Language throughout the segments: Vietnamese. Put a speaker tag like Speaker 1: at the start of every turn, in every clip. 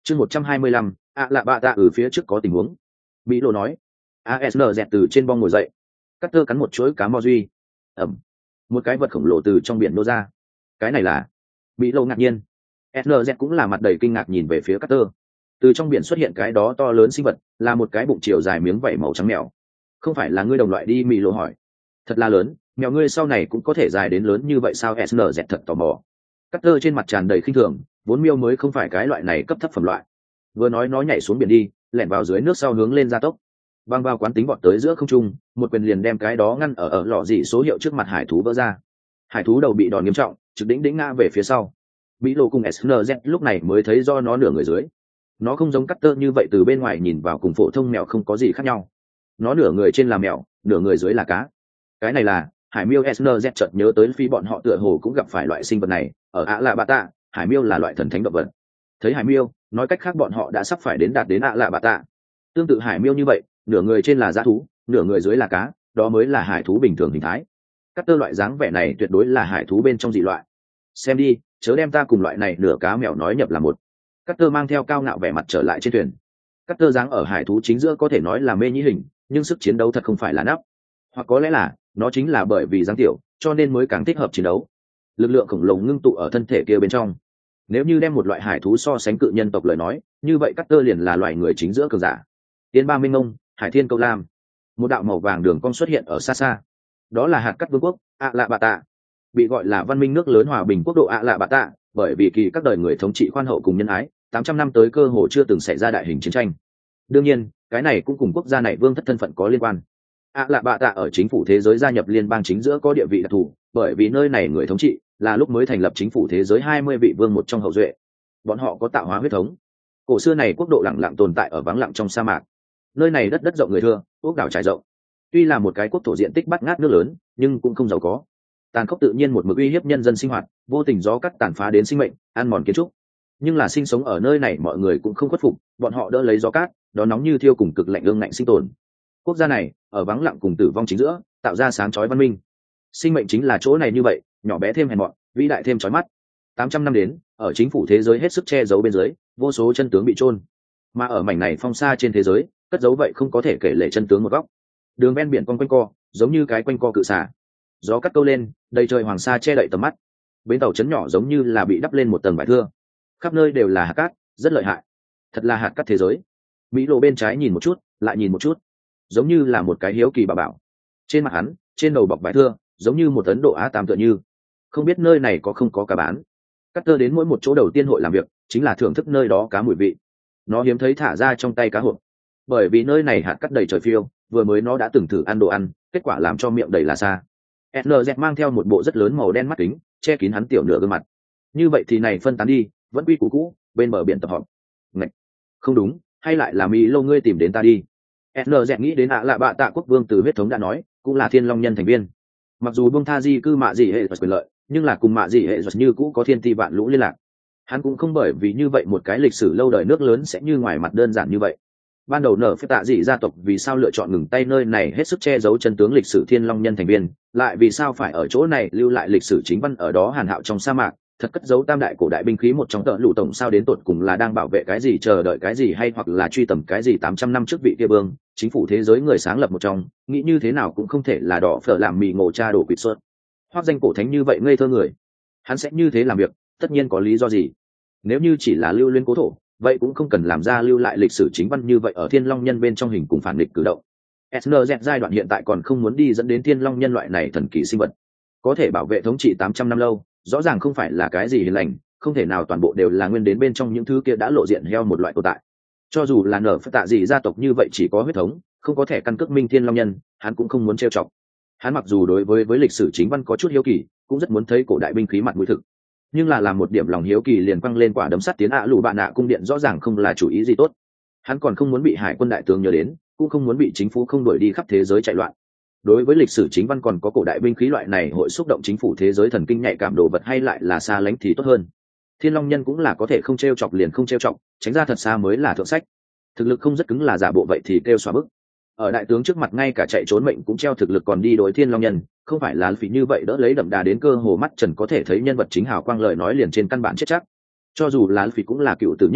Speaker 1: chương 125, ạ lạ bạ tạ ở phía trước có tình huống. Mỹ lộ nói. ASNZ từ trên bong ngồi dậy. Cutter cắn một chuỗi cá mo duy. Ẩm. Một cái vật khổng lồ từ trong biển nô ra. Cái này là... Mỹ lộ ngạc nhiên. SNZ cũng là mặt đầy kinh ngạc nhìn về phía Cutter. Từ trong biển xuất hiện cái đó to lớn sinh vật, là một cái bụng chiều dài miếng vảy màu trắng mèo. Không phải là ngươi đồng loại đi, Mỹ lộ hỏi. Thật là lớn, mèo ngươi sau này cũng có thể dài đến lớn như vậy sao? SNZ thật tò mò. Cutter trên mặt tràn đầy khinh thường, vốn miêu mới không phải cái loại này cấp thấp phẩm loại. Vừa nói nó nhảy xuống biển đi, lẻn vào dưới nước sau hướng lên gia tốc. Băng vào quán tính vọt tới giữa không trung, một quyền liền đem cái đó ngăn ở lọ dị số hiệu trước mặt hải thú vỡ ra. Hải thú đầu bị đòn nghiêm trọng, trực đỉnh ngã về phía sau. Mỹ lộ cùng SNZ lúc này mới thấy do nó nửa người dưới. Nó không giống Cutter như vậy từ bên ngoài nhìn vào cùng phổ thông mèo không có gì khác nhau. Nó nửa người trên là mèo, nửa người dưới là cá. Cái này là hải miêu. SNZ chợt nhớ tới phi bọn họ tựa hồ cũng gặp phải loại sinh vật này ở ạ lạ bạ tạ. Hải miêu là loại thần thánh động vật. Thấy hải miêu, nói cách khác bọn họ đã sắp phải đạt đến ạ lạ bạ tạ. Tương tự hải miêu như vậy, nửa người trên là dã thú, nửa người dưới là cá, đó mới là hải thú bình thường hình thái. Cutter loại dáng vẻ này tuyệt đối là hải thú bên trong dị loại. Xem đi, chớ đem ta cùng loại này nửa cá mèo nói nhập là một. Cutter mang theo cao ngạo vẻ mặt trở lại trên thuyền. Cutter dáng ở hải thú chính giữa có thể nói là mê nhĩ hình, nhưng sức chiến đấu thật không phải là nắp. Hoặc có lẽ là nó chính là bởi vì dáng tiểu, cho nên mới càng thích hợp chiến đấu. Lực lượng khổng lồ ngưng tụ ở thân thể kia bên trong. Nếu như đem một loại hải thú so sánh cự nhân tộc lời nói, như vậy Cutter liền là loại người chính giữa cường giả. Tiến ba minh ngông, hải thiên câu lam. Một đạo màu vàng đường cong xuất hiện ở xa xa. Đó là hạt cắt vương quốc ạ lạ bạ tạ, bị gọi là văn minh nước lớn hòa bình quốc độ ạ lạ bạ tạ, bởi vì kỳ các đời người thống trị khoan hậu cùng nhân ái, 800 năm tới cơ hồ chưa từng xảy ra đại hình chiến tranh. Đương nhiên, cái này cũng cùng quốc gia này vương thất thân phận có liên quan. ạ lạ bạ tạ ở chính phủ thế giới gia nhập liên bang chính giữa có địa vị đặc thù, bởi vì nơi này người thống trị là lúc mới thành lập chính phủ thế giới 20 vị vương một trong hậu duệ. Bọn họ có tạo hóa huyết thống. Cổ xưa này quốc độ lặng lặng tồn tại ở vắng lặng trong sa mạc. Nơi này đất rộng người thưa, ốc đảo trải rộng. Tuy là một cái quốc thổ diện tích bát ngát nước lớn, nhưng cũng không giàu có. Tàn khốc tự nhiên một mực uy hiếp nhân dân sinh hoạt, vô tình gió cắt tàn phá đến sinh mệnh, ăn mòn kiến trúc. Nhưng là sinh sống ở nơi này mọi người cũng không khuất phục, bọn họ đỡ lấy gió cát, đó nóng như thiêu cùng cực lạnh ương ngạnh sinh tồn. Quốc gia này ở vắng lặng cùng tử vong chính giữa, tạo ra sáng chói văn minh. Sinh mệnh chính là chỗ này như vậy, nhỏ bé thêm hèn mọn, vĩ đại thêm chói mắt. 800 năm đến, ở chính phủ thế giới hết sức che giấu bên dưới, vô số chân tướng bị chôn. Mà ở mảnh này phong xa trên thế giới, cất giấu vậy không có thể kể lể chân tướng một góc. Đường ven biển quanh co, giống như cái quanh co cự xả. Gió cắt câu lên, đầy trời hoàng sa che đậy tầm mắt. Bến tàu chấn nhỏ giống như là bị đắp lên một tầng vải thưa. Khắp nơi đều là hạt cát, rất lợi hại. Thật là hạt cát thế giới. Mỹ lộ bên trái nhìn một chút, lại nhìn một chút, giống như là một cái hiếu kỳ bà bảo. Trên mặt hắn, trên đầu bọc vải thưa, giống như một Ấn Độ Á Tam tựa như. Không biết nơi này có không có cá bán. Cutter đến mỗi một chỗ đầu tiên hội làm việc, chính là thưởng thức nơi đó cá mùi vị. Nó hiếm thấy thả ra trong tay cá hộp, bởi vì nơi này hạt cát đầy trời phiêu, vừa mới nó đã từng thử ăn đồ ăn, kết quả làm cho miệng đầy là xa. SNZ mang theo một bộ rất lớn màu đen mắt kính, che kín hắn tiểu nửa gương mặt. Như vậy thì này phân tán đi, vẫn quy củ cũ, bên bờ biển tập họp. Ngạch, không đúng, hay lại là Mỹ lâu ngươi tìm đến ta đi. SNZ nghĩ đến ạ lạ bạ tạ quốc vương từ huyết thống đã nói, cũng là thiên long nhân thành viên. Mặc dù buông tha di cư mạ gì hệ quyền lợi, nhưng là cùng mạ gì hệ như cũ có thiên ti vạn lũ liên lạc. Hắn cũng không bởi vì như vậy một cái lịch sử lâu đời nước lớn sẽ như ngoài mặt đơn giản như vậy. Ban đầu nở phép tạ dị gia tộc vì sao lựa chọn ngừng tay nơi này hết sức che giấu chân tướng lịch sử thiên long nhân thành viên, lại vì sao phải ở chỗ này lưu lại lịch sử chính văn ở đó hàn hạo trong sa mạc, thật cất giấu tam đại cổ đại binh khí một trong tợ lũ tổng sao đến tột cùng là đang bảo vệ cái gì, chờ đợi cái gì, hay hoặc là truy tầm cái gì 800 năm trước vị kia vương, chính phủ thế giới người sáng lập một trong, nghĩ như thế nào cũng không thể là đỏ phở làm mì ngộ cha đổ quỵt suất. Hoác danh cổ thánh như vậy ngây thơ người, hắn sẽ như thế làm việc, tất nhiên có lý do gì. Nếu như chỉ là lưu luyến cố thổ, vậy cũng không cần làm ra lưu lại lịch sử chính văn như vậy ở thiên long nhân bên trong hình cùng phản địch cử động. SNZ giai đoạn hiện tại còn không muốn đi dẫn đến thiên long nhân loại này thần kỳ sinh vật có thể bảo vệ thống trị 800 năm lâu, rõ ràng không phải là cái gì hiền lành, không thể nào toàn bộ đều là nguyên đến bên trong những thứ kia đã lộ diện heo một loại tồn tại. Cho dù là nở phật tạ gì gia tộc như vậy chỉ có huyết thống, không có thẻ căn cước minh thiên long nhân, hắn cũng không muốn trêu chọc. Hắn mặc dù đối với lịch sử chính văn có chút hiếu kỳ, cũng rất muốn thấy cổ đại binh khí mặt mũi thực, nhưng là làm một điểm lòng hiếu kỳ liền quăng lên quả đấm sắt tiến ạ lũ bạn nạ cung điện rõ ràng không là chủ ý gì tốt. Hắn còn không muốn bị hải quân đại tướng nhớ đến, cũng không muốn bị chính phủ không đuổi đi khắp thế giới chạy loạn. Đối với lịch sử chính văn còn có cổ đại binh khí loại này hội xúc động chính phủ thế giới thần kinh nhạy cảm đồ vật hay lại là xa lánh thì tốt hơn. Thiên long nhân cũng là có thể không trêu chọc liền không trêu chọc, tránh ra thật xa mới là thượng sách. Thực lực không rất cứng là giả bộ vậy thì kêu xóa bức. Ở đại tướng trước mặt ngay cả chạy trốn mệnh cũng treo thực lực còn đi đối thiên long nhân, không phải là phí như vậy đỡ lấy đậm đà đến cơ hồ mắt trần có thể thấy nhân vật chính hào quang lời nói liền trên căn bản chết chắc. Cho dù là phí cũng là cựu tử nhất sinh,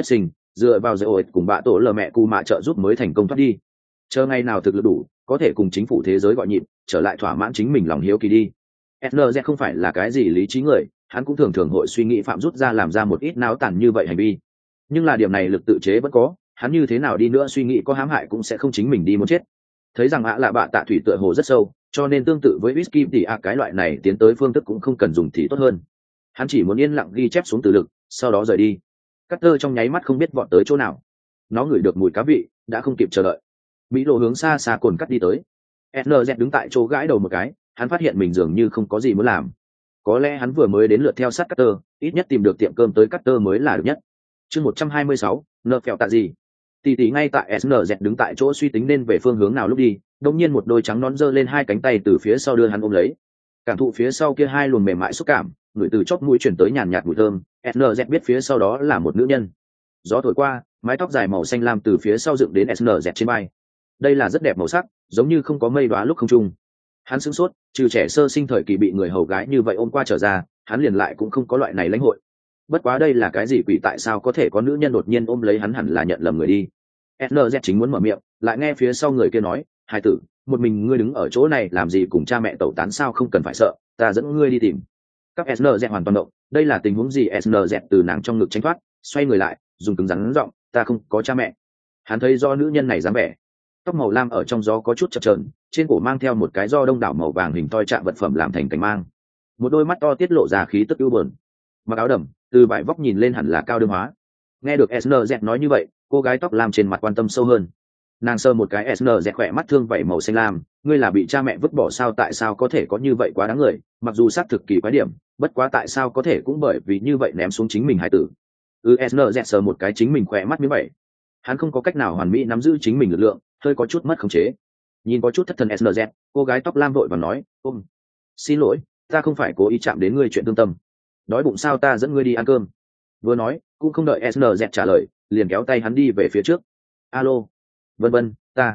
Speaker 1: dựa vào dễ ổi cùng bạ tổ lờ mẹ cù mạ trợ giúp mới thành công thoát đi. Chờ ngày nào thực lực đủ, có thể cùng chính phủ thế giới gọi nhịp, trở lại thỏa mãn chính mình lòng hiếu kỳ đi. SNZ không phải là cái gì lý trí người, hắn cũng thường thường hội suy nghĩ phạm rút ra làm ra một ít náo tàn như vậy hành vi. Nhưng là điểm này lực tự chế vẫn có, hắn như thế nào đi nữa suy nghĩ có hãm hại cũng sẽ không chính mình đi muốn chết. Thấy rằng lạ bạ tạ thủy tựa hồ rất sâu, cho nên tương tự với whisky thì cái loại này tiến tới phương thức cũng không cần dùng thì tốt hơn. Hắn chỉ muốn yên lặng ghi chép xuống từ lực, sau đó rời đi. Carter trong nháy mắt không biết vọt tới chỗ nào. Nó ngửi được mùi cá vị, đã không kịp chờ đợi. Mỹ lộ hướng xa xa cồn cắt đi tới. SNZ đứng tại chỗ gãi đầu một cái, hắn phát hiện mình dường như không có gì muốn làm. Có lẽ hắn vừa mới đến lượt theo sát Carter, ít nhất tìm được tiệm cơm tới Carter mới là được nhất. Chương 126, nợ phèo tạ gì? Tỷ tỷ ngay tại SNZ đứng tại chỗ suy tính nên về phương hướng nào lúc đi, đột nhiên một đôi trắng nón giơ lên hai cánh tay từ phía sau đưa hắn ôm lấy. Cảm thụ phía sau kia hai luồng mềm mại xúc cảm, người từ chóp mũi chuyển tới nhàn nhạt mùi thơm, SNZ biết phía sau đó là một nữ nhân. Gió thổi qua, mái tóc dài màu xanh lam từ phía sau dựng đến SNZ trên vai. Đây là rất đẹp màu sắc, giống như không có mây đóa lúc không trung. Hắn sửng sốt, trừ trẻ sơ sinh thời kỳ bị người hầu gái như vậy ôm qua trở ra, hắn liền lại cũng không có loại này lãnh hội. Bất quá đây là cái gì quỷ, tại sao có thể có nữ nhân đột nhiên ôm lấy hắn, hẳn là nhận lầm người đi. SNZ chính muốn mở miệng, lại nghe phía sau người kia nói, hai tử, một mình ngươi đứng ở chỗ này làm gì, cùng cha mẹ tẩu tán sao, không cần phải sợ, ta dẫn ngươi đi tìm. Các SNZ hoàn toàn động, đây là tình huống gì? SNZ từ nàng trong ngực tránh thoát, xoay người lại, dùng cứng rắn giọng, ta không có cha mẹ. Hắn thấy do nữ nhân này dáng vẻ, tóc màu lam ở trong gió có chút chập chờn, trên cổ mang theo một cái do đông đảo màu vàng hình toi chạm vật phẩm làm thành cánh mang, một đôi mắt to tiết lộ ra khí tức ưu buồn, mặc áo đầm, từ vải vóc nhìn lên hẳn là cao đương hóa. Nghe được SNZ nói như vậy, cô gái tóc lam trên mặt quan tâm sâu hơn. Nàng sờ một cái SNZ khỏe mắt thương vảy màu xanh lam, ngươi là bị cha mẹ vứt bỏ sao? Tại sao có thể có như vậy, quá đáng người, mặc dù xác thực kỳ quái điểm, bất quá tại sao có thể cũng bởi vì như vậy ném xuống chính mình hải tử. SNZ sờ một cái chính mình khỏe mắt miếng vảy, hắn không có cách nào hoàn mỹ nắm giữ chính mình lực lượng, hơi có chút mất khống chế. Nhìn có chút thất thần SNZ, cô gái tóc lam vội và nói, ôm, xin lỗi, ta không phải cố ý chạm đến ngươi chuyện tương tâm. Đói bụng sao, ta dẫn ngươi đi ăn cơm. Vừa nói, cũng không đợi SNZ trả lời, liền kéo tay hắn đi về phía trước. Alo, vân vân, ta.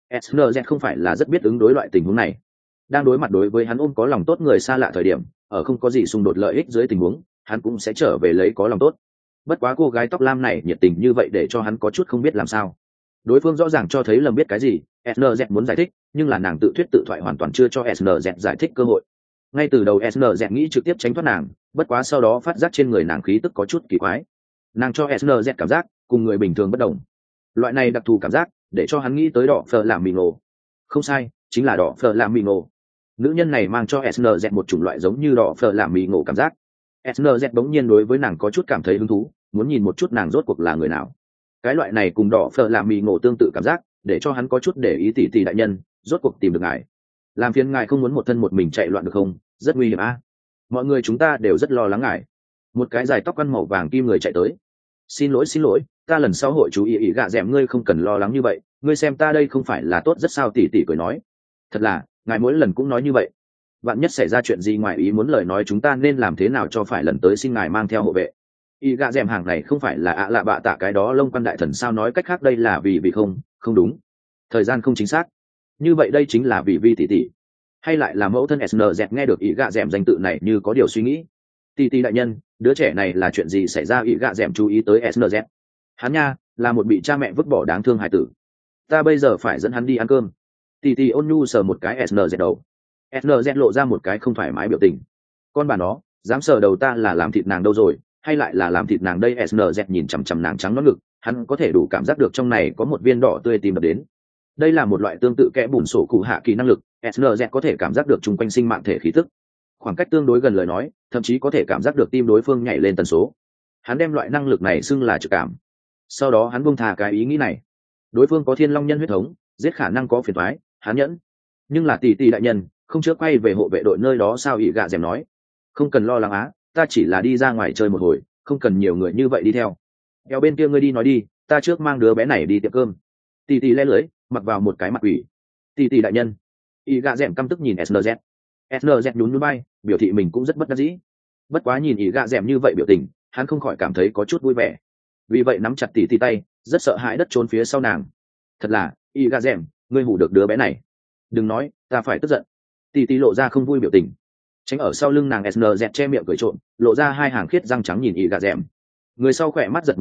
Speaker 1: SNZ không phải là rất biết ứng đối loại tình huống này. Đang đối mặt đối với hắn ôm có lòng tốt người xa lạ thời điểm, ở không có gì xung đột lợi ích dưới tình huống, hắn cũng sẽ trở về lấy có lòng tốt. Bất quá cô gái tóc lam này nhiệt tình như vậy để cho hắn có chút không biết làm sao. Đối phương rõ ràng cho thấy lầm biết cái gì, SNZ muốn giải thích, nhưng là nàng tự thuyết tự thoại hoàn toàn chưa cho SNZ giải thích cơ hội. Ngay từ đầu SNZ nghĩ trực tiếp tránh thoát nàng, bất quá sau đó phát giác trên người nàng khí tức có chút kỳ quái. Nàng cho SNZ cảm giác cùng người bình thường bất đồng. Loại này đặc thù cảm giác để cho hắn nghĩ tới đỏ phở làm mì ngộ. Không sai, chính là đỏ phở làm mì ngộ. Nữ nhân này mang cho SNZ một chủng loại giống như đỏ phở làm mì ngộ cảm giác. SNZ bỗng nhiên đối với nàng có chút cảm thấy hứng thú, muốn nhìn một chút nàng rốt cuộc là người nào. Cái loại này cùng đỏ phở làm mì ngộ tương tự cảm giác, để cho hắn có chút để ý. Tỷ đại nhân, rốt cuộc tìm được ngài. Làm phiền ngài không muốn một thân một mình chạy loạn được không, rất nguy hiểm a. Mọi người chúng ta đều rất lo lắng ngài. Một cái dài tóc ăn màu vàng kim người chạy tới. Xin lỗi, ta lần sau hội chú ý gạ dẻm, ngươi không cần lo lắng như vậy, ngươi xem ta đây không phải là tốt rất sao? Tỷ cười nói. Thật là, ngài mỗi lần cũng nói như vậy. Vạn nhất xảy ra chuyện gì ngoài ý muốn lời nói, chúng ta nên làm thế nào cho phải lần tới xin ngài mang theo hộ vệ. Y gạ dẻm hàng này không phải là lạ bạ tạ cái đó lông quan đại thần sao? Nói cách khác đây là vì không đúng, thời gian không chính xác. Như vậy đây chính là vì vi tỷ, hay lại là mẫu thân SNZ? Nghe được Y gạ dẻm danh tự này như có điều suy nghĩ. Tỷ đại nhân, đứa trẻ này là chuyện gì xảy ra? Y gạ dẻm chú ý tới SNZ. Hắn nha, là một bị cha mẹ vứt bỏ đáng thương hải tử. Ta bây giờ phải dẫn hắn đi ăn cơm. Tỷ ôn nhu sờ một cái SNZ đầu. SNZ lộ ra một cái không thoải mái biểu tình. Con bà nó, dám sờ đầu ta là làm thịt nàng đâu rồi, hay lại là làm thịt nàng đây? SNZ nhìn chằm chằm nàng trắng nõn ngực, hắn có thể đủ cảm giác được trong này có một viên đỏ tươi tìm đập đến. Đây là một loại tương tự kẽ bùn sổ cụ hạ kỳ năng lực, SNZ có thể cảm giác được chung quanh sinh mạng thể khí tức. Khoảng cách tương đối gần lời nói, thậm chí có thể cảm giác được tim đối phương nhảy lên tần số. Hắn đem loại năng lực này xưng là trực cảm. Sau đó hắn buông thà cái ý nghĩ này. Đối phương có thiên long nhân huyết thống, giết khả năng có phiền toái, hắn nhẫn. Nhưng là tỷ đại nhân, không trước quay về hộ vệ đội nơi đó sao? Y gạ dẻm nói. Không cần lo lắng á, ta chỉ là đi ra ngoài chơi một hồi, không cần nhiều người như vậy đi theo. Eo bên kia ngươi đi nói đi, ta trước mang đứa bé này đi tiệm cơm. Tỷ le lưới, mặc vào một cái mặt quỷ. Tỷ đại nhân. Y gạ dẻm căm tức nhìn SNZ. SNZ nhún nhún bay, biểu thị mình cũng rất bất đắc dĩ. Bất quá nhìn Y gạ dẻm như vậy biểu tình, hắn không khỏi cảm thấy có chút vui vẻ. Vì vậy nắm chặt tỷ tay, rất sợ hãi đất trốn phía sau nàng. Thật là, Y gạ dẻm, ngươi hù được đứa bé này. Đừng nói, ta phải tức giận. Tỷ lộ ra không vui biểu tình. Tránh ở sau lưng nàng SNZ che miệng cười trộm, lộ ra hai hàng khiết răng trắng nhìn Y gạ dẻm. Người sau khỏe mắt giật một cái,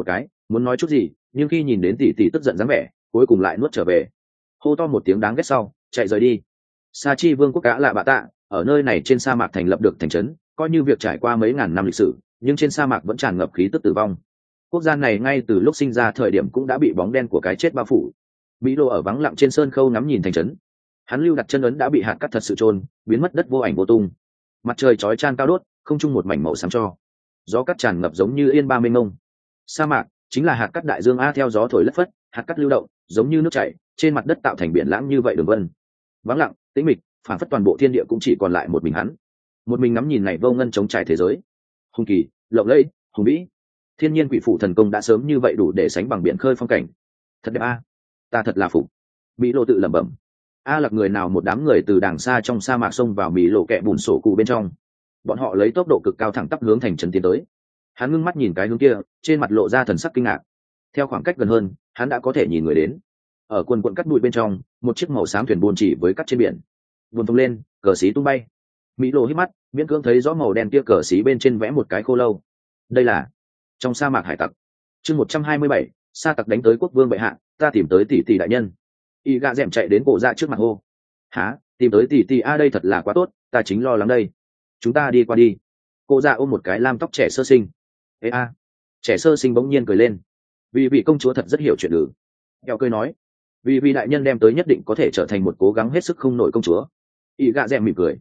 Speaker 1: muốn nói chút gì nhưng khi nhìn đến tỷ tỷ tức giận dáng vẻ cuối cùng lại nuốt trở về, hô to một tiếng đáng ghét sau chạy rời đi. Sa Chi vương quốc Cả Lạ Bạ Tạ ở nơi này trên sa mạc thành lập được thành trấn, coi như việc trải qua mấy ngàn năm lịch sử nhưng trên sa mạc vẫn tràn ngập khí tức tử vong. Quốc gia này ngay từ lúc sinh ra thời điểm cũng đã bị bóng đen của cái chết bao phủ. Mỹ Lô ở vắng lặng trên sơn khâu ngắm nhìn thành trấn, hắn lưu đặt chân ấn đã bị hạt cát thật sự chôn biến mất đất vô ảnh vô tung. Mặt trời chói chang cao đốt, không trung một mảnh màu xám cho, gió cát tràn ngập giống như yên ba mênh mông. Sa mạc chính là hạt cát đại dương a, theo gió thổi lất phất, hạt cát lưu động giống như nước chảy trên mặt đất tạo thành biển lãng như vậy đường vân. Vắng lặng tĩnh mịch, phản phất toàn bộ thiên địa cũng chỉ còn lại một mình hắn, một mình ngắm nhìn này vô ngân chống trải thế giới. Hùng kỳ lộng lẫy hùng vĩ, thiên nhiên quỷ phủ thần công đã sớm như vậy đủ để sánh bằng biển khơi phong cảnh. Thật đẹp a, ta thật là phục. Mỹ Lộ tự lẩm bẩm. A Lạc người nào một đám người từ đàng xa trong sa mạc xông vào Mỹ Lộ kẹ bùn sổ cụ bên trong, bọn họ lấy tốc độ cực cao thẳng tắp hướng thành trấn tiến tới. Hắn ngưng mắt nhìn cái hướng kia, trên mặt lộ ra thần sắc kinh ngạc. Theo khoảng cách gần hơn, hắn đã có thể nhìn người đến. Ở quần quần cắt bụi bên trong, một chiếc màu xám thuyền buồn chỉ với cắt trên biển, buồn phồng lên, cờ xí tung bay. Mỹ Lộ hít mắt, miễn cưỡng thấy rõ màu đen kia cờ xí bên trên vẽ một cái khô lâu. Đây là trong sa mạc hải tặc. Chương 127, sa tặc đánh tới quốc vương bệ hạ, ta tìm tới tỷ tỷ đại nhân. Y gạ dẹm chạy đến cổ dạ trước mặt hô. Hả, tìm tới tỷ tỷ a, đây thật là quá tốt, ta chính lo lắng đây. Chúng ta đi qua đi. Cô dạ ôm một cái lam tóc trẻ sơ sinh. Ê a. Trẻ sơ sinh bỗng nhiên cười lên. Vì vị công chúa thật rất hiểu chuyện ngữ. Kẹo cười nói. Vì đại nhân đem tới nhất định có thể trở thành một cố gắng hết sức không nổi công chúa. Y gạ dẹm mỉm cười.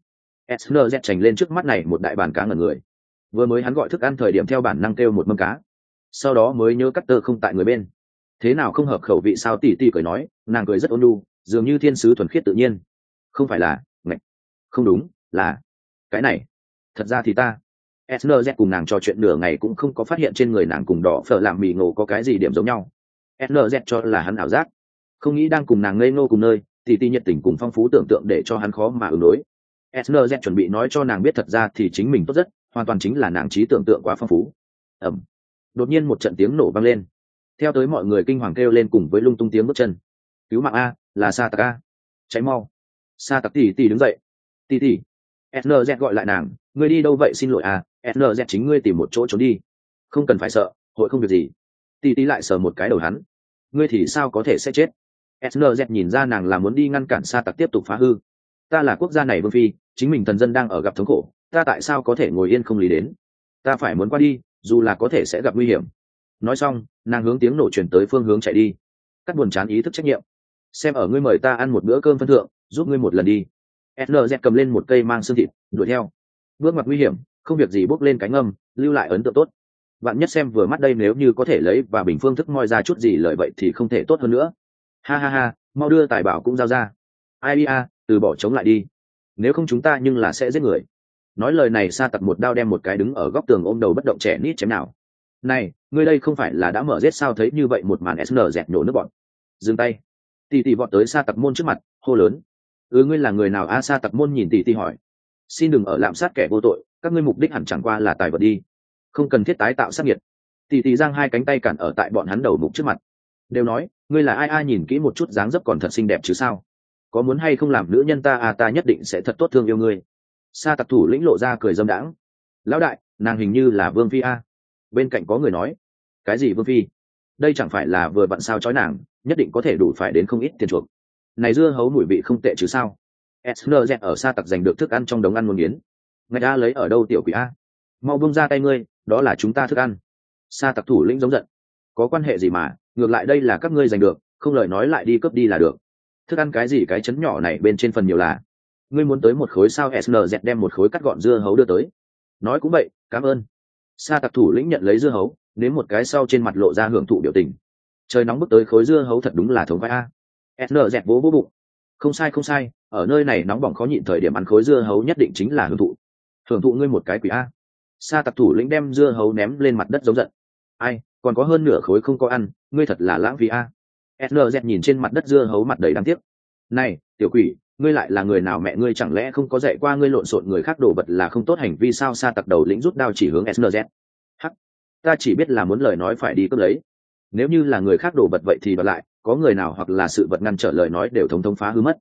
Speaker 1: SNZ chành lên trước mắt này một đại bàn cá ngẩn người. Vừa mới hắn gọi thức ăn thời điểm theo bản năng kêu một mâm cá, sau đó mới nhớ cắt tơ không tại người bên, thế nào không hợp khẩu vị sao? Tỷ tỷ cười nói, nàng cười rất ôn nhu, dường như thiên sứ thuần khiết tự nhiên. Không phải là ngạch, không đúng là cái này. Thật ra thì ta SNZ cùng nàng trò chuyện nửa ngày cũng không có phát hiện trên người nàng cùng đỏ phở làm mì ngộ có cái gì điểm giống nhau. SNZ cho là hắn ảo giác, không nghĩ đang cùng nàng ngây ngô cùng nơi, tỷ tỷ nhiệt tình cùng phong phú tưởng tượng để cho hắn khó mà ứng đối. SNZ chuẩn bị nói cho nàng biết thật ra thì chính mình tốt rất, hoàn toàn chính là nàng trí tưởng tượng quá phong phú. Ẩm. Đột nhiên một trận tiếng nổ vang lên, theo tới mọi người kinh hoàng kêu lên cùng với lung tung tiếng bước chân. Cứu mạng a, là sa tặc a, cháy mau. Sa tặc tỷ tỷ đứng dậy. Tỷ tỷ. SNZ gọi lại nàng, ngươi đi đâu vậy? Xin lỗi a, SNZ chính ngươi tìm một chỗ trốn đi. Không cần phải sợ, hội không việc gì. Tỷ tỷ lại sờ một cái đầu hắn. Ngươi thì sao có thể sẽ chết? SNZ nhìn ra nàng là muốn đi ngăn cản sa tặc tiếp tục phá hư. Ta là quốc gia này vương phi, chính mình thần dân đang ở gặp thống khổ, ta tại sao có thể ngồi yên không lý đến? Ta phải muốn qua đi, dù là có thể sẽ gặp nguy hiểm. Nói xong, nàng hướng tiếng nổ chuyển tới phương hướng chạy đi. Cắt buồn chán ý thức trách nhiệm. Xem ở ngươi mời ta ăn một bữa cơm phân thượng, giúp ngươi một lần đi. SNZ cầm lên một cây mang xương thịt, đuổi theo. Bước ngoặt nguy hiểm, không việc gì bốc lên cánh âm, lưu lại ấn tượng tốt. Bạn nhất xem vừa mắt đây, nếu như có thể lấy và bình phương thức moi ra chút gì lợi vậy thì không thể tốt hơn nữa. Ha ha ha, mau đưa tài bảo cũng giao ra. Ai a, từ bỏ chống lại đi. Nếu không chúng ta nhưng là sẽ giết người. Nói lời này sa tặc một đao đem một cái đứng ở góc tường ôm đầu bất động trẻ nít chém nào. Này, ngươi đây không phải là đã mở giết sao? Thấy như vậy một màn SNZ nhổ nước bọn. Dừng tay. Tỷ tỷ vọt tới sa tặc môn trước mặt, hô lớn. Ngươi là người nào a? Sa tặc môn nhìn tỷ tỷ hỏi. Xin đừng ở lạm sát kẻ vô tội, các ngươi mục đích hẳn chẳng qua là tài vật đi, không cần thiết tái tạo sát nhiệt. Tỷ tỷ giang hai cánh tay cản ở tại bọn hắn đầu mục trước mặt, đều nói, ngươi là ai? Nhìn kỹ một chút dáng dấp còn thật xinh đẹp chứ sao? Có muốn hay không làm nữ nhân ta à? Ta nhất định sẽ thật tốt thương yêu ngươi. Sa tặc thủ lĩnh lộ ra cười dâm đãng. Lão đại, nàng hình như là vương phi a. Bên cạnh có người nói. Cái gì vương phi? Đây chẳng phải là vừa vặn sao chói nàng, nhất định có thể đủ phải đến không ít tiền chuộc. Này dưa hấu mùi vị không tệ chứ sao? SNZ ở sa tặc giành được thức ăn trong đống ăn muốn nghiến. Ngài a lấy ở đâu tiểu quỷ a? Mau buông ra tay ngươi, đó là chúng ta thức ăn. Sa tặc thủ lĩnh giống giận. Có quan hệ gì mà, ngược lại đây là các ngươi giành được, không lời nói lại đi cướp đi là được. Thức ăn cái gì? Cái chấn nhỏ này bên trên phần nhiều là. Ngươi muốn tới một khối sao? SNZ đem một khối cắt gọn dưa hấu đưa tới. Nói cũng vậy, cảm ơn. Sa tặc thủ lĩnh nhận lấy dưa hấu, nếm một cái sau trên mặt lộ ra hưởng thụ biểu tình. Trời nóng bức tới khối dưa hấu thật đúng là thống vai a. SNZ vỗ vỗ bụng. Không sai không sai, ở nơi này nóng bỏng khó nhịn thời điểm ăn khối dưa hấu nhất định chính là hưởng thụ. Hưởng thụ ngươi một cái quỷ a. Sa tặc thủ lĩnh đem dưa hấu ném lên mặt đất giống giận. Ai, còn có hơn nửa khối không có ăn, ngươi thật là lãng phí a. SNZ nhìn trên mặt đất dưa hấu mặt đầy đáng tiếc. Này, tiểu quỷ, ngươi lại là người nào? Mẹ ngươi chẳng lẽ không có dạy qua ngươi lộn xộn người khác đồ vật là không tốt hành vi sao? Sa tặc đầu lĩnh rút đao chỉ hướng SNZ. Hắc, ta chỉ biết là muốn lời nói phải đi cướp lấy. Nếu như là người khác đồ vật vậy thì đoạt lại, có người nào hoặc là sự vật ngăn trở lời nói đều thống thống phá hư mất.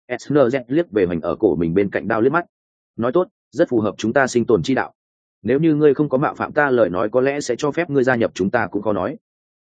Speaker 1: SNZ liếc về hoành ở cổ mình bên cạnh đao liếc mắt. Nói tốt, rất phù hợp chúng ta sinh tồn chi đạo. Nếu như ngươi không có mạo phạm ta lời nói có lẽ sẽ cho phép ngươi gia nhập chúng ta cũng khó nói.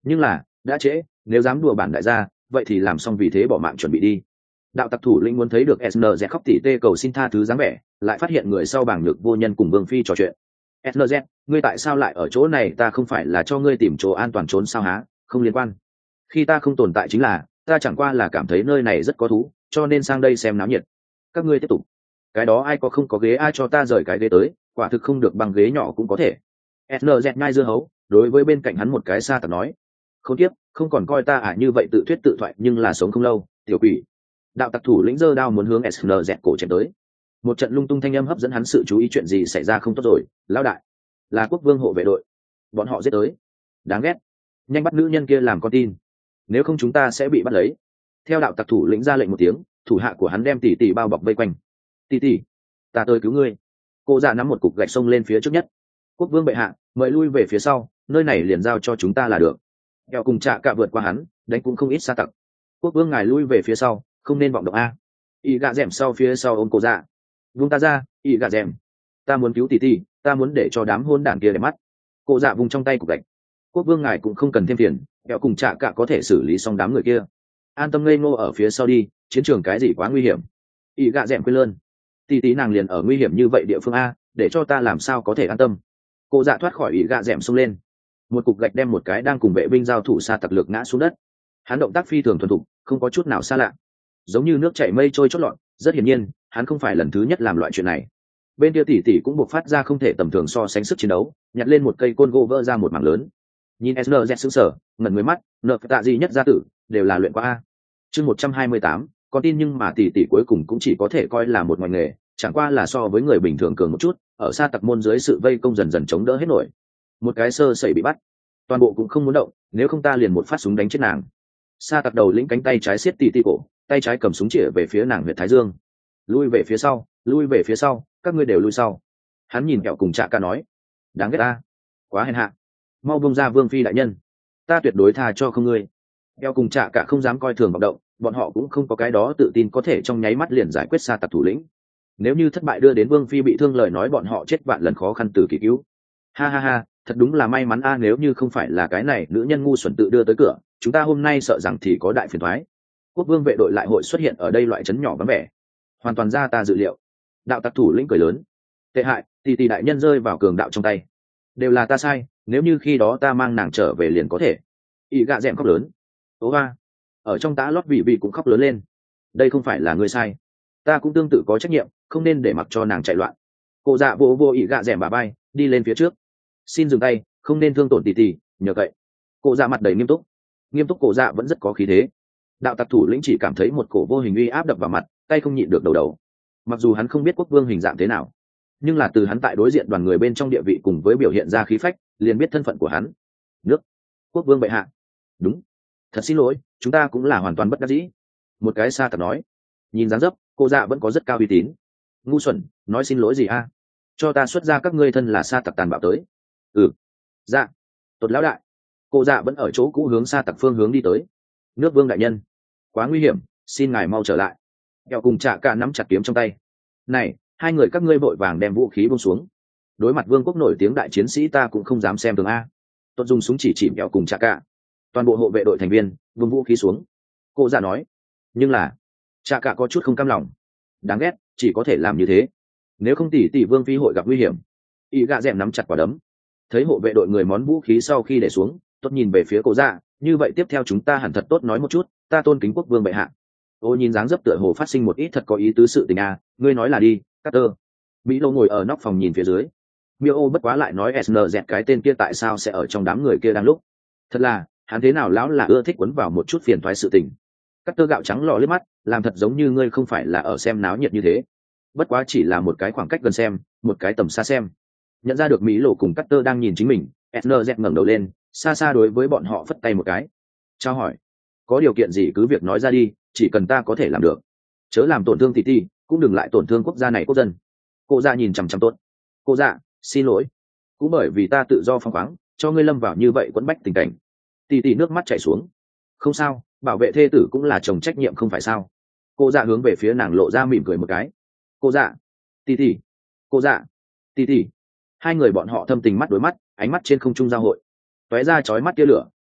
Speaker 1: nhưng là đã trễ, nếu dám đùa bản đại gia vậy thì làm xong, vì thế bỏ mạng chuẩn bị đi. Đạo tặc thủ lĩnh muốn thấy được snz khóc tỉ tê cầu xin tha thứ dáng vẻ, lại phát hiện người sau bảng nhược vô nhân cùng vương phi trò chuyện. snz, ngươi tại sao lại ở chỗ này? Ta không phải là cho ngươi tìm chỗ an toàn trốn sao há? Không liên quan. Khi ta không tồn tại chính là ta chẳng qua là cảm thấy nơi này rất có thú, cho nên sang đây xem náo nhiệt. Các ngươi tiếp tục. Cái đó ai có không có ghế, ai cho ta rời cái ghế tới, quả thực không được bằng ghế nhỏ cũng có thể. snz nhai dưa hấu, đối với bên cạnh hắn một cái sa tặc nói, không tiếp, không còn coi ta như vậy tự thuyết tự thoại, nhưng là sống không lâu, tiểu quỷ. Đạo tặc thủ lĩnh giơ đao muốn hướng snz cổ chém tới. Một trận lung tung thanh âm hấp dẫn hắn sự chú ý. Chuyện gì xảy ra không tốt rồi, lão đại? Là quốc vương hộ vệ đội, bọn họ giết tới. Đáng ghét, nhanh bắt nữ nhân kia làm con tin, nếu không chúng ta sẽ bị bắt lấy. Theo đạo tặc thủ lĩnh ra lệnh một tiếng, thủ hạ của hắn đem tỷ tỷ bao bọc vây quanh. Tỷ tỷ, ta tới cứu ngươi. Cô già nắm một cục gạch xông lên phía trước nhất. Quốc vương bệ hạ, mời lui về phía sau, nơi này liền giao cho chúng ta là được. Kẹo cùng Trạ Cả vượt qua hắn, đánh cũng không ít sa tặc. Quốc vương ngài lui về phía sau, không nên vọng động a. Y gạ dẻm sau phía sau ôm cô dạ. Vung ta ra, y gạ dẻm. Ta muốn cứu tỷ tỷ, ta muốn để cho đám hôn đản kia để mắt. Cô dạ vùng trong tay cục gạch. Quốc vương ngài cũng không cần thêm phiền, Kẹo cùng Trạ Cả có thể xử lý xong đám người kia. An tâm ngây ngô ở phía sau đi, chiến trường cái gì quá nguy hiểm. Y gạ dẻm quên lơn. Tỷ tỷ nàng liền ở nguy hiểm như vậy địa phương a, để cho ta làm sao có thể an tâm. Cô dạ thoát khỏi Y gạ dẻm xông lên. Một cục gạch đem một cái đang cùng vệ binh giao thủ sa tặc lực ngã xuống đất. Hắn động tác phi thường thuần thục, không có chút nào xa lạ, giống như nước chảy mây trôi chót lọt. Rất hiển nhiên hắn không phải lần thứ nhất làm loại chuyện này. Bên kia tỷ tỷ cũng buộc phát ra không thể tầm thường so sánh sức chiến đấu, nhặt lên một cây côn gỗ vỡ ra một mảng lớn. Nhìn snz sững sờ, ngẩn người mắt, nợ tạ gì nhất gia tử đều là luyện qua a. Chương 128, con tin, nhưng mà tỷ tỷ cuối cùng cũng chỉ có thể coi là một ngành nghề, chẳng qua là so với người bình thường cường một chút, ở sa tặc môn dưới sự vây công dần dần chống đỡ hết nổi. Một cái sơ sẩy bị bắt, toàn bộ cũng không muốn động, nếu không ta liền một phát súng đánh chết nàng. Sa tặc đầu lĩnh cánh tay trái siết tỷ tỷ cổ, tay trái cầm súng chĩa về phía nàng huyệt thái dương. Lui về phía sau, lui về phía sau, các ngươi đều lui sau. Hắn nhìn Kẹo cùng Trạ Cả nói, đáng ghét ta, quá hèn hạ, mau buông ra vương phi đại nhân, ta tuyệt đối tha cho không ngươi. Kẹo cùng Trạ Cả không dám coi thường vọng động, bọn họ cũng không có cái đó tự tin có thể trong nháy mắt liền giải quyết sa tặc thủ lĩnh. Nếu như thất bại đưa đến vương phi bị thương lời nói, bọn họ chết vạn lần khó khăn từ kỳ cứu. Ha ha ha, thật đúng là may mắn a, nếu như không phải là cái này nữ nhân ngu xuẩn tự đưa tới cửa, chúng ta hôm nay sợ rằng thì có đại phiền toái. Quốc vương vệ đội lại hội xuất hiện ở đây loại trấn nhỏ vắng vẻ, hoàn toàn ra ta dự liệu. Đạo tặc thủ lĩnh cười lớn, tệ hại, tỷ tỷ đại nhân rơi vào cường đạo trong tay, đều là ta sai, nếu như khi đó ta mang nàng trở về liền có thể. Y gạ dẹm khóc lớn, ố ba, ở trong tã lót vị cũng khóc lớn lên. Đây không phải là ngươi sai, ta cũng tương tự có trách nhiệm, không nên để mặc cho nàng chạy loạn. Cô dạ vô vô Y gạ dẹm bà bay, đi lên phía trước, xin dừng tay, không nên thương tổn tỷ tỷ, nhờ cậy. Cô dạ mặt đầy nghiêm túc cô dạ vẫn rất có khí thế. Đạo tặc thủ lĩnh chỉ cảm thấy một cổ vô hình uy áp đập vào mặt, tay không nhịn được đầu. Mặc dù hắn không biết quốc vương hình dạng thế nào, nhưng là từ hắn tại đối diện đoàn người bên trong địa vị cùng với biểu hiện ra khí phách, liền biết thân phận của hắn. Nước quốc vương bệ hạ. Đúng, thật xin lỗi, chúng ta cũng là hoàn toàn bất đắc dĩ. Một cái sa tặc nói. Nhìn dáng dấp cô dạ vẫn có rất cao uy tín. Ngu xuẩn, nói xin lỗi gì a? Cho ta xuất ra các ngươi thân là sa tặc tàn bạo tới. Ừ, dạ, tốt lão đại. Cô dạ vẫn ở chỗ cũ hướng sa tặc phương hướng đi tới. Nước vương đại nhân, quá nguy hiểm, xin ngài mau trở lại. Kẹo cùng Trạ Cả nắm chặt kiếm trong tay. Này, hai người các ngươi vội vàng đem vũ khí buông xuống. Đối mặt vương quốc nổi tiếng đại chiến sĩ, ta cũng không dám xem thường a. Tốt dùng súng chỉ chìm Kẹo cùng Trạ Cả. Toàn bộ hộ vệ đội thành viên vung vũ khí xuống. Cô dạ nói, nhưng là Trạ Cả có chút không cam lòng. Đáng ghét, chỉ có thể làm như thế, nếu không tỷ vương phi hội gặp nguy hiểm. Y gạ dẹm nắm chặt quả đấm. Thấy hộ vệ đội người món vũ khí sau khi để xuống, tốt nhìn về phía cô dạ, như vậy tiếp theo chúng ta hẳn thật tốt nói một chút, ta tôn kính quốc vương bệ hạ. Ô nhìn dáng dấp tựa hồ phát sinh một ít thật có ý tứ sự tình a, ngươi nói là đi, Carter. Mỹ Lô ngồi ở nóc phòng nhìn phía dưới. Miêu bất quá lại nói snz cái tên kia tại sao sẽ ở trong đám người kia đang lúc. Thật là, hắn thế nào lão là ưa thích quấn vào một chút phiền toái sự tình. Carter gạo trắng lò liếc mắt, làm thật giống như ngươi không phải là ở xem náo nhiệt như thế. Bất quá chỉ là một cái khoảng cách gần xem, một cái tầm xa xem. Nhận ra được Mỹ Lô cùng Carter đang nhìn chính mình, snz ngẩng đầu lên, xa xa đối với bọn họ phất tay một cái. Chào hỏi, có điều kiện gì cứ việc nói ra đi, chỉ cần ta có thể làm được, chớ làm tổn thương tỷ tỷ, cũng đừng lại tổn thương quốc gia này quốc dân. Cô dạ nhìn chằm chằm tốt. Cô dạ, xin lỗi, cũng bởi vì ta tự do phóng khoáng, cho ngươi lâm vào như vậy quẫn bách tình cảnh. Tỷ tỷ nước mắt chảy xuống. Không sao, bảo vệ thê tử cũng là chồng trách nhiệm không phải sao? Cô dạ hướng về phía nàng lộ ra mỉm cười một cái. Cô dạ, tỷ tỷ, cô dạ, tỷ tỷ. Hai người bọn họ thâm tình mắt đối mắt, ánh mắt trên không trung giao hội. Tóe ra chói mắt tia lửa,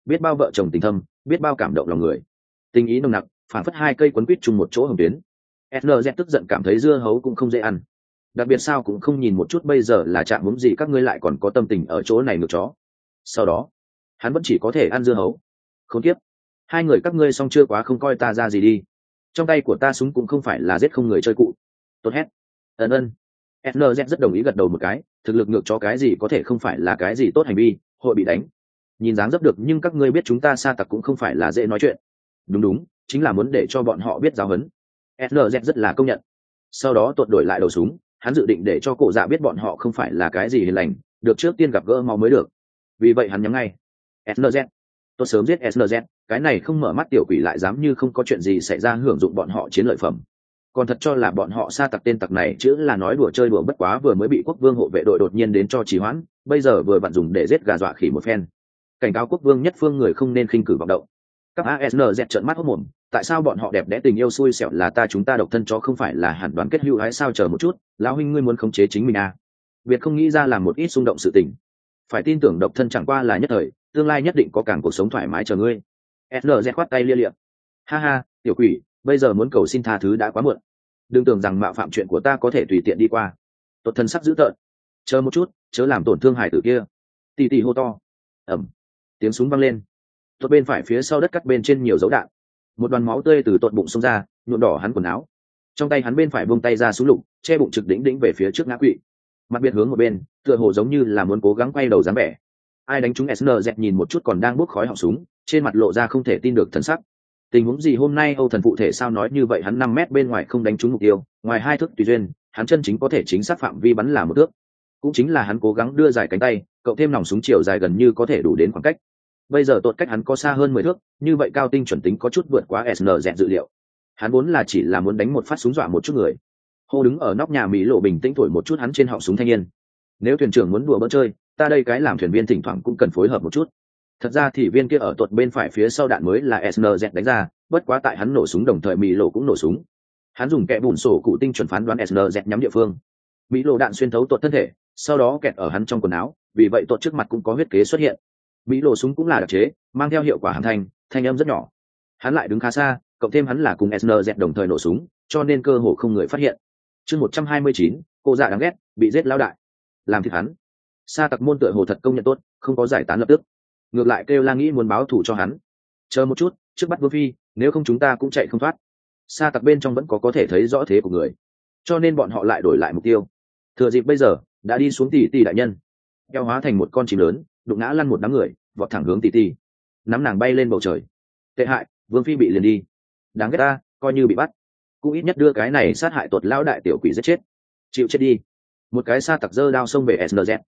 Speaker 1: biết bao vợ chồng tình thâm, biết bao cảm động lòng người. Tình ý nồng nặc, phản phất hai cây quấn quýt chung một chỗ hồng tuyến. SNZ tức giận cảm thấy dưa hấu cũng không dễ ăn. Đặc biệt sao cũng không nhìn một chút bây giờ là chạm muốn gì các ngươi lại còn có tâm tình ở chỗ này ngược chó. Sau đó, hắn vẫn chỉ có thể ăn dưa hấu. Khốn kiếp. Hai người các ngươi xong chưa quá không coi ta ra gì đi. Trong tay của ta súng cũng không phải là giết không người chơi cụ. Tốt hét. Ân. SNZ rất đồng ý gật đầu một cái, thực lực ngược chó cái gì có thể không phải là cái gì tốt hành vi, hội bị đánh. Nhìn dáng dấp được nhưng các ngươi biết chúng ta sa tặc cũng không phải là dễ nói chuyện. Đúng, chính là muốn để cho bọn họ biết giáo huấn. SNZ rất là công nhận. Sau đó tuột đổi lại đầu súng, hắn dự định để cho cổ dạ biết bọn họ không phải là cái gì hiền lành, được trước tiên gặp gỡ máu mới được. Vì vậy hắn nhắm ngay. SNZ. Tôi sớm giết SNZ, cái này không mở mắt tiểu quỷ lại dám như không có chuyện gì xảy ra hưởng dụng bọn họ chiến lợi phẩm. Còn thật cho là bọn họ sa tặc tên tặc này chữ là nói đùa chơi đùa bất quá vừa mới bị quốc vương hộ vệ đội đột nhiên đến cho trì hoãn, bây giờ vừa vặn dùng để giết gà dọa khỉ một phen. Cảnh cáo quốc vương nhất phương người không nên khinh cử vọng động. Các ASNZ trợn mắt hốt mồm, tại sao bọn họ đẹp đẽ tình yêu xui xẻo là ta chúng ta độc thân chó không phải là hẳn đoàn kết hữu hái sao chờ một chút, lão huynh ngươi muốn khống chế chính mình à? Việt không nghĩ ra làm một ít xung động sự tình. Phải tin tưởng độc thân chẳng qua là nhất thời, tương lai nhất định có càng cuộc sống thoải mái chờ ngươi. SNZ khoát tay lia lịa. Ha ha, tiểu quỷ, bây giờ muốn cầu xin tha thứ đã quá muộn. Đừng tưởng rằng mạo phạm chuyện của ta có thể tùy tiện đi qua. Tuột thân sắc dữ tợn. Chờ một chút, chớ làm tổn thương hải tử kia. Tì tì hô to. Ẩm. Tiếng súng vang lên. Tuột bên phải phía sau đất cắt bên trên nhiều dấu đạn. Một đoàn máu tươi từ tuột bụng xông ra, nhuộm đỏ hắn quần áo. Trong tay hắn bên phải buông tay ra súng lục, che bụng trực đỉnh về phía trước ngã quỵ. Mặt biệt hướng một bên, tựa hồ giống như là muốn cố gắng quay đầu dáng vẻ. Ai đánh trúng SNZ nhìn một chút còn đang bốc khói họng súng, trên mặt lộ ra không thể tin được thần sắc. Tình huống gì hôm nay Âu Thần phụ thể sao nói như vậy hắn 5 mét bên ngoài không đánh trúng mục tiêu, ngoài 2 thước tùy duyên, hắn chân chính có thể chính xác phạm vi bắn là 1 thước. Cũng chính là hắn cố gắng đưa dài cánh tay, cộng thêm nòng súng chiều dài gần như có thể đủ đến khoảng cách. Bây giờ tột cách hắn có xa hơn 10 thước, như vậy cao tinh chuẩn tính có chút vượt quá SNZ dự liệu. Hắn vốn là chỉ là muốn đánh một phát súng dọa một chút người. Hô đứng ở nóc nhà Mỹ lộ bình tĩnh thổi một chút hắn trên họng súng thanh niên. Nếu thuyền trưởng muốn đùa bỡn chơi, ta đây cái làm thuyền viên thỉnh thoảng cũng cần phối hợp một chút. Thật ra thì viên kia ở tuột bên phải phía sau đạn mới là SNZ đánh ra, bất quá tại hắn nổ súng đồng thời Mỹ lộ cũng nổ súng. Hắn dùng kẽ bùn sổ cụ tinh chuẩn phán đoán SNZ nhắm địa phương. Mỹ lộ đạn xuyên thấu tuột thân thể, sau đó kẹt ở hắn trong quần áo, vì vậy tuột trước mặt cũng có huyết kế xuất hiện. Mỹ lộ súng cũng là đặc chế, mang theo hiệu quả hàn thanh âm rất nhỏ. Hắn lại đứng khá xa, cộng thêm hắn là cùng SNZ đồng thời nổ súng, cho nên cơ hồ không người phát hiện. Chương 129, cô dạ đáng ghét, bị giết lão đại. Làm thịt hắn. Sa tặc môn tựa hồ thật công nhận tốt, không có giải tán lập tức. Ngược lại kêu la nghĩ muốn báo thù cho hắn. Chờ một chút, trước bắt Vương Phi, nếu không chúng ta cũng chạy không thoát. Sa tặc bên trong vẫn có thể thấy rõ thế của người, cho nên bọn họ lại đổi lại mục tiêu. Thừa dịp bây giờ, đã đi xuống tỷ đại nhân, eo hóa thành một con chim lớn, đụng ngã lăn một đám người, vọt thẳng hướng tỷ, nắm nàng bay lên bầu trời. Tệ hại, Vương Phi bị liền đi. Đáng ghét ta, coi như bị bắt, cũng ít nhất đưa cái này sát hại tuột lão đại tiểu quỷ giết chết. Chịu chết đi. Một cái sa tặc giơ đao xông về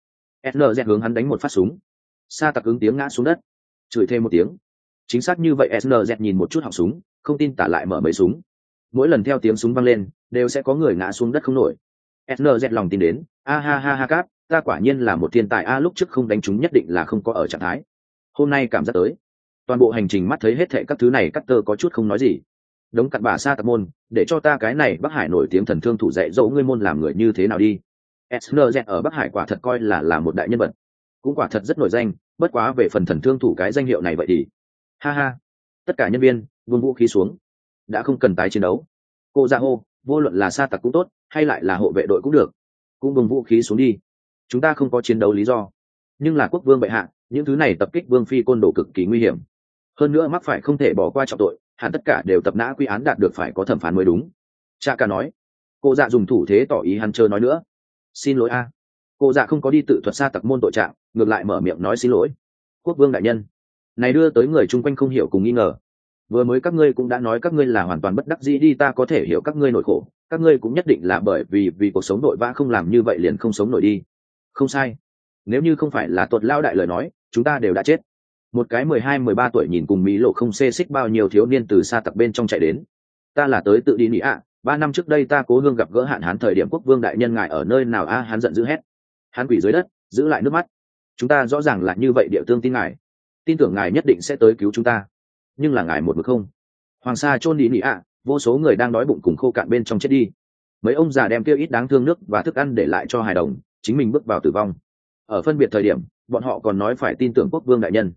Speaker 1: SNZ hướng hắn đánh một phát súng. Sa tặc ứng tiếng ngã xuống đất, chửi thêm một tiếng. Chính xác như vậy SNZ nhìn một chút họng súng, không tin tả lại mở mấy súng. Mỗi lần theo tiếng súng vang lên, đều sẽ có người ngã xuống đất không nổi. SNZ lòng tin đến, a ha ha ha cáp, ta quả nhiên là một thiên tài a lúc trước không đánh chúng nhất định là không có ở trạng thái. Hôm nay cảm giác tới. Toàn bộ hành trình mắt thấy hết thệ các thứ này cắt tơ có chút không nói gì. Đống cặn bà sa tặc môn, để cho ta cái này Bắc Hải nổi tiếng thần thương thủ dạy dỗ ngươi môn làm người như thế nào đi. SNZ ở Bắc Hải quả thật coi là một đại nhân vật, cũng quả thật rất nổi danh, bất quá về phần thần thương thủ cái danh hiệu này vậy thì ha ha. Tất cả nhân viên buông vũ khí xuống, đã không cần tái chiến đấu. Cô ra hô, vô luận là sa tặc cũng tốt hay lại là hộ vệ đội cũng được, cũng buông vũ khí xuống đi. Chúng ta không có chiến đấu lý do, nhưng là quốc vương bệ hạ, những thứ này tập kích vương phi côn đồ cực kỳ nguy hiểm, hơn nữa mắc phải không thể bỏ qua trọng tội, hẳn tất cả đều tập nã quy án đạt được phải có thẩm phán mới đúng. Cha ca nói. Cô dạ dùng thủ thế tỏ ý hắn chờ nói nữa. Xin lỗi a. Cô dạ không có đi tự thuật sa tặc môn tội trạng, ngược lại mở miệng nói xin lỗi. Quốc vương đại nhân, này đưa tới người chung quanh không hiểu cùng nghi ngờ. Vừa mới các ngươi cũng đã nói các ngươi là hoàn toàn bất đắc dĩ đi, ta có thể hiểu các ngươi nỗi khổ, các ngươi cũng nhất định là bởi vì cuộc sống nội vã không làm như vậy liền không sống nổi đi. Không sai, nếu như không phải là tuột lao đại lời nói, chúng ta đều đã chết. Một cái 12-13 tuổi nhìn cùng Mỹ lộ không xê xích bao nhiêu thiếu niên từ sa tặc bên trong chạy đến. Ta là tới tự đi nị ạ, 3 năm trước đây ta cố hương gặp gỡ Hạn Hán thời điểm quốc vương đại nhân ngài ở nơi nào a? Hắn giận dữ hét. Hắn quỳ dưới đất, giữ lại nước mắt. Chúng ta rõ ràng là như vậy địa tương tin ngài, tin tưởng ngài nhất định sẽ tới cứu chúng ta, nhưng là ngài một mực không. Hoàng sa chôn đi nị ạ, vô số người đang đói bụng cùng khô cạn bên trong chết đi. Mấy ông già đem kêu ít đáng thương nước và thức ăn để lại cho hài đồng, chính mình bước vào tử vong. Ở phân biệt thời điểm, bọn họ còn nói phải tin tưởng quốc vương đại nhân.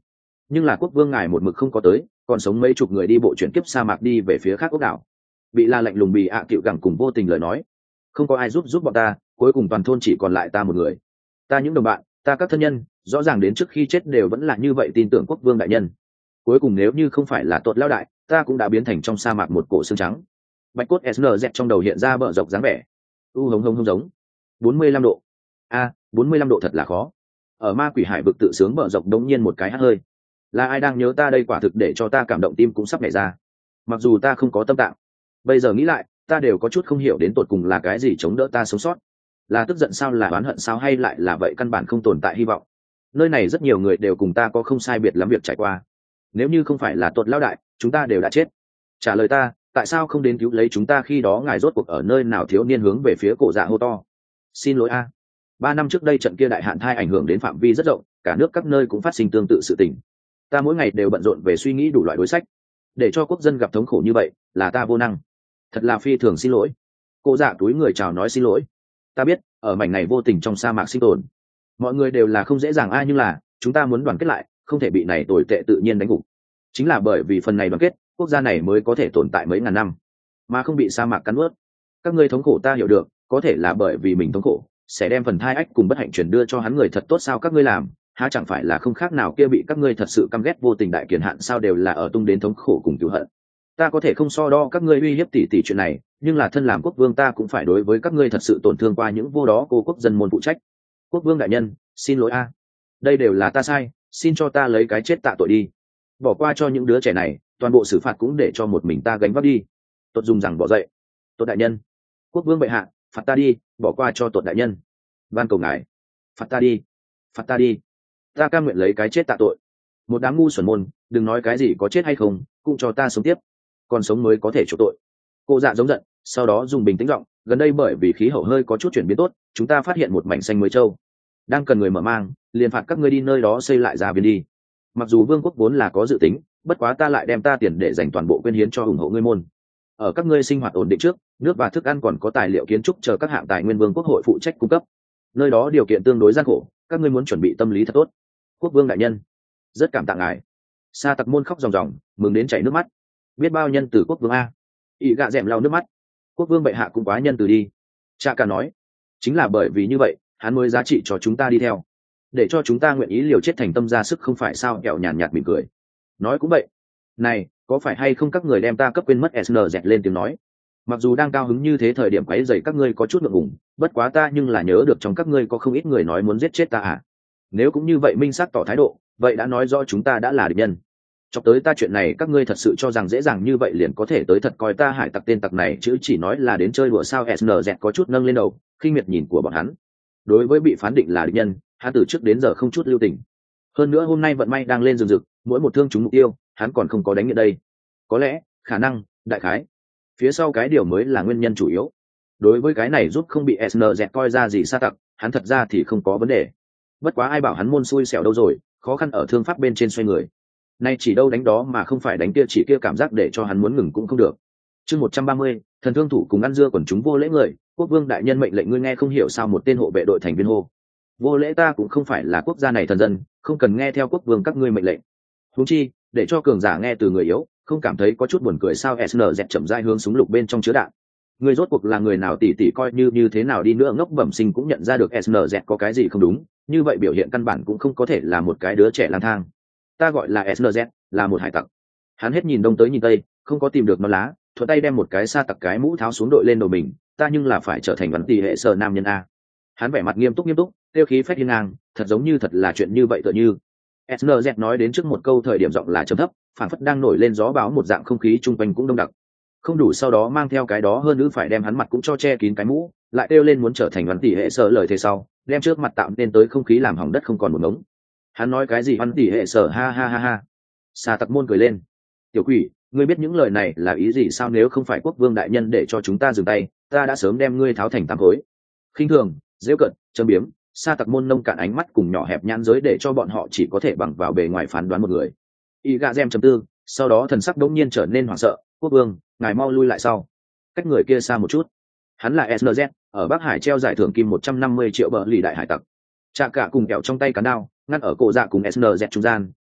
Speaker 1: nhưng là quốc vương ngài một mực không có tới, còn sống mấy chục người đi bộ chuyển kiếp sa mạc đi về phía khác ốc đảo. Bị la lạnh lùng bị cựu gẳng cùng vô tình lời nói, không có ai giúp bọn ta, cuối cùng toàn thôn chỉ còn lại ta một người. Ta những đồng bạn, ta các thân nhân, rõ ràng đến trước khi chết đều vẫn là như vậy tin tưởng quốc vương đại nhân. Cuối cùng nếu như không phải là tội lao đại, ta cũng đã biến thành trong sa mạc một cổ xương trắng. Bạch cốt SNZ trong đầu hiện ra bờ dọc dáng vẻ. Hống hống hống giống. 45 độ. 45 độ thật là khó. Ở ma quỷ hải vực tự sướng bờ dọc đống nhiên một cái hắt hơi. Là ai đang nhớ ta đây, quả thực để cho ta cảm động tim cũng sắp nhảy ra. Mặc dù ta không có tâm tạng, bây giờ nghĩ lại, ta đều có chút không hiểu đến tột cùng là cái gì chống đỡ ta sống sót. Là tức giận sao, là oán hận sao, hay lại là vậy căn bản không tồn tại hy vọng. Nơi này rất nhiều người đều cùng ta có không sai biệt lắm việc trải qua. Nếu như không phải là tuột lão đại, chúng ta đều đã chết. Trả lời ta, tại sao không đến cứu lấy chúng ta khi đó, ngài rốt cuộc ở nơi nào? Thiếu niên hướng về phía cổ dạ hô to. Xin lỗi 3 năm trước đây trận kia đại hạn thai ảnh hưởng đến phạm vi rất rộng, cả nước các nơi cũng phát sinh tương tự sự tình. Ta mỗi ngày đều bận rộn về suy nghĩ đủ loại đối sách, để cho quốc dân gặp thống khổ như vậy, là ta vô năng, thật là phi thường xin lỗi. Cô dạ túi người chào nói xin lỗi. Ta biết, ở mảnh này vô tình trong sa mạc sinh tồn, mọi người đều là không dễ dàng nhưng là chúng ta muốn đoàn kết lại, không thể bị này tồi tệ tự nhiên đánh gục. Chính là bởi vì phần này đoàn kết, quốc gia này mới có thể tồn tại mấy ngàn năm, mà không bị sa mạc cắn ướt. Các ngươi thống khổ ta hiểu được, có thể là bởi vì mình thống khổ, sẽ đem phần thai ách cùng bất hạnh truyền đưa cho hắn người thật tốt sao? Các ngươi làm, há chẳng phải là không khác nào kia bị các ngươi thật sự căm ghét vô tình đại kiền hạn sao? Đều là ở tung đến thống khổ cùng cứu hận. Ta có thể không so đo các ngươi uy hiếp tỉ chuyện này, nhưng là thân làm quốc vương ta cũng phải đối với các ngươi thật sự tổn thương qua những vô đó cô quốc dân môn phụ trách. Quốc vương đại nhân, xin lỗi đây đều là ta sai, xin cho ta lấy cái chết tạ tội đi. Bỏ qua cho những đứa trẻ này, toàn bộ xử phạt cũng để cho một mình ta gánh vác đi. Tuột dùng rằng bỏ dậy. Tuột đại nhân, quốc vương bệ hạ, phạt ta đi, bỏ qua cho tuột đại nhân, van cầu ngài, phạt ta đi, ta cam nguyện lấy cái chết tạ tội. Một đám ngu xuẩn môn, đừng nói cái gì có chết hay không, cũng cho ta sống tiếp, còn sống mới có thể chỗ tội. Cô dạ giống giận, sau đó dùng bình tĩnh giọng, gần đây bởi vì khí hậu hơi có chút chuyển biến tốt, chúng ta phát hiện một mảnh xanh mới châu, đang cần người mở mang, liền phạt các ngươi đi nơi đó xây lại gia viên đi. Mặc dù vương quốc vốn là có dự tính, bất quá ta lại đem ta tiền để dành toàn bộ quyên hiến cho ủng hộ ngươi môn. Ở các ngươi sinh hoạt ổn định trước, nước và thức ăn còn có tài liệu kiến trúc chờ các hạng tài nguyên vương quốc hội phụ trách cung cấp. Nơi đó điều kiện tương đối gian khổ, các ngươi muốn chuẩn bị tâm lý thật tốt. Quốc vương đại nhân, rất cảm tạ ngài. Sa tặc môn khóc ròng ròng, mừng đến chảy nước mắt. Biết bao nhân từ quốc vương ý gạ dẹm lau nước mắt. Quốc vương bệ hạ cũng quá nhân từ đi. Cha cả nói, chính là bởi vì như vậy, hắn mới giá trị cho chúng ta đi theo, để cho chúng ta nguyện ý liều chết thành tâm ra sức, không phải sao? Kẹo nhàn nhạt mỉm cười nói, cũng vậy. Này, có phải hay không các người đem ta cấp quên mất? SNZ lên tiếng nói. Mặc dù đang cao hứng như thế, thời điểm quấy rầy các ngươi có chút ngượng ngùng, bất quá ta nhưng là nhớ được trong các ngươi có không ít người nói muốn giết chết ta Nếu cũng như vậy minh xác tỏ thái độ, vậy đã nói rõ chúng ta đã là địch nhân. Chọc tới ta chuyện này, các ngươi thật sự cho rằng dễ dàng như vậy liền có thể tới thật coi ta hải tặc tên tặc này chứ chỉ nói là đến chơi đùa sao? SNZ có chút nâng lên đầu, khinh miệt nhìn của bọn hắn. Đối với bị phán định là địch nhân, hắn từ trước đến giờ không chút lưu tình. Hơn nữa hôm nay vận may đang lên rừng rực, mỗi một thương trúng mục tiêu, hắn còn không có đánh ở đây. Có lẽ, khả năng, đại khái, phía sau cái điều mới là nguyên nhân chủ yếu. Đối với cái này giúp không bị SNZ coi ra gì sa tặc, hắn thật ra thì không có vấn đề. Bất quá ai bảo hắn môn xui xẻo đâu rồi, khó khăn ở thương pháp bên trên xoay người. Nay chỉ đâu đánh đó mà không phải đánh kia, chỉ kia cảm giác để cho hắn muốn ngừng cũng không được. Chương 130, thần thương thủ cùng ăn dưa quần chúng vô lễ người. Quốc vương đại nhân mệnh lệnh, ngươi nghe không hiểu sao? Một tên hộ vệ đội thành viên hô. Vô lễ? Ta cũng không phải là quốc gia này thần dân, không cần nghe theo quốc vương các ngươi mệnh lệnh. Huống chi, để cho cường giả nghe từ người yếu, không cảm thấy có chút buồn cười sao? SNZ chậm rãi hướng súng lục bên trong chứa đạn. Ngươi rốt cuộc là người nào? Tỷ coi như thế nào đi nữa, ngốc bẩm sinh cũng nhận ra được SNZ có cái gì không đúng, như vậy biểu hiện căn bản cũng không có thể là một cái đứa trẻ lang thang. Ta gọi là SNZ, là một hải tặc. Hắn hết nhìn đông tới nhìn tây, không có tìm được non lá, thuận tay đem một cái sa tặc cái mũ tháo xuống đội lên đầu mình. Ta nhưng là phải trở thành vấn tỷ hệ sở nam nhân Hắn vẻ mặt nghiêm túc, tiêu khí phách hiên ngang, thật giống như thật là chuyện như vậy tựa như. SNZ nói đến trước một câu thời điểm giọng là trầm thấp, phảng phất đang nổi lên gió báo một dạng, không khí chung quanh cũng đông đặc. Không đủ sau đó mang theo cái đó hơn nữa phải đem hắn mặt cũng cho che kín cái mũ, lại kêu lên muốn trở thành vấn tỷ hệ sở, lời thế sau, đem trước mặt tạo nên tới không khí làm hỏng đất không còn một ngống. Hắn nói cái gì vấn tỷ hệ sở? Ha ha ha ha. Sa tặc môn cười lên. Tiểu quỷ, ngươi biết những lời này là ý gì sao? Nếu không phải quốc vương đại nhân để cho chúng ta dừng tay, ta đã sớm đem ngươi tháo thành tám khối. Khinh thường, giễu cợt, châm biếm, sa tặc môn nông cạn ánh mắt cùng nhỏ hẹp nhãn giới để cho bọn họ chỉ có thể bằng vào bề ngoài phán đoán một người. Y gà gem chấm tư, sau đó thần sắc đống nhiên trở nên hoảng sợ. Quốc vương, ngài mau lui lại sau, cách người kia xa một chút. Hắn là SNZ, ở Bắc Hải treo giải thưởng kim 150 triệu bờ lì đại hải tặc. Chạ cả cùng kẹo trong tay cán đao, ngăn ở cổ dạ cùng SNZ trung gian,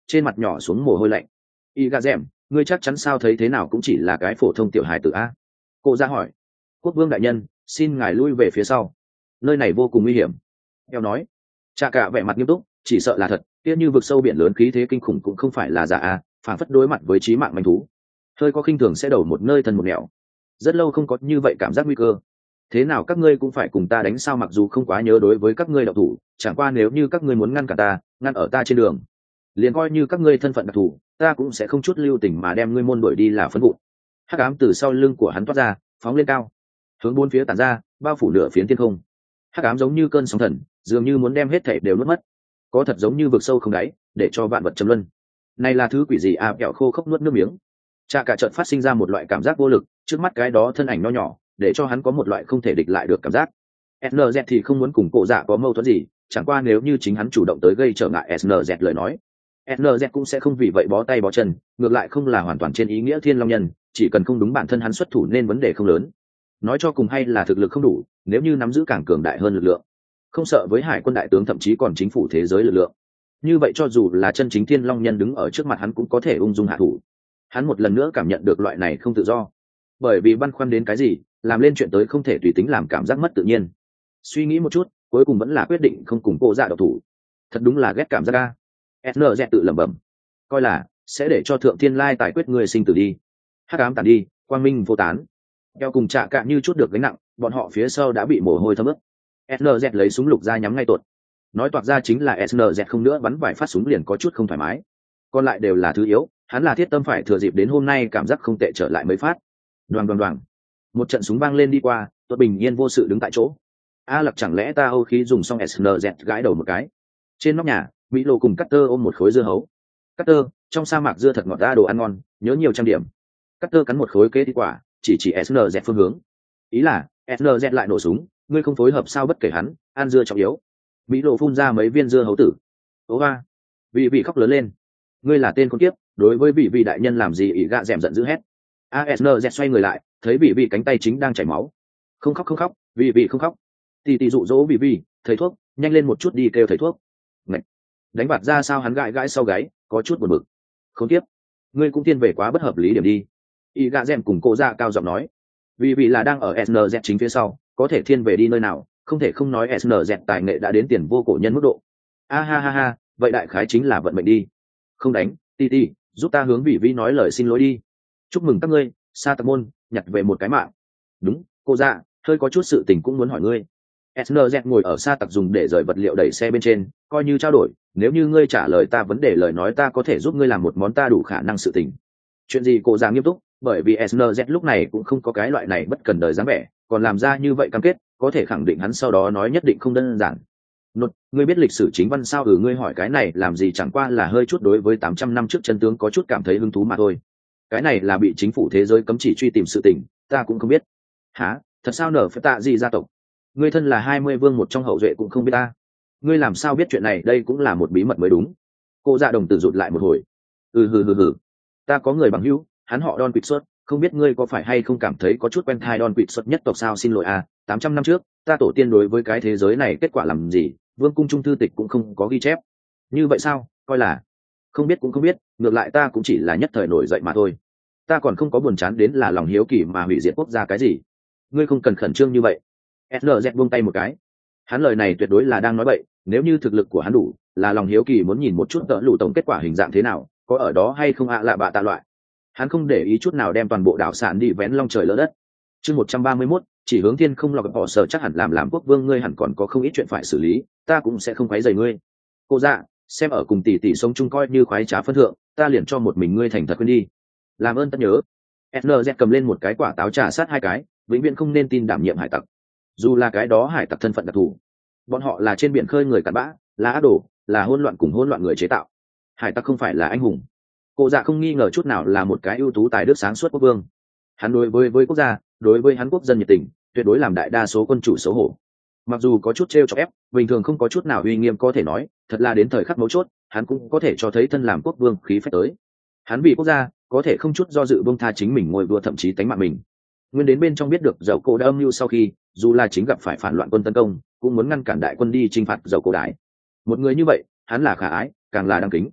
Speaker 1: trên mặt nhỏ xuống mồ hôi lạnh. Y gà rèm, ngươi chắc chắn sao thấy thế nào cũng chỉ là cái phổ thông tiểu hài tử a? Cô ra hỏi. Quốc vương đại nhân, xin ngài lui về phía sau, nơi này vô cùng nguy hiểm. Eo nói. Cha cả vẻ mặt nghiêm túc, chỉ sợ là thật, tiếc như vực sâu biển lớn khí thế kinh khủng cũng không phải là giả a, phản phất đối mặt với chí mạng manh thú, hơi có khinh thường sẽ đầu một nơi thân một nẻo. Rất lâu không có như vậy cảm giác nguy cơ. Thế nào các ngươi cũng phải cùng ta đánh sao? Mặc dù không quá nhớ đối với các ngươi đạo thủ, chẳng qua nếu như các ngươi muốn ngăn cả ta, ngăn ở ta trên đường, liền coi như các ngươi thân phận đặc thù, ta cũng sẽ không chút lưu tình mà đem ngươi môn đuổi đi là phấn vụ. Hắc ám từ sau lưng của hắn toát ra, phóng lên cao, hướng bốn phía tản ra, bao phủ nửa phiến thiên không. Hắc ám giống như cơn sóng thần, dường như muốn đem hết thảy đều nuốt mất. Có thật giống như vực sâu không đáy, để cho vạn vật trầm luân. Này là thứ quỷ gì à? Kẹo khô khốc nuốt nước miếng. Cha cả chợt phát sinh ra một loại cảm giác vô lực, trước mắt cái đó thân ảnh nho nhỏ, để cho hắn có một loại không thể địch lại được cảm giác. SNZ thì không muốn cùng cổ dạ có mâu thuẫn gì, chẳng qua nếu như chính hắn chủ động tới gây trở ngại SNZ lời nói, SNZ cũng sẽ không vì vậy bó tay bó chân, ngược lại không là hoàn toàn trên ý nghĩa thiên long nhân, chỉ cần không đúng bản thân hắn xuất thủ nên vấn đề không lớn. Nói cho cùng hay là thực lực không đủ, nếu như nắm giữ càng cường đại hơn lực lượng, không sợ với hải quân đại tướng thậm chí còn chính phủ thế giới lực lượng, như vậy cho dù là chân chính thiên long nhân đứng ở trước mặt hắn cũng có thể ung dung hạ thủ. Hắn một lần nữa cảm nhận được loại này không tự do, bởi vì băn khoăn đến cái gì, làm lên chuyện tới không thể tùy tính, làm cảm giác mất tự nhiên. Suy nghĩ một chút, cuối cùng vẫn là quyết định không cùng cô dạ độc thủ. Thật đúng là ghét cảm giác ca. SNZ tự lẩm bẩm, coi là sẽ để cho thượng thiên lai tài quyết người sinh tử đi. Hắc ám tàn đi, quang minh vô tán. Eo cùng Trạ Cạ như chút được gánh nặng, bọn họ phía sau đã bị mồ hôi thấm ướt. SNZ lấy súng lục ra nhắm ngay tuột. Nói toạc ra chính là SNZ không nữa bắn vài phát súng liền có chút không thoải mái. Còn lại đều là thứ yếu, hắn là thiết tâm phải thừa dịp đến hôm nay cảm giác không tệ trở lại mấy phát. Đoàng đoàng đoàng, một trận súng vang lên đi qua, tuột bình yên vô sự đứng tại chỗ. A Lặc chẳng lẽ ta âu khí dùng xong? SNZ gãi đầu một cái. Trên nóc nhà, Mỹ Lô cùng Cutter ôm một khối dưa hấu. Cutter, trong sa mạc dưa thật ngọt, ra đồ ăn ngon, nhớ nhiều trang điểm. Cutter cắn một khối kế thịt quả, chỉ SNZ phương hướng. Ý là SNZ lại nổ súng, ngươi không phối hợp sao? Bất kể hắn, ăn dưa trọng yếu. Mỹ Lộ phun ra mấy viên dưa hấu tử. Ố ba, vị khóc lớn lên. Ngươi là tên con kiếp, đối với vị đại nhân làm gì? Ỷ gạ dẻm giận dữ hét. ASNZ xoay người lại, thấy vị cánh tay chính đang chảy máu. Không khóc, vị không khóc. Tì dụ dỗ vị, thầy thuốc, nhanh lên một chút đi kêu thầy thuốc. Ngậy. Đánh bạt ra sao? Hắn gãi sau gáy, có chút buồn bực. Không tiếp, ngươi cũng tiên về quá bất hợp lý điểm đi. Ỷ gạ dẻm cùng cô ra cao giọng nói. Vị là đang ở SNZ chính phía sau, có thể thiên về đi nơi nào, không thể không nói SNZ tài nghệ đã đến tiền vô cổ nhân mức độ. Ha, vậy đại khái chính là vận mệnh đi. Không đánh, Ti, giúp ta hướng vị nói lời xin lỗi đi. Chúc mừng các ngươi, Sa Tạc Môn nhặt về một cái mạng. Đúng, cô dạ, hơi có chút sự tình cũng muốn hỏi ngươi. SNZ ngồi ở Sa Tạc dùng để rời vật liệu đẩy xe bên trên, coi như trao đổi, nếu như ngươi trả lời ta vấn đề lời nói ta có thể giúp ngươi làm một món ta đủ khả năng sự tình. Chuyện gì? Cô dạ nghiêm túc, bởi vì SNZ lúc này cũng không có cái loại này bất cần đời dáng vẻ, còn làm ra như vậy cam kết, có thể khẳng định hắn sau đó nói nhất định không đơn giản. Nốt, ngươi biết lịch sử chính văn sao? Ngươi hỏi cái này làm gì? Chẳng qua là hơi chút đối với 800 năm trước chân tướng có chút cảm thấy hứng thú mà thôi. Cái này là bị chính phủ thế giới cấm chỉ truy tìm sự tình, ta cũng không biết. Hả? Thật sao? Nở phải tạ gì gia tộc? Ngươi thân là 20 vương một trong hậu duệ cũng không biết ta? Ngươi làm sao biết chuyện này? Đây cũng là một bí mật mới đúng. Cô dạ đồng tử rụt lại một hồi. Hừ. Ta có người bằng hữu, hắn họ Don Quỵt Xuất, không biết ngươi có phải hay không cảm thấy có chút quen thai. Don Quỵt Xuất nhất tộc sao? Xin lỗi 800 năm trước, ta tổ tiên đối với cái thế giới này kết quả làm gì, vương cung trung thư tịch cũng không có ghi chép. Như vậy sao? Coi là không biết cũng không biết, ngược lại ta cũng chỉ là nhất thời nổi dậy mà thôi. Ta còn không có buồn chán đến là lòng hiếu kỳ mà hủy diệt quốc gia cái gì. Ngươi không cần khẩn trương như vậy. SNZ buông tay một cái. Hắn lời này tuyệt đối là đang nói bậy, nếu như thực lực của hắn đủ, là lòng hiếu kỳ muốn nhìn một chút tợ lũ tổng kết quả hình dạng thế nào, có ở đó hay không lạ bạ tạ loại. Hắn không để ý chút nào đem toàn bộ đảo sản đi vén long trời lỡ đất. Chương 131, chỉ hướng thiên không lọc bỏ sở chắc hẳn làm quốc vương ngươi hẳn còn có không ít chuyện phải xử lý, ta cũng sẽ không quấy rầy ngươi. Cô dạ, xem ở cùng tỷ sống chung coi như khoái trá phân thượng, ta liền cho một mình ngươi thành thật quên đi. Làm ơn tất nhớ. SNZ cầm lên một cái quả táo trà sát hai cái, vĩnh viễn không nên tin đảm nhiệm hải tặc. Dù là cái đó hải tặc thân phận đặc thù, bọn họ là trên biển khơi người cặn bã, là ác đồ, là hỗn loạn cùng hỗn loạn người chế tạo. Hải tặc không phải là anh hùng. Cô dạ không nghi ngờ chút nào là một cái ưu tú tài đức sáng suốt quốc vương. Hắn đối với quốc gia, đối với hắn quốc dân nhiệt tình, tuyệt đối làm đại đa số quân chủ xấu hổ. Mặc dù có chút trêu chọc ép, bình thường không có chút nào uy nghiêm có thể nói, thật là đến thời khắc mấu chốt, hắn cũng có thể cho thấy thân làm quốc vương khí phách tới. Hắn vì quốc gia, có thể không chút do dự buông tha chính mình ngôi vua thậm chí tánh mạng mình. Nguyên đến bên trong biết được dầu cổ đã âm mưu sau khi, dù là chính gặp phải phản loạn quân tấn công, cũng muốn ngăn cản đại quân đi chinh phạt dầu cổ đại. Một người như vậy, hắn là khả ái, càng là đáng kính.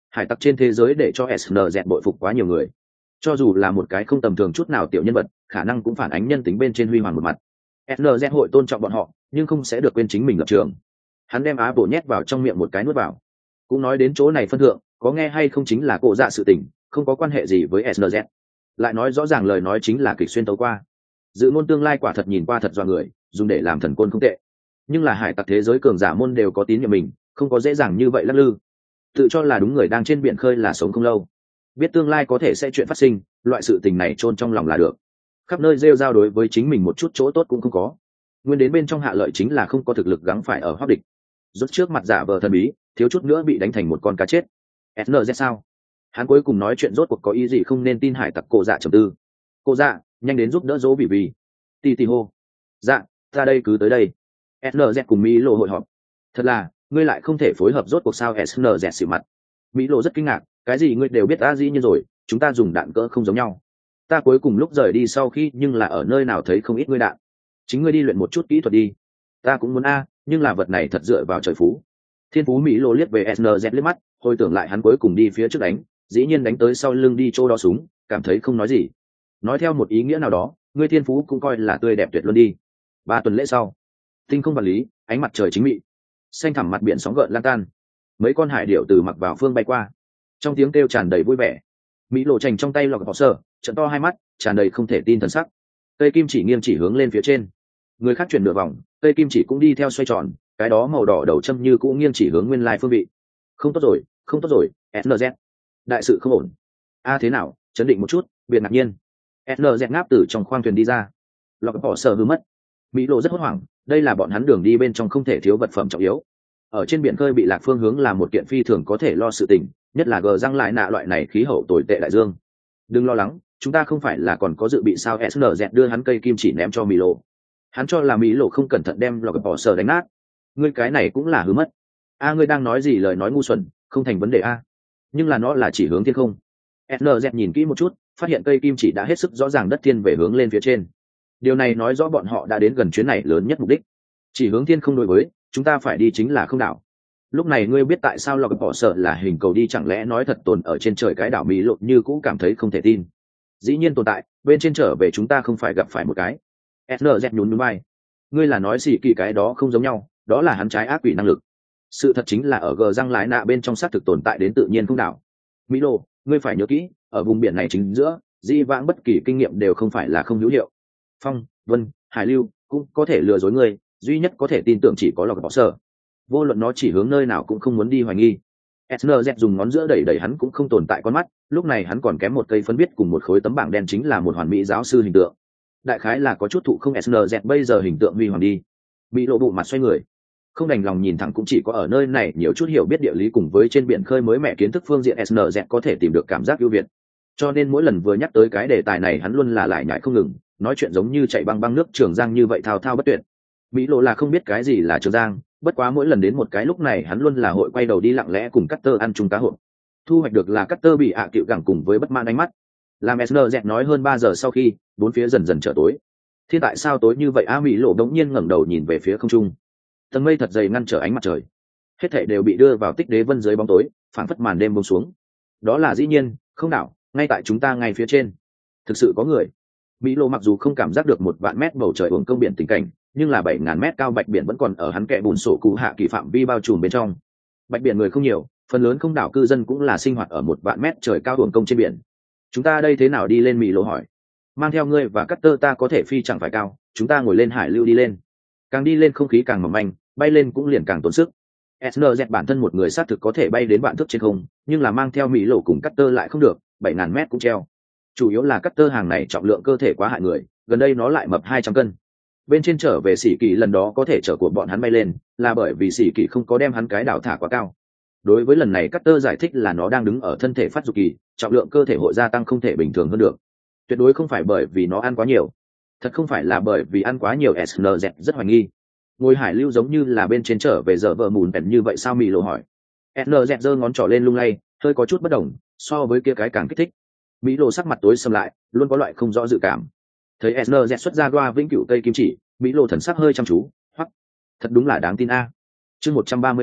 Speaker 1: Hải tặc trên thế giới để cho SNZ bội phục quá nhiều người, cho dù là một cái không tầm thường chút nào tiểu nhân vật, khả năng cũng phản ánh nhân tính bên trên huy hoàng một mặt. SNZ hội tôn trọng bọn họ, nhưng không sẽ được quên chính mình lập trường. Hắn đem Apple nhét vào trong miệng một cái nuốt vào. Cũng nói đến chỗ này phân thượng, có nghe hay không chính là cổ dạ sự tình, không có quan hệ gì với SNZ. Lại nói rõ ràng lời nói chính là kịch xuyên tấu qua. Dự ngôn tương lai quả thật nhìn qua thật dọa người, dùng để làm thần côn không tệ. Nhưng là hải tặc thế giới cường giả môn đều có tín nhiệm mình, không có dễ dàng như vậy lắc lư. Tự cho là đúng người đang trên biển khơi là sống không lâu. Biết tương lai có thể sẽ chuyện phát sinh, loại sự tình này chôn trong lòng là được. Khắp nơi rêu rao đối với chính mình một chút chỗ tốt cũng không có. Nguyên đến bên trong hạ lợi chính là không có thực lực gắng phải ở hoác địch. Rút trước mặt giả vờ thần bí, thiếu chút nữa bị đánh thành một con cá chết. SNZ sao? Hắn cuối cùng nói chuyện rốt cuộc có ý gì không nên tin hải tặc cổ dạ trầm tư. Cô dạ, nhanh đến giúp đỡ dỗ vì. Tì hô. Dạ, ra đây cứ tới đây. SNZ cùng Mỹ lộ hội họp. Thật là, ngươi lại không thể phối hợp rốt cuộc sao? SNZ xỉu mặt. Mỹ lộ rất kinh ngạc, cái gì ngươi đều biết dĩ nhiên rồi, chúng ta dùng đạn cỡ không giống nhau. Ta cuối cùng lúc rời đi sau khi nhưng là ở nơi nào thấy không ít ngươi đạn. Chính ngươi đi luyện một chút kỹ thuật đi. Ta cũng muốn nhưng là vật này thật dựa vào trời phú. Thiên phú Mỹ lộ liếc về SNZ liếc mắt, hồi tưởng lại hắn cuối cùng đi phía trước đánh, dĩ nhiên đánh tới sau lưng đi chỗ đó súng, cảm thấy không nói gì. Nói theo một ý nghĩa nào đó, ngươi thiên phú cũng coi là tươi đẹp tuyệt luôn đi. 3 tuần lễ sau, tinh không vật lý, ánh mặt trời chính mị, xanh thẳm mặt biển sóng gợn lan tan, mấy con hải điểu từ mặc vào phương bay qua, trong tiếng kêu tràn đầy vui vẻ. Mỹ lộ chành trong tay lọc bỏ sơ, trận to hai mắt, tràn đầy không thể tin thần sắc. Cây kim chỉ nghiêng chỉ hướng lên phía trên, người khác chuyển nửa vòng, cây kim chỉ cũng đi theo xoay tròn, cái đó màu đỏ đầu châm như cũng nghiêng chỉ hướng nguyên lai phương vị. Không tốt rồi, SNZ, đại sự không ổn. Thế nào, chấn định một chút, biệt ngạc nhiên. SNZ ngáp từ trong khoang thuyền đi ra, lọc bỏ sơ hư mất. Mỹ lộ rất hốt hoảng, đây là bọn hắn đường đi bên trong không thể thiếu vật phẩm trọng yếu. Ở trên biển khơi bị lạc phương hướng là một kiện phi thường có thể lo sự tình, nhất là gờ răng lại nạ loại này khí hậu tồi tệ đại dương. Đừng lo lắng, chúng ta không phải là còn có dự bị sao? SNZ đưa hắn cây kim chỉ ném cho Mỹ lộ. Hắn cho là Mỹ lộ không cẩn thận đem lọc bỏ sờ đánh nát. Ngươi cái này cũng là hư mất. Ngươi đang nói gì lời nói ngu xuẩn, không thành vấn đề nhưng là nó là chỉ hướng thiên không. SNZ nhìn kỹ một chút, phát hiện cây kim chỉ đã hết sức rõ ràng đất thiên về hướng lên phía trên. Điều này nói rõ bọn họ đã đến gần chuyến này lớn nhất mục đích. Chỉ hướng thiên không đối với chúng ta phải đi chính là không đảo. Lúc này ngươi biết tại sao lọc bỏ sợ là hình cầu đi, chẳng lẽ nói thật tồn ở trên trời cái đảo Mỹ lộ như cũ cảm thấy không thể tin. Dĩ nhiên tồn tại, bên trên trở về chúng ta không phải gặp phải một cái. SNZ nhún nhún vai. Ngươi là nói xì kỳ cái đó không giống nhau, đó là hắn trái ác quỷ năng lực. Sự thật chính là ở gờ răng lái nạ bên trong xác thực tồn tại đến tự nhiên không đảo. Mỹ lộ, ngươi phải nhớ kỹ, ở vùng biển này chính giữa, di vãng bất kỳ kinh nghiệm đều không phải là không hữu hiệu. Phong, Vân, Hải Lưu cũng có thể lừa dối ngươi, duy nhất có thể tin tưởng chỉ có lọc bỏ sợ. Vô luận nó chỉ hướng nơi nào cũng không muốn đi hoài nghi. SNZ dùng ngón giữa đẩy đẩy hắn cũng không tồn tại con mắt, lúc này hắn còn kém một cây phấn biết cùng một khối tấm bảng đen chính là một hoàn mỹ giáo sư hình tượng. Đại khái là có chút thụ không SNZ bây giờ hình tượng huy hoàng đi. Bị lộ bụng mặt xoay người, không đành lòng nhìn thẳng, cũng chỉ có ở nơi này nhiều chút hiểu biết địa lý cùng với trên biển khơi mới mẻ kiến thức phương diện SNZ có thể tìm được cảm giác ưu việt. Cho nên mỗi lần vừa nhắc tới cái đề tài này hắn luôn là lại nhại không ngừng, nói chuyện giống như chạy băng băng nước Trường Giang như vậy thao thao bất tuyệt. Mỹ lộ là không biết cái gì là Trường Giang, bất quá mỗi lần đến một cái lúc này hắn luôn là hội quay đầu đi lặng lẽ cùng Cutter ăn chung cá hộp. Thu hoạch được là Cutter bị cựu gẳng cùng với bất mãn ánh mắt. Làm SNZ nói hơn 3 giờ sau khi, bốn phía dần dần trở tối. Thiên tại sao tối như vậy? Mỹ lộ đống nhiên ngẩng đầu nhìn về phía không trung. Tầng mây thật dày ngăn trở ánh mặt trời. Hết thảy đều bị đưa vào tích đế vân dưới bóng tối, phảng phất màn đêm buông xuống. Đó là dĩ nhiên, không đảo, ngay tại chúng ta ngay phía trên. Thực sự có người. Mỹ lộ mặc dù không cảm giác được 1 vạn mét bầu trời uống công biển tình cảnh, nhưng là 7.000 mét cao bạch biển vẫn còn ở hắn kẽ bùn sổ cụ hạ kỳ phạm vi bao trùm bên trong. Bạch biển người không nhiều, phần lớn không đảo cư dân cũng là sinh hoạt ở 1 vạn mét trời cao uống công trên biển. Chúng ta đây thế nào đi lên? Mỹ lộ hỏi. Mang theo ngươi và Cutter ta có thể phi chẳng phải cao, chúng ta ngồi lên hải lưu đi lên. Càng đi lên không khí càng mỏng manh, bay lên cũng liền càng tốn sức. SNZ bản thân một người xác thực có thể bay đến vạn thước trên không, nhưng là mang theo Mỹ lộ cùng Cutter lại không được, 7.000 mét cũng treo. Chủ yếu là Cutter hàng này trọng lượng cơ thể quá hại người, gần đây nó lại mập 200 cân. Bên trên trở về sĩ kỳ lần đó có thể chở của bọn hắn bay lên, là bởi vì sĩ kỳ không có đem hắn cái đảo thả quá cao. Đối với lần này Cutter giải thích là nó đang đứng ở thân thể phát dục kỳ, trọng lượng cơ thể hội gia tăng không thể bình thường hơn được. Tuyệt đối không phải bởi vì nó ăn quá nhiều. Thật không phải là bởi vì ăn quá nhiều. SNZ rất hoài nghi. Ngôi hải lưu giống như là bên trên trở về giờ vợ mùn bèn như vậy sao? Mỹ lộ hỏi. SNZ giơ ngón trỏ lên lung lay, hơi có chút bất đồng, so với kia cái càng kích thích. Mỹ lộ sắc mặt tối sầm lại, luôn có loại không rõ dự cảm. Thấy SNZ xuất ra đoa vĩnh cửu cây kim chỉ, Mỹ lộ thần sắc hơi chăm chú, hoặc thật đúng là đáng tin chương 132,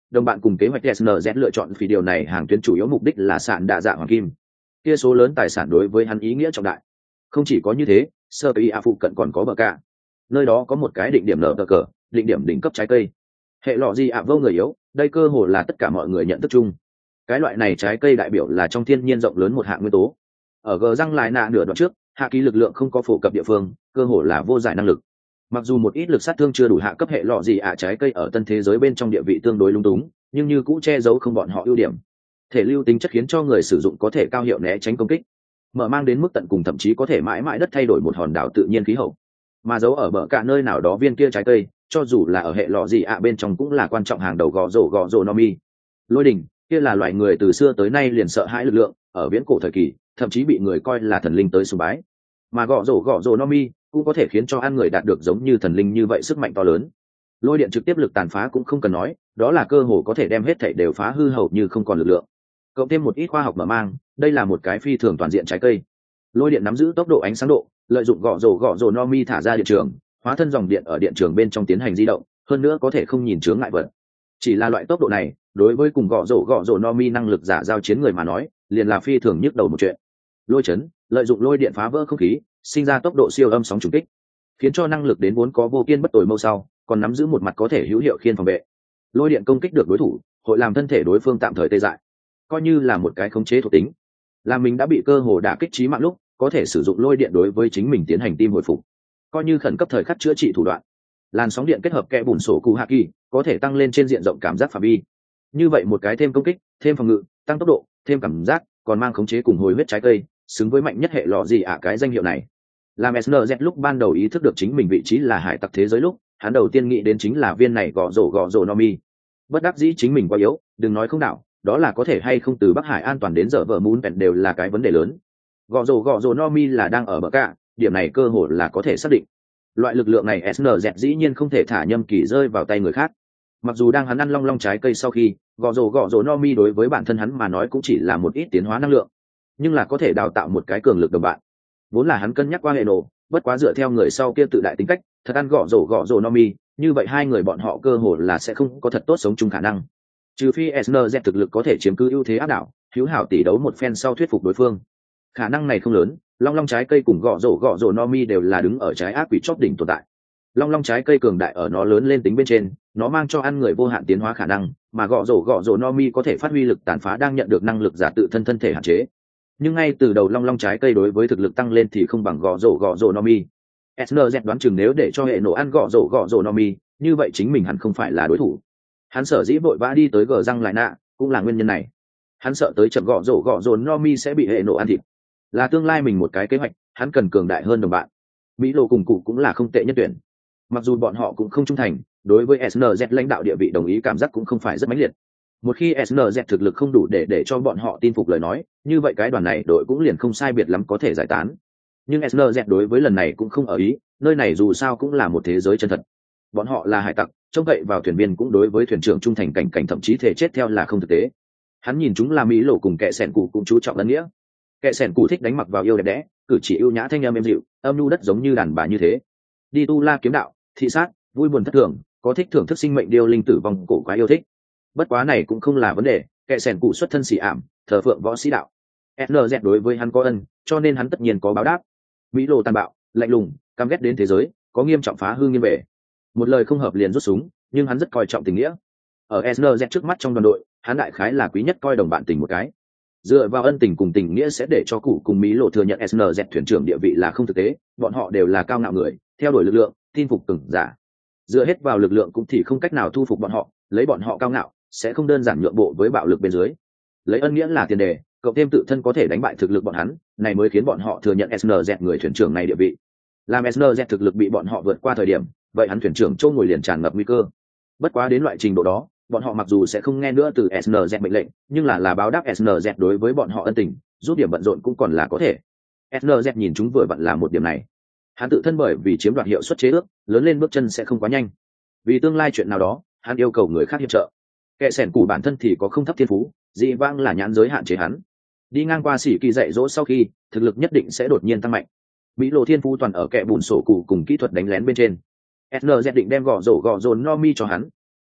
Speaker 1: đồng bạn cùng kế hoạch SNZ lựa chọn vì điều này hàng tuyến chủ yếu mục đích là sạn đa dạ hoàng kim. Kia số lớn tài sản đối với hắn ý nghĩa trọng đại. Không chỉ có như thế, sơ ý phụ cận còn có bờ cả. Nơi đó có một cái định điểm nở cờ, định điểm đỉnh cấp trái cây. Hệ lọ gì vô người yếu, đây cơ hồ là tất cả mọi người nhận thức chung. Cái loại này trái cây đại biểu là trong thiên nhiên rộng lớn một hạng nguyên tố. Ở gờ răng lại nạ nửa đoạn trước, hạ ký lực lượng không có phổ cập địa phương, cơ hồ là vô giải năng lực. Mặc dù một ít lực sát thương chưa đủ hạ cấp hệ lọ gì trái cây ở tân thế giới bên trong địa vị tương đối lung túng, nhưng như cũ che giấu không bọn họ ưu điểm. Thể lưu tính chất khiến cho người sử dụng có thể cao hiệu né tránh công kích, mở mang đến mức tận cùng thậm chí có thể mãi mãi đất thay đổi một hòn đảo tự nhiên khí hậu. Mà giấu ở bờ cả nơi nào đó viên kia trái cây, cho dù là ở hệ lọ gì bên trong cũng là quan trọng hàng đầu gò rổ Nomi. Lôi đỉnh, kia là loại người từ xưa tới nay liền sợ hãi lực lượng, ở viễn cổ thời kỳ, thậm chí bị người coi là thần linh tới sùng bái. Mà gò rổ Nomi cũng có thể khiến cho ăn người đạt được giống như thần linh như vậy sức mạnh to lớn. Lôi điện trực tiếp lực tàn phá cũng không cần nói, đó là cơ hồ có thể đem hết thảy đều phá hư hầu như không còn lực lượng. Cộng thêm một ít khoa học mở mang, đây là một cái phi thường toàn diện trái cây. Lôi điện nắm giữ tốc độ ánh sáng độ, lợi dụng gõ rổ Nomi thả ra điện trường, hóa thân dòng điện ở điện trường bên trong tiến hành di động, hơn nữa có thể không nhìn chướng ngại vật. Chỉ là loại tốc độ này, đối với cùng gõ rổ Nomi năng lực giả giao chiến người mà nói, liền là phi thường nhức đầu một chuyện. Lôi chấn, lợi dụng lôi điện phá vỡ không khí, sinh ra tốc độ siêu âm sóng trùng kích, khiến cho năng lực đến vốn có vô kiên bất tồi mâu sau, còn nắm giữ một mặt có thể hữu hiệu khiên phòng vệ. Lôi điện công kích được đối thủ, hội làm thân thể đối phương tạm thời tê dại, coi như là một cái khống chế thuộc tính. Là mình đã bị cơ hồ đả kích chí mạng lúc, có thể sử dụng lôi điện đối với chính mình tiến hành tim hồi phục, coi như khẩn cấp thời khắc chữa trị thủ đoạn. Làn sóng điện kết hợp kẽ bùn sổ cụ hạ kỳ, có thể tăng lên trên diện rộng cảm giác phạm vi. Như vậy một cái thêm công kích, thêm phòng ngự, tăng tốc độ, thêm cảm giác, còn mang khống chế cùng hồi huyết trái cây, xứng với mạnh nhất hệ lọ gì cái danh hiệu này. Làm SNZ lúc ban đầu ý thức được chính mình vị trí là hải tặc thế giới lúc, hắn đầu tiên nghĩ đến chính là viên này gõ rổ Nomi. Bất đắc dĩ chính mình quá yếu, đừng nói không đạo, đó là có thể hay không từ Bắc Hải an toàn đến giờ vợ muốn đều là cái vấn đề lớn. Gõ rổ Nomi là đang ở bờ cả, điểm này cơ hội là có thể xác định. Loại lực lượng này SNZ dĩ nhiên không thể thả nhâm kỳ rơi vào tay người khác. Mặc dù đang hắn ăn long trái cây sau khi, gõ rổ Nomi đối với bản thân hắn mà nói cũng chỉ là một ít tiến hóa năng lượng, nhưng là có thể đào tạo một cái cường lực đồng bạn. Vốn là hắn cân nhắc qua hệ nổ, bất quá dựa theo người sau kia tự đại tính cách, thật ăn gõ rổ Nomi, như vậy hai người bọn họ cơ hội là sẽ không có thật tốt sống chung khả năng. Trừ phi SNZ thực lực có thể chiếm cứ ưu thế áp đảo, hữu hảo tỷ đấu một phen sau thuyết phục đối phương. Khả năng này không lớn, long trái cây cùng gõ rổ Nomi đều là đứng ở trái ác quỷ chóp đỉnh tồn tại. Long trái cây cường đại ở nó lớn lên tính bên trên, nó mang cho ăn người vô hạn tiến hóa khả năng, mà gõ rổ Nomi có thể phát huy lực tàn phá đang nhận được năng lực giả tự thân thể hạn chế. Nhưng ngay từ đầu long trái cây đối với thực lực tăng lên thì không bằng gõ rổ Nomi. SNZ đoán chừng nếu để cho hệ nổ ăn gõ rổ Nomi, như vậy chính mình hẳn không phải là đối thủ. Hắn sở dĩ vội vã đi tới gờ răng lại nạ, cũng là nguyên nhân này. Hắn sợ tới chậm gõ rổ Nomi sẽ bị hệ nổ ăn thịt. Là tương lai mình một cái kế hoạch, hắn cần cường đại hơn đồng bạn. Mỹ Lô cùng cụ cũng là không tệ nhất tuyển. Mặc dù bọn họ cũng không trung thành, đối với SNZ lãnh đạo địa vị đồng ý cảm giác cũng không phải rất mãnh liệt. Một khi SNZ thực lực không đủ để cho bọn họ tin phục lời nói, như vậy cái đoàn này đội cũng liền không sai biệt lắm có thể giải tán. Nhưng SNZ đối với lần này cũng không ở ý, nơi này dù sao cũng là một thế giới chân thật. Bọn họ là hải tặc, trông cậy vào thuyền viên cũng đối với thuyền trưởng trung thành cảnh thậm chí thể chết theo là không thực tế. Hắn nhìn chúng là Mỹ Lô cùng kẻ sẻn cụ cũng chú trọng lẫn nghĩa. Kẻ sẻn cụ thích đánh mặc vào yêu đẹp đẽ, cử chỉ ưu nhã thanh âm êm dịu, âm nhu đất giống như đàn bà như thế. Đi tu la kiếm đạo, thị sát, vui buồn thất thường, có thích thưởng thức sinh mệnh điêu linh tử vong cổ quá yêu thích. Bất quá này cũng không là vấn đề, kẻ sẻn cụ xuất thân sĩ ảm, thờ phượng võ sĩ đạo. SNZ đối với hắn có ân, cho nên hắn tất nhiên có báo đáp. Mỹ Lô tàn bạo, lạnh lùng, căm ghét đến thế giới, có nghiêm trọng phá hư nghiêm bể. Một lời không hợp liền rút súng, nhưng hắn rất coi trọng tình nghĩa. Ở SNZ trước mắt trong đoàn đội, hắn đại khái là quý nhất coi đồng bạn tình một cái. Dựa vào ân tình cùng tình nghĩa sẽ để cho cụ cùng Mỹ Lộ thừa nhận SNZ thuyền trưởng địa vị là không thực tế, bọn họ đều là cao ngạo người, theo đuổi lực lượng, tin phục cường giả. Dựa hết vào lực lượng cũng thì không cách nào thu phục bọn họ, lấy bọn họ cao ngạo, sẽ không đơn giản nhượng bộ với bạo lực bên dưới. Lấy ân nghĩa là tiền đề, cộng thêm tự thân có thể đánh bại thực lực bọn hắn, này mới khiến bọn họ thừa nhận SNZ người thuyền trưởng này địa vị. Làm SNZ thực lực bị bọn họ vượt qua thời điểm, vậy hắn thuyền trưởng châu ngồi liền tràn ngập nguy cơ. Bất quá đến loại trình độ đó, bọn họ mặc dù sẽ không nghe nữa từ SNZ mệnh lệnh, nhưng là báo đáp SNZ đối với bọn họ ân tình, giúp điểm bận rộn cũng còn là có thể. SNZ nhìn chúng vừa vặn là một điểm này. Hắn tự thân bởi vì chiếm đoạt hiệu suất chế ước, lớn lên bước chân sẽ không quá nhanh. Vì tương lai chuyện nào đó, hắn yêu cầu người khác hiệp trợ. Kẻ sẻn củ bản thân thì có không thấp thiên phú, dị vãng là nhãn giới hạn chế hắn. Đi ngang qua sĩ kỳ dạy dỗ sau khi, thực lực nhất định sẽ đột nhiên tăng mạnh. Mỹ Lộ thiên phú toàn ở kẻ bùn sổ cụ cùng kỹ thuật đánh lén bên trên. SNZ định đem gõ rổ Nomi cho hắn.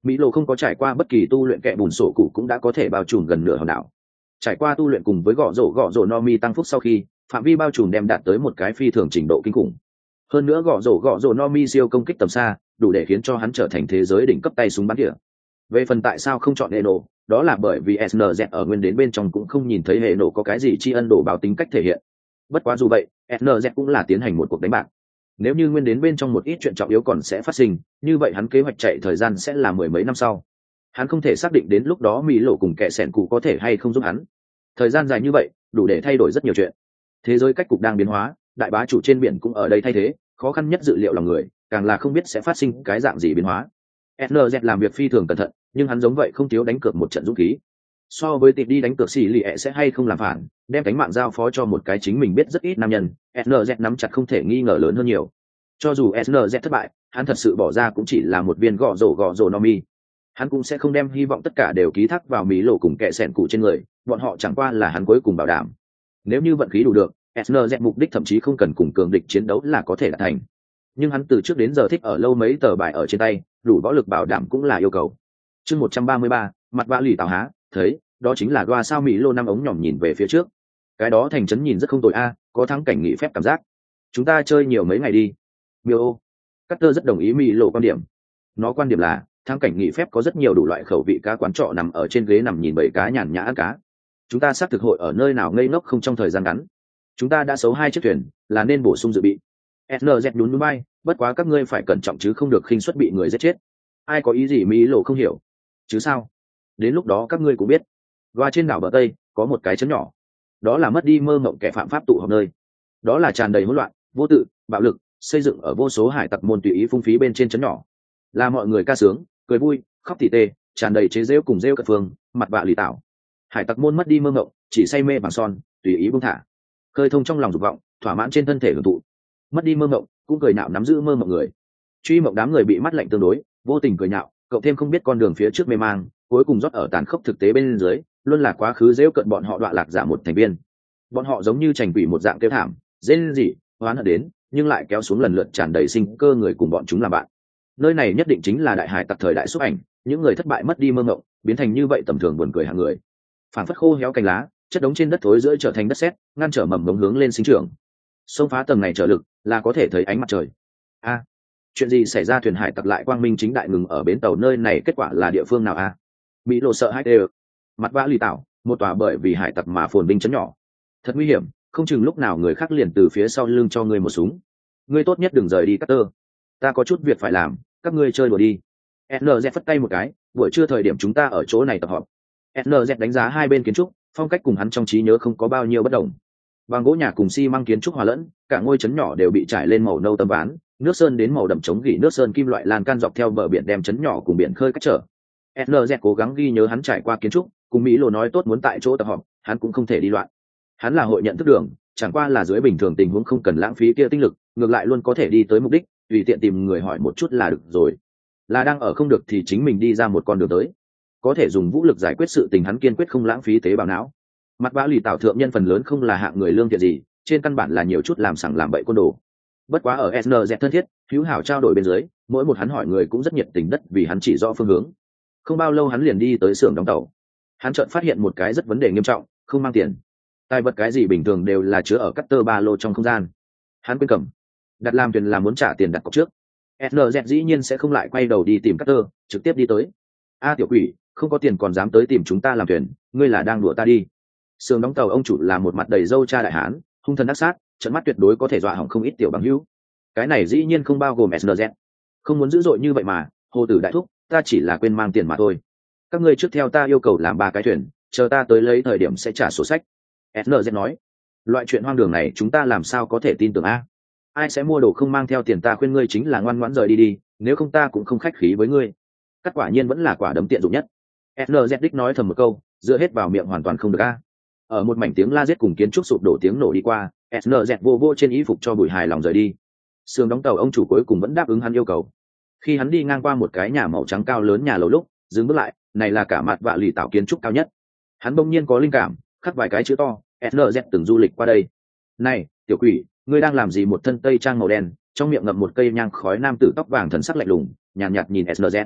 Speaker 1: Mỹ lộ không có trải qua bất kỳ tu luyện, kẽ bùn sổ cụ cũng đã có thể bao trùm gần nửa hòn đảo. Trải qua tu luyện cùng với gõ rổ no mi tăng phúc sau khi, phạm vi bao trùm đem đạt tới một cái phi thường trình độ kinh khủng. Hơn nữa gõ rổ no mi siêu công kích tầm xa, đủ để khiến cho hắn trở thành thế giới đỉnh cấp tay súng bắn tỉa. Về phần tại sao không chọn hệ nổ, đó là bởi vì SNZ ở nguyên đến bên trong cũng không nhìn thấy hệ nổ có cái gì tri ân đổ báo tính cách thể hiện. Bất quá dù vậy, SNZ cũng là tiến hành một cuộc đánh bạc. Nếu như nguyên đến bên trong một ít chuyện trọng yếu còn sẽ phát sinh, như vậy hắn kế hoạch chạy thời gian sẽ là mười mấy năm sau. Hắn không thể xác định đến lúc đó Mỹ lộ cùng kẻ sẻn cụ có thể hay không giúp hắn. Thời gian dài như vậy, đủ để thay đổi rất nhiều chuyện. Thế giới cách cục đang biến hóa, đại bá chủ trên biển cũng ở đây thay thế, khó khăn nhất dự liệu lòng người, càng là không biết sẽ phát sinh cái dạng gì biến hóa. SNZ làm việc phi thường cẩn thận, nhưng hắn giống vậy không thiếu đánh cược một trận dũng khí. So với tìm đi đánh cược xì lì sẽ hay không làm phản, đem cánh mạng giao phó cho một cái chính mình biết rất ít nam nhân, SNZ nắm chặt không thể nghi ngờ lớn hơn nhiều. Cho dù SNZ thất bại, hắn thật sự bỏ ra cũng chỉ là một viên gõ rổ no mi. Hắn cũng sẽ không đem hy vọng tất cả đều ký thác vào Mỹ lộ cùng kẻ sẻn cụ trên người, bọn họ chẳng qua là hắn cuối cùng bảo đảm. Nếu như vận khí đủ được, SNZ mục đích thậm chí không cần cùng cường địch chiến đấu là có thể đạt thành. Nhưng hắn từ trước đến giờ thích ở lâu mấy tờ bài ở trên tay, đủ võ lực bảo đảm cũng là yêu cầu. Chương 133, mặt vã lì tào há, thấy, đó chính là đoa sao Mỹ lô năm ống nhỏm nhìn về phía trước. Cái đó thành trấn nhìn rất không tồi a, có thắng cảnh nghỉ phép cảm giác. Chúng ta chơi nhiều mấy ngày đi. Miêu ô. Carter rất đồng ý Mỹ lô quan điểm. Nó quan điểm là, thắng cảnh nghỉ phép có rất nhiều đủ loại khẩu vị cá quán trọ nằm ở trên ghế nằm nhìn bầy cá nhàn nhã ăn cá. Chúng ta xác thực hội ở nơi nào ngây ngốc không trong thời gian ngắn. Chúng ta đã xấu 2 chiếc thuyền, là nên bổ sung dự bị. SNZ nhún nhún bay, bất quá các ngươi phải cẩn trọng chứ không được khinh suất bị người giết chết. Ai có ý gì Mỹ lộ không hiểu. Chứ sao? Đến lúc đó các ngươi cũng biết. Và trên đảo bờ Tây, có một cái trấn nhỏ. Đó là mất đi mơ mộng kẻ phạm pháp tụ họp nơi. Đó là tràn đầy hỗn loạn, vô tự, bạo lực, xây dựng ở vô số hải tặc môn tùy ý phung phí bên trên trấn nhỏ. Là mọi người ca sướng, cười vui, khóc tỉ tê, tràn đầy chế giễu cùng rêu cật phương, mặt vạ lì tảo. Hải tặc môn mất đi mơ mộng, chỉ say mê bằng son, tùy ý buông thả. Khơi thông trong lòng dục vọng, thỏa mãn trên thân thể hưởng thụ. Mất đi mơ mộng, cũng cười nhạo nắm giữ mơ mộng người. Truy mộng đám người bị mắt lạnh tương đối, vô tình cười nhạo, cậu thêm không biết con đường phía trước mê mang, cuối cùng rót ở tàn khốc thực tế bên dưới, luôn là quá khứ dễu cận bọn họ đọa lạc giả một thành viên. Bọn họ giống như trành quỷ một dạng kêu thảm, rên rỉ, hoán hận đến, nhưng lại kéo xuống lần lượt tràn đầy sinh cơ người cùng bọn chúng làm bạn. Nơi này nhất định chính là đại hải tặc thời đại xúc ảnh, những người thất bại mất đi mơ mộng, biến thành như vậy tầm thường buồn cười hạng người. Phản phất khô héo cành lá, chất đống trên đất thối rữa trở thành đất sét, ngăn trở mầm mống hướng lên sinh trưởng. Xông phá tầng này trở lực, là có thể thấy ánh mặt trời. A, chuyện gì xảy ra? Thuyền hải tặc lại quang minh chính đại ngừng ở bến tàu nơi này, kết quả là địa phương nào a? Mỹ lộ sợ hãi đều. Mặt vã lì tảo, một tòa bởi vì hải tặc mà phồn binh chấn nhỏ. Thật nguy hiểm, không chừng lúc nào người khác liền từ phía sau lưng cho ngươi một súng. Ngươi tốt nhất đừng rời đi Carter. Ta có chút việc phải làm, các ngươi chơi đùa đi. SNZ phất tay một cái, buổi trưa thời điểm chúng ta ở chỗ này tập họp. SNZ đánh giá hai bên kiến trúc, phong cách cùng hắn trong trí nhớ không có bao nhiêu bất đồng. Bằng gỗ nhà cùng xi măng kiến trúc hòa lẫn, cả ngôi trấn nhỏ đều bị trải lên màu nâu tấm ván, nước sơn đến màu đậm chống gỉ nước sơn kim loại lan can dọc theo bờ biển đem trấn nhỏ cùng biển khơi cách trở. SNZ cố gắng ghi nhớ hắn trải qua kiến trúc, cùng Mỹ Lô nói tốt muốn tại chỗ tập họp, hắn cũng không thể đi loạn. Hắn là hội nhận thức đường, chẳng qua là dưới bình thường tình huống không cần lãng phí kia tinh lực, ngược lại luôn có thể đi tới mục đích, tùy tiện tìm người hỏi một chút là được rồi. Là đang ở không được thì chính mình đi ra một con đường tới. Có thể dùng vũ lực giải quyết sự tình hắn kiên quyết không lãng phí tế bào não. Mặt vã lì tạo thượng nhân phần lớn không là hạng người lương thiện gì, trên căn bản là nhiều chút làm sằng làm bậy côn đồ. Bất quá ở SNZ thân thiết, hữu hảo trao đổi bên dưới, mỗi một hắn hỏi người cũng rất nhiệt tình đất vì hắn chỉ rõ phương hướng. Không bao lâu hắn liền đi tới xưởng đóng tàu. Hắn chợt phát hiện một cái rất vấn đề nghiêm trọng, không mang tiền. Tài vật cái gì bình thường đều là chứa ở Cutter ba lô trong không gian. Hắn quên cầm. Đặt làm thuyền là muốn trả tiền đặt cọc trước. SNZ dĩ nhiên sẽ không lại quay đầu đi tìm Cutter, trực tiếp đi tới. A tiểu quỷ, không có tiền còn dám tới tìm chúng ta làm thuyền, ngươi là đang đùa ta đi. Xưởng đóng tàu ông chủ là một mặt đầy râu cha đại hán, hung thần ác sát, trận mắt tuyệt đối có thể dọa hỏng không ít tiểu bằng hữu. Cái này dĩ nhiên không bao gồm SNZ. Không muốn dữ dội như vậy mà, hồ tử đại thúc, ta chỉ là quên mang tiền mà thôi. Các ngươi trước theo ta yêu cầu làm 3 cái thuyền, chờ ta tới lấy thời điểm sẽ trả sổ sách. SNZ nói, loại chuyện hoang đường này chúng ta làm sao có thể tin tưởng a? Ai sẽ mua đồ không mang theo tiền? Ta khuyên ngươi chính là ngoan ngoãn rời đi đi, nếu không ta cũng không khách khí với ngươi. Cắt quả nhiên vẫn là quả đấm tiện dụng nhất. SNZ đích nói thầm một câu, dựa hết vào miệng hoàn toàn không được a. Ở một mảnh tiếng la giết cùng kiến trúc sụp đổ tiếng nổ đi qua, SNZ vô vô trên y phục cho Bùi hài lòng rời đi. Sườn đóng tàu ông chủ cuối cùng vẫn đáp ứng hắn yêu cầu. Khi hắn đi ngang qua một cái nhà màu trắng cao lớn nhà lầu lúc dừng bước lại, này là cả mặt vạ lì tạo kiến trúc cao nhất. Hắn bỗng nhiên có linh cảm, khắc vài cái chữ to, SNZ từng du lịch qua đây. Này tiểu quỷ, ngươi đang làm gì? Một thân tây trang màu đen, trong miệng ngậm một cây nhang khói nam tử tóc vàng thần sắc lạnh lùng nhàn nhạt nhìn SNZ.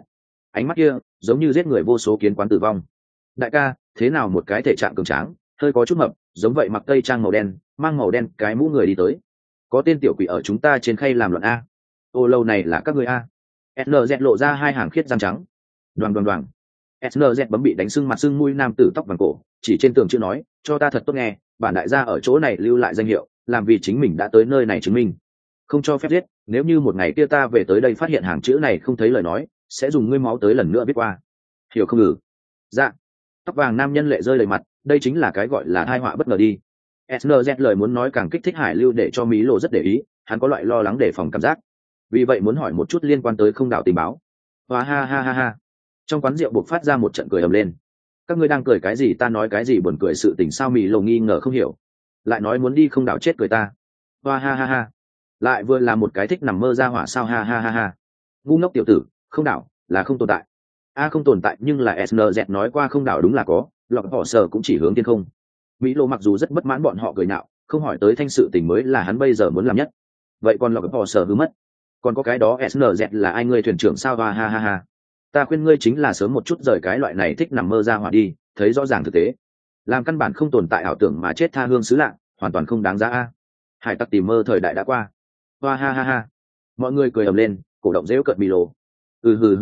Speaker 1: ánh mắt kia giống như giết người vô số kiến quán tử vong. Đại ca, thế nào một cái thể trạng cường tráng, hơi có chút mập, giống vậy mặc tây trang màu đen, mang màu đen cái mũ người đi tới. Có tên tiểu quỷ ở chúng ta trên khay làm loạn a. Ô lâu này là các người a. SNZ lộ ra hai hàng khiết răng trắng. Đoàng đoàng đoàng. SNZ bấm bị đánh sưng mặt sưng mũi nam tử tóc vàng cổ, chỉ trên tường chưa nói, cho ta thật tốt nghe, bản đại gia ở chỗ này lưu lại danh hiệu, làm vì chính mình đã tới nơi này chứng minh. Không cho phép giết, nếu như một ngày kia ta về tới đây phát hiện hàng chữ này không thấy lời nói, sẽ dùng ngươi máu tới lần nữa viết qua. Hiểu không? Dạ. Tóc vàng nam nhân lệ rơi đầy mặt, đây chính là cái gọi là tai họa bất ngờ đi. SNZ lời muốn nói càng kích thích Hải Lưu để cho Mỹ Lộ rất để ý, hắn có loại lo lắng đề phòng cảm giác. Vì vậy muốn hỏi một chút liên quan tới không đạo tình báo. Hoa ha ha ha ha. Trong quán rượu buộc phát ra một trận cười ầm lên. Các ngươi đang cười cái gì, ta nói cái gì buồn cười sự tình sao? Mỹ Lộ nghi ngờ không hiểu. Lại nói muốn đi không đạo chết cười ta. Hoa ha ha ha. Lại vừa là một cái thích nằm mơ ra hỏa sao? Ha ha ha ha. Ngu ngốc tiểu tử, không đạo là không tồn tại. Không tồn tại, nhưng là SNZ nói qua không đạo đúng là có, lọc họ sở cũng chỉ hướng thiên không. Mỹ Lộ mặc dù rất bất mãn bọn họ cười nạo, không hỏi tới thanh sự tình mới là hắn bây giờ muốn làm nhất. Vậy còn lọc họ sở hư mất, còn có cái đó SNZ là ai, ngươi thuyền trưởng sao? Ha ha ha ha. Ta khuyên ngươi chính là sớm một chút rời cái loại này thích nằm mơ ra hỏa đi, thấy rõ ràng thực tế, làm căn bản không tồn tại ảo tưởng mà chết tha hương xứ lạ, hoàn toàn không đáng giá a. Hải tặc tìm mơ thời đại đã qua. Hoa ha ha ha. Mọi người cười ầm lên, cổ động dễu cợt Mỹ Lộ. Hừ.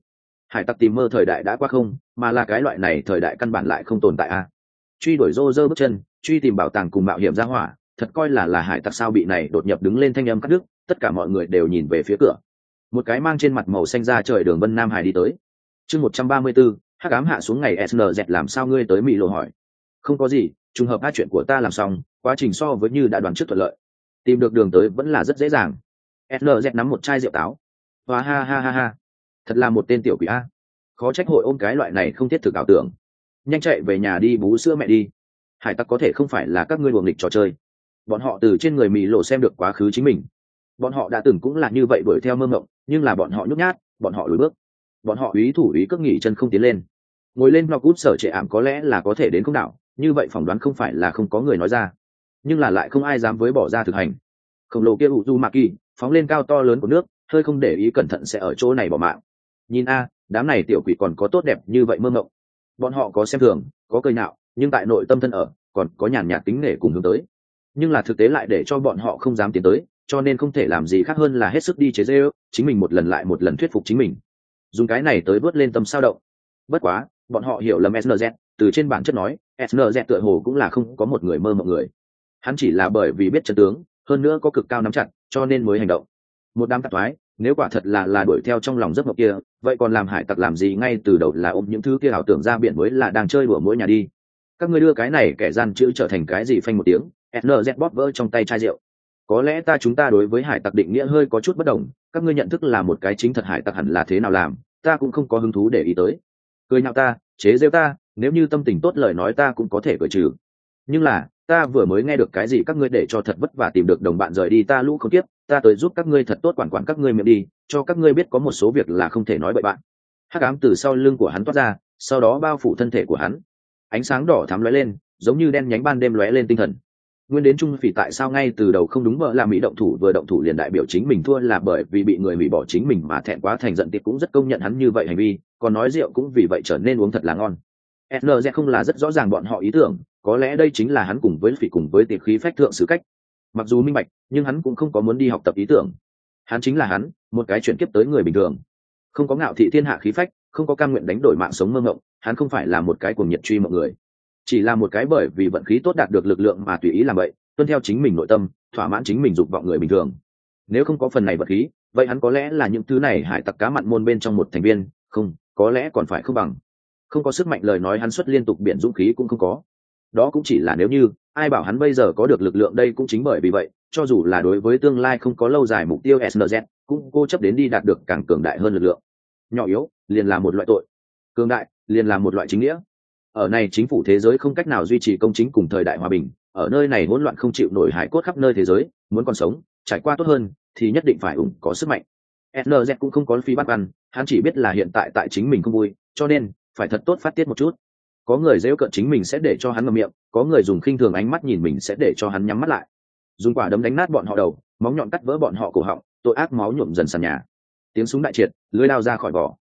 Speaker 1: Hải tặc tìm mơ thời đại đã qua không, mà là cái loại này thời đại căn bản lại không tồn tại a. Truy đuổi rô rơ bước chân, truy tìm bảo tàng cùng mạo hiểm ra hỏa, thật coi là hải tặc sao? Bị này đột nhập đứng lên thanh âm cắt đứt, tất cả mọi người đều nhìn về phía cửa. Một cái mang trên mặt màu xanh da trời Đường Vân Nam Hải đi tới. Chương 134, hắc ám hạ xuống ngày. SNZ làm sao ngươi tới? Mỹ Lộ hỏi. Không có gì, trùng hợp chuyện của ta làm xong, quá trình so với như đã đoán trước thuận lợi, tìm được đường tới vẫn là rất dễ dàng. SNZ nắm một chai rượu táo. Hoa ha ha ha ha. Thật là một tên tiểu quỷ a. Khó trách hội ôm cái loại này không thiết thực ảo tưởng. Nhanh chạy về nhà đi bú sữa mẹ đi. Hải tặc có thể không phải là các ngươi đùa nghịch trò chơi. Bọn họ từ trên người Mỹ Lộ xem được quá khứ chính mình. Bọn họ đã từng cũng là như vậy đuổi theo mơ mộng, nhưng là bọn họ nhút nhát, bọn họ lùi bước, bọn họ úy thủ úy cước nghỉ chân không tiến lên. Ngồi lên lọc út sở trệ ảm có lẽ là có thể đến không đảo, như vậy phỏng đoán không phải là không có người nói ra, nhưng là lại không ai dám với bỏ ra thực hành. Khổng lồ kia Uzumaki phóng lên cao to lớn của nước, hơi không để ý cẩn thận sẽ ở chỗ này bỏ mạng. Nhìn a, đám này tiểu quỷ còn có tốt đẹp như vậy mơ mộng. Bọn họ có xem thường, có cười nhạo, nhưng tại nội tâm thân ở còn có nhàn nhạt tính nể cùng hướng tới. Nhưng là thực tế lại để cho bọn họ không dám tiến tới, cho nên không thể làm gì khác hơn là hết sức đi chế giễu chính mình, một lần lại một lần thuyết phục chính mình, dùng cái này tới vớt lên tâm sao động. Bất quá bọn họ hiểu lầm SNZ, từ trên bản chất nói SNZ tựa hồ cũng là không có một người mơ mộng người, hắn chỉ là bởi vì biết chân tướng, hơn nữa có cực cao nắm chặt, cho nên mới hành động. Một đám tạp thoái, nếu quả thật là đuổi theo trong lòng giấc mộng kia, vậy còn làm hải tặc làm gì? Ngay từ đầu là ôm những thứ kia ảo tưởng ra biển mới là đang chơi đùa mỗi nhà đi. Các ngươi đưa cái này kẻ gian chữ trở thành cái gì? Phanh một tiếng, SNZ bóp vỡ trong tay chai rượu. Có lẽ chúng ta đối với hải tặc định nghĩa hơi có chút bất đồng, các ngươi nhận thức là một cái chính thật hải tặc hẳn là thế nào làm, ta cũng không có hứng thú để ý tới. Cười nhạo ta, chế giễu ta, nếu như tâm tình tốt lời nói ta cũng có thể cười trừ. Nhưng là ta vừa mới nghe được cái gì các ngươi để cho thật vất vả tìm được đồng bạn rời đi, ta lũ không tiếp, ta tới giúp các ngươi thật tốt quản các ngươi miệng đi, cho các ngươi biết có một số việc là không thể nói bậy bạn. Hắc ám từ sau lưng của hắn toát ra, sau đó bao phủ thân thể của hắn. Ánh sáng đỏ thắm lóe lên, giống như đen nhánh ban đêm lóe lên tinh thần. Nguyên đến Trung Phỉ tại sao ngay từ đầu không đúng vợ là Mỹ động thủ, vừa động thủ liền đại biểu chính mình thua là bởi vì bị người hủy bỏ chính mình mà thẹn quá thành giận, tiệp cũng rất công nhận hắn như vậy hành vi, còn nói rượu cũng vì vậy trở nên uống thật là ngon. SNZ không là rất rõ ràng bọn họ ý tưởng, có lẽ đây chính là hắn cùng với Phỉ cùng với tiệp khí phách thượng xử cách. Mặc dù minh bạch, nhưng hắn cũng không có muốn đi học tập ý tưởng. Hắn chính là hắn, một cái chuyển kiếp tới người bình thường, không có ngạo thị thiên hạ khí phách, không có cam nguyện đánh đổi mạng sống mơ mộng. Hắn không phải là một cái cuồng nhiệt truy mộng người, chỉ là một cái bởi vì vận khí tốt đạt được lực lượng mà tùy ý làm vậy, tuân theo chính mình nội tâm, thỏa mãn chính mình dục vọng người bình thường. Nếu không có phần này vận khí, vậy hắn có lẽ là những thứ này hải tặc cá mặn môn bên trong một thành viên, không, có lẽ còn phải không bằng. Không có sức mạnh lời nói hắn xuất liên tục biển dũng khí cũng không có. Đó cũng chỉ là nếu như, ai bảo hắn bây giờ có được lực lượng đây. Cũng chính bởi vì vậy, cho dù là đối với tương lai không có lâu dài mục tiêu, SNZ cũng cố chấp đến đi đạt được càng cường đại hơn lực lượng. Nhỏ yếu liền là một loại tội, cường đại liền là một loại chính nghĩa. Ở này chính phủ thế giới không cách nào duy trì công chính cùng thời đại hòa bình, ở nơi này hỗn loạn không chịu nổi hải cốt khắp nơi thế giới, muốn còn sống, trải qua tốt hơn thì nhất định phải có sức mạnh. SNZ cũng không có phi bắt ăn, hắn chỉ biết là hiện tại chính mình không vui, cho nên phải thật tốt phát tiết một chút. Có người giễu cợt chính mình sẽ để cho hắn ngậm miệng, có người dùng khinh thường ánh mắt nhìn mình sẽ để cho hắn nhắm mắt lại. Dùng quả đấm đánh nát bọn họ đầu, móng nhọn cắt vỡ bọn họ cổ họng, tội ác máu nhuộm dần sàn nhà. Tiếng súng đại triệt, lưỡi đao ra khỏi vỏ.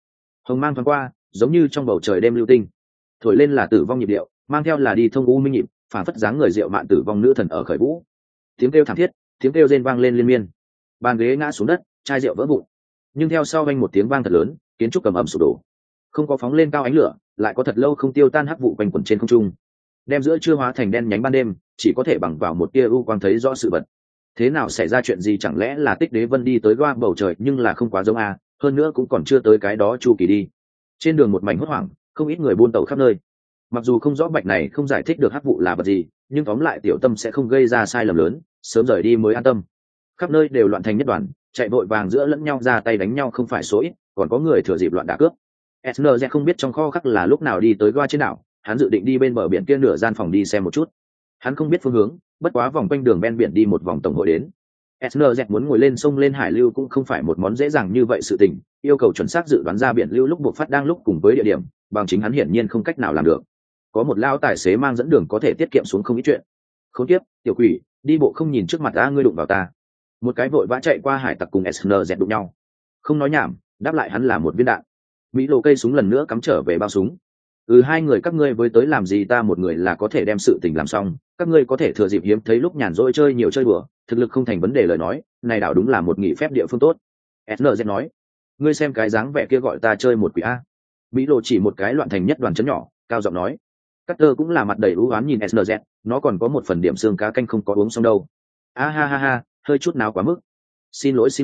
Speaker 1: hồng mang thoáng qua giống như trong bầu trời đêm lưu tinh, thổi lên là tử vong nhịp điệu, mang theo là đi thông u minh nhịp, phản phất dáng người diệu mạn tử vong nữ thần ở khởi vũ. Tiếng kêu thảm thiết, tiếng kêu rên vang lên liên miên, bàn ghế ngã xuống đất, chai rượu vỡ vụn, nhưng theo sau vang một tiếng vang thật lớn, kiến trúc cầm ẩm sụp đổ. Không có phóng lên cao ánh lửa, lại có thật lâu không tiêu tan hắc vụ quanh quẩn trên không trung, đem giữa trưa hóa thành đen nhánh ban đêm, chỉ có thể bằng vào một tia u quang thấy rõ sự vật. Thế nào xảy ra chuyện gì, chẳng lẽ là Tích Đế Vân đi tới goa bầu trời, nhưng là không quá giống a, hơn nữa cũng còn chưa tới cái đó chu kỳ đi. Trên đường một mảnh hốt hoảng, không ít người buôn tàu khắp nơi. Mặc dù không rõ bạch này không giải thích được hắc vụ là vật gì, nhưng tóm lại tiểu tâm sẽ không gây ra sai lầm lớn, sớm rời đi mới an tâm. Khắp nơi đều loạn thành nhất đoàn, chạy vội vàng giữa lẫn nhau ra tay đánh nhau không phải số ít, còn có người thừa dịp loạn đả cướp. SNZ không biết trong kho khắc là lúc nào đi tới goa trên đảo, hắn dự định đi bên bờ biển kia nửa gian phòng đi xem một chút. Hắn không biết phương hướng, bất quá vòng quanh đường ven biển đi một vòng tổng hội đến. SNZ muốn ngồi lên sông lên hải lưu cũng không phải một món dễ dàng như vậy sự tình, yêu cầu chuẩn xác dự đoán ra biển lưu lúc buộc phát đang lúc cùng với địa điểm, bằng chính hắn hiển nhiên không cách nào làm được. Có một lao tài xế mang dẫn đường có thể tiết kiệm xuống không ít chuyện. Khốn kiếp, tiểu quỷ, đi bộ không nhìn trước mặt ta, ngươi đụng vào ta. Một cái vội vã chạy qua hải tặc cùng SNZ đụng nhau. Không nói nhảm, đáp lại hắn là một viên đạn. Mỹ lộ cây súng lần nữa cắm trở về bao súng. Hai người các ngươi với tới làm gì, ta một người là có thể đem sự tình làm xong, các ngươi có thể thừa dịp hiếm thấy lúc nhàn rỗi chơi nhiều chơi bừa, thực lực không thành vấn đề lời nói, này đảo đúng là một nghỉ phép địa phương tốt. SNZ nói, ngươi xem cái dáng vẻ kia gọi ta chơi một quỷ a. Mỹ lộ chỉ một cái loạn thành nhất đoàn chấn nhỏ, cao giọng nói. Carter cũng là mặt đầy ưu oán nhìn SNZ, nó còn có một phần điểm xương cá canh không có uống xong đâu. Ha ha ha, hơi chút nào quá mức. Xin lỗi.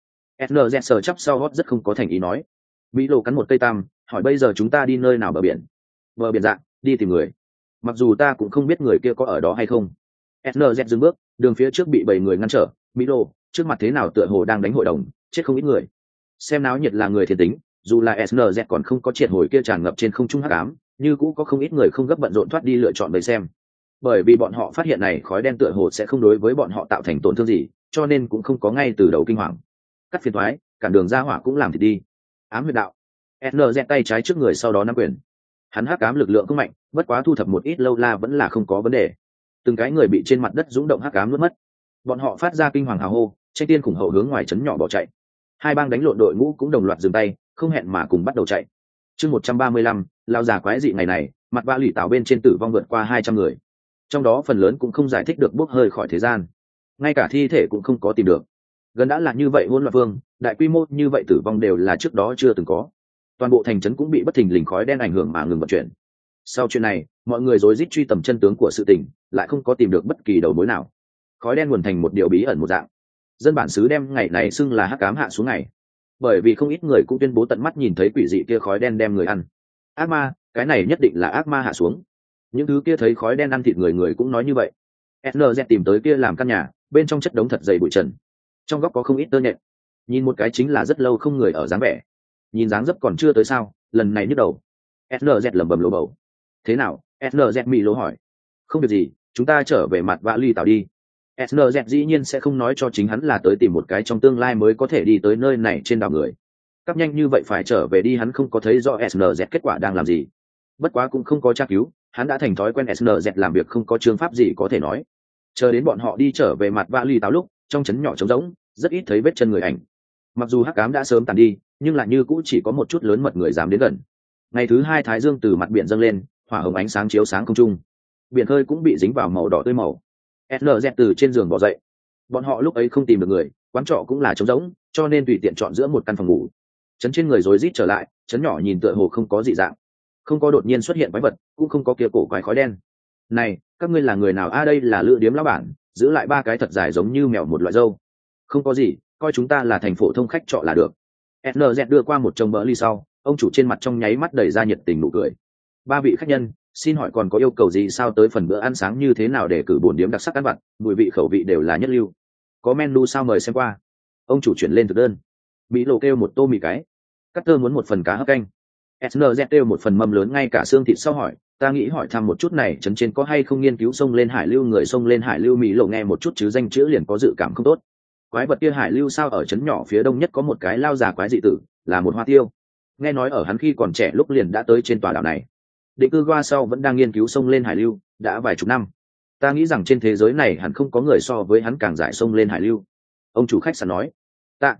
Speaker 1: SNZ sờ chắp sau hót rất không có thành ý nói. Mỹ lộ cắn một cây tam, hỏi bây giờ chúng ta đi nơi nào bờ biển? Bờ biển dạng, đi tìm người. Mặc dù ta cũng không biết người kia có ở đó hay không. SNZ dừng bước, đường phía trước bị 7 người ngăn trở. Mỹ lộ, trước mặt thế nào tựa hồ đang đánh hội đồng, chết không ít người. Xem náo nhiệt là người thiệt tính, dù là SNZ còn không có triệt hồi kia tràn ngập trên không trung hắc ám, như cũng có không ít người không gấp bận rộn thoát đi lựa chọn để xem. Bởi vì bọn họ phát hiện này khói đen tựa hồ sẽ không đối với bọn họ tạo thành tổn thương gì, cho nên cũng không có ngay từ đầu kinh hoàng. Cắt phiền toái, cản đường ra hỏa cũng làm thì đi. Ám huyệt đạo. SNZ tay trái trước người sau đó nắm quyền. Hắn hắc ám lực lượng không mạnh, bất quá thu thập một ít lâu la vẫn là không có vấn đề. Từng cái người bị trên mặt đất dũng động hắc ám nuốt mất. Bọn họ phát ra kinh hoàng hào hô, tranh tiên khủng hậu hướng ngoài trấn nhỏ bỏ chạy. Hai bang đánh lộn đội ngũ cũng đồng loạt dừng tay, không hẹn mà cùng bắt đầu chạy. Chương 135, lao già quái dị ngày này, mặt vã lì tảo bên trên tử vong vượt qua 200 người. Trong đó phần lớn cũng không giải thích được bốc hơi khỏi thế gian, ngay cả thi thể cũng không có tìm được. Gần đã là như vậy hỗn loạn vương, đại quy mô như vậy tử vong đều là trước đó chưa từng có. Toàn bộ thành trấn cũng bị bất thình lình khói đen ảnh hưởng mà ngừng vận chuyển. Sau chuyện này, mọi người rối rít truy tầm chân tướng của sự tình, lại không có tìm được bất kỳ đầu mối nào. Khói đen nguồn thành một điều bí ẩn một dạng. Dân bản xứ đem ngày này xưng là hắc ám hạ xuống ngày, bởi vì không ít người cũng tuyên bố tận mắt nhìn thấy quỷ dị kia khói đen đem người ăn. Ác ma, cái này nhất định là ác ma hạ xuống. Những thứ kia thấy khói đen ăn thịt người người cũng nói như vậy. SNZ tìm tới kia làm căn nhà, bên trong chất đống thật dày bụi trần, trong góc có không ít tơ nhện, nhìn một cái chính là rất lâu không người ở dáng vẻ. Nhìn dáng dấp còn chưa tới sao, lần này nhức đầu. SNZ lẩm bẩm lỗ bầu. Thế nào? SNZ mị lỗ hỏi. Không việc gì, chúng ta trở về mặt vã ly tàu đi. SNZ dĩ nhiên sẽ không nói cho chính hắn là tới tìm một cái trong tương lai mới có thể đi tới nơi này trên đảo người. Cắp nhanh như vậy phải trở về đi, hắn không có thấy rõ SNZ kết quả đang làm gì. Bất quá cũng không có tra cứu, hắn đã thành thói quen SNZ làm việc không có chương pháp gì có thể nói. Chờ đến bọn họ đi trở về mặt vã ly tàu lúc, trong trấn nhỏ trống rỗng, rất ít thấy vết chân người ảnh. Mặc dù hắc ám đã sớm tàn đi, nhưng lại như cũ chỉ có một chút lớn mật người dám đến gần. Ngày thứ hai thái dương từ mặt biển dâng lên, hỏa hồng ánh sáng chiếu sáng không trung. Biển khơi cũng bị dính vào màu đỏ tươi màu. SNZ từ trên giường bỏ dậy. Bọn họ lúc ấy không tìm được người, quán trọ cũng là trống rỗng, cho nên tùy tiện chọn giữa một căn phòng ngủ. Trấn trên người rối rít trở lại, trấn nhỏ nhìn tựa hồ không có dị dạng, không có đột nhiên xuất hiện quái vật, cũng không có kia cổ quái khói đen. Này, các ngươi là người nào a? Đây là lữ điếm lão bản, giữ lại 3 cái thật dài giống như mèo một loại râu. Không có gì, coi chúng ta là thành phổ thông khách trọ là được. SNZ đưa qua một chồng bỡ ly sau, ông chủ trên mặt trong nháy mắt đầy ra nhiệt tình nụ cười. 3 vị khách nhân, xin hỏi còn có yêu cầu gì sao? Tới phần bữa ăn sáng như thế nào để cử bổn điếm đặc sắc ăn vặt, mùi vị khẩu vị đều là nhất lưu. Có menu sao mời xem qua. Ông chủ chuyển lên thực đơn. Mỹ lộ kêu một tô mì cái. Carter muốn một phần cá hấp canh. SNZ kêu một phần mâm lớn ngay cả xương thịt sau hỏi, ta nghĩ hỏi thăm một chút này trấn trên có hay không nghiên cứu sông lên hải lưu, người sông lên hải lưu. Mỹ lộ nghe một chút chứ danh chữ liền có dự cảm không tốt. Quái vật kia hải lưu sao? Ở trấn nhỏ phía đông nhất có một cái lao già quái dị tử, là một hoa tiêu. Nghe nói ở hắn khi còn trẻ lúc liền đã tới trên tòa đảo này. Định cư qua sau vẫn đang nghiên cứu sông lên hải lưu, đã vài chục năm. Ta nghĩ rằng trên thế giới này hẳn không có người so với hắn càng giải sông lên hải lưu. Ông chủ khách sạn nói. Tạ.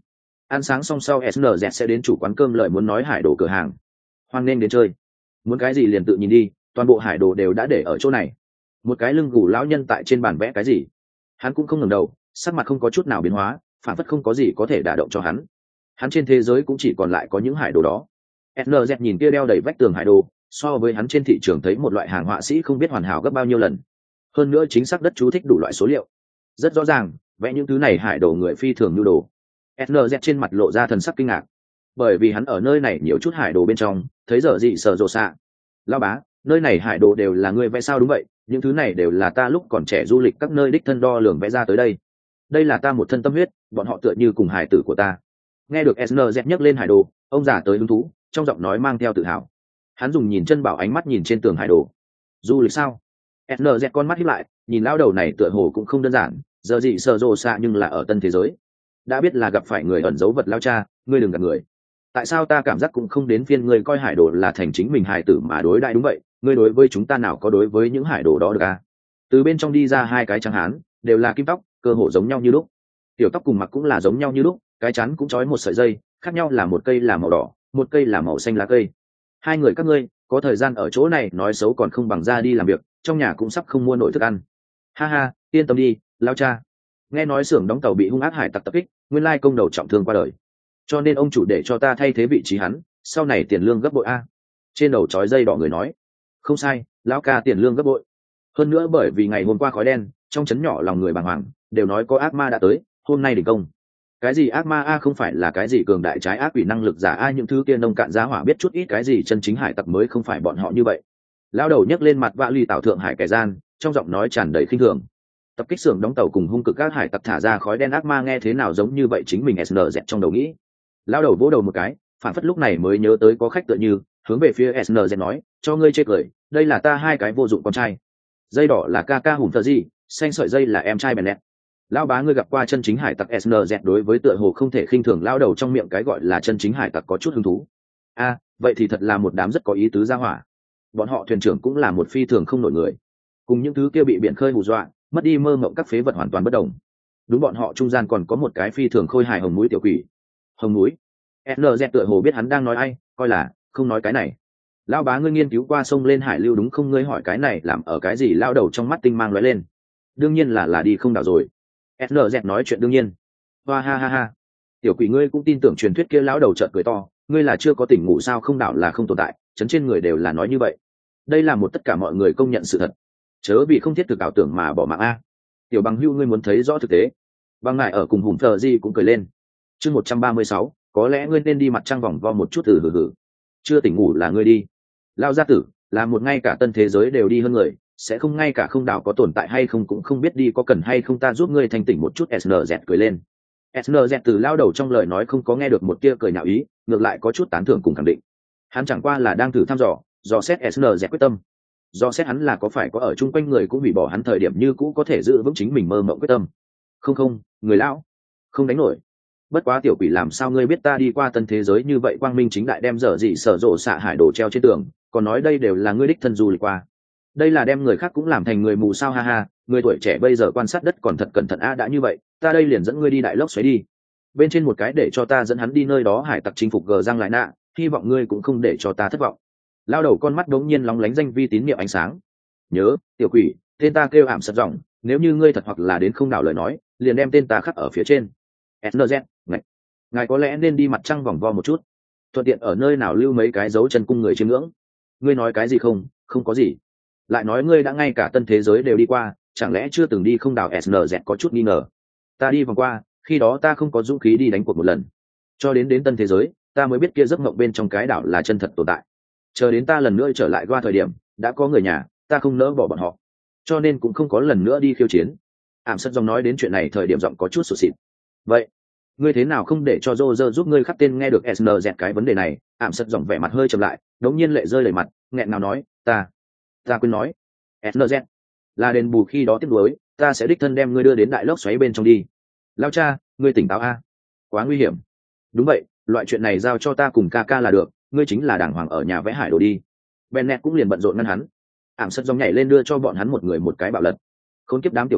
Speaker 1: Ăn sáng xong sau SNZ sẽ đến chủ quán cơm lợi muốn nói hải đồ cửa hàng. Hoan nên đến chơi. Muốn cái gì liền tự nhìn đi, toàn bộ hải đồ đều đã để ở chỗ này. Một cái lưng gù lão nhân tại trên bàn vẽ cái gì. Hắn cũng không ngẩng đầu, sắc mặt không có chút nào biến hóa, phản phất không có gì có thể đả động cho hắn. Hắn trên thế giới cũng chỉ còn lại có những hải đồ đó. SNZ nhìn kia đeo đầy vách tường hải đồ, so với hắn trên thị trường thấy một loại hàng họa sĩ không biết hoàn hảo gấp bao nhiêu lần. Hơn nữa chính xác đất chú thích đủ loại số liệu. Rất rõ ràng, vẽ những thứ này hải đồ người phi thường nhu đồ. SNZ trên mặt lộ ra thần sắc kinh ngạc, bởi vì hắn ở nơi này nhiều chút hải đồ bên trong thấy giờ gì sợ rồ xạ. Lao bá, nơi này hải đồ đều là ngươi vẽ sao? Đúng vậy, những thứ này đều là ta lúc còn trẻ du lịch các nơi đích thân đo lường vẽ ra tới đây. Đây là ta một thân tâm huyết, bọn họ tựa như cùng hải tử của ta. Nghe được SNZ nhắc lên hải đồ, ông già tới hứng thú, trong giọng nói mang theo tự hào. Hắn dùng nhìn chân bảo ánh mắt nhìn trên tường hải đồ. Du lịch sao? SNZ con mắt híp lại, nhìn lão đầu này tựa hồ cũng không đơn giản, giờ gì sợ rồ xạ nhưng là ở tân thế giới. Đã biết là gặp phải người ẩn giấu vật lao cha, ngươi đừng gạt người. Tại sao ta cảm giác cũng không đến phiên ngươi coi hải đồ là thành chính mình hải tử mà đối đại? Đúng vậy, ngươi đối với chúng ta nào có đối với những hải đồ đó được à? Từ bên trong đi ra hai cái trắng hán, đều là kim tóc, cơ hồ giống nhau như lúc. Tiểu tóc cùng mặc cũng là giống nhau như lúc, cái chắn cũng trói một sợi dây, khác nhau là một cây là màu đỏ, một cây là màu xanh lá cây. Hai người các ngươi có thời gian ở chỗ này nói xấu còn không bằng ra đi làm việc, trong nhà cũng sắp không mua nổi thức ăn. Ha ha, yên tâm đi, lao cha. Nghe nói xưởng đóng tàu bị hung ác hải tặc tập kích, nguyên lai công đầu trọng thương qua đời, cho nên ông chủ để cho ta thay thế vị trí hắn, sau này tiền lương gấp bội a. Trên đầu trói dây đỏ người nói. Không sai, lão ca tiền lương gấp bội. Hơn nữa bởi vì ngày hôm qua khói đen, trong trấn nhỏ lòng người bàng hoàng, đều nói có ác ma đã tới, hôm nay đình công. Cái gì ác ma a? Không phải là cái gì cường đại trái ác quỷ năng lực giả a? Những thứ kia nông cạn giá hỏa biết chút ít cái gì chân chính hải tặc mới không phải bọn họ như vậy. Lão đầu nhấc lên mặt vạ ly tảo thượng hải kẻ gian, trong giọng nói tràn đầy khinh thường. Tập kích xưởng đóng tàu cùng hung cực các hải tặc thả ra khói đen ác ma nghe thế nào giống như vậy chính mình SNZ trong đầu nghĩ. Lão đầu vỗ đầu một cái, phản phất lúc này mới nhớ tới có khách tựa như, hướng về phía SNZ nói, cho ngươi chê cười, đây là ta hai cái vô dụng con trai. Dây đỏ là ca ca hùng thờ gì, xanh sợi dây là em trai Bennett. Lão bá, ngươi gặp qua chân chính hải tặc? SNZ đối với tựa hồ không thể khinh thường lão đầu trong miệng cái gọi là chân chính hải tặc có chút hứng thú. A, vậy thì thật là một đám rất có ý tứ gia hỏa. Bọn họ thuyền trưởng cũng là một phi thường không nổi người, cùng những thứ kia bị biển khơi hù dọa, mất đi mơ mộng các phế vật hoàn toàn bất đồng. Đúng, bọn họ trung gian còn có một cái phi thường khôi hài hồng núi tiểu quỷ. Hồng núi? SNZ tựa hồ biết hắn đang nói ai, coi là không nói cái này. Lão bá, ngươi nghiên cứu qua sông lên hải lưu đúng không? Ngươi hỏi cái này làm ở cái gì? Lão đầu trong mắt tinh mang lóe lên. Đương nhiên là đi không đảo rồi. SNZ nói chuyện đương nhiên. Hoa ha ha ha. Tiểu quỷ, ngươi cũng tin tưởng truyền thuyết kia? Lão đầu chợt cười to, ngươi là chưa có tỉnh ngủ sao? Không đảo là không tồn tại, chấn trên người đều là nói như vậy. Đây là một tất cả mọi người công nhận sự thật, chớ vì không thiết thực ảo tưởng mà bỏ mạng a. Tiểu bằng hưu, ngươi muốn thấy rõ thực tế. Băng ngại ở cùng hùng thờ di cũng cười lên. Chương 136, có lẽ ngươi nên đi mặt trăng vòng vo một chút. Hừ. Chưa tỉnh ngủ là ngươi đi. Lao gia tử, là một ngay cả tân thế giới đều đi hơn người, sẽ không ngay cả không đảo có tồn tại hay không cũng không biết đi, có cần hay không ta giúp ngươi thanh tỉnh một chút? SNZ cười lên. SNZ từ lao đầu trong lời nói không có nghe được một tia cười nhạo ý, ngược lại có chút tán thưởng cùng khẳng định. Hắn chẳng qua là đang thử thăm dò xét SNZ quyết tâm, do xét hắn là có phải có ở chung quanh người cũng hủy bỏ hắn thời điểm như cũ có thể giữ vững chính mình mơ mộng quyết tâm. Không, người lão không đánh nổi. Bất quá tiểu quỷ, làm sao ngươi biết ta đi qua tân thế giới như vậy quang minh chính đại đem dở gì sở rộ xạ hải đồ treo trên tường, còn nói đây đều là ngươi đích thân du lịch qua? Đây là đem người khác cũng làm thành người mù sao? Ha ha, người tuổi trẻ bây giờ quan sát đất còn thật cẩn thận a. Đã như vậy, ta đây liền dẫn ngươi đi đại lốc xoáy đi. Bên trên một cái để cho ta dẫn hắn đi nơi đó hải tặc chinh phục gờ giang lại nạ, hy vọng ngươi cũng không để cho ta thất vọng. Lao đầu con mắt đống nhiên lóng lánh danh vi tín niệm ánh sáng. Nhớ, tiểu quỷ, tên ta kêu ảm sật giọng, nếu như ngươi thật hoặc là đến không đảo lời nói, liền đem tên ta khắc ở phía trên. SNZ, ngài có lẽ nên đi mặt trăng vòng vo một chút, thuận tiện ở nơi nào lưu mấy cái dấu chân cung người chiêm ngưỡng. Ngươi nói cái gì? Không có gì. Lại nói ngươi đã ngay cả tân thế giới đều đi qua, chẳng lẽ chưa từng đi không đảo? SNZ có chút nghi ngờ. Ta đi vòng qua, khi đó ta không có dũng khí đi đánh cuộc một lần, cho đến tân thế giới ta mới biết kia giấc mộng bên trong cái đảo là chân thật tồn tại. Chờ đến ta lần nữa trở lại qua thời điểm đã có người nhà, ta không nỡ bỏ bọn họ, cho nên cũng không có lần nữa đi khiêu chiến. Ảm sất dòng nói đến chuyện này thời điểm giọng có chút sụt xịt. Vậy ngươi thế nào không để cho Roger giúp ngươi khắc tên? Nghe được SNZ cái vấn đề này, Ảm sất dòng vẻ mặt hơi trầm lại, đống nhiên lệ rơi đầy mặt, nghẹn ngào nói, ta quên nói. SNZ, là đền bù khi đó tiếc nuối, ta sẽ đích thân đem ngươi đưa đến đại lốc xoáy bên trong đi. Lao cha, ngươi tỉnh táo a. Quá nguy hiểm. Đúng vậy, loại chuyện này giao cho ta cùng ca ca là được, ngươi chính là đàng hoàng ở nhà vẽ hải đồ đi. Bennett cũng liền bận rộn ngăn hắn. Ảm sất dòng nhảy lên đưa cho bọn hắn một người một cái bạo lật. Khốn kiếp đám tiểu quỷ,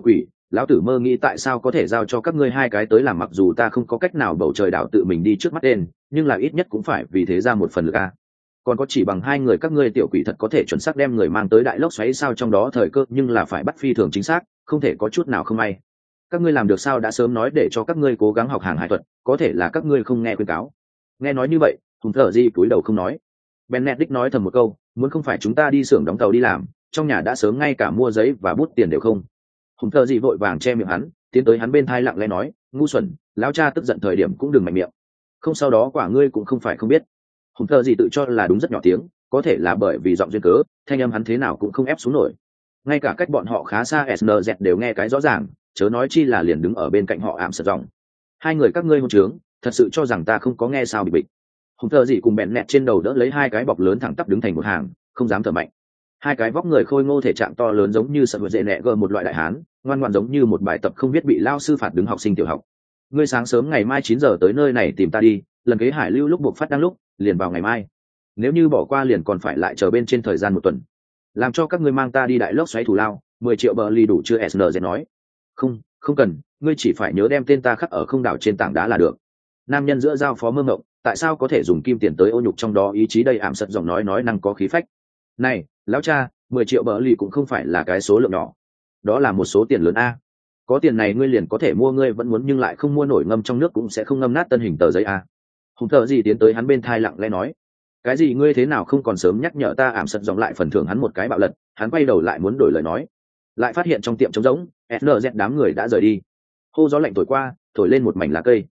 Speaker 1: lão tử mơ nghĩ tại sao có thể giao cho các ngươi hai cái tới làm, mặc dù ta không có cách nào bầu trời đảo tự mình đi trước mắt tên, nhưng là ít nhất cũng phải vì thế ra một phần lực a. Còn có chỉ bằng hai người các ngươi tiểu quỷ thật có thể chuẩn xác đem người mang tới đại lốc xoáy sao, trong đó thời cơ nhưng là phải bắt phi thường chính xác, không thể có chút nào không may. Các ngươi làm được sao, đã sớm nói để cho các ngươi cố gắng học hàng hải thuật, có thể là các ngươi không nghe khuyên cáo. Nghe nói như vậy, Hùng Thở Di cúi đầu không nói. Benedict nói thầm một câu, muốn không phải chúng ta đi xưởng đóng tàu đi làm, trong nhà đã sớm ngay cả mua giấy và bút tiền đều không. Hùng Thở Di vội vàng che miệng hắn, tiến tới hắn bên thai lặng lẽ nói, ngu xuẩn, lão cha tức giận thời điểm cũng đừng mạnh miệng. Không sau đó quả ngươi cũng không phải không biết. Hùng Thở Di tự cho là đúng rất nhỏ tiếng, có thể là bởi vì giọng duyên cớ, thanh âm hắn thế nào cũng không ép xuống nổi. Ngay cả cách bọn họ khá xa SNZ đều nghe cái rõ ràng, chớ nói chi là liền đứng ở bên cạnh họ ảm sật giọng. Hai người các ngươi hôn trướng, thật sự cho rằng ta không có nghe sao bị bịch. Hùng Thở Dị cùng bẹn nẹt trên đầu đỡ lấy hai cái bọc lớn thẳng tắp đứng thành một hàng, không dám thở mạnh. Hai cái vóc người khôi ngô thể trạng to lớn giống như sợi dễ nẹ gờ một loại đại hán, ngoan ngoãn giống như một bài tập không biết bị lao sư phạt đứng học sinh tiểu học. Ngươi sáng sớm ngày mai 9 giờ tới nơi này tìm ta đi, lần kế hải lưu lúc buộc phát đang lúc, liền vào ngày mai. Nếu như bỏ qua liền còn phải lại chờ bên trên thời gian một tuần. Làm cho các ngươi mang ta đi đại lốc xoáy thù lao, 10 triệu bờ ly đủ chưa? SNZ nói. Không cần, ngươi chỉ phải nhớ đem tên ta khắc ở không đảo trên tảng đá là được. Nam nhân giữa giao phó mơ ngộng, tại sao có thể dùng kim tiền tới ô nhục trong đó ý chí đây, ảm sật giọng nói năng có khí phách. Này lão cha, 10 triệu bờ ly cũng không phải là cái số lượng nhỏ, đó là một số tiền lớn a. Có tiền này ngươi liền có thể mua ngươi vẫn muốn nhưng lại không mua nổi, ngâm trong nước cũng sẽ không ngâm nát tân hình tờ giấy a. Hùng Thở Dị tiến tới hắn bên thai lặng lẽ nói, cái gì ngươi thế nào không còn sớm nhắc nhở ta? Ảm sật giọng lại phần thưởng hắn một cái bạo lật, hắn quay đầu lại muốn đổi lời nói, lại phát hiện trong tiệm trống rỗng, SNZ đám người đã rời đi. Hô gió lạnh thổi qua, thổi lên một mảnh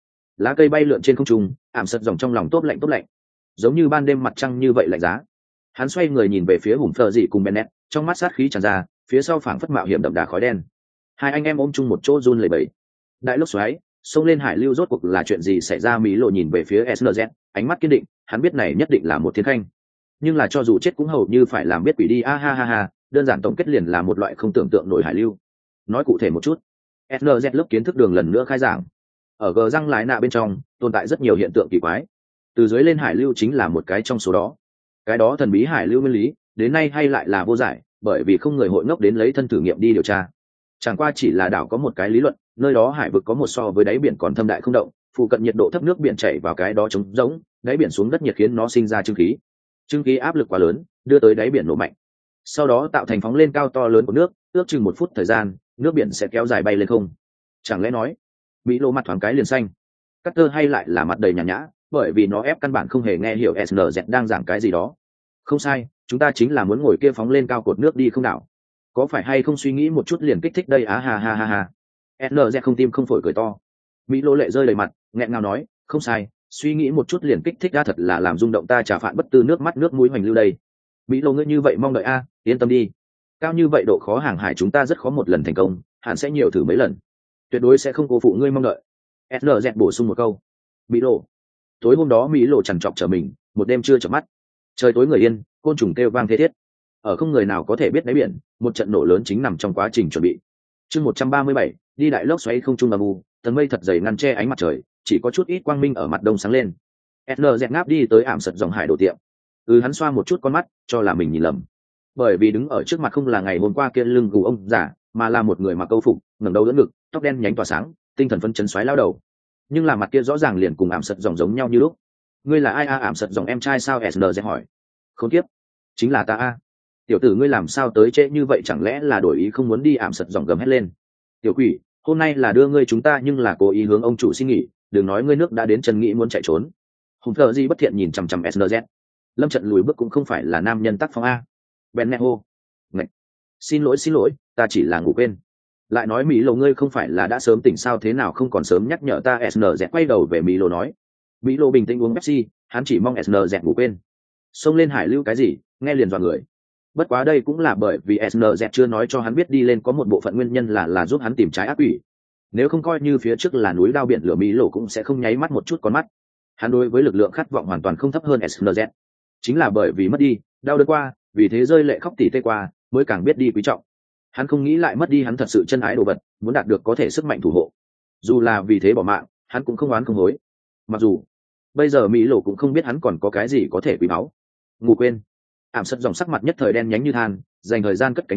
Speaker 1: lá cây bay lượn trên không trung, ảm sật dòng trong lòng tốt lạnh, giống như ban đêm mặt trăng như vậy lạnh giá. Hắn xoay người nhìn về phía Hùng Thở Dị cùng Bennett, trong mắt sát khí tràn ra, phía sau phảng phất mạo hiểm đậm đà khói đen. Hai anh em ôm chung một chỗ run lẩy bẩy. Đại lốc xoáy xông lên hải lưu, rốt cuộc là chuyện gì xảy ra? Mỹ Lộ nhìn về phía SNZ, ánh mắt kiên định, hắn biết này nhất định là một thiên khanh, nhưng là cho dù chết cũng hầu như phải làm biết quỷ đi. Ha, đơn giản tổng kết liền là một loại không tưởng tượng nổi hải lưu. Nói cụ thể một chút. SNZ lớp kiến thức đường lần nữa khai giảng. Ở gờ răng lái nạ bên trong tồn tại rất nhiều hiện tượng kỳ quái, từ dưới lên hải lưu chính là một cái trong số đó. Cái đó thần bí hải lưu nguyên lý đến nay hay lại là vô giải, bởi vì không người hội ngốc đến lấy thân thử nghiệm đi điều tra. Chẳng qua chỉ là đảo có một cái lý luận, nơi đó hải vực có một so với đáy biển còn thâm đại không động, phụ cận nhiệt độ thấp, nước biển chảy vào cái đó trống rỗng, đáy biển xuống đất nhiệt khiến nó sinh ra trưng khí áp lực quá lớn, đưa tới đáy biển nổ mạnh, sau đó tạo thành phóng lên cao to lớn của nước, ước chừng 1 phút thời gian, nước biển sẽ kéo dài bay lên không. Chẳng lẽ nói, Mỹ Lô mặt thoáng cái liền xanh. Carter hay lại là mặt đầy nhàn nhã, bởi vì nó ép căn bản không hề nghe hiểu SNZ đang giảng cái gì đó. Không sai, chúng ta chính là muốn ngồi kia phóng lên cao cột nước đi không đảo. Có phải hay không suy nghĩ một chút liền kích thích đây? Ha. SNZ không tim không phổi cười to. Mỹ Lô lệ rơi đầy mặt, nghẹn ngào nói, không sai, suy nghĩ một chút liền kích thích ra, thật là làm rung động ta trả phạn bất tư, nước mắt nước mũi hoành lưu đây. Mỹ Lô ngươi như vậy mong đợi a, yên tâm đi. Cao như vậy độ khó hàng hải chúng ta rất khó một lần thành công, hẳn sẽ nhiều thử mấy lần. Tuyệt đối sẽ không cố phụ ngươi mong đợi. SNZ bổ sung một câu. Mỹ Lô. Tối hôm đó Mỹ Lô trằn trọc trở mình, một đêm chưa chợp mắt. Trời tối người yên, côn trùng kêu vang thê thiết. Ở không người nào có thể biết đáy biển, một trận nổ lớn chính nằm trong quá trình chuẩn bị. Chương 137, đi đại lốc xoáy không trung âm u, tầng mây thật dày ngăn che ánh mặt trời, chỉ có chút ít quang minh ở mặt đông sáng lên. SNZ ngáp đi tới ảm sật dòng hải đồ tiệm. Hắn xoa một chút con mắt, cho là mình nhìn lầm. Bởi vì đứng ở trước mặt không là ngày hôm qua kia lưng gù ông giả, mà là một người mặc câu phục, ngẩng đầu đỡ ngực, tóc đen nhánh tỏa sáng, tinh thần phấn chấn xoáy lao đầu. Nhưng là mặt kia rõ ràng liền cùng ảm sật dòng giống nhau như lúc. Ngươi là ai a? Ảm sật dòng em trai sao? SNZ hỏi. Khốn kiếp, chính là ta a. Tiểu tử ngươi làm sao tới trễ như vậy, chẳng lẽ là đổi ý không muốn đi? Ảm sật dòng gầm hét lên. Tiểu quỷ, hôm nay là đưa ngươi chúng ta, nhưng là cố ý hướng ông chủ xin nghỉ, đừng nói ngươi nước đã đến chân nghĩ muốn chạy trốn. Hùng Thở Dị bất thiện nhìn chằm chằm SNZ. Lâm trận lùi bước cũng không phải là nam nhân tác phong a. Bennett hô. Ngạch. Xin lỗi, ta chỉ là ngủ quên. Lại nói Mỹ Lô ngươi không phải là đã sớm tỉnh sao, thế nào không còn sớm nhắc nhở ta? SNZ quay đầu về Mỹ Lô nói. Mỹ Lô bình tĩnh uống Pepsi, hắn chỉ mong SNZ ngủ quên. Xông lên hải lưu cái gì, nghe liền dọa người. Bất quá đây cũng là bởi vì SNZ chưa nói cho hắn biết đi lên có một bộ phận nguyên nhân là giúp hắn tìm trái ác quỷ. Nếu không coi như phía trước là núi đao biển lửa, Mỹ Lô cũng sẽ không nháy mắt một chút con mắt. Hắn đối với lực lượng khát vọng hoàn toàn không thấp hơn SNZ. Chính là bởi vì mất đi, đau đớn qua, vì thế rơi lệ khóc tỉ tê qua, mới càng biết đi quý trọng. Hắn không nghĩ lại mất đi hắn thật sự chân ái đồ vật, muốn đạt được có thể sức mạnh thủ hộ. Dù là vì thế bỏ mạng, hắn cũng không oán không hối. Mặc dù bây giờ Mỹ Lô cũng không biết hắn còn có cái gì có thể quý báu. Ngủ quên. Ảm sật dòng sắc mặt nhất thời đen nhánh như than, dành thời gian cất cánh đi,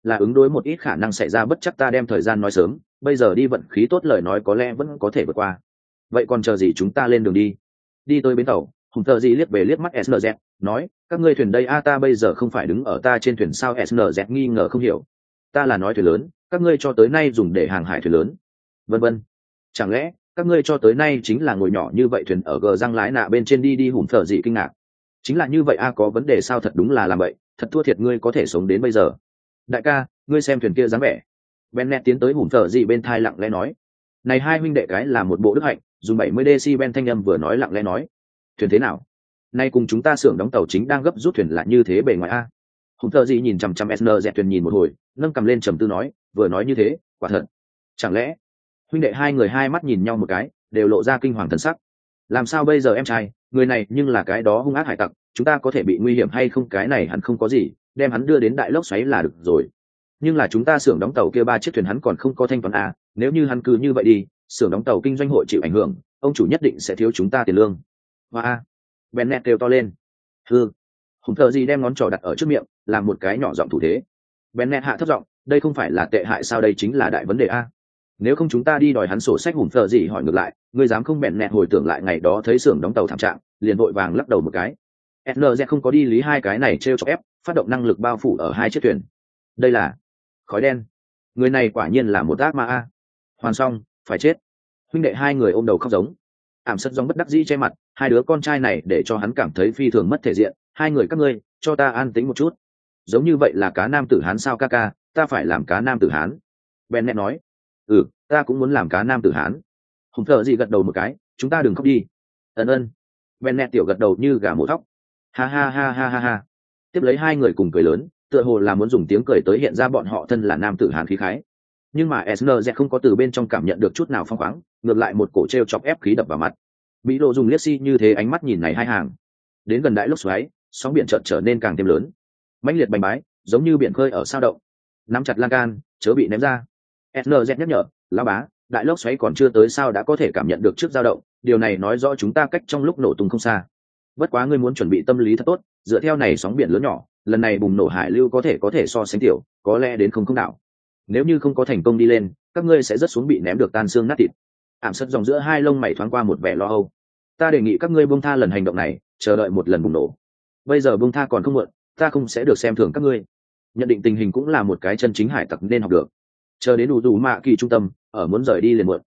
Speaker 1: là ứng đối một ít khả năng xảy ra bất chắc, ta đem thời gian nói sớm, bây giờ đi vận khí tốt lời nói có lẽ vẫn có thể vượt qua. Vậy còn chờ gì, chúng ta lên đường đi. Đi tới bến tàu, hùng thợ gì liếc về liếc mắt snz, nói, các ngươi thuyền đây ta bây giờ không phải đứng ở ta trên thuyền sao? Snz nghi ngờ không hiểu. Ta là nói thuyền lớn, các ngươi cho tới nay dùng để hàng hải thuyền lớn, vân vân. Chẳng lẽ các ngươi cho tới nay chính là ngồi nhỏ như vậy thuyền ở gờ răng lái nạ bên trên đi hùng thợ gì kinh ngạc. Chính là như vậy có vấn đề sao? Thật đúng là làm vậy, thật thua thiệt ngươi có thể sống đến bây giờ. Đại ca, ngươi xem thuyền kia dáng vẻ. Bennett tiến tới hùng thợ gì bên thai lặng lẽ nói, này hai huynh đệ cái là một bộ đức hạnh, dùng 70 decibel thanh âm vừa nói lặng lẽ nói, thuyền thế nào? Nay cùng chúng ta xưởng đóng tàu chính đang gấp rút thuyền là như thế bề ngoài hùng thợ gì nhìn chằm chằm snz thuyền nhìn một hồi, nâng cầm lên trầm tư nói, vừa nói như thế, quả thật. Chẳng lẽ? Huynh đệ hai người hai mắt nhìn nhau một cái, đều lộ ra kinh hoàng thần sắc. Làm sao bây giờ em trai, người này nhưng là cái đó hung ác hải tặc, chúng ta có thể bị nguy hiểm hay không? Cái này hẳn không có gì, đem hắn đưa đến đại lốc xoáy là được rồi. Nhưng là chúng ta xưởng đóng tàu kia 3 chiếc thuyền hắn còn không có thanh toán nếu như hắn cứ như vậy đi, xưởng đóng tàu kinh doanh hội chịu ảnh hưởng, ông chủ nhất định sẽ thiếu chúng ta tiền lương. Và Bennett kêu to lên. Hùng thợ gì đem ngón trỏ đặt ở trước miệng, làm một cái nhỏ giọng thủ thế. Bennett hạ thấp giọng, đây không phải là tệ hại sao? Đây chính là đại vấn đề nếu không chúng ta đi đòi hắn sổ sách. Hùng thợ gì hỏi ngược lại, ngươi dám không? Bennett hồi tưởng lại ngày đó thấy xưởng đóng tàu thảm trạng, liền vội vàng lắc đầu một cái. SNZ không có đi lý hai cái này trêu chọc ép, phát động năng lực bao phủ ở hai chiếc thuyền. Đây là khói đen. Người này quả nhiên là một ác ma hoàn xong, phải chết. Huynh đệ hai người ôm đầu khóc giống. Ảm sất giống bất đắc dĩ che mặt, hai đứa con trai này để cho hắn cảm thấy phi thường mất thể diện. Hai người các ngươi, cho ta an tĩnh một chút. Giống như vậy là cá nam tử hán sao? Ca, ta phải làm cá nam tử hán. Bennett nói, ta cũng muốn làm cá nam tử hán. Hùng thợ gì gật đầu một cái, chúng ta đừng khóc đi. Ân. Bennett tiểu gật đầu như gà mổ thóc. Ha ha ha ha ha ha. Tiếp lấy hai người cùng cười lớn, tựa hồ là muốn dùng tiếng cười tới hiện ra bọn họ thân là nam tử hán khí khái. Nhưng mà snz không có từ bên trong cảm nhận được chút nào phong khoáng, ngược lại một cổ treo chọc ép khí đập vào mặt. Mỹ lộ dùng liếc như thế ánh mắt nhìn này hai hàng. Đến gần đại lốc xoáy, sóng biển chợt trở nên càng thêm lớn, mãnh liệt bành bái, giống như biển khơi ở sao động. Nắm chặt lan can, chớ bị ném ra. snz nhắc nhở, lão bá, đại lốc xoáy còn chưa tới sao đã có thể cảm nhận được trước dao động, điều này nói rõ chúng ta cách trong lúc nổ tung không xa. Bất quá ngươi muốn chuẩn bị tâm lý thật tốt, dựa theo này sóng biển lớn nhỏ, lần này bùng nổ hải lưu có thể so sánh tiểu, có lẽ đến không đảo. Nếu như không có thành công đi lên, các ngươi sẽ rớt xuống bị ném được tan xương nát thịt. Ảm sất dòng giữa hai lông mày thoáng qua một vẻ lo âu. Ta đề nghị các ngươi buông tha lần hành động này, chờ đợi một lần bùng nổ. Bây giờ buông tha còn không muộn, ta không sẽ được xem thường các ngươi. Nhận định tình hình cũng là một cái chân chính hải tặc nên học được. Chờ đến đủ mạ kỳ trung tâm, ở muốn rời đi liền muộn.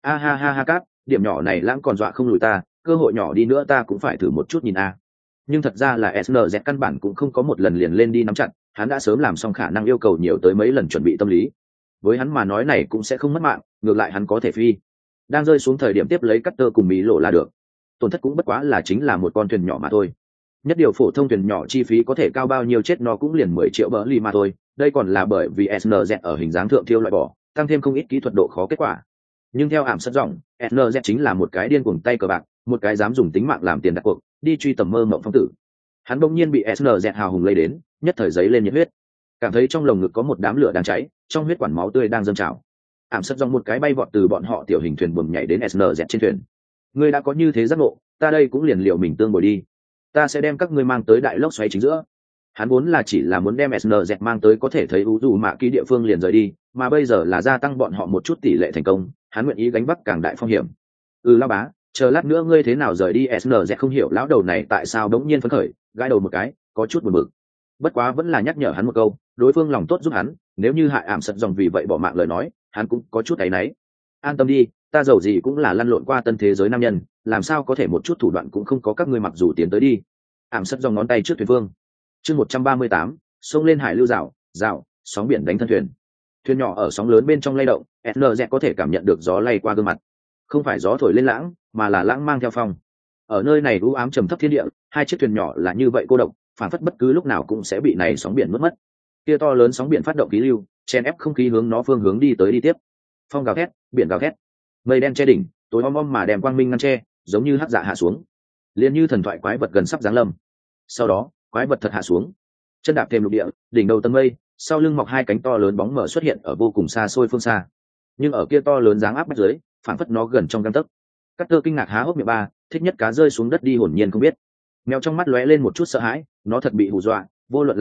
Speaker 1: Ha cát, điểm nhỏ này lãng còn dọa không lùi ta, cơ hội nhỏ đi nữa ta cũng phải thử một chút nhìn Nhưng thật ra là snz căn bản cũng không có một lần liền lên đi nắm chặt, hắn đã sớm làm xong khả năng yêu cầu nhiều tới mấy lần chuẩn bị tâm lý. Với hắn mà nói này cũng sẽ không mất mạng, ngược lại hắn có thể phi. Đang rơi xuống thời điểm tiếp lấy Cutter cùng Mỹ lộ là được. Tổn thất cũng bất quá là chính là một con thuyền nhỏ mà thôi. Nhất điều phổ thông thuyền nhỏ chi phí có thể cao bao nhiêu, chết nó cũng liền 10 triệu bờ ly mà thôi. Đây còn là bởi vì snz ở hình dáng thượng thiêu loại bỏ, tăng thêm không ít kỹ thuật độ khó kết quả. Nhưng theo Ảm sất giọng, snz chính là một cái điên cuồng tay cờ bạc, một cái dám dùng tính mạng làm tiền đặt cuộc, đi truy tầm mơ mộng phong tử. Hắn bỗng nhiên bị snz hào hùng lây đến, nhất thời giấy lên nhiệt huyết, cảm thấy trong lồng ngực có một đám lửa đang cháy, trong huyết quản máu tươi đang dâng trào. Ảm sất dòng một cái bay vọt từ bọn họ tiểu hình thuyền buồm nhảy đến snz trên thuyền. Ngươi đã có như thế giác ngộ, ta đây cũng liền liệu mình tương bồi đi. Ta sẽ đem các ngươi mang tới đại lốc xoáy chính giữa. Hắn vốn là chỉ là muốn đem snz mang tới có thể thấy dù mạ ký địa phương liền rời đi, mà bây giờ là gia tăng bọn họ một chút tỷ lệ thành công, hắn nguyện ý gánh vác càng đại phong hiểm. Lão bá, chờ lát nữa ngươi thế nào rời đi? snz không hiểu lão đầu này tại sao đống nhiên phấn khởi, gãi đầu một cái, có chút buồn bực. Bất quá vẫn là nhắc nhở hắn một câu, đối phương lòng tốt giúp hắn, nếu như hại Ảm sất dòng vì vậy bỏ mạng lời nói, hắn cũng có chút áy náy. An tâm đi, ta giàu gì cũng là lăn lộn qua tân thế giới nam nhân, làm sao có thể một chút thủ đoạn cũng không có, các ngươi mặc dù tiến tới đi. Ảm sất dòng ngón tay trước thuyền vương. Chương 138, xông lên hải lưu rào, sóng biển đánh thân thuyền. Thuyền nhỏ ở sóng lớn bên trong lay động, snz có thể cảm nhận được gió lay qua gương mặt. Không phải gió thổi lên lãng, mà là lãng mang theo phong. Ở nơi này u ám trầm thấp thiên địa, hai chiếc thuyền nhỏ là như vậy cô độc, phản phất bất cứ lúc nào cũng sẽ bị này sóng biển nuốt mất. Kia to lớn sóng biển phát động khí lưu, chen ép không khí hướng nó phương hướng đi tiếp. Phong gào thét, biển gào thét, mây đen che đỉnh, tối om mà đèn quang minh ngăn che, giống như hắc dạ hạ xuống, liền như thần thoại quái vật gần sắp giáng lâm. Sau đó, quái vật thật hạ xuống, chân đạp thêm lục địa, đỉnh đầu tầng mây, sau lưng mọc hai cánh to lớn bóng mờ xuất hiện ở vô cùng xa xôi phương xa. Nhưng ở kia to lớn dáng áp bách dưới, phản phất nó gần trong gang tấc. Cutter kinh ngạc há hốc miệng thích nhất cá rơi xuống đất đi hồn nhiên không biết. Mèo trong mắt lóe lên một chút sợ hãi, nó thật bị hù dọa, vô luận là ai,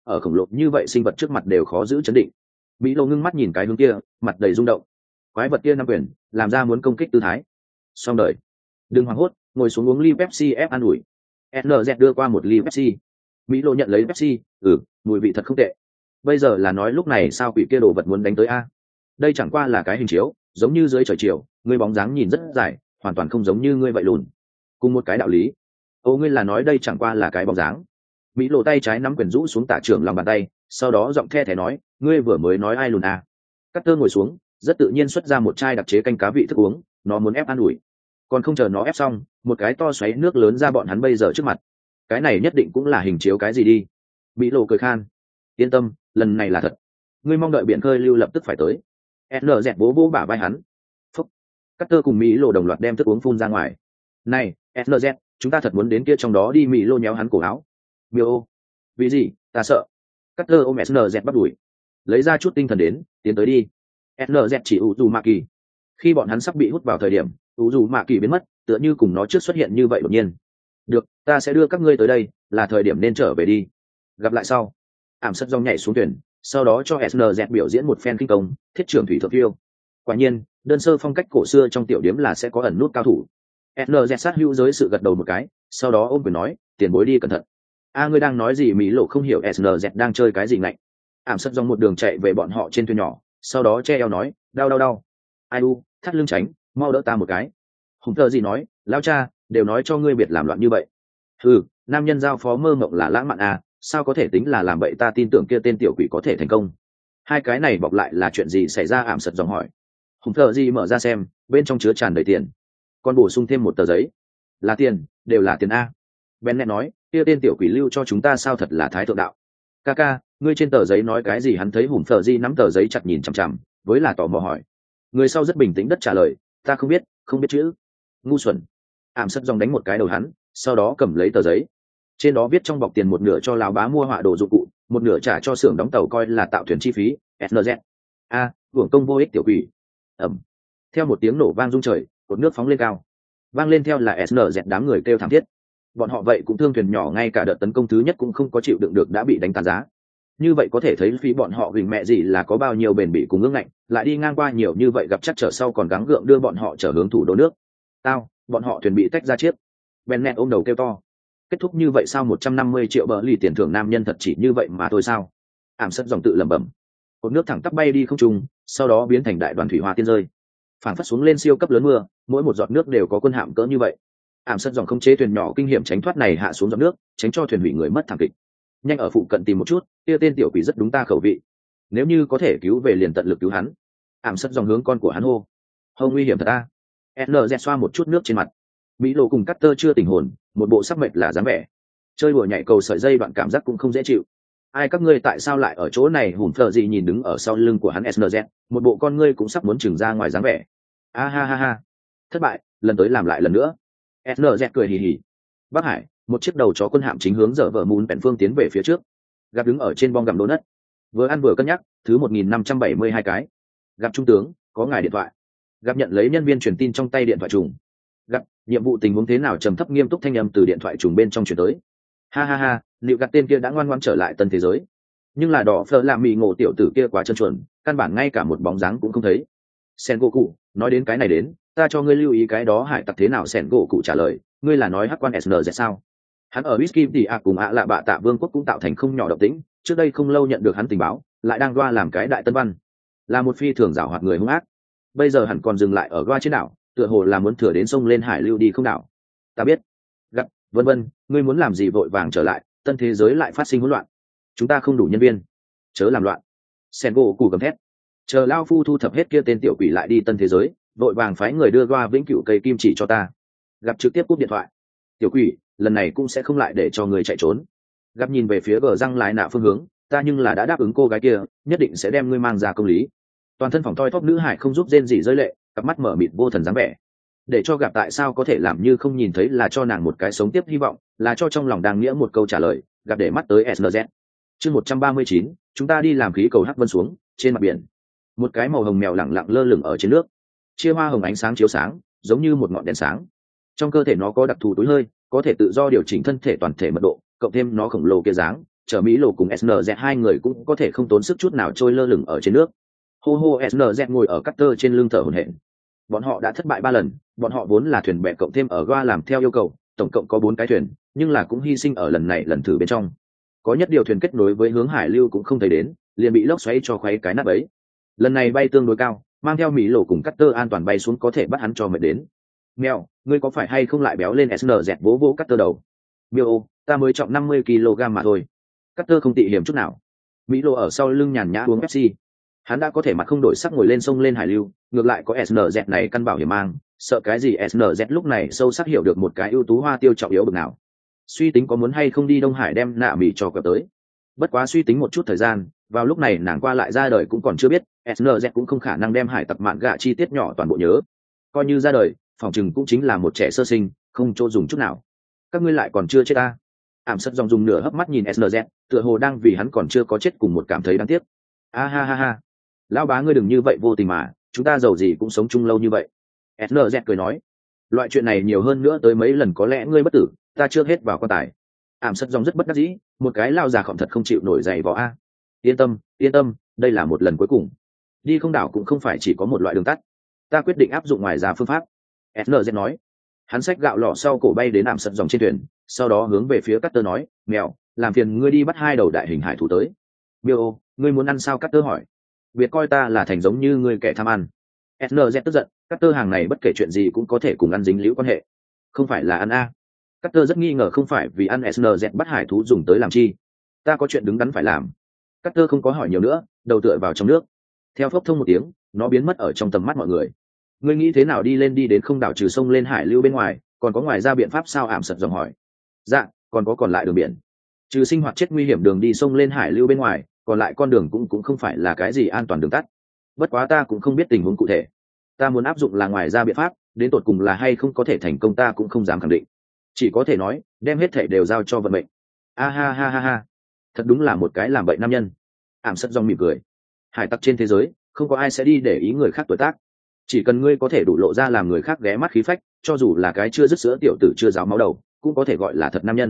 Speaker 1: ở khổng lồ như vậy sinh vật trước mặt đều khó giữ chấn định. Mỹ Lô ngưng mắt nhìn cái hướng kia, mặt đầy rung động. Quái vật kia nắm quyền, làm ra muốn công kích tư thái. Xong đời. Đừng hoảng hốt, ngồi xuống uống ly Pepsi ép an ủi. NZ đưa qua một ly Pepsi. Mỹ Lô nhận lấy Pepsi, mùi vị thật không tệ. Bây giờ là nói lúc này sao quỷ kia đồ vật muốn đánh tới a? Đây chẳng qua là cái hình chiếu, giống như dưới trời chiều, ngươi bóng dáng nhìn rất dài, hoàn toàn không giống như ngươi vậy lùn. Cùng một cái đạo lý. Ngươi là nói đây chẳng qua là cái bóng dáng. Mỹ Lộ tay trái nắm quyền rũ xuống tả trưởng lòng bàn tay, sau đó giọng the thé nói, ngươi vừa mới nói ai lùn à? Carter ngồi xuống, rất tự nhiên xuất ra một chai đặc chế canh cá vị thức uống, nó muốn ép an ủi. Còn không chờ nó ép xong, một cái to xoáy nước lớn ra bọn hắn bây giờ trước mặt. Cái này nhất định cũng là hình chiếu cái gì đi. Mỹ Lộ cười khan. Yên tâm, lần này là thật. Ngươi mong đợi biển khơi lưu lập tức phải tới. NZ bố vỗ bả vai hắn. Phúc. Carter cùng Mỹ Lộ đồng loạt đem thức uống phun ra ngoài. Này, NZ, chúng ta thật muốn đến kia trong đó đi. Mỹ Lộ nhéo hắn cổ áo. Miêu, vì gì? Ta sợ. Carter ôm NZ bắt đuổi. Lấy ra chút tinh thần đến, tiến tới đi. NZ chỉ Uzumaki. Khi bọn hắn sắp bị hút vào thời điểm, Uzumaki biến mất, tựa như cùng nó trước xuất hiện như vậy đột nhiên. Được, ta sẽ đưa các ngươi tới đây, là thời điểm nên trở về đi. Gặp lại sau. Ảm sất rong nhảy xuống thuyền, sau đó cho NZ biểu diễn một phen kinh công, thiết trưởng thủy thượng phiêu. Quả nhiên, đơn sơ phong cách cổ xưa trong tiểu điếm là sẽ có ẩn nút cao thủ. NZ sát hữu giới sự gật đầu một cái, sau đó ôm quyền nói, tiền bối đi cẩn thận. Ngươi đang nói gì? Mỹ Lộ không hiểu SNZ đang chơi cái gì ngạnh. Ảm sất dòng một đường chạy về bọn họ trên thuyền nhỏ, sau đó che eo nói, đau. Ai thắt lưng tránh, mau đỡ ta một cái. Hùng thơ gì nói, lao cha, đều nói cho ngươi biệt làm loạn như vậy. Nam nhân giao phó mơ mộng là lãng mạn à, sao có thể tính là làm bậy? Ta tin tưởng kia tên tiểu quỷ có thể thành công. Hai cái này bọc lại là chuyện gì xảy ra? Ảm sất dòng hỏi. Hùng thơ gì mở ra xem, bên trong chứa tràn đầy tiền. Còn bổ sung thêm một tờ giấy. Là tiền, đều là tiền a. Bennett nói, kia tên tiểu quỷ lưu cho chúng ta sao thật là thái thượng đạo. Kaka, ngươi trên tờ giấy nói cái gì? Hắn thấy Hùng Phở Di nắm tờ giấy chặt nhìn chằm chằm, với là tò mò hỏi. Người sau rất bình tĩnh đất trả lời, ta không biết chữ. Ngu xuẩn. Ảm sất dòng đánh một cái đầu hắn, sau đó cầm lấy tờ giấy. Trên đó viết trong bọc tiền một nửa cho lão bá mua họa đồ dụng cụ, một nửa trả cho xưởng đóng tàu coi là tạo thuyền chi phí. SNZ. Hưởng công vô ích tiểu quỷ. Theo một tiếng nổ vang rung trời, cột nước phóng lên cao. Vang lên theo là SNZ đám người kêu thảm thiết. Bọn họ vậy cũng thương thuyền nhỏ, ngay cả đợt tấn công thứ nhất cũng không có chịu đựng được đã bị đánh tàn giá. Như vậy có thể thấy phí bọn họ gìn mẹ gì là có bao nhiêu bền bỉ cùng ương ngạnh, lại đi ngang qua nhiều như vậy gặp chắc trở sau còn gắng gượng đưa bọn họ trở hướng thủ đô nước. Bọn họ thuyền bị tách ra chiếc. Bennett ôm đầu kêu to. Kết thúc như vậy sao? 150 triệu bờ lì tiền thưởng, nam nhân thật chỉ như vậy mà thôi sao? Ảm sất dòng tự lẩm bẩm. Cột nước thẳng tắp bay đi không trung, sau đó biến thành đại đoàn thủy hoa tiên rơi. Phảng phất xuống lên siêu cấp lớn mưa, mỗi một giọt nước đều có quân hạm cỡ như vậy. Ảm sất dòng không chế thuyền nhỏ kinh hiểm tránh thoát này hạ xuống giọt nước, tránh cho thuyền hủy người mất thảm kịch. Nhanh ở phụ cận tìm một chút, kia tên tiểu quỷ rất đúng ta khẩu vị. Nếu như có thể cứu về liền tận lực cứu hắn. Ảm sất dòng hướng con của hắn hô. Hông nguy hiểm thật ta. NZ xoa một chút nước trên mặt. Mỹ Lộ cùng Carter chưa tỉnh hồn, một bộ sắc mệt là dáng vẻ. Chơi đùa nhảy cầu sợi dây đoạn cảm giác cũng không dễ chịu. Ai các ngươi tại sao lại ở chỗ này? Hùn Phở gì nhìn đứng ở sau lưng của hắn SNZ, một bộ con ngươi cũng sắp muốn trừng ra ngoài dáng vẻ. Ha. Thất bại, lần tới làm lại lần nữa. SNZ cười hì hì. Bắc Hải, một chiếc đầu chó quân hạm chính hướng dở vợ mún bèn phương tiến về phía trước. Gặp đứng ở trên bong gặm đô đất, vừa ăn vừa cân nhắc. Thứ 1572 cái. Gặp trung tướng, có ngài điện thoại. Gặp nhận lấy nhân viên truyền tin trong tay điện thoại trùng. Gặp nhiệm vụ tình huống thế nào? Trầm thấp nghiêm túc thanh âm từ điện thoại trùng bên trong truyền tới. Ha, liệu gạt tên kia đã ngoan ngoãn trở lại tân thế giới, nhưng là đỏ phở làm mì ngộ tiểu tử kia quá chân chuẩn, căn bản ngay cả một bóng dáng cũng không thấy. Sen gỗ cụ nói đến cái này đến, ta cho ngươi lưu ý cái đó hải tặc thế nào? Sen gỗ cụ trả lời, ngươi là nói hắc quan SNZ sao? Hắn ở Whisky thì cùng lạ bạ tạ vương quốc cũng tạo thành không nhỏ động tĩnh, trước đây không lâu nhận được hắn tình báo, lại đang đoa làm cái đại tân văn, là một phi thường giảo hoạt người hung ác. Bây giờ hẳn còn dừng lại ở đoa trên đảo, tựa hồ là muốn thừa đến sông lên hải lưu đi không đảo. Ta biết. Gặp vân, ngươi muốn làm gì? Vội vàng trở lại, tân thế giới lại phát sinh hỗn loạn, chúng ta không đủ nhân viên, chớ làm loạn. Sen gỗ cù gầm thét. Chờ lao phu thu thập hết kia tên tiểu quỷ lại đi tân thế giới, vội vàng phái người đưa qua vĩnh cửu cây kim chỉ cho ta. Gặp trực tiếp cúp điện thoại. Tiểu quỷ, lần này cũng sẽ không lại để cho người chạy trốn. Gặp nhìn về phía gờ răng lái nạ phương hướng, ta nhưng là đã đáp ứng cô gái kia, nhất định sẽ đem ngươi mang ra công lý. Toàn thân phòng thoi thóp nữ hải không giúp rên gì rơi lệ, cặp mắt mở mịt vô thần dáng vẻ. Để cho gặp tại sao có thể làm như không nhìn thấy, là cho nàng một cái sống tiếp hy vọng, là cho trong lòng đang nghĩa một câu trả lời. Gặp để mắt tới SNZ. Chương 139, chúng ta đi làm khí cầu hắc vân xuống. Trên mặt biển, một cái màu hồng mèo lẳng lặng lơ lửng ở trên nước, chia hoa hồng ánh sáng chiếu sáng, giống như một ngọn đèn sáng. Trong cơ thể nó có đặc thù túi hơi, có thể tự do điều chỉnh thân thể toàn thể mật độ, cộng thêm nó khổng lồ kia dáng, chở Mỹ Lộ cùng SNZ hai người cũng có thể không tốn sức chút nào trôi lơ lửng ở trên nước. Hô hô, SNZ ngồi ở Carter trên lưng thở hổn hển. Bọn họ đã thất bại 3 lần, bọn họ vốn là thuyền bè cộng thêm ở Goa làm theo yêu cầu, tổng cộng có 4 cái thuyền, nhưng là cũng hy sinh ở lần này lần thử bên trong. Có nhất điều thuyền kết nối với hướng hải lưu cũng không thấy đến, liền bị lốc xoáy cho khuấy cái nát bấy. Lần này bay tương đối cao, mang theo Mỹ Lộ cùng Carter an toàn bay xuống có thể bắt hắn cho mệt đến. Mèo, ngươi có phải hay không lại béo lên? SNZ vỗ vỗ Carter đầu. Miêu, ta mới trọng 50 kg mà thôi. Carter không tị hiểm chút nào. Mỹ Lộ ở sau lưng nhàn nhã uống Pepsi. Hắn đã có thể mặt không đổi sắc ngồi lên sông lên hải lưu, ngược lại có SNZ này căn bảo hiểm mang, sợ cái gì? SNZ lúc này sâu sắc hiểu được một cái ưu tú hoa tiêu trọng yếu bực nào. Suy tính có muốn hay không đi Đông Hải đem nạ Mỹ cho cập tới. Bất quá suy tính một chút thời gian, vào lúc này nàng qua lại ra đời cũng còn chưa biết, SNZ cũng không khả năng đem hải tặc mạn gạ chi tiết nhỏ toàn bộ nhớ. Coi như ra đời, phòng chừng cũng chính là một trẻ sơ sinh, không chỗ dùng chút nào. Các ngươi lại còn chưa chết ta. Ảm sất dòng dùng nửa hấp mắt nhìn SNZ, tựa hồ đang vì hắn còn chưa có chết cùng một cảm thấy đáng tiếc. A ha ha ha, lão bá ngươi đừng như vậy vô tình mà, chúng ta giàu gì cũng sống chung lâu như vậy. SNZ cười nói, loại chuyện này nhiều hơn nữa tới mấy lần có lẽ ngươi bất tử, ta chưa hết vào quan tài. Ảm sất dòng rất bất đắc dĩ, một cái lao già khổng thật không chịu nổi giày vò a. Yên tâm, đây là một lần cuối cùng. Đi không đảo cũng không phải chỉ có một loại đường tắt. Ta quyết định áp dụng ngoài ra phương pháp. SNZ nói. Hắn xách gạo lọ sau cổ bay đến Ảm sất dòng trên thuyền, sau đó hướng về phía Carter nói, mèo, làm phiền ngươi đi bắt 2 đầu đại hình hải thú tới. Miêu, ngươi muốn ăn sao? Carter hỏi. Biệt coi ta là thành giống như ngươi kẻ tham ăn. SNZ tức giận, Carter hàng này bất kể chuyện gì cũng có thể cùng ăn dính liễu quan hệ. Không phải là ăn a. Carter rất nghi ngờ không phải vì ăn SNZ bắt hải thú dùng tới làm chi. Ta có chuyện đứng đắn phải làm. Carter không có hỏi nhiều nữa, đầu tựa vào trong nước. Theo phốc thông một tiếng, nó biến mất ở trong tầm mắt mọi người. Ngươi nghĩ thế nào đi đến không đảo trừ sông lên hải lưu bên ngoài, còn có ngoài ra biện pháp sao? Ảm sật dòng hỏi. Dạ, còn lại đường biển. Trừ sinh hoạt chết nguy hiểm đường đi sông lên hải lưu bên ngoài, còn lại con đường cũng không phải là cái gì an toàn đường tắt. Bất quá ta cũng không biết tình huống cụ thể. Ta muốn áp dụng là ngoài ra biện pháp, đến tột cùng là hay không có thể thành công ta cũng không dám khẳng định. Chỉ có thể nói, đem hết thể đều giao cho vận mệnh. A ha ha ha ha. Thật đúng là một cái làm bậy nam nhân. Ảm sật dòng mỉm cười. Hải tặc trên thế giới, không có ai sẽ đi để ý người khác tuổi tác. Chỉ cần ngươi có thể đủ lộ ra làm người khác ghé mắt khí phách, cho dù là cái chưa dứt sữa tiểu tử chưa ráo máu đầu, cũng có thể gọi là thật nam nhân.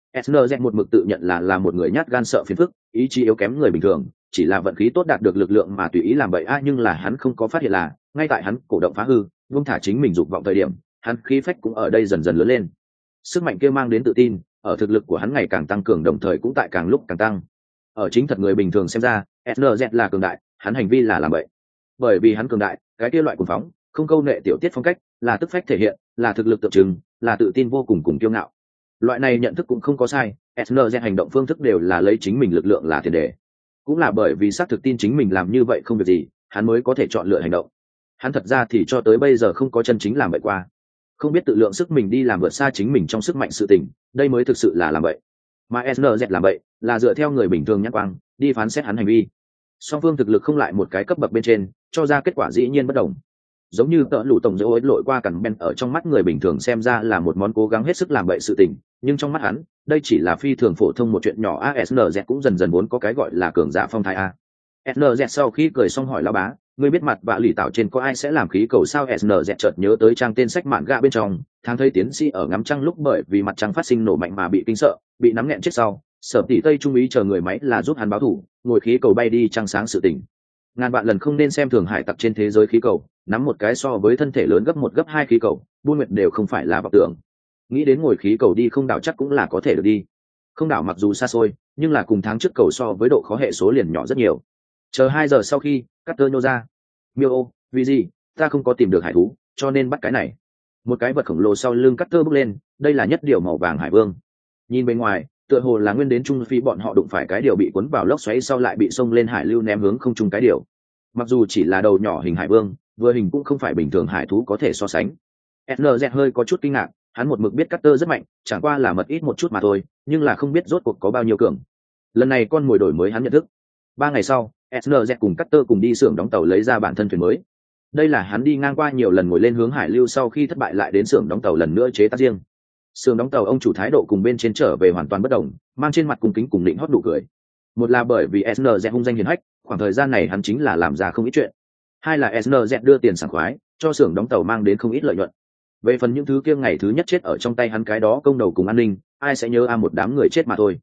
Speaker 1: SNZ một mực tự nhận là một người nhát gan sợ phiền phức, ý chí yếu kém người bình thường, chỉ là vận khí tốt đạt được lực lượng mà tùy ý làm bậy nhưng là hắn không có phát hiện là, ngay tại hắn cổ động phá hư, buông thả chính mình dục vọng thời điểm, hắn khí phách cũng ở đây dần dần lớn lên. Sức mạnh kia mang đến tự tin, ở thực lực của hắn ngày càng tăng cường đồng thời cũng tại càng lúc càng tăng. Ở chính thật người bình thường xem ra, SNZ là cường đại, hắn hành vi là làm bậy. Bởi vì hắn cường đại, cái kia loại cuồng phóng, không câu nệ tiểu tiết phong cách, là tức phách thể hiện, là thực lực tượng trưng, là tự tin vô cùng kiêu ngạo. Loại này nhận thức cũng không có sai, SNZ hành động phương thức đều là lấy chính mình lực lượng là tiền đề. Cũng là bởi vì xác thực tin chính mình làm như vậy không việc gì, hắn mới có thể chọn lựa hành động. Hắn thật ra thì cho tới bây giờ không có chân chính làm vậy qua. Không biết tự lượng sức mình đi làm vượt xa chính mình trong sức mạnh sự tình, đây mới thực sự là làm vậy. Mà SNZ làm vậy, là dựa theo người bình thường nhãn quang, đi phán xét hắn hành vi. Song phương thực lực không lại một cái cấp bậc bên trên, cho ra kết quả dĩ nhiên bất đồng. Giống như tợ lũ tổng dấu ối lội qua cằn ben ở trong mắt người bình thường xem ra là một món cố gắng hết sức làm bậy sự tình, nhưng trong mắt hắn, đây chỉ là phi thường phổ thông một chuyện nhỏ. SNZ cũng dần dần muốn có cái gọi là cường giả phong thái a. SNZ sau khi cười xong hỏi lão bá, ngươi biết mặt vạ lì tạo trên có ai sẽ làm khí cầu sao? SNZ chợt nhớ tới trang tên sách mạn gạ bên trong, tháng thấy tiến sĩ ở ngắm trăng lúc bởi vì mặt trăng phát sinh nổ mạnh mà bị kinh sợ, bị nắm nghẹn chết sau, Sở Tỷ Tây trung ý chờ người máy là giúp hắn báo thù, ngồi khí cầu bay đi trăng sáng sự tình. Ngàn bạn lần không nên xem thường hải tặc trên thế giới khí cầu, nắm một cái so với thân thể lớn gấp 1 gấp 2 khí cầu, buôn nguyệt đều không phải là vọng tưởng. Nghĩ đến ngồi khí cầu đi không đảo chắc cũng là có thể được đi. Không đảo mặc dù xa xôi, nhưng là cùng tháng trước cầu so với độ khó hệ số liền nhỏ rất nhiều. Chờ 2 giờ sau khi, Carter nhô ra. Miêu, vì gì? Ta không có tìm được hải thú, cho nên bắt cái này. Một cái vật khổng lồ sau lưng Carter bước lên, đây là nhất điều màu vàng hải vương. Nhìn bên ngoài, tựa hồ là nguyên đến trung phi bọn họ đụng phải cái điều bị cuốn vào lốc xoáy sau lại bị xông lên hải lưu ném hướng không trung cái điều. Mặc dù chỉ là đầu nhỏ hình hải vương, vừa hình cũng không phải bình thường hải thú có thể so sánh. SNZ hơi có chút kinh ngạc, hắn một mực biết Carter rất mạnh, chẳng qua là mật ít một chút mà thôi, nhưng là không biết rốt cuộc có bao nhiêu cường. Lần này con mồi đổi mới hắn nhận thức. 3 ngày sau, SNZ cùng Carter cùng đi xưởng đóng tàu lấy ra bản thân thuyền mới. Đây là hắn đi ngang qua nhiều lần ngồi lên hướng hải lưu sau khi thất bại lại đến xưởng đóng tàu lần nữa chế tác riêng. Xưởng đóng tàu ông chủ thái độ cùng bên trên trở về hoàn toàn bất đồng, mang trên mặt cung kính cùng định hót nụ cười. Một là bởi vì SNZ hung danh hiển hách, khoảng thời gian này hắn chính là làm ra không ít chuyện. Hai là SNZ đưa tiền sảng khoái, cho xưởng đóng tàu mang đến không ít lợi nhuận. Về phần những thứ kia ngày thứ nhất chết ở trong tay hắn cái đó công đầu cùng an ninh, ai sẽ nhớ một đám người chết mà thôi.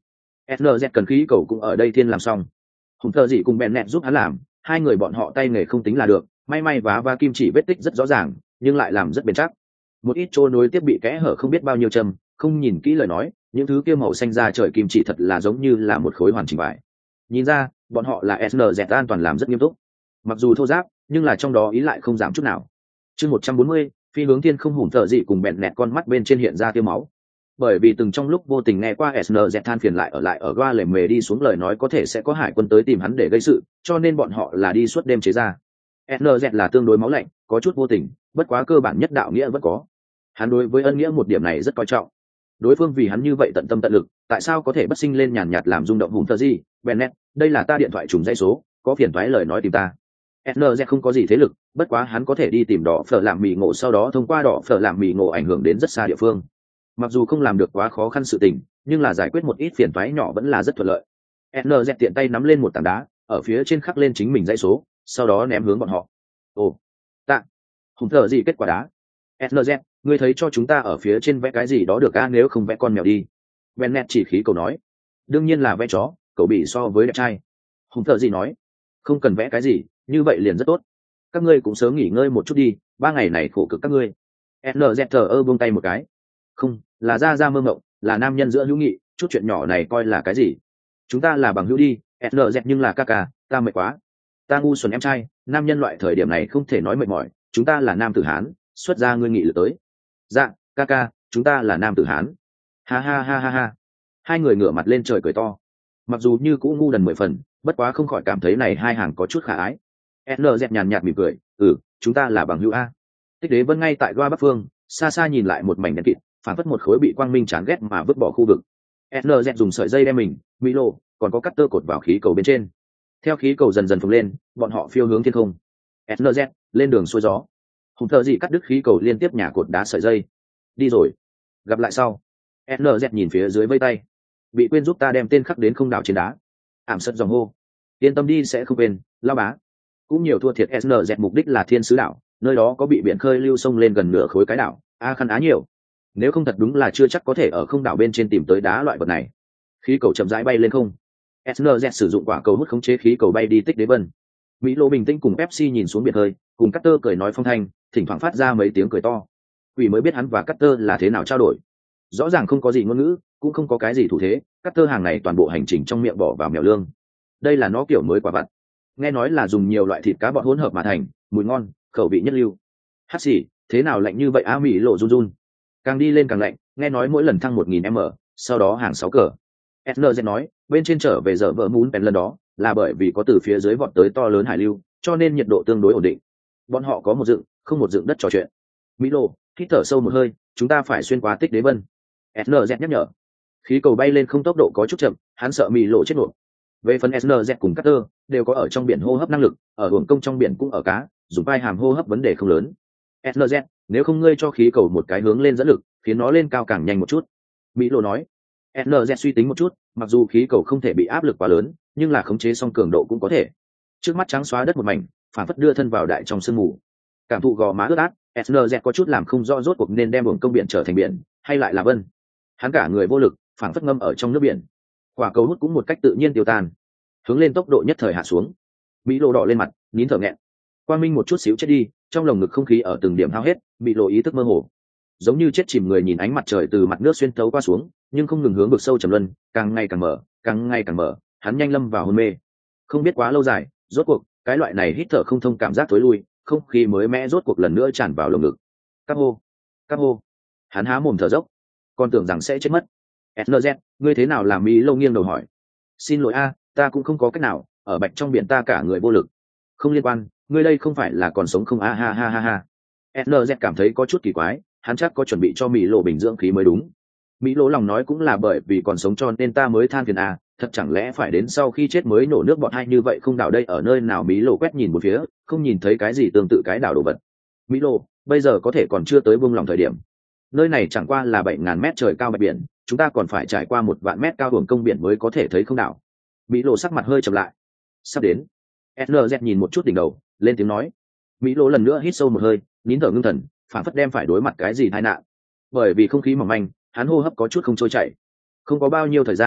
Speaker 1: SNZ cần khí cầu cũng ở đây thiên làm xong. Hùng thợ gì cùng bèn nẹt giúp hắn làm, hai người bọn họ tay nghề không tính là được, may và kim chỉ vết tích rất rõ ràng, nhưng lại làm rất bền chắc. Một ít chỗ nối tiếp bị kẽ hở không biết bao nhiêu châm, không nhìn kỹ lời nói, những thứ kia màu xanh da trời kim chỉ thật là giống như là một khối hoàn chỉnh vải. Nhìn ra, bọn họ là SNZ an toàn làm rất nghiêm túc. Mặc dù thô ráp, nhưng là trong đó ý lại không giảm chút nào. Chương 140, phi hướng thiên không hùng thợ gì cùng bèn nẹt con mắt bên trên hiện ra tia máu. Bởi vì từng trong lúc vô tình nghe qua SNZ than phiền lại ở ga lề mề đi xuống lời nói có thể sẽ có hải quân tới tìm hắn để gây sự, cho nên bọn họ là đi suốt đêm chế ra. SNZ là tương đối máu lạnh, có chút vô tình, bất quá cơ bản nhất đạo nghĩa vẫn có. Hắn đối với ân nghĩa một điểm này rất coi trọng. Đối phương vì hắn như vậy tận tâm tận lực, tại sao có thể bất sinh lên nhàn nhạt làm rung động vùng thờ gì? Bennett, đây là ta điện thoại trùng dây số, có phiền toái lời nói tìm ta. SNZ không có gì thế lực, bất quá hắn có thể đi tìm đỏ phở làm mì ngộ, sau đó thông qua đỏ phở làm mì ngộ ảnh hưởng đến rất xa địa phương. Mặc dù không làm được quá khó khăn sự tình, nhưng là giải quyết một ít phiền toái nhỏ vẫn là rất thuận lợi. SNZ tiện tay nắm lên một tảng đá, ở phía trên khắc lên chính mình dãy số, sau đó ném hướng bọn họ. Ồ, tạ, hùng thở gì kết quả đá? SNZ, ngươi thấy cho chúng ta ở phía trên vẽ cái gì đó được nếu không vẽ con mèo đi. Bennett chỉ khí cầu nói. Đương nhiên là vẽ chó, cậu bị so với đẹp trai. Hùng thở gì nói. Không cần vẽ cái gì, như vậy liền rất tốt. Các ngươi cũng sớm nghỉ ngơi một chút đi, 3 ngày này khổ cực các ngươi. SNZ thờ buông tay một cái. Không, là ra mơ mộng, là nam nhân giữa hữu nghị, chút chuyện nhỏ này coi là cái gì. Chúng ta là bằng hữu đi, SNZ nhưng là ca, ta mệt quá. Ta ngu xuẩn em trai, nam nhân loại thời điểm này không thể nói mệt mỏi, chúng ta là nam tử Hán, xuất ra ngươi nghị lực tới. Dạ, ca, chúng ta là nam tử Hán. Ha. Hai người ngửa mặt lên trời cười to. Mặc dù như cũ ngu đần 10 phần, bất quá không khỏi cảm thấy này hai hàng có chút khả ái. SNZ nhàn nhạt mỉm cười, chúng ta là bằng hữu a. Tích Đế Vân ngay tại Goa Bắc Phương, xa xa nhìn lại một mảnh đen kịt, phản phất một khối bị quang minh chán ghét mà vứt bỏ khu vực. SNZ dùng sợi dây đem mình, Milo, còn có cắt tơ cột vào khí cầu bên trên. Theo khí cầu dần dần phồng lên, bọn họ phiêu hướng thiên không. SNZ lên đường xuôi gió. Hùng thợ gì cắt đứt khí cầu liên tiếp nhà cột đá sợi dây. Đi rồi, gặp lại sau. SNZ nhìn phía dưới vây tay. Bị quên giúp ta đem tên khắc đến không đảo trên đá. Ảm sất dòng hô. Yên tâm đi sẽ không quên, lao bá. Cũng nhiều thua thiệt SNZ mục đích là thiên sứ đảo, nơi đó có bị biển khơi lưu sông lên gần nửa khối cái đảo, khăn á nhiều. Nếu không thật đúng là chưa chắc có thể ở không đảo bên trên tìm tới đá loại vật này. Khí cầu chậm rãi bay lên không. SNZ sử dụng quả cầu hút khống chế khí cầu bay đi Tích Đế Vân. Mỹ Lô bình tĩnh cùng Pepsi nhìn xuống biển hơi, cùng Carter cười nói phong thanh, thỉnh thoảng phát ra mấy tiếng cười to. Quỷ mới biết hắn và Carter là thế nào trao đổi. Rõ ràng không có gì ngôn ngữ, cũng không có cái gì thủ thế, Carter hàng này toàn bộ hành trình trong miệng bỏ vào mèo lương. Đây là nó kiểu mới quả vặt. Nghe nói là dùng nhiều loại thịt cá bọt hỗn hợp mà thành, mùi ngon, khẩu vị nhất lưu. Hát xì, thế nào lạnh như vậy Mỹ Lộ run. Càng đi lên càng lạnh, nghe nói mỗi lần thăng 1000 m, sau đó hàng 6 cờ. SNZ nói, bên trên trở về giờ vợ muốn bèn lần đó, là bởi vì có từ phía dưới vọt tới to lớn hải lưu, cho nên nhiệt độ tương đối ổn định. Bọn họ có một dựng, không một dựng đất trò chuyện. Milo, hít thở sâu một hơi, chúng ta phải xuyên qua Tích Đế Vân. SNZ nhắc nhở. Khí cầu bay lên không tốc độ có chút chậm, hắn sợ Milo chết nổi. Về phần SNZ cùng Carter, đều có ở trong biển hô hấp năng lực, ở hưởng công trong biển cũng ở cá, dùng vai hàm hô hấp vấn đề không lớn. SNZ, nếu không ngươi cho khí cầu một cái hướng lên dẫn lực, khiến nó lên cao càng nhanh một chút. Milo nói. SNZ suy tính một chút, mặc dù khí cầu không thể bị áp lực quá lớn, nhưng là khống chế xong cường độ cũng có thể. Trước mắt trắng xóa đất một mảnh, phản phất đưa thân vào đại trong sương mù. Cảm thụ gò má ướt át, SNZ có chút làm không rõ rốt cuộc nên đem buồng công biển trở thành biển, hay lại là vân. Hắn cả người vô lực, phản phất ngâm ở trong nước biển. Quả cầu hút cũng một cách tự nhiên tiêu tan, hướng lên tốc độ nhất thời hạ xuống. Mỹ Lộ đỏ lên mặt, nín thở nghẹn. Quang minh một chút xíu chết đi, trong lồng ngực không khí ở từng điểm hao hết, Mỹ Lộ ý thức mơ hồ, giống như chết chìm người nhìn ánh mặt trời từ mặt nước xuyên thấu qua xuống, nhưng không ngừng hướng vực sâu trầm luân, càng ngày càng mở, hắn nhanh lâm vào hôn mê. Không biết quá lâu dài, rốt cuộc cái loại này hít thở không thông cảm giác tối lui, không khí mới mẽ rốt cuộc lần nữa tràn vào lồng ngực. Các hô, hắn há mồm thở dốc, còn tưởng rằng sẽ chết mất. SNZ, ngươi thế nào làm? Mỹ Lâu nghiêng đầu hỏi. Xin lỗi ta cũng không có cách nào, ở bạch trong biển ta cả người vô lực. Không liên quan, ngươi đây không phải là còn sống không? Ha. SNZ cảm thấy có chút kỳ quái, hắn chắc có chuẩn bị cho Mỹ Lộ bình dưỡng khí mới đúng. Mỹ Lộ lòng nói cũng là bởi vì còn sống cho nên ta mới than phiền thật chẳng lẽ phải đến sau khi chết mới nổ nước bọt hay như vậy không? Đảo đây ở nơi nào? Mỹ Lộ quét nhìn một phía, không nhìn thấy cái gì tương tự cái đảo đồ vật. Mỹ Lộ, bây giờ có thể còn chưa tới buông lòng thời điểm. Nơi này chẳng qua là 7000 mét trời cao bạch biển, chúng ta còn phải trải qua 1 vạn mét cao hưởng công biển mới có thể thấy không đảo. Mỹ Lộ sắc mặt hơi trầm lại. Sắp đến. SNZ nhìn một chút đỉnh đầu, lên tiếng nói. Mỹ Lộ lần nữa hít sâu một hơi, nín thở ngưng thần, phản phất đem phải đối mặt cái gì tai nạn. Bởi vì không khí mỏng manh, hắn hô hấp có chút không trôi chảy. Không có bao nhiêu thời gian,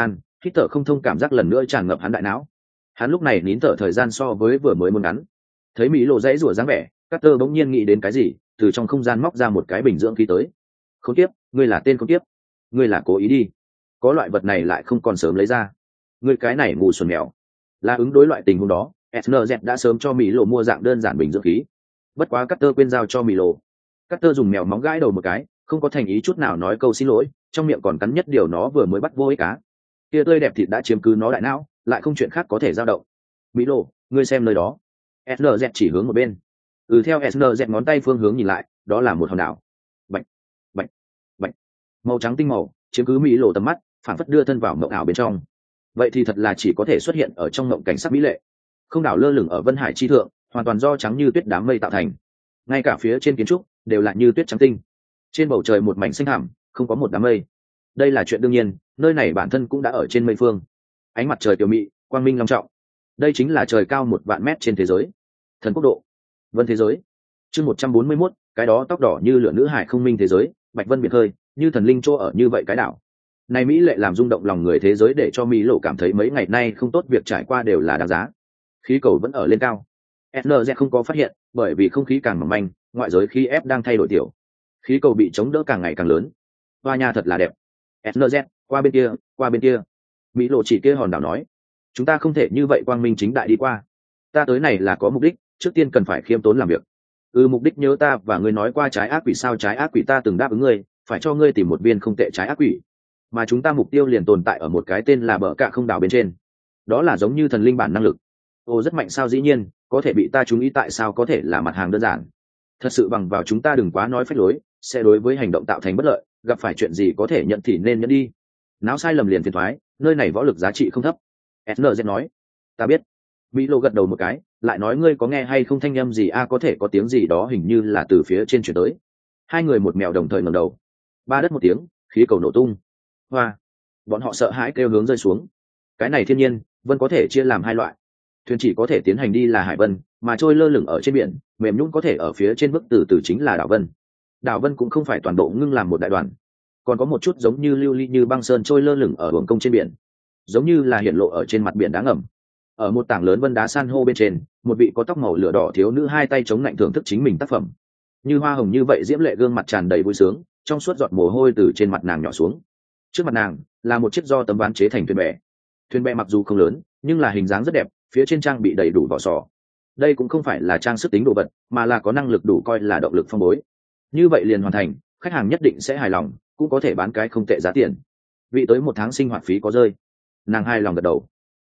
Speaker 1: hít thở không thông cảm giác lần nữa tràn ngập hắn đại não. Hắn lúc này nín thở thời gian so với vừa mới muốn ngắn. Thấy mỹ lộ dãy rủa dáng vẻ, Carter bỗng nhiên nghĩ đến cái gì, từ trong không gian móc ra một cái bình dưỡng khí tới. Khốn kiếp, ngươi là tên khốn kiếp, ngươi là cố ý đi, có loại vật này lại không còn sớm lấy ra, ngươi cái này ngu xuẩn mèo. Là ứng đối loại tình huống đó, SNZ đã sớm cho mỹ lộ mua dạng đơn giản bình dưỡng khí, bất quá Carter quên giao cho mỹ lộ. Carter dùng mèo móng gãi đầu một cái, không có thành ý chút nào nói câu xin lỗi, trong miệng còn cắn nhất điều nó vừa mới bắt vô ích cá. Kia tươi đẹp thịt đã chiếm cứ nó đại não, lại không chuyện khác có thể dao động. Mỹ lộ, ngươi xem nơi đó. SNZ chỉ hướng một bên. Theo SNZ ngón tay phương hướng nhìn lại, đó là một hòn đảo. Bạch, bạch, bạch. Màu trắng tinh màu, chiếm cứ mỹ lộ tầm mắt, phản phất đưa thân vào mộng ảo bên trong. Vậy thì thật là chỉ có thể xuất hiện ở trong mộng cảnh sắc mỹ lệ. Không đảo lơ lửng ở Vân Hải chi thượng, hoàn toàn do trắng như tuyết đám mây tạo thành. Ngay cả phía trên kiến trúc đều là như tuyết trắng tinh. Trên bầu trời một mảnh xanh thẳm, không có một đám mây. Đây là chuyện đương nhiên, nơi này bản thân cũng đã ở trên mây phương. Ánh mặt trời tiểu mị, quang minh long trọng. Đây chính là trời cao 1.000 mét trên thế giới. Thần quốc độ, vân thế giới. Chương 141, cái đó tóc đỏ như lửa nữ hải không minh thế giới, bạch vân biển khơi, như thần linh chỗ ở như vậy cái đảo. Này mỹ lệ làm rung động lòng người thế giới để cho mỹ lộ cảm thấy mấy ngày nay không tốt việc trải qua đều là đáng giá. Khí cầu vẫn ở lên cao. SNZ không có phát hiện, bởi vì không khí càng mỏng manh, ngoại giới khí ép đang thay đổi tiểu. Khí cầu bị chống đỡ càng ngày càng lớn. Hoa nhà thật là đẹp. SNZ, qua bên kia, qua bên kia. Mỹ lộ chỉ kia hòn đảo nói, chúng ta không thể như vậy quang minh chính đại đi qua. Ta tới này là có mục đích, trước tiên cần phải khiêm tốn làm việc. Mục đích nhớ ta và ngươi nói qua trái ác quỷ sao, trái ác quỷ ta từng đáp ứng ngươi, phải cho ngươi tìm một viên không tệ trái ác quỷ. Mà chúng ta mục tiêu liền tồn tại ở một cái tên là bờ cạ không đảo bên trên. Đó là giống như thần linh bản năng lực. Rất mạnh sao, dĩ nhiên, có thể bị ta chú ý, tại sao có thể là mặt hàng đơn giản. Thật sự bằng vào chúng ta đừng quá nói phách lối, sẽ đối với hành động tạo thành bất lợi, gặp phải chuyện gì có thể nhận thì nên nhận đi. Náo sai lầm liền phiền thoái, nơi này võ lực giá trị không thấp. SNZ nói, ta biết. Mỹ Lô gật đầu một cái, lại nói ngươi có nghe hay không thanh âm gì có thể có tiếng gì đó hình như là từ phía trên chuyển tới. Hai người một mèo đồng thời ngẩng đầu. Ba đất một tiếng, khí cầu nổ tung. Hoa! Bọn họ sợ hãi kêu hướng rơi xuống. Cái này thiên nhiên, vân có thể chia làm hai loại. Thuyền chỉ có thể tiến hành đi là hải vân, mà trôi lơ lửng ở trên biển, mềm nhũn có thể ở phía trên bức từ chính là đảo vân. Đảo vân cũng không phải toàn bộ ngưng làm một đại đoàn, còn có một chút giống như lưu ly như băng sơn trôi lơ lửng ở đường công trên biển, giống như là hiện lộ ở trên mặt biển đá ngầm. Ở một tảng lớn vân đá san hô bên trên, một vị có tóc màu lửa đỏ thiếu nữ hai tay chống lạnh thưởng thức chính mình tác phẩm. Như hoa hồng như vậy diễm lệ gương mặt tràn đầy vui sướng, trong suốt giọt mồ hôi từ trên mặt nàng nhỏ xuống. Trước mặt nàng là một chiếc do tấm ván chế thành thuyền bè. Thuyền bè mặc dù không lớn, nhưng là hình dáng rất đẹp, phía trên trang bị đầy đủ vỏ sò. Đây cũng không phải là trang sức tính đồ vật, mà là có năng lực đủ coi là động lực phong bối. Như vậy liền hoàn thành, khách hàng nhất định sẽ hài lòng, cũng có thể bán cái không tệ giá tiền. Vị tới một tháng sinh hoạt phí có rơi. Nàng hài lòng gật đầu.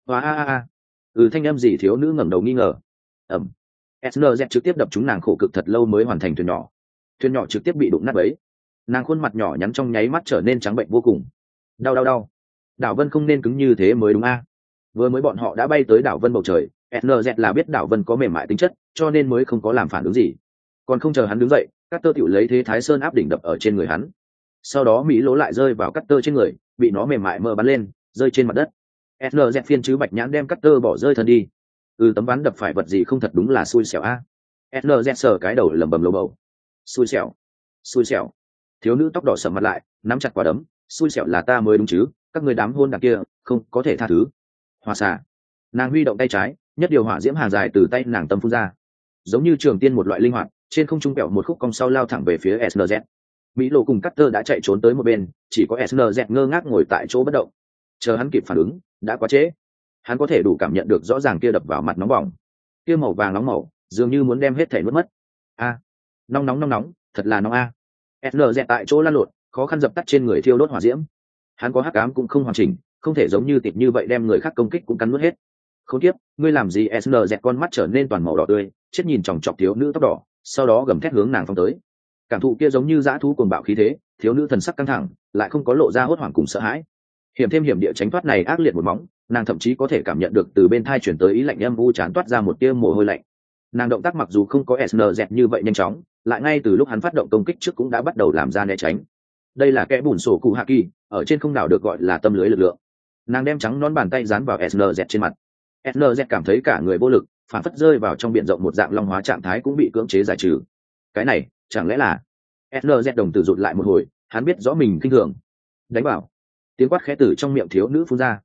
Speaker 1: Thanh âm gì, thiếu nữ ngẩng đầu nghi ngờ. SNZ trực tiếp đập trúng nàng khổ cực thật lâu mới hoàn thành thuyền nhỏ trực tiếp bị đụng nát bấy. Nàng khuôn mặt nhỏ nhắn trong nháy mắt trở nên trắng bệnh vô cùng. Đau. Đảo vân không nên cứng như thế mới đúng Vừa mới bọn họ đã bay tới đảo vân bầu trời, SNZ là biết đảo vân có mềm mại tính chất, cho nên mới không có làm phản ứng gì. Còn không chờ hắn đứng dậy, Carter tiểu lấy thế thái sơn áp đỉnh đập ở trên người hắn. Sau đó Mỹ lỗ lại rơi vào Carter trên người, bị nó mềm mại mờ bắn lên, rơi trên mặt đất. SNZ phiên chứ bạch nhãn đem Carter bỏ rơi thân đi. Tấm ván đập phải vật gì không thật đúng là xui xẻo SNZ sờ cái đầu lẩm bẩm lầu bầu. Xui xẻo. Thiếu nữ tóc đỏ sầm mặt lại, nắm chặt quả đấm. Xui xẻo là ta mới đúng chứ, các người đám hôn đảng kia không có thể tha thứ. Hỏa xạ. Nàng huy động tay trái, nhất điều hỏa diễm hàng dài từ tay nàng tâm phun ra, giống như trường tiên một loại linh hoạt, trên không trung kẹo một khúc cong sau lao thẳng về phía SNZ. Mỹ lộ cùng Carter đã chạy trốn tới một bên, chỉ có SNZ ngơ ngác ngồi tại chỗ bất động. Chờ hắn kịp phản ứng, đã quá trễ. Hắn có thể đủ cảm nhận được rõ ràng kia đập vào mặt nóng bỏng, kia màu vàng nóng màu, dường như muốn đem hết thể nuốt mất. Nóng, thật là nóng SNZ tại chỗ lăn lộn, khó khăn dập tắt trên người thiêu đốt hỏa diễm. Hắn có hắc ám cũng không hoàn chỉnh, không thể giống như tịt như vậy đem người khác công kích cũng cắn nuốt hết. Khốn kiếp, ngươi làm gì? SNZ con mắt trở nên toàn màu đỏ tươi, chết nhìn chòng chọc thiếu nữ tóc đỏ, sau đó gầm thét hướng nàng phóng tới. Cảm thụ kia giống như dã thú cuồng bạo khí thế, thiếu nữ thần sắc căng thẳng, lại không có lộ ra hốt hoảng cùng sợ hãi. Hiểm thêm hiểm địa tránh thoát này ác liệt một móng, nàng thậm chí có thể cảm nhận được từ bên thai chuyển tới ý lạnh âm u chán toát ra một tia mồ hôi lạnh. Nàng động tác mặc dù không có SNZ như vậy nhanh chóng, lại ngay từ lúc hắn phát động công kích trước cũng đã bắt đầu làm ra né tránh. Đây là kẽ bùn sổ cụ hạ kỳ, ở trên không đảo được gọi là tâm lưới lực lượng. Nàng đem trắng nón bàn tay dán vào SNZ trên mặt. SNZ cảm thấy cả người vô lực, phản phất rơi vào trong biển rộng một dạng long hóa trạng thái cũng bị cưỡng chế giải trừ. Cái này chẳng lẽ là... SNZ đồng tử rụt lại một hồi, hắn biết rõ mình kinh thường. Đánh bảo. Tiếng quát khẽ từ trong miệng thiếu nữ phun ra.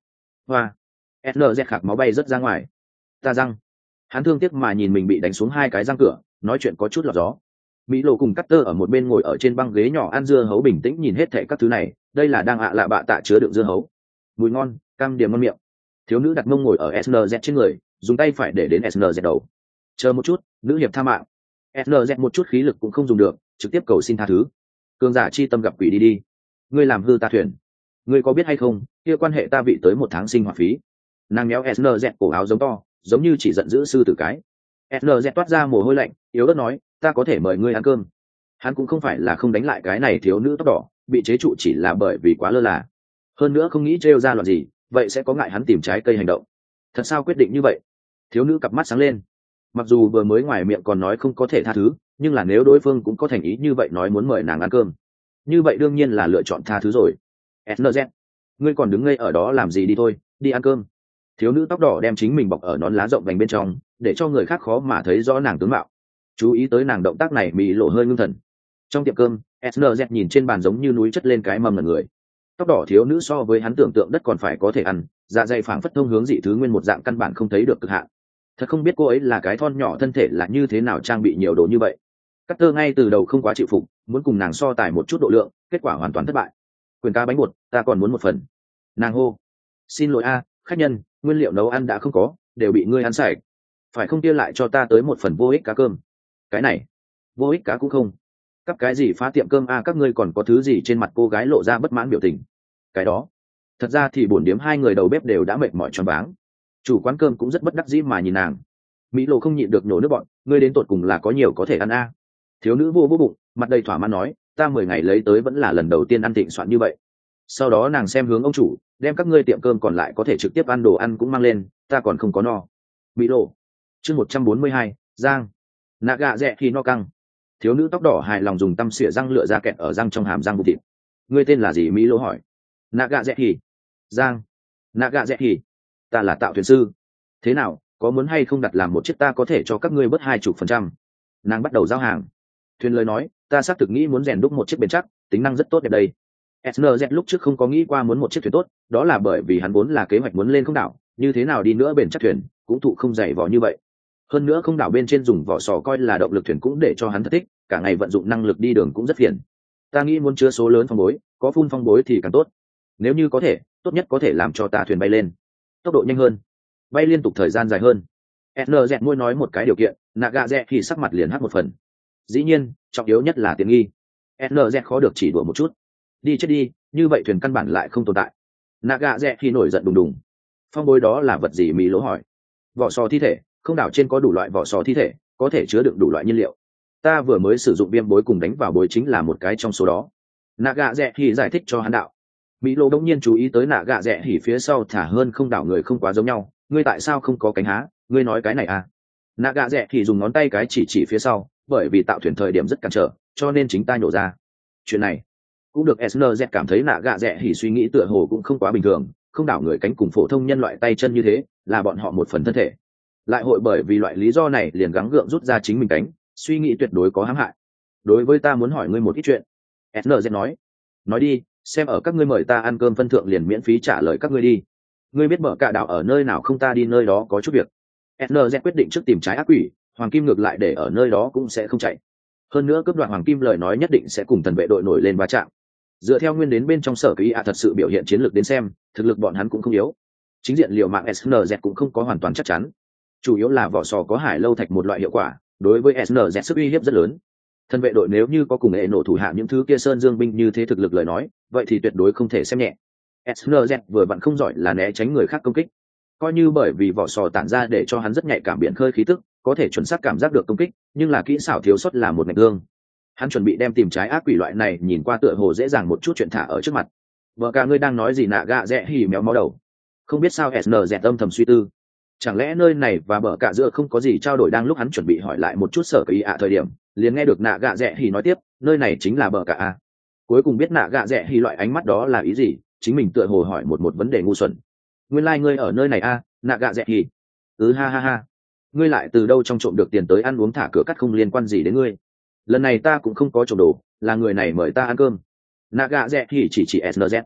Speaker 1: hoa snz khạc máu bay rớt ra ngoài. Ta răng. Hắn thương tiếc mà nhìn mình bị đánh xuống hai cái răng cửa, nói chuyện có chút lọt gió. Mỹ lộ cùng Cutter ở một bên ngồi ở trên băng ghế nhỏ ăn dưa hấu bình tĩnh nhìn hết thảy các thứ này, đây là đang lạ bạ tạ chứa đựng dưa hấu. Mùi ngon, cam điểm ngon miệng. Thiếu nữ đặt mông ngồi ở snz trên người, dùng tay phải để đến snz đầu. Chờ một chút, nữ hiệp tha mạng. snz một chút khí lực cũng không dùng được, trực tiếp cầu xin tha thứ. Cường giả chi tâm gặp quỷ đi đi. Ngươi làm hư ta thuyền. Ngươi có biết hay không, kia quan hệ ta vị tới 1 tháng sinh hoạt phí. Nàng méo snz cổ áo giống to, giống như chỉ giận dữ sư tử cái. snz toát ra mồ hôi lạnh, yếu ớt nói, ta có thể mời ngươi ăn cơm. Hắn cũng không phải là không đánh lại cái này thiếu nữ tóc đỏ, bị chế trụ chỉ là bởi vì quá lơ là. Hơn nữa không nghĩ trêu ra loạn gì, vậy sẽ có ngại hắn tìm trái cây hành động. Thật sao quyết định như vậy? Thiếu nữ cặp mắt sáng lên. Mặc dù vừa mới ngoài miệng còn nói không có thể tha thứ, nhưng là nếu đối phương cũng có thành ý như vậy nói muốn mời nàng ăn cơm, như vậy đương nhiên là lựa chọn tha thứ rồi. snz, ngươi còn đứng ngây ở đó làm gì, đi thôi, đi ăn cơm. Thiếu nữ tóc đỏ đem chính mình bọc ở nón lá rộng vành bên trong, để cho người khác khó mà thấy rõ nàng tướng mạo. Chú ý tới nàng động tác này, Mỹ lộ hơi ngưng thần. Trong tiệm cơm, snz nhìn trên bàn giống như núi chất lên cái mầm là người. Tóc đỏ thiếu nữ so với hắn tưởng tượng đất còn phải có thể ăn, dạ dày phảng phất thông hướng dị thứ nguyên một dạng căn bản không thấy được cực hạn. Thật không biết cô ấy là cái thon nhỏ thân thể là như thế nào trang bị nhiều đồ như vậy. Cutter ngay từ đầu không quá chịu phục, muốn cùng nàng so tài một chút độ lượng, kết quả hoàn toàn thất bại. Quyền cá bánh bột, ta còn muốn một phần. Nàng hô, xin lỗi a, khách nhân, nguyên liệu nấu ăn đã không có, đều bị ngươi ăn sạch. Phải không kia lại cho ta tới một phần vô ích cá cơm. Cái này, vô ích cá cũng không. Các cái gì phá tiệm cơm a, các ngươi còn có thứ gì? Trên mặt cô gái lộ ra bất mãn biểu tình. Cái đó, thật ra thì bổn điếm hai người đầu bếp đều đã mệt mỏi choáng váng. Chủ quán cơm cũng rất bất đắc dĩ mà nhìn nàng. Mỹ lộ không nhịn được nổ nước bọn, ngươi đến tột cùng là có nhiều có thể ăn a. Thiếu nữ vô bụng, mặt đầy thỏa mãn nói, ta 10 ngày lấy tới vẫn là lần đầu tiên ăn thịnh soạn như vậy. Sau đó nàng xem hướng ông chủ, đem các ngươi tiệm cơm còn lại có thể trực tiếp ăn đồ ăn cũng mang lên, ta còn không có no. Mỹ lộ. Chương 142, Giang. Nạ gạ rẽ khi no căng. Thiếu nữ tóc đỏ hài lòng dùng tăm xỉa răng lựa ra kẹt ở răng trong hàm răng vụ thịt. Ngươi tên là gì? Mỹ lộ hỏi. Nạ gạ rẽ thì. Giang. Nạ gạ rẽ thì. Ta là tạo thuyền sư. Thế nào, có muốn hay không đặt làm một chiếc, ta có thể cho các ngươi bớt 20%. Nàng bắt đầu giao hàng. Thuyền lời nói, ta xác thực nghĩ muốn rèn đúc một chiếc bền chắc, tính năng rất tốt đẹp đây. snz lúc trước không có nghĩ qua muốn một chiếc thuyền tốt, đó là bởi vì hắn vốn là kế hoạch muốn lên không đảo, như thế nào đi nữa bền chắc thuyền cũng thụ không dày vò như vậy. Hơn nữa không đảo bên trên dùng vỏ sò coi là động lực thuyền cũng để cho hắn thật thích, cả ngày vận dụng năng lực đi đường cũng rất phiền. Ta nghĩ muốn chứa số lớn phong bối, có phun phong bối thì càng tốt. Nếu như có thể, tốt nhất có thể làm cho ta thuyền bay lên tốc độ nhanh hơn, bay liên tục thời gian dài hơn. snz môi nói một cái điều kiện, nạ gạ rẽ thì sắc mặt liền hắt một phần. Dĩ nhiên, trọng yếu nhất là tiện nghi. snz khó được chỉ đùa một chút. Đi chết đi, như vậy thuyền căn bản lại không tồn tại. Nạ gạ rẽ thì nổi giận đùng đùng. Phong bối đó là vật gì? Mỹ lỗ hỏi. Vỏ sò thi thể, không đảo trên có đủ loại vỏ sò thi thể, có thể chứa đựng đủ loại nhiên liệu. Ta vừa mới sử dụng viêm bối cùng đánh vào bối chính là một cái trong số đó. Nạ gạ rẽ thì giải thích cho hắn đạo. Mỹ lỗ đông nhiên chú ý tới nạ gạ rẽ thì phía sau thả hơn không đảo người không quá giống nhau. Ngươi tại sao không có cánh há? Ngươi nói cái này à? Nạ gạ rẽ thì dùng ngón tay cái chỉ phía sau, bởi vì tạo thuyền thời điểm rất cản trở, cho nên chính ta nhổ ra. Chuyện này cũng được. snz cảm thấy nạ gạ rẽ thì suy nghĩ tựa hồ cũng không quá bình thường, không đảo người cánh cùng phổ thông nhân loại tay chân như thế, là bọn họ một phần thân thể, lại hội bởi vì loại lý do này liền gắng gượng rút ra chính mình cánh, suy nghĩ tuyệt đối có hãm hại. Đối với ta muốn hỏi ngươi một ít chuyện. snz nói đi, xem ở các ngươi mời ta ăn cơm phân thượng liền miễn phí trả lời các ngươi đi. Ngươi biết bờ cạ đảo ở nơi nào không? Ta đi nơi đó có chút việc. snz quyết định trước tìm trái ác quỷ, hoàng kim ngược lại để ở nơi đó cũng sẽ không chạy. Hơn nữa cướp đoạt hoàng kim lời nói nhất định sẽ cùng thần vệ đội nổi lên va chạm. Dựa theo nguyên đến bên trong sở kỳ thật sự biểu hiện chiến lược đến xem, thực lực bọn hắn cũng không yếu. Chính diện liều mạng snz cũng không có hoàn toàn chắc chắn, chủ yếu là vỏ sò có hải lâu thạch một loại hiệu quả, đối với snz sức uy hiếp rất lớn. Thần vệ đội nếu như có cùng hệ nổ thủ hạ những thứ kia sơn dương binh như thế thực lực lời nói, vậy thì tuyệt đối không thể xem nhẹ. snz vừa vặn không giỏi là né tránh người khác công kích, coi như bởi vì vỏ sò tản ra để cho hắn rất nhạy cảm biển khơi khí tức, có thể chuẩn xác cảm giác được công kích, nhưng là kỹ xảo thiếu sót là một ngạch thương. Hắn chuẩn bị đem tìm trái ác quỷ loại này nhìn qua tựa hồ dễ dàng một chút chuyện thả ở trước mặt. Vợ cả ngươi đang nói gì? Nạ gạ rẽ hì méo mó đầu. Không biết sao snz âm thầm suy tư, chẳng lẽ nơi này và bờ cả giữa không có gì trao đổi? Đang lúc hắn chuẩn bị hỏi lại một chút sở kỳ thời điểm, liền nghe được nạ gạ rẽ hì nói tiếp, nơi này chính là bờ cả a. Cuối cùng biết nạ gạ rẽ hì loại ánh mắt đó là ý gì, chính mình tựa hồ hỏi một vấn đề ngu xuẩn. Nguyên lai ngươi ở nơi này a? Nạ gạ rẽ hì. Ha ha ha. Ngươi lại từ đâu trong trộm được tiền tới ăn uống thả cửa cắt, không liên quan gì đến ngươi. Lần này ta cũng không có trộm đồ, là người này mời ta ăn cơm. Nạ gạ rẽ hì chỉ snz.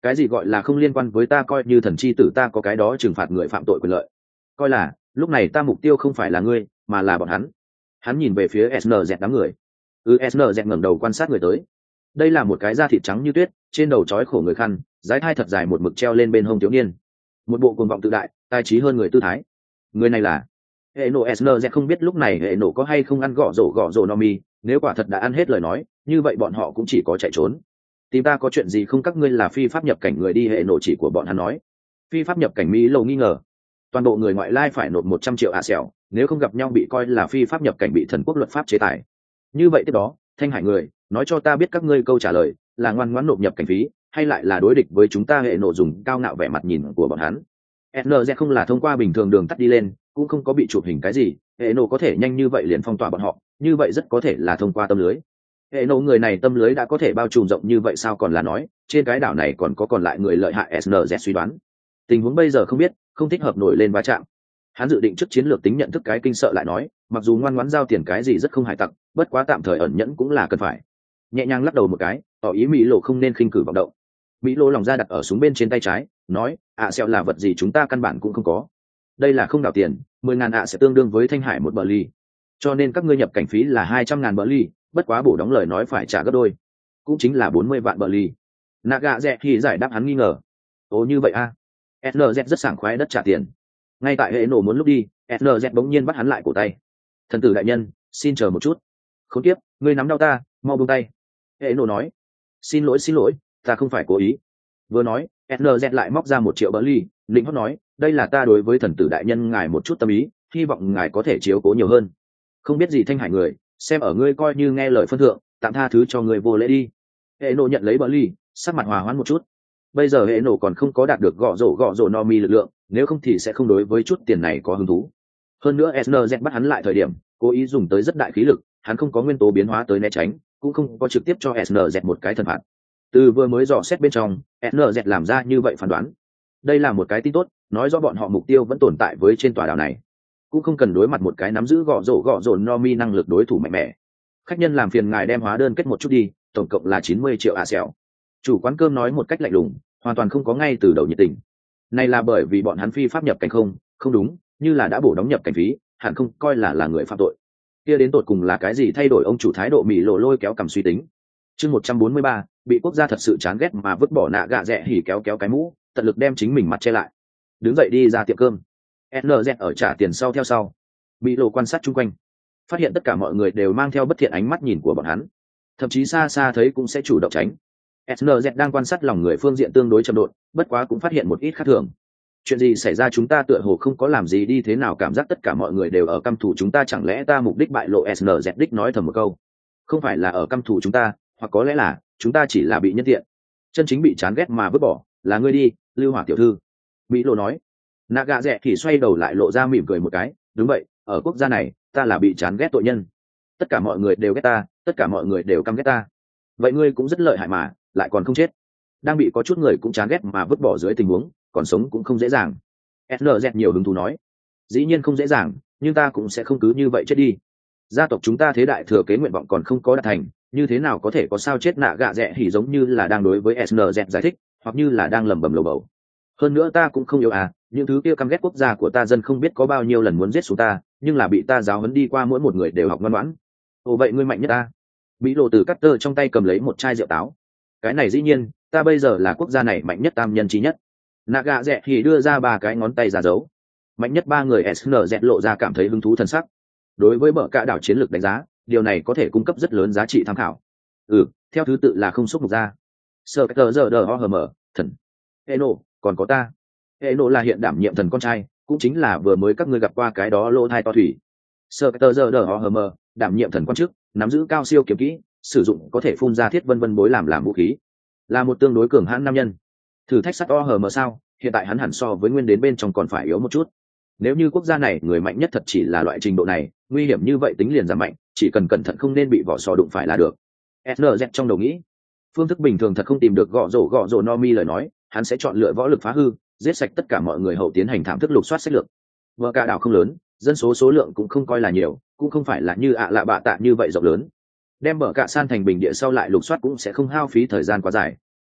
Speaker 1: Cái gì gọi là không liên quan với ta, coi như thần chi tử ta có cái đó trừng phạt người phạm tội quyền lợi. Coi là lúc này ta mục tiêu không phải là ngươi mà là bọn hắn. Hắn nhìn về phía snz đám người. snz ngẩng đầu quan sát người tới. Đây là một cái da thịt trắng như tuyết, trên đầu trói khổ người khăn, dái thai thật dài một mực treo lên bên hông thiếu niên, một bộ cuồng vọng tự đại, tài trí hơn người tư thái. Người này là hệ nổ. snz không biết lúc này hệ nổ có hay không ăn gõ rổ Nomi, nếu quả thật đã ăn hết lời nói, như vậy bọn họ cũng chỉ có chạy trốn. Tìm ta có chuyện gì không? Các ngươi là phi pháp nhập cảnh người đi, hệ nổ chỉ của bọn hắn nói. Phi pháp nhập cảnh Mỹ lâu nghi ngờ. Toàn bộ người ngoại lai phải nộp 100 triệu ạ xẻo, nếu không gặp nhau bị coi là phi pháp nhập cảnh, bị thần quốc luật pháp chế tài. Như vậy tiếp đó, Thanh Hải người, nói cho ta biết các ngươi câu trả lời là ngoan ngoãn nộp nhập cảnh phí, hay lại là đối địch với chúng ta? Hệ nổ dùng cao ngạo vẻ mặt nhìn của bọn hắn. NZ không là thông qua bình thường đường tắt đi lên, cũng không có bị chụp hình cái gì, hệ nổ có thể nhanh như vậy liền phong tỏa bọn họ, như vậy rất có thể là thông qua tâm lưới. Hệ nổ người này tâm lưới đã có thể bao trùm rộng như vậy, sao còn là nói trên cái đảo này còn có còn lại người lợi hại? SNZ suy đoán tình huống bây giờ không biết, không thích hợp nổi lên va chạm. Hắn dự định trước chiến lược tính nhận thức cái kinh sợ lại nói, mặc dù ngoan ngoãn giao tiền cái gì rất không hài tặc, bất quá tạm thời ẩn nhẫn cũng là cần phải. Nhẹ nhàng lắc đầu một cái, tỏ ý Mỹ lộ không nên khinh cử vọng động. Mỹ lộ lòng ra đặt ở súng bên trên tay trái, nói xẹo là vật gì chúng ta căn bản cũng không có. Đây là không đảo tiền, 10.000 sẽ tương đương với Thanh Hải một bờ ly, cho nên các ngươi nhập cảnh phí là 200.000 bờ ly, bất quá bổ đóng lời nói phải trả gấp đôi, cũng chính là 40 vạn bờ ly. Naga dẹ thì giải đáp hắn nghi ngờ. Ồ như vậy a? SNZ rất sảng khoái đất trả tiền. Ngay tại hệ nổ muốn lúc đi, SNZ bỗng nhiên bắt hắn lại cổ tay. Thần tử đại nhân, xin chờ một chút. Khốn kiếp, ngươi nắm đau ta, mau buông tay. Hệ nổ nói. Xin lỗi, ta không phải cố ý. Vừa nói, SNZ lại móc ra 1 triệu bờ ly, lĩnh hót nói, đây là ta đối với thần tử đại nhân ngài một chút tâm ý, hy vọng ngài có thể chiếu cố nhiều hơn. Không biết gì Thanh Hải người, xem ở ngươi coi như nghe lời phân thượng, tạm tha thứ cho người vô lễ đi. Hệ nổ nhận lấy bờ ly, sắc mặt hòa hoãn một chút. Bây giờ hệ nổ còn không có đạt được gõ rổ Nomi lực lượng, nếu không thì sẽ không đối với chút tiền này có hứng thú. Hơn nữa SNZ bắt hắn lại thời điểm cố ý dùng tới rất đại khí lực, hắn không có nguyên tố biến hóa tới né tránh, cũng không có trực tiếp cho SNZ một cái thần phạt. Từ vừa mới dò xét bên trong, SNZ làm ra như vậy phán đoán. Đây là một cái tin tốt, nói rõ bọn họ mục tiêu vẫn tồn tại với trên tòa đảo này, cũng không cần đối mặt một cái nắm giữ gõ rổ Nomi năng lực đối thủ mạnh mẽ. Khách nhân làm phiền ngài đem hóa đơn kết một chút đi, tổng cộng là 90 triệu ạ xẻo. Chủ quán cơm nói một cách lạnh lùng, hoàn toàn không có ngay từ đầu nhiệt tình. Này là bởi vì bọn hắn phi pháp nhập cảnh không đúng, như là đã bổ đóng nhập cảnh phí, hẳn không coi là người phạm tội. Kia đến tột cùng là cái gì thay đổi ông chủ thái độ? Mỹ lộ lôi kéo cầm suy tính. Chương 143, bị quốc gia thật sự chán ghét mà vứt bỏ nạ gạ rẻ hỉ, kéo cái mũ, tận lực đem chính mình mặt che lại. Đứng dậy đi ra tiệm cơm. NZ ở trả tiền sau theo sau. Mỹ lộ quan sát chung quanh, phát hiện tất cả mọi người đều mang theo bất thiện ánh mắt nhìn của bọn hắn, thậm chí xa xa thấy cũng sẽ chủ động tránh. SNZ đang quan sát lòng người phương diện tương đối chậm độn, bất quá cũng phát hiện một ít khác thường. Chuyện gì xảy ra? Chúng ta tựa hồ không có làm gì đi, thế nào cảm giác tất cả mọi người đều ở căm thù chúng ta, chẳng lẽ ta mục đích bại lộ? SNZ đích nói thầm một câu. Không phải là ở căm thù chúng ta, hoặc có lẽ là chúng ta chỉ là bị nhân tiện. Chân chính bị chán ghét mà vứt bỏ là ngươi đi, Lưu Hỏa tiểu thư. Mỹ lộ nói. Naga rẻ thì xoay đầu lại lộ ra mỉm cười một cái, đúng vậy, ở quốc gia này ta là bị chán ghét tội nhân. Tất cả mọi người đều ghét ta, tất cả mọi người đều căm ghét ta. Vậy ngươi cũng rất lợi hại mà, lại còn không chết. Đang bị có chút người cũng chán ghét mà vứt bỏ dưới tình huống, còn sống cũng không dễ dàng. SNZ nhiều hứng thú nói. Dĩ nhiên không dễ dàng, nhưng ta cũng sẽ không cứ như vậy chết đi. Gia tộc chúng ta thế đại thừa kế nguyện vọng còn không có đạt thành, như thế nào có thể có sao chết? Nạ gạ rẻ hỉ giống như là đang đối với SNZ giải thích, hoặc như là đang lẩm bẩm lầu bầu. Hơn nữa ta cũng không yêu những thứ kia căm ghét quốc gia của ta dân không biết có bao nhiêu lần muốn giết xuống ta, nhưng là bị ta giáo huấn đi qua, mỗi một người đều học ngoan ngoãn. Ồ vậy ngươi mạnh nhất ta? Bị lộ từ Carter trong tay cầm lấy một chai rượu táo. Cái này dĩ nhiên, ta bây giờ là quốc gia này mạnh nhất tam nhân trí nhất. Naga rẻ thì đưa ra 3 cái ngón tay ra dấu. Mạnh nhất 3 người. SNZ lộ ra cảm thấy hứng thú thần sắc. Đối với bờ cả đảo chiến lược đánh giá, điều này có thể cung cấp rất lớn giá trị tham khảo. Theo thứ tự là không xúc mục ra. Spectre giờ đờ ho mờ, thần. Eno, còn có ta. Eno là hiện đảm nhiệm thần con trai, cũng chính là vừa mới các ngươi gặp qua cái đó lô thai to thủy. Spectre giờ đờ ho mờ, đảm nhiệm thần quan chức, nắm giữ cao siêu kiếm kỹ, sử dụng có thể phun ra thiết vân vân bối làm vũ khí, là một tương đối cường hãn nam nhân. Thử thách sắt mờ sao, hiện tại hắn hẳn so với nguyên đến bên trong còn phải yếu một chút. Nếu như quốc gia này người mạnh nhất thật chỉ là loại trình độ này, nguy hiểm như vậy tính liền giảm mạnh, chỉ cần cẩn thận không nên bị vỏ sò đụng phải là được. SNZ trong đầu nghĩ, phương thức bình thường thật không tìm được gõ rổ Nomi lời nói, hắn sẽ chọn lựa võ lực phá hư, giết sạch tất cả mọi người hậu tiến hành thảm thức lục soát sách lược. Vợ cả đảo không lớn, dân số lượng cũng không coi là nhiều, cũng không phải là như lạ bạ tạ như vậy rộng lớn. Đem bờ cả san thành bình địa sau lại lục soát cũng sẽ không hao phí thời gian quá dài.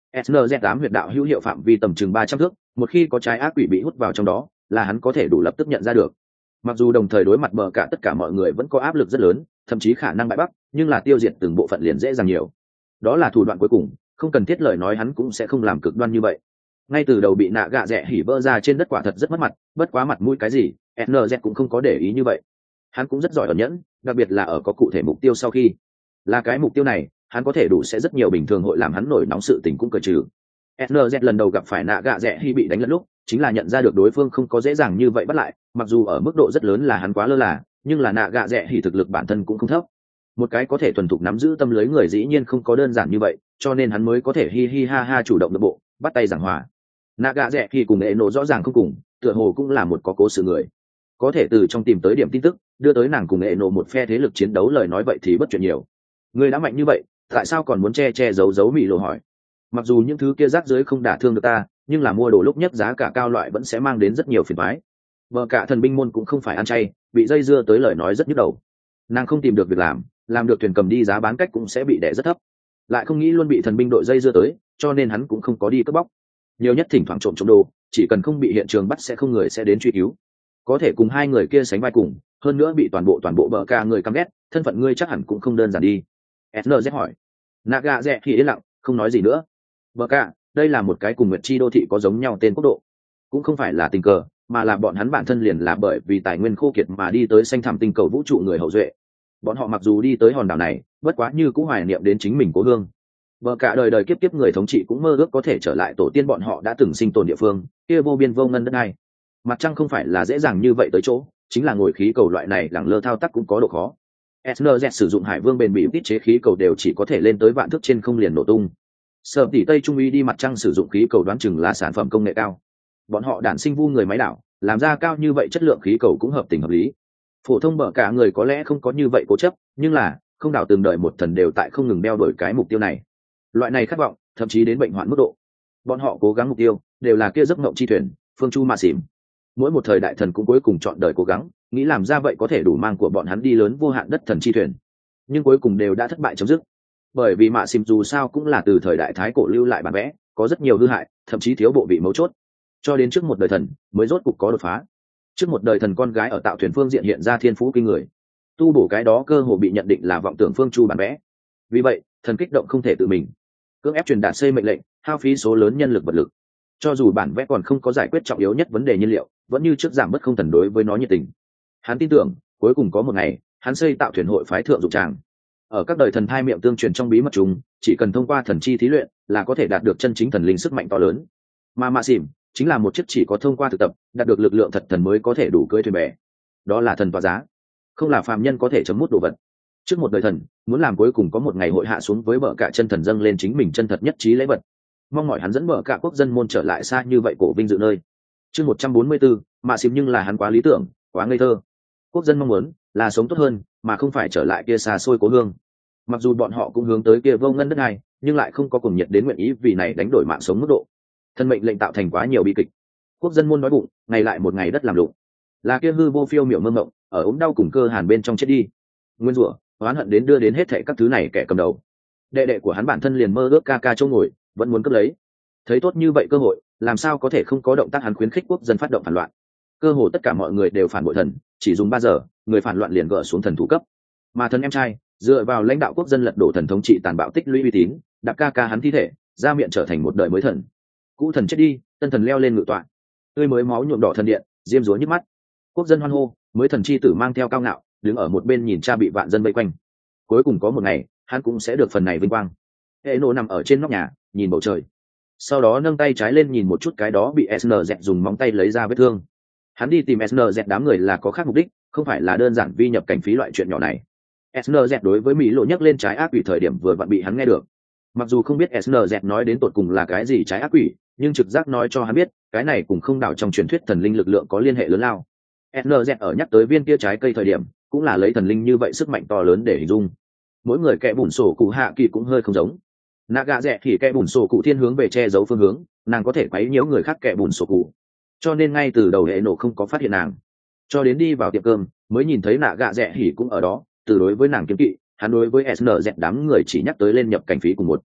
Speaker 1: SNZ8 huyệt đạo hữu hiệu phạm vi tầm chừng 300 thước, một khi có trái ác quỷ bị hút vào trong đó, là hắn có thể đủ lập tức nhận ra được. Mặc dù đồng thời đối mặt bờ cả tất cả mọi người vẫn có áp lực rất lớn, thậm chí khả năng bại bắc, nhưng là tiêu diệt từng bộ phận liền dễ dàng nhiều. Đó là thủ đoạn cuối cùng, không cần thiết lời nói hắn cũng sẽ không làm cực đoan như vậy. Ngay từ đầu bị nạ gạ rẽ hỉ vỡ ra trên đất quả thật rất mất mặt, bất quá mặt mũi cái gì, SNZ cũng không có để ý như vậy. Hắn cũng rất giỏi ẩn nhẫn, đặc biệt là ở có cụ thể mục tiêu sau khi. Là cái mục tiêu này, hắn có thể đủ sẽ rất nhiều bình thường hội làm hắn nổi nóng sự tình cũng cởi trừ. SNZ lần đầu gặp phải nạ gạ rẽ hỉ bị đánh lẫn lúc, chính là nhận ra được đối phương không có dễ dàng như vậy bắt lại, mặc dù ở mức độ rất lớn là hắn quá lơ là, nhưng là nạ gạ rẽ hỉ thực lực bản thân cũng không thấp. Một cái có thể thuần thục nắm giữ tâm lưới người dĩ nhiên không có đơn giản như vậy, cho nên hắn mới có thể hi hi ha ha chủ động nội bộ, bắt tay giảng hòa. Nạ gạ rẽ hỉ cùng Eno rõ ràng không cùng, tựa hồ cũng là một có cố sự người. Có thể từ trong tìm tới điểm tin tức, đưa tới nàng cùng Eno một phe thế lực chiến đấu lời nói vậy thì bất chuyện nhiều. Người đã mạnh như vậy, tại sao còn muốn che giấu giấu Mị Lộ hỏi. Mặc dù những thứ kia rác dưới không đả thương được ta, nhưng là mua đồ lúc nhất giá cả cao loại vẫn sẽ mang đến rất nhiều phiền toái. Vợ cả thần binh môn cũng không phải ăn chay, bị dây dưa tới lời nói rất nhức đầu. Nàng không tìm được việc làm được thuyền cầm đi giá bán cách cũng sẽ bị đẻ rất thấp, lại không nghĩ luôn bị thần binh đội dây dưa tới, cho nên hắn cũng không có đi cướp bóc. Nhiều nhất thỉnh thoảng trộm đồ, chỉ cần không bị hiện trường bắt sẽ không người sẽ đến truy cứu. Có thể cùng hai người kia sánh vai cùng, hơn nữa bị toàn bộ bờ cả người căm ghét, thân phận ngươi chắc hẳn cũng không đơn giản đi. SNZ hỏi. Naga rẽ thì yên lặng, không nói gì nữa. Bờ cả, đây là một cái cùng Nguyệt Chi đô thị có giống nhau tên quốc độ, cũng không phải là tình cờ, mà là bọn hắn bản thân liền là bởi vì tài nguyên khô kiệt mà đi tới xanh thẳm tinh cầu vũ trụ người hậu duệ. Bọn họ mặc dù đi tới hòn đảo này, bất quá như cũng hoài niệm đến chính mình cố hương. Bờ cả đời đời kiếp kiếp người thống trị cũng mơ ước có thể trở lại tổ tiên bọn họ đã từng sinh tồn địa phương, kia vô biên vô ngân đất này. Mặt trăng không phải là dễ dàng như vậy tới chỗ, chính là ngồi khí cầu loại này lẳng lơ thao tác cũng có độ khó. SNZ sử dụng hải vương bền bỉ tiết chế khí cầu đều chỉ có thể lên tới vạn thước trên không liền nổ tung. Sở tỷ Tây Trung uy đi mặt trăng sử dụng khí cầu đoán chừng là sản phẩm công nghệ cao. Bọn họ đản sinh vu người máy đảo, làm ra cao như vậy chất lượng khí cầu cũng hợp tình hợp lý. Phổ thông bờ cả người có lẽ không có như vậy cố chấp, nhưng là không đảo từng đợi một thần đều tại không ngừng đeo đuổi cái mục tiêu này. Loại này khát vọng, thậm chí đến bệnh hoạn mức độ. Bọn họ cố gắng mục tiêu đều là kia giấc mộng chi thuyền, phương chu ma xỉm. Mỗi một thời đại thần cũng cuối cùng chọn đời cố gắng, nghĩ làm ra vậy có thể đủ mang của bọn hắn đi lớn vô hạn đất thần chi thuyền, nhưng cuối cùng đều đã thất bại chấm dứt. Bởi vì mạ xỉm dù sao cũng là từ thời đại thái cổ lưu lại bản vẽ, có rất nhiều hư hại, thậm chí thiếu bộ vị mấu chốt. Cho đến trước một đời thần mới rốt cục có đột phá. Trước một đời thần con gái ở tạo thuyền phương diện hiện ra thiên phú kinh người, tu bổ cái đó cơ hồ bị nhận định là vọng tưởng phương chu bản vẽ. Vì vậy thần kích động không thể tự mình cưỡng ép truyền đạt xây mệnh lệnh, hao phí số lớn nhân lực vật lực. Cho dù bản vẽ còn không có giải quyết trọng yếu nhất vấn đề nhiên liệu, vẫn như trước giảm bất không thần đối với nó nhiệt tình. Hắn tin tưởng cuối cùng có một ngày hắn xây tạo thuyền hội phái thượng dụng tràng. Ở các đời thần thai miệng tương truyền trong bí mật chúng, chỉ cần thông qua thần chi thí luyện là có thể đạt được chân chính thần linh sức mạnh to lớn. Mà mạ xỉm chính là một chiếc chỉ có thông qua thực tập đạt được lực lượng thật thần mới có thể đủ cưỡi thuyền bè. Đó là thần tỏa giá, không là phàm nhân có thể chấm mút đồ vật. Trước một đời thần muốn làm cuối cùng có một ngày hội hạ xuống với bờ cả chân thần dâng lên chính mình chân thật nhất trí lễ vật, mong mỏi hắn dẫn bờ cả quốc dân môn trở lại xa như vậy cổ vinh dự nơi. Chương 144, mạ xỉm nhưng là hắn quá lý tưởng, quá ngây thơ. Quốc dân mong muốn là sống tốt hơn, mà không phải trở lại kia xa xôi cố hương. Mặc dù bọn họ cũng hướng tới kia vô ngân đất này, nhưng lại không có cùng nhiệt đến nguyện ý vì này đánh đổi mạng sống mức độ. Thân mệnh lệnh tạo thành quá nhiều bi kịch. Quốc dân môn nói bụng, ngày lại một ngày đất làm lụng. Là kia hư vô phiêu miểu mơ mộng, ở ốm đau cùng cơ hàn bên trong chết đi. Nguyên rủa, oán hận đến đưa đến hết thảy các thứ này kẻ cầm đầu. Đệ đệ của hắn bản thân liền mơ ước ca ca chỗ ngồi, vẫn muốn cướp lấy. Thấy tốt như vậy cơ hội, làm sao có thể không có động tác hắn khuyến khích quốc dân phát động phản loạn. Cơ hồ tất cả mọi người đều phản bội thần, chỉ dùng 3 giờ, người phản loạn liền gỡ xuống thần thủ cấp. Mà thần em trai dựa vào lãnh đạo quốc dân lật đổ thần thống trị tàn bạo tích lũy uy tín, đạp ca ca hắn thi thể ra miệng trở thành một đời mới thần. Cũ thần chết đi, tân thần leo lên ngự tọa, tươi mới máu nhuộm đỏ thần điện, diêm dúa nhức mắt. Quốc dân hoan hô, mới thần chi tử mang theo cao ngạo, đứng ở một bên nhìn cha bị vạn dân vây quanh. Cuối cùng có một ngày hắn cũng sẽ được phần này vinh quang. Hệ nổ nằm ở trên nóc nhà nhìn bầu trời, sau đó nâng tay trái lên nhìn một chút cái đó bị SNZ dùng móng tay lấy ra vết thương. Hắn đi tìm SNZ đám người là có khác mục đích, không phải là đơn giản vi nhập cảnh phí loại chuyện nhỏ này. SNZ đối với Mỹ Lộ nhắc lên trái ác quỷ thời điểm vừa vặn bị hắn nghe được. Mặc dù không biết SNZ nói đến tột cùng là cái gì trái ác quỷ, nhưng trực giác nói cho hắn biết, cái này cùng không đảo trong truyền thuyết thần linh lực lượng có liên hệ lớn lao. SNZ ở nhắc tới viên kia trái cây thời điểm, cũng là lấy thần linh như vậy sức mạnh to lớn để hình dung. Mỗi người kẻ bùn sổ cụ hạ kỳ cũng hơi không giống. Naga rẻ thì kẻ bùn sổ cụ thiên hướng về che giấu phương hướng, nàng có thể quấy nhiễu người khác kẻ bùn sổ cụ. Cho nên ngay từ đầu hệ nổ không có phát hiện nàng, cho đến đi vào tiệm cơm mới nhìn thấy nạ gạ rẻ hỉ cũng ở đó. Từ đối với nàng kiếm kỵ, hắn đối với SNZ đám người chỉ nhắc tới lên nhập cảnh phí cùng một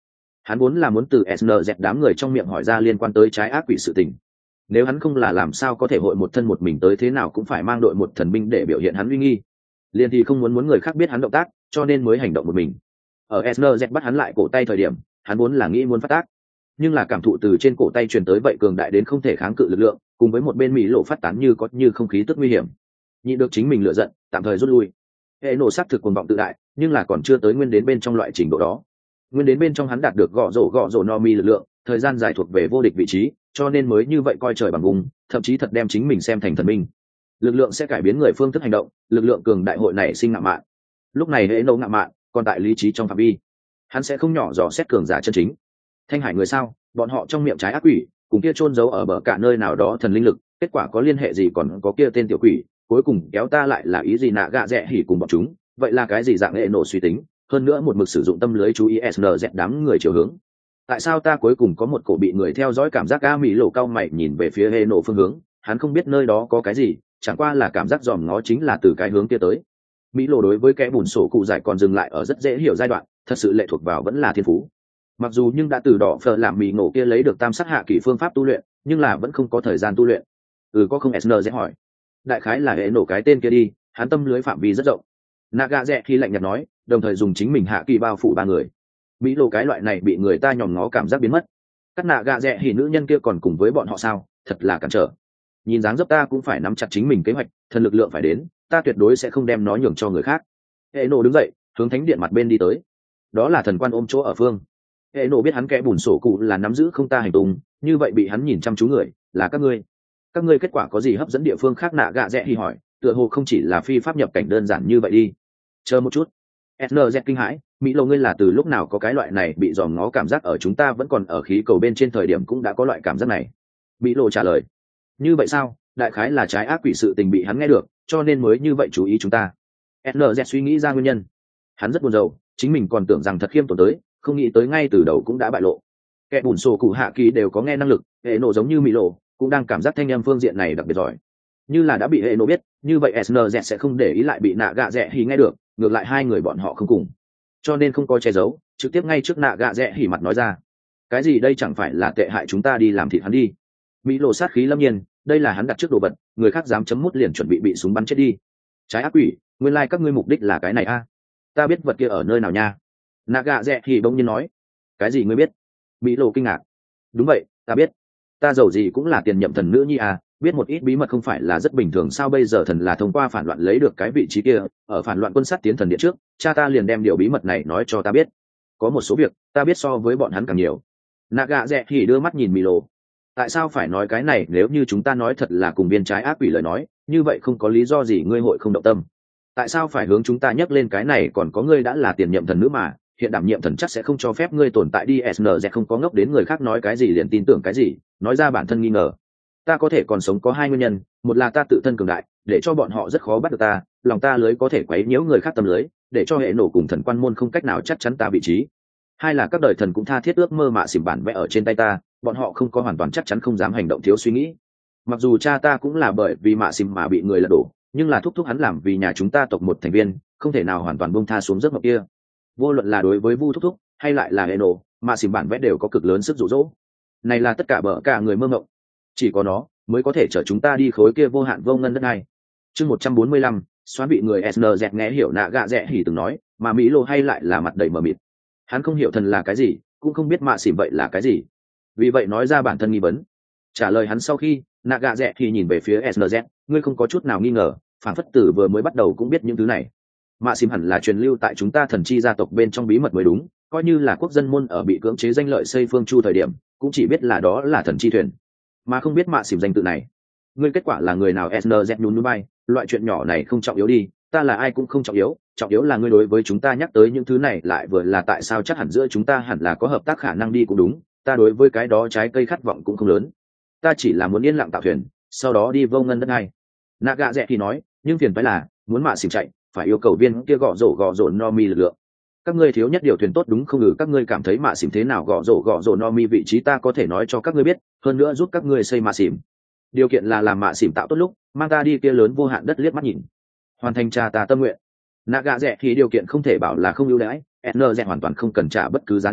Speaker 1: Hắn vốn là muốn từ SNZ đám người trong miệng hỏi ra liên quan tới trái ác quỷ sự tình. Nếu hắn không là làm sao có thể hội một thân một mình tới thế nào cũng phải mang đội một thần binh để biểu hiện hắn uy nghi. Liền thì không muốn người khác biết hắn động tác, cho nên mới hành động một mình. Ở SNZ bắt hắn lại cổ tay thời điểm, hắn vốn là nghĩ muốn phát tác, nhưng là cảm thụ từ trên cổ tay truyền tới vậy cường đại đến không thể kháng cự lực lượng, cùng với một bên mỹ lộ phát tán như có như không khí tức nguy hiểm, nhịn được chính mình lựa giận, tạm thời rút lui. Hệ nổ sắc thực cuồng vọng tự đại, nhưng là còn chưa tới nguyên đến bên trong loại trình độ đó. Nguyên đến bên trong hắn đạt được gõ rổ no mi lực lượng, thời gian dài thuộc về vô địch vị trí, cho nên mới như vậy coi trời bằng vùng, thậm chí thật đem chính mình xem thành thần minh. Lực lượng sẽ cải biến người phương thức hành động, lực lượng cường đại hội này sinh ngạo mạn. Lúc này hệ nổ ngạo mạn, còn tại lý trí trong phạm vi, hắn sẽ không nhỏ dò xét cường giả chân chính. Thanh hải người sao, bọn họ trong miệng trái ác quỷ, cùng kia chôn giấu ở bờ cả nơi nào đó thần linh lực, kết quả có liên hệ gì còn có kia tên tiểu quỷ, cuối cùng kéo ta lại là ý gì nạ gạ rẽ hỉ cùng bọn chúng, vậy là cái gì dạng hệ nổ suy tính, hơn nữa một mực sử dụng tâm lưới chú ý SNZ đám người chiều hướng. Tại sao ta cuối cùng có một cổ bị người theo dõi cảm giác? A Mỹ lộ cao mày nhìn về phía hệ nổ phương hướng, hắn không biết nơi đó có cái gì, chẳng qua là cảm giác dòm ngó chính là từ cái hướng kia tới. Mỹ lộ đối với kẻ bùn sổ cụ giải còn dừng lại ở rất dễ hiểu giai đoạn, thật sự lệ thuộc vào vẫn là thiên phú. Mặc dù nhưng đã từ đỏ phở làm mì ngộ kia lấy được tam sát hạ kỳ phương pháp tu luyện, nhưng là vẫn không có thời gian tu luyện. Có không? SNZ hỏi. Đại khái là hệ nổ cái tên kia đi, hắn tâm lưới phạm vi rất rộng. Naga rẽ khi lạnh nhạt nói, đồng thời dùng chính mình hạ kỳ bao phủ ba người. Mỹ lộ cái loại này bị người ta nhòm ngó cảm giác biến mất. Các Naga rẽ thì nữ nhân kia còn cùng với bọn họ sao? Thật là cản trở. Nhìn dáng dấp ta cũng phải nắm chặt chính mình kế hoạch, thần lực lượng phải đến, ta tuyệt đối sẽ không đem nó nhường cho người khác. Hệ nổ đứng dậy, hướng thánh điện mặt bên đi tới. Đó là thần quan ôm chỗ ở phương. Hệ nổ biết hắn kẻ bùn sổ cụ là nắm giữ không ta hành tung, như vậy bị hắn nhìn chăm chú người là các ngươi kết quả có gì hấp dẫn địa phương khác? Nạ gạ rẽ thì hỏi, tựa hồ không chỉ là phi pháp nhập cảnh đơn giản như vậy đi. Chờ một chút. SNZ kinh hãi, Mỹ lộ ngươi là từ lúc nào có cái loại này bị dòm ngó cảm giác? Ở chúng ta vẫn còn ở khí cầu bên trên thời điểm cũng đã có loại cảm giác này. Mỹ lộ trả lời, như vậy sao? Đại khái là trái ác quỷ sự tình bị hắn nghe được, cho nên mới như vậy chú ý chúng ta. SNZ suy nghĩ ra nguyên nhân. Hắn rất buồn rầu, chính mình còn tưởng rằng thật khiêm tốn tới, không nghĩ tới ngay từ đầu cũng đã bại lộ. Kẻ bùn sổ cụ hạ kỳ đều có nghe năng lực, hệ nổ giống như Mỹ lộ cũng đang cảm giác thanh âm phương diện này đặc biệt giỏi. Như là đã bị hệ nổ biết, như vậy SNZ sẽ không để ý lại bị nạ gạ rẽ hỉ nghe được, ngược lại hai người bọn họ không cùng, cho nên không có che giấu, trực tiếp ngay trước nạ gạ rẽ hỉ mặt nói ra. Cái gì đây? Chẳng phải là tệ hại chúng ta đi làm thịt hắn đi? Mỹ lộ sát khí lâm nhiên, đây là hắn đặt trước đồ vật, người khác dám chấm mút liền chuẩn bị bị súng bắn chết đi. Trái ác quỷ, nguyên lai các ngươi mục đích là cái này a? Ta biết vật kia ở nơi nào nha. Nạ gạ rẽ hỉ bỗng nhiên nói. Cái gì ngươi biết? Mỹ lộ kinh ngạc. Đúng vậy, ta biết. Ta giàu gì cũng là tiền nhậm thần nữ nhi à, biết một ít bí mật không phải là rất bình thường sao? Bây giờ thần là thông qua phản loạn lấy được cái vị trí kia, ở phản loạn quân sát tiến thần điện trước, cha ta liền đem điều bí mật này nói cho ta biết. Có một số việc ta biết so với bọn hắn càng nhiều. Naga rẽ thì đưa mắt nhìn Milo. Tại sao phải nói cái này? Nếu như chúng ta nói thật là cùng biên trái ác quỷ lời nói, như vậy không có lý do gì ngươi hội không động tâm. Tại sao phải hướng chúng ta nhắc lên cái này? Còn có ngươi đã là tiền nhiệm thần nữ mà, hiện đảm nhiệm thần chắc sẽ không cho phép ngươi tồn tại đi. SNZ không có ngốc đến người khác nói cái gì liền tin tưởng cái gì, nói ra bản thân nghi ngờ. Ta có thể còn sống có hai nguyên nhân, một là ta tự thân cường đại, để cho bọn họ rất khó bắt được ta, lòng ta lưới có thể quấy nhiễu người khác tâm lưới, để cho hệ nổ cùng thần quan môn không cách nào chắc chắn ta vị trí. Hai là các đời thần cũng tha thiết ước mơ mạ xỉm bản vẽ ở trên tay ta, bọn họ không có hoàn toàn chắc chắn, không dám hành động thiếu suy nghĩ. Mặc dù cha ta cũng là bởi vì mạ xỉm mà bị người lật đổ, nhưng là thúc hắn làm vì nhà chúng ta tộc một thành viên, không thể nào hoàn toàn buông tha xuống giấc mộng kia. Vô luận là đối với Vu thúc hay lại là hệ nổ, mạ xỉm bản vẽ đều có cực lớn sức dụ dỗ. Này là tất cả bở cả người mơ mộng, chỉ có nó mới có thể chở chúng ta đi khối kia vô hạn vô ngân đất này. Chương 145, xóa bị người SNZ nghe hiểu nạ gạ rẽ hỉ từng nói, mà Mỹ lô hay lại là mặt đầy mờ mịt. Hắn không hiểu thần là cái gì, cũng không biết mạ xỉm vậy là cái gì, vì vậy nói ra bản thân nghi vấn. Trả lời hắn sau khi, nạ gạ rẽ thì nhìn về phía SNZ, ngươi không có chút nào nghi ngờ, phản phất tử vừa mới bắt đầu cũng biết những thứ này. Mạ xỉm hẳn là truyền lưu tại chúng ta thần chi gia tộc bên trong bí mật mới đúng, coi như là quốc dân môn ở bị cưỡng chế danh lợi xây phương chu thời điểm, cũng chỉ biết là đó là thần chi thuyền, mà không biết mạ xỉm danh tự này. Ngươi kết quả là người nào? SNZ nhún nhún bay, loại chuyện nhỏ này không trọng yếu đi, ta là ai cũng không trọng yếu, trọng yếu là ngươi đối với chúng ta nhắc tới những thứ này lại vừa là tại sao? Chắc hẳn giữa chúng ta hẳn là có hợp tác khả năng đi cũng đúng, ta đối với cái đó trái cây khát vọng cũng không lớn, ta chỉ là muốn yên lặng tạo thuyền, sau đó đi vô ngân đất này. Naga rẽ thì nói, nhưng phiền phải là muốn mạ xỉm chạy, phải yêu cầu viên kia gõ rổ no mi lực lượng. Các ngươi thiếu nhất điều thuyền tốt đúng không? Các ngươi cảm thấy mạ xỉm thế nào? Gõ rổ no mi vị trí ta có thể nói cho các ngươi biết, hơn nữa giúp các ngươi xây mạ xỉm. Điều kiện là làm mạ xỉm tạo tốt lúc mang ta đi kia lớn vô hạn đất liếc mắt nhìn, hoàn thành cha ta tâm nguyện. Naga rẽ thì điều kiện không thể bảo là không ưu đãi, SNZ hoàn toàn không cần trả bất cứ giá nào,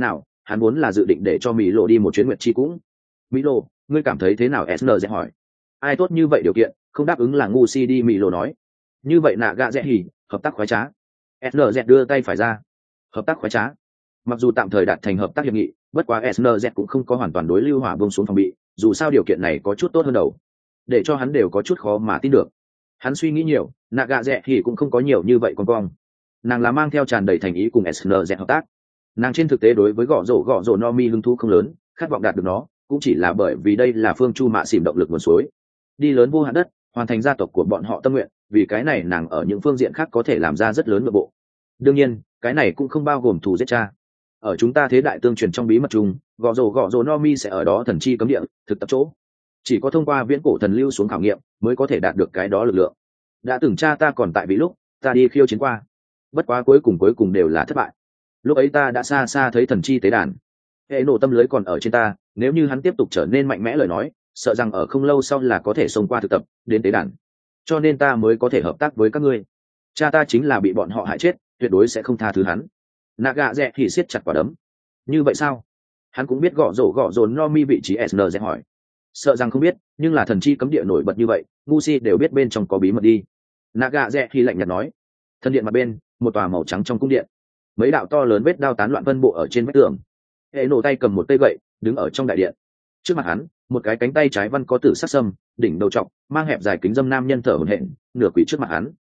Speaker 1: hắn vốn là dự định để cho mỹ lộ đi một chuyến nguyệt chi cũng. Mỹ lộ, ngươi cảm thấy thế nào? SNZ hỏi. Ai tốt như vậy điều kiện không đáp ứng là ngu si đi, mỹ lộ nói. Như vậy nạ gạ dễ hỉ, hợp tác khoái trá. SNZ đưa tay phải ra. Hợp tác khoái trá. Mặc dù tạm thời đạt thành hợp tác hiệp nghị, bất quá SNZ cũng không có hoàn toàn đối lưu hỏa buông xuống phòng bị, dù sao điều kiện này có chút tốt hơn đầu, để cho hắn đều có chút khó mà tin được. Hắn suy nghĩ nhiều, nạ gạ dẹ thì cũng không có nhiều như vậy con cong. Nàng là mang theo tràn đầy thành ý cùng SNZ hợp tác. Nàng trên thực tế đối với gõ rổ no mi hứng thú không lớn, khát vọng đạt được nó cũng chỉ là bởi vì đây là phương chu mạ xỉm động lực nguồn suối, đi lớn vô hạn đất, hoàn thành gia tộc của bọn họ tâm nguyện. Vì cái này nàng ở những phương diện khác có thể làm ra rất lớn nội bộ. Đương nhiên cái này cũng không bao gồm thù giết cha. Ở chúng ta thế đại tương truyền trong bí mật chung, gõ rổ no mi sẽ ở đó thần chi cấm địa thực tập chỗ, chỉ có thông qua viễn cổ thần lưu xuống khảo nghiệm mới có thể đạt được cái đó lực lượng. Đã từng cha ta còn tại vị lúc ta đi khiêu chiến qua, bất quá cuối cùng đều là thất bại. Lúc ấy ta đã xa xa thấy thần chi tế đàn, hệ nổ tâm lưới còn ở trên ta, nếu như hắn tiếp tục trở nên mạnh mẽ lời nói, sợ rằng ở không lâu sau là có thể xông qua thực tập đến tế đàn, cho nên ta mới có thể hợp tác với các ngươi. Cha ta chính là bị bọn họ hại chết, tuyệt đối sẽ không tha thứ hắn. Naga dẹ thì siết chặt quả đấm. Như vậy sao? Hắn cũng biết gõ rổ no mi vị trí. SNZ hỏi. Sợ rằng không biết, nhưng là thần chi cấm địa nổi bật như vậy, ngu si đều biết bên trong có bí mật đi. Naga dẹ thì lạnh nhạt nói. Thần điện mặt bên, một tòa màu trắng trong cung điện, mấy đạo to lớn vết đao tán loạn phân bộ ở trên vách tường. Hệ nổ tay cầm một cây gậy đứng ở trong đại điện. Trước mặt hắn, một cái cánh tay trái văn có tử sắc sâm, đỉnh đầu trọc, mang hẹp dài kính dâm nam nhân thở hổn hển, nửa quỳ trước mặt hắn.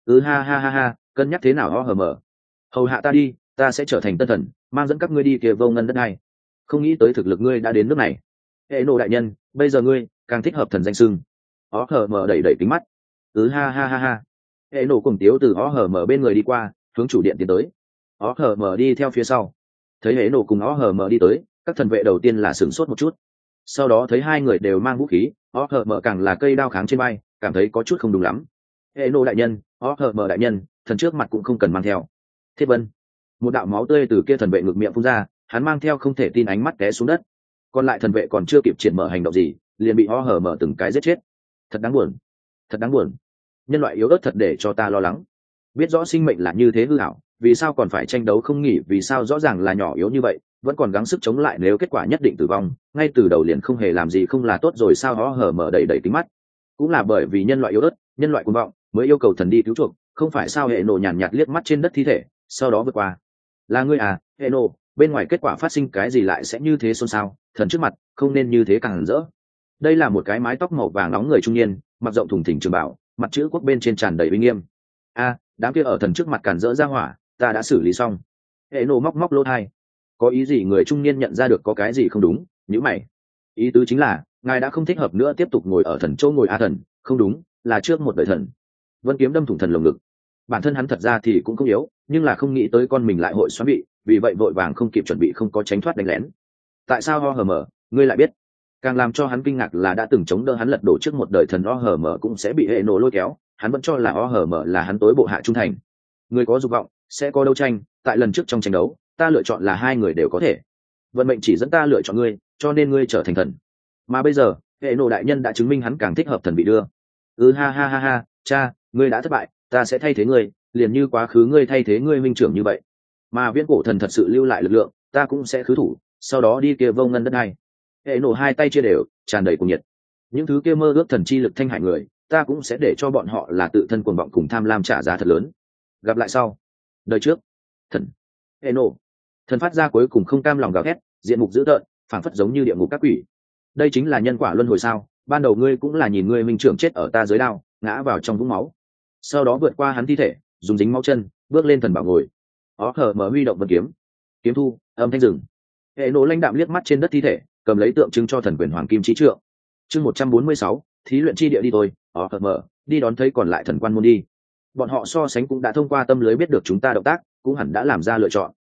Speaker 1: Ha, cân nhắc thế nào hờ mờ. Hầu hạ ta đi, ta sẽ trở thành tân thần, mang dẫn các ngươi đi kia vô ngân đất này. Không nghĩ tới thực lực ngươi đã đến nước này. Hệ nổ đại nhân, bây giờ ngươi càng thích hợp thần danh xưng. Hờ mờ đẩy kính mắt. Ha. Hệ nổ cùng tiếu từ hờ mờ bên người đi qua, hướng chủ điện tiến tới. Hờ mờ đi theo phía sau. Thấy hệ nổ cùng hờ mờ đi tới, các thần vệ đầu tiên là sửng sốt một chút. Sau đó thấy hai người đều mang vũ khí, hờ mờ càng là cây đao kháng trên vai, cảm thấy có chút không đúng lắm. Hệ nổ đại nhân, hờ mờ đại nhân, thần trước mặt cũng không cần mang theo. Thiết Vân. Một đạo máu tươi từ kia thần vệ ngực miệng phun ra, hắn mang theo không thể tin ánh mắt té xuống đất. Còn lại thần vệ còn chưa kịp triển mở hành động gì, liền bị hờ mờ từng cái giết chết. Thật đáng buồn. Nhân loại yếu ớt thật để cho ta lo lắng. Biết rõ sinh mệnh là như thế hư ảo, vì sao còn phải tranh đấu không nghỉ, vì sao rõ ràng là nhỏ yếu như vậy vẫn còn gắng sức chống lại, nếu kết quả nhất định tử vong ngay từ đầu liền không hề làm gì không là tốt rồi sao? Hờ mở đầy kính mắt. Cũng là bởi vì nhân loại yếu ớt, nhân loại cuồng vọng mới yêu cầu thần đi cứu chuộc, không phải sao? Hệ nổ nhàn nhạt liếc mắt trên đất thi thể, sau đó vượt qua. Là ngươi à, hệ nổ? Bên ngoài kết quả phát sinh cái gì lại sẽ như thế xôn xao? Thần trước mặt không nên như thế càng rỡ. Đây là một cái mái tóc màu vàng nóng người trung niên, mặc rộng thùng thình trường bảo, mặt chữ quốc bên trên tràn đầy uy nghiêm. Đám kia ở thần trước mặt cản rỡ ra hỏa, ta đã xử lý xong. Hệ nổ móc lỗ thai. Có ý gì? Người trung niên nhận ra được có cái gì không đúng, nhíu mày. Ý tứ chính là ngài đã không thích hợp nữa tiếp tục ngồi ở thần chỗ ngồi. Thần không đúng, là trước một đời thần. Vân kiếm đâm thủng thần lồng ngực. Bản thân hắn thật ra thì cũng không yếu, nhưng là không nghĩ tới con mình lại hội xoắn bị, vì vậy vội vàng không kịp chuẩn bị, không có tránh thoát đánh lén. Tại sao hờ mờ ngươi lại biết? Càng làm cho hắn kinh ngạc là đã từng chống đỡ hắn lật đổ trước một đời thần hờ mờ cũng sẽ bị hệ nổ lôi kéo, hắn vẫn cho là hờ mờ là hắn tối bộ hạ trung thành. Người có dục vọng sẽ có đấu tranh, tại lần trước trong tranh đấu ta lựa chọn là hai người đều có thể, vận mệnh chỉ dẫn ta lựa chọn ngươi, cho nên ngươi trở thành thần. Mà bây giờ hệ nổ đại nhân đã chứng minh hắn càng thích hợp thần bị đưa. Ha, cha, ngươi đã thất bại, ta sẽ thay thế ngươi, liền như quá khứ ngươi thay thế ngươi minh trưởng như vậy. Mà viễn cổ thần thật sự lưu lại lực lượng, ta cũng sẽ khứ thủ, sau đó đi kia vô ngân đất này. Hệ nổ hai tay chia đều, tràn đầy cuồng nhiệt. Những thứ kia mơ ước thần chi lực thanh hại người, ta cũng sẽ để cho bọn họ là tự thân cuồng vọng cùng tham lam trả giá thật lớn. Gặp lại sau. Đời trước. Thần. Hệ nổ. Thần phát ra cuối cùng không cam lòng gào thét, diện mục dữ tợn, phảng phất giống như địa ngục các quỷ. Đây chính là nhân quả luân hồi sao? Ban đầu ngươi cũng là nhìn ngươi minh trưởng chết ở ta dưới đao, ngã vào trong vũng máu, sau đó vượt qua hắn thi thể, dùng dính máu chân bước lên thần bảo ngồi. Hờ mở huy động vân kiếm, kiếm thu âm thanh rừng. Hệ nổ lãnh đạm liếc mắt trên đất thi thể, cầm lấy tượng trưng cho thần quyền hoàng kim chí trượng. Chương 146, thí luyện chi địa đi tôi. Hờ mở đi đón thấy còn lại thần quan môn đi. Bọn họ so sánh cũng đã thông qua tâm lưới biết được chúng ta động tác, cũng hẳn đã làm ra lựa chọn.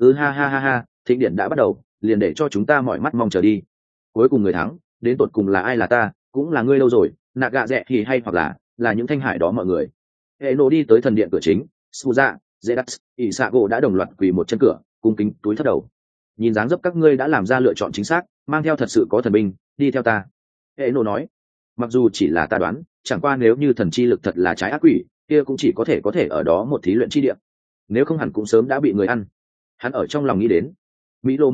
Speaker 1: Ha, thịnh điện đã bắt đầu, liền để cho chúng ta mỏi mắt mong chờ đi. Cuối cùng người thắng đến tột cùng là ai? Là ta, cũng là ngươi lâu rồi, nạ gạ rẽ thì hay hoặc là những thanh hải đó mọi người. Hệ nổ đi tới thần điện cửa chính, Suza, Zedax, Isago đã đồng loạt quỳ một chân cửa, cung kính túi thấp đầu. Nhìn dáng dấp các ngươi đã làm ra lựa chọn chính xác, mang theo thật sự có thần binh, đi theo ta. Hệ nổ nói, mặc dù chỉ là ta đoán, chẳng qua nếu như thần chi lực thật là trái ác quỷ, kia cũng chỉ có thể ở đó một thí luyện chi địa, nếu không hẳn cũng sớm đã bị người ăn. Hắn ở trong lòng nghĩ đến. Mỹ lô mở mắt,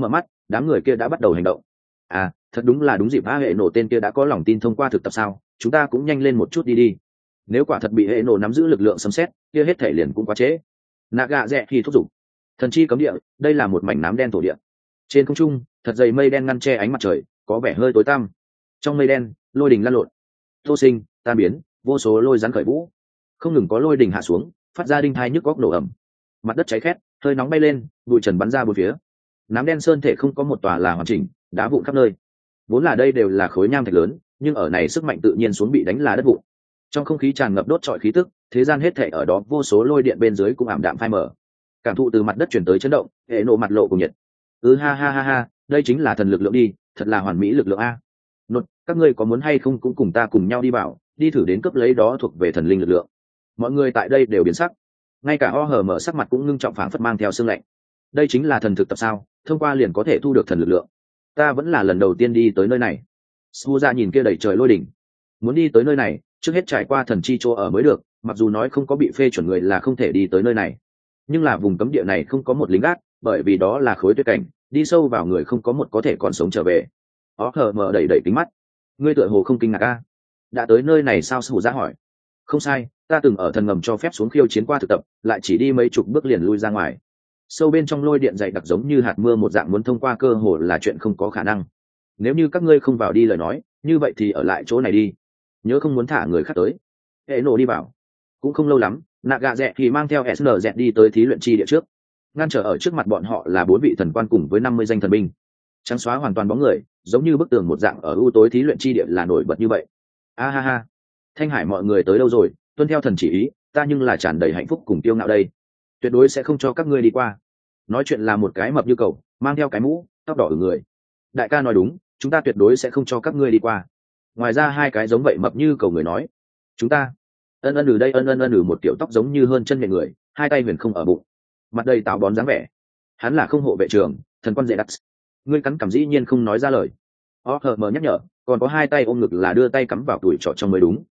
Speaker 1: đám người kia đã bắt đầu hành động. À, thật đúng là đúng dịp. Hệ nổ tên kia đã có lòng tin thông qua thực tập sao? Chúng ta cũng nhanh lên một chút đi đi. Nếu quả thật bị hệ nổ nắm giữ lực lượng sấm sét, kia hết thể liền cũng quá trễ. Naga rẽ thì thúc giục. Thần chi cấm địa, đây là một mảnh nám đen thổ địa. Trên không trung, thật dày mây đen ngăn che ánh mặt trời, có vẻ hơi tối tăm. Trong mây đen, lôi đình lăn lộn, tô sinh, tan biến, vô số lôi rắn khởi vũ. Không ngừng có lôi đình hạ xuống, phát ra đinh thai nhức góc nổ ẩm. Mặt đất cháy khét, hơi nóng bay lên, bụi trần bắn ra bốn phía. Nám đen sơn thể không có một tòa là hoàn chỉnh, đá vụn khắp nơi. Vốn là đây đều là khối nham thạch lớn, nhưng ở này sức mạnh tự nhiên xuống bị đánh là đất vụn. Trong không khí tràn ngập đốt trọi khí tức, thế gian hết thể ở đó vô số lôi điện bên dưới cũng ảm đạm phai mờ. Cảm thụ từ mặt đất chuyển tới chấn động, hệ nộ mặt lộ cùng nhiệt. Ha ha ha ha, đây chính là thần lực lượng đi, thật là hoàn mỹ lực lượng a. Nột, các ngươi có muốn hay không cũng cùng ta cùng nhau đi vào, đi thử đến cấp lấy đó thuộc về thần linh lực lượng. Mọi người tại đây đều biến sắc, ngay cả O hở mở sắc mặt cũng ngưng trọng phảng phất mang theo sương lạnh. Đây chính là thần thực tập sao? Thông qua liền có thể thu được thần lực lượng. Ta vẫn là lần đầu tiên đi tới nơi này. Suza nhìn kia đầy trời lôi đỉnh, muốn đi tới nơi này, trước hết trải qua thần chi chỗ ở mới được. Mặc dù nói không có bị phê chuẩn người là không thể đi tới nơi này, nhưng là vùng cấm địa này không có một lính gác, bởi vì đó là khối tuyết cảnh, đi sâu vào người không có một có thể còn sống trở về. Ó hờ mở đẩy đẩy kính mắt, ngươi tựa hồ không kinh ngạc a? Đã tới nơi này sao? Sủ ra hỏi. Không sai, ta từng ở thần ngầm cho phép xuống khiêu chiến qua thực tập, lại chỉ đi mấy chục bước liền lui ra ngoài. Sâu bên trong lôi điện dày đặc giống như hạt mưa một dạng, muốn thông qua cơ hồ là chuyện không có khả năng. Nếu như các ngươi không vào đi lời nói, như vậy thì ở lại chỗ này đi, nhớ không muốn thả người khác tới. Hệ nổ đi vào. Cũng không lâu lắm, Naga Rẽ thì mang theo SNZ đi tới thí luyện chi địa trước. Ngăn trở ở trước mặt bọn họ là 4 vị thần quan cùng với 50 danh thần binh. Trắng xóa hoàn toàn bóng người, giống như bức tường một dạng ở u tối thí luyện chi địa là nổi bật như vậy. Ha ha, Thanh Hải mọi người tới đâu rồi? Tuân theo thần chỉ ý, ta nhưng là tràn đầy hạnh phúc cùng tiêu ngạo đây. Tuyệt đối sẽ không cho các ngươi đi qua. Nói chuyện là một cái mập như cầu, mang theo cái mũ, tóc đỏ ở người. Đại ca nói đúng, chúng ta tuyệt đối sẽ không cho các ngươi đi qua. Ngoài ra 2 cái giống vậy mập như cầu người nói, chúng ta ân ân đây ân ân một tiểu tóc giống như hơn chân nhẹ người, 2 tay huyền không ở bụng, mặt đầy táo bón dáng vẻ. Hắn là không hộ vệ trưởng, thần quan dễ đắt. Ngươi cắn cằm dĩ nhiên không nói ra lời. Mở nhắc nhở, còn có 2 tay ôm ngực là đưa tay cắm vào tuổi trọ trong mới đúng.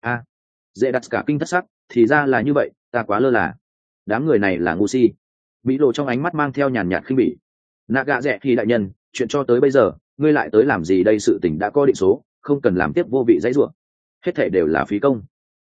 Speaker 1: Dễ đắt cả kinh thất sắc, thì ra là như vậy, ta quá lơ là. Đám người này là ngu si. Mỹ lộ trong ánh mắt mang theo nhàn nhạt khinh bỉ. Naga Rẽ thì đại nhân, chuyện cho tới bây giờ, ngươi lại tới làm gì đây? Sự tình đã có định số, không cần làm tiếp vô vị dãy rủa. Hết thảy đều là phí công.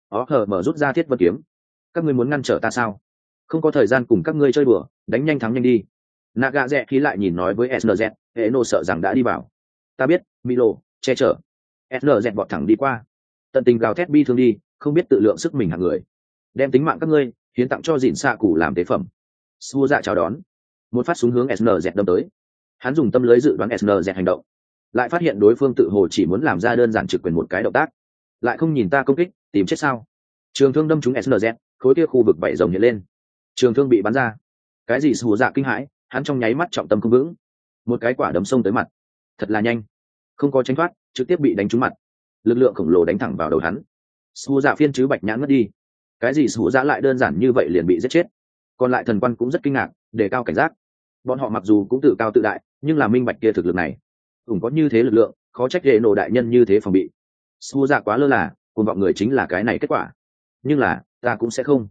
Speaker 1: Mở rút ra thiết vân kiếm. Các ngươi muốn ngăn trở ta sao? Không có thời gian cùng các ngươi chơi đùa, đánh nhanh thắng nhanh đi. Naga Rẽ khí lại nhìn nói với SNZ, hệ nô sợ rằng đã đi vào. Ta biết, Milo, che chở. SNZ vọt thẳng đi qua. Tận tình gào thét bi thương đi, không biết tự lượng sức mình hạng người. Đem tính mạng các ngươi, hiến tặng cho dịn xạ cụ làm tế phẩm. Xua dạ chào đón. Một phát súng hướng SNZ đâm tới. Hắn dùng tâm lưới dự đoán SNZ hành động. Lại phát hiện đối phương tự hồ chỉ muốn làm ra đơn giản trực quyền một cái động tác. Lại không nhìn ta công kích, tìm chết sao? Trường thương đâm trúng SNZ, khối kia khu vực vảy rồng hiện lên. Trường thương bị bắn ra. Cái gì? Xua dạ kinh hãi, hắn trong nháy mắt trọng tâm không vững, một cái quả đấm xông tới mặt, thật là nhanh, không có tránh thoát, trực tiếp bị đánh trúng mặt, lực lượng khổng lồ đánh thẳng vào đầu hắn. Xua dạ phiên chứ bạch nhãn ngất đi. Cái gì? Xua dạ lại đơn giản như vậy liền bị giết chết? Còn lại thần quan cũng rất kinh ngạc, đề cao cảnh giác. Bọn họ mặc dù cũng tự cao tự đại, nhưng là minh bạch kia thực lực này, có như thế lực lượng, khó trách hệ nổ đại nhân như thế phòng bị. Xua dạ quá lơ là, cuồng vọng người chính là cái này kết quả. Nhưng là ta cũng sẽ không.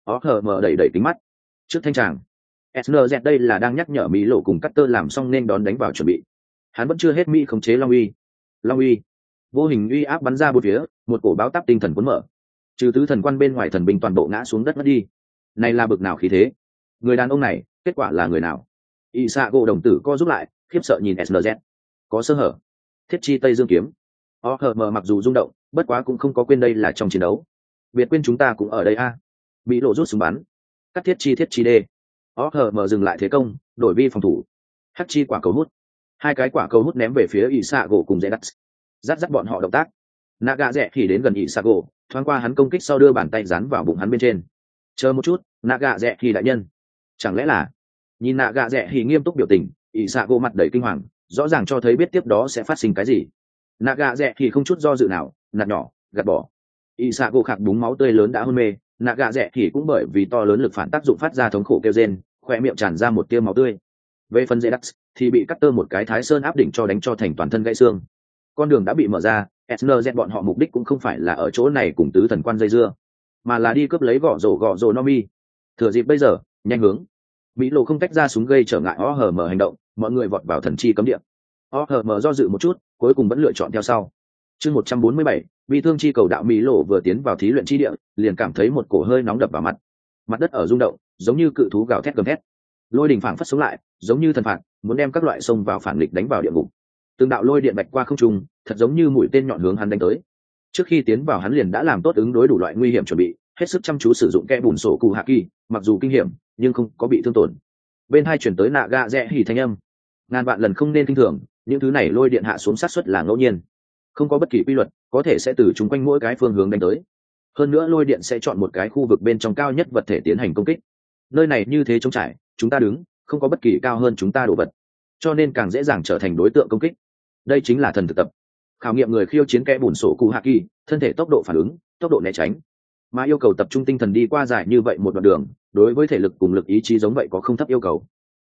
Speaker 1: Mở đẩy đẩy kính mắt trước thanh tràng. SNZ đây là đang nhắc nhở Mỹ lộ cùng Cutter làm xong nên đón đánh vào chuẩn bị. Hắn vẫn chưa hết Mỹ khống chế Long uy, vô hình uy áp bắn ra bốn phía, một cổ báo táp tinh thần cuốn mở. Trừ tứ thần quan bên ngoài thần binh toàn bộ ngã xuống đất mất đi. Này là bực nào khí thế? Người đàn ông này, kết quả là người nào? Isago đồng tử co rút lại, khiếp sợ nhìn SNZ. Có sơ hở. Thiết chi Tây Dương kiếm. Mở mặc dù rung động, bất quá cũng không có quên đây là trong chiến đấu. Biệt quên chúng ta cũng ở đây a. Mỹ lộ rút súng bắn. Cắt thiết chi đê. Mở dừng lại thế công, đổi vi phòng thủ. Hắc chi quả cầu hút. 2 cái quả cầu hút ném về phía Isago cùng Zedat. Dắt bọn họ động tác. Naga Rẽ thì đến gần Isago, thoáng qua hắn công kích sau đưa bàn tay dán vào bụng hắn bên trên. Chờ một chút, Naga Rẽ thì đại nhân. Chẳng lẽ là... Nhìn Naga Rẽ thì nghiêm túc biểu tình, Isago mặt đầy kinh hoàng, rõ ràng cho thấy biết tiếp đó sẽ phát sinh cái gì. Naga Rẽ thì không chút do dự nào, nạt nhỏ, gạt bỏ. Isago khạc búng máu tươi lớn đã hôn mê, Naga Rẽ thì cũng bởi vì to lớn lực phản tác dụng phát ra thống khổ kêu rên, khoe miệng tràn ra một tia máu tươi. Về phần Zedat thì bị Cutter một cái Thái Sơn áp đỉnh cho đánh cho thành toàn thân gãy xương. Con đường đã bị mở ra, SNZ bọn họ mục đích cũng không phải là ở chỗ này cùng tứ thần quan dây dưa, mà là đi cướp lấy gõ rổ Nomi. Thừa dịp bây giờ, nhanh hướng. Mỹ lộ không tách ra súng gây trở ngại mở hành động, mọi người vọt vào thần chi cấm địa. OHM do dự một chút, cuối cùng vẫn lựa chọn theo sau. Chương 147, bị thương chi cầu đạo Mỹ Lộ vừa tiến vào thí luyện chi địa, liền cảm thấy một cổ hơi nóng đập vào mặt. Mặt đất ở rung động, giống như cự thú gào thét gầm thét. Lôi đỉnh phảng phất sống lại, giống như thần phạt, muốn đem các loại sông vào phản nghịch đánh vào địa ngục. Từng đạo lôi điện bạch qua không trung, thật giống như mũi tên nhọn hướng hắn đánh tới. Trước khi tiến vào hắn liền đã làm tốt ứng đối đủ loại nguy hiểm chuẩn bị, hết sức chăm chú sử dụng kẽ bùn sổ cụ hạ kỳ, mặc dù kinh hiểm, nhưng không có bị thương tổn. Bên hai chuyển tới nạ gạ rẽ hỉ thanh âm. Ngàn vạn lần không nên kinh thường, những thứ này lôi điện hạ xuống sát suất là ngẫu nhiên, không có bất kỳ quy luật, có thể sẽ từ chúng quanh mỗi cái phương hướng đánh tới. Hơn nữa lôi điện sẽ chọn một cái khu vực bên trong cao nhất vật thể tiến hành công kích. Nơi này như thế trống trải, chúng ta đứng, không có bất kỳ cao hơn chúng ta đồ vật, cho nên càng dễ dàng trở thành đối tượng công kích. Đây chính là thần thực tập, khảo nghiệm người khiêu chiến kẽ bùn sổ cụ hạ kỳ, thân thể tốc độ phản ứng, tốc độ né tránh, mà yêu cầu tập trung tinh thần đi qua dài như vậy một đoạn đường, đối với thể lực cùng lực ý chí giống vậy có không thấp yêu cầu.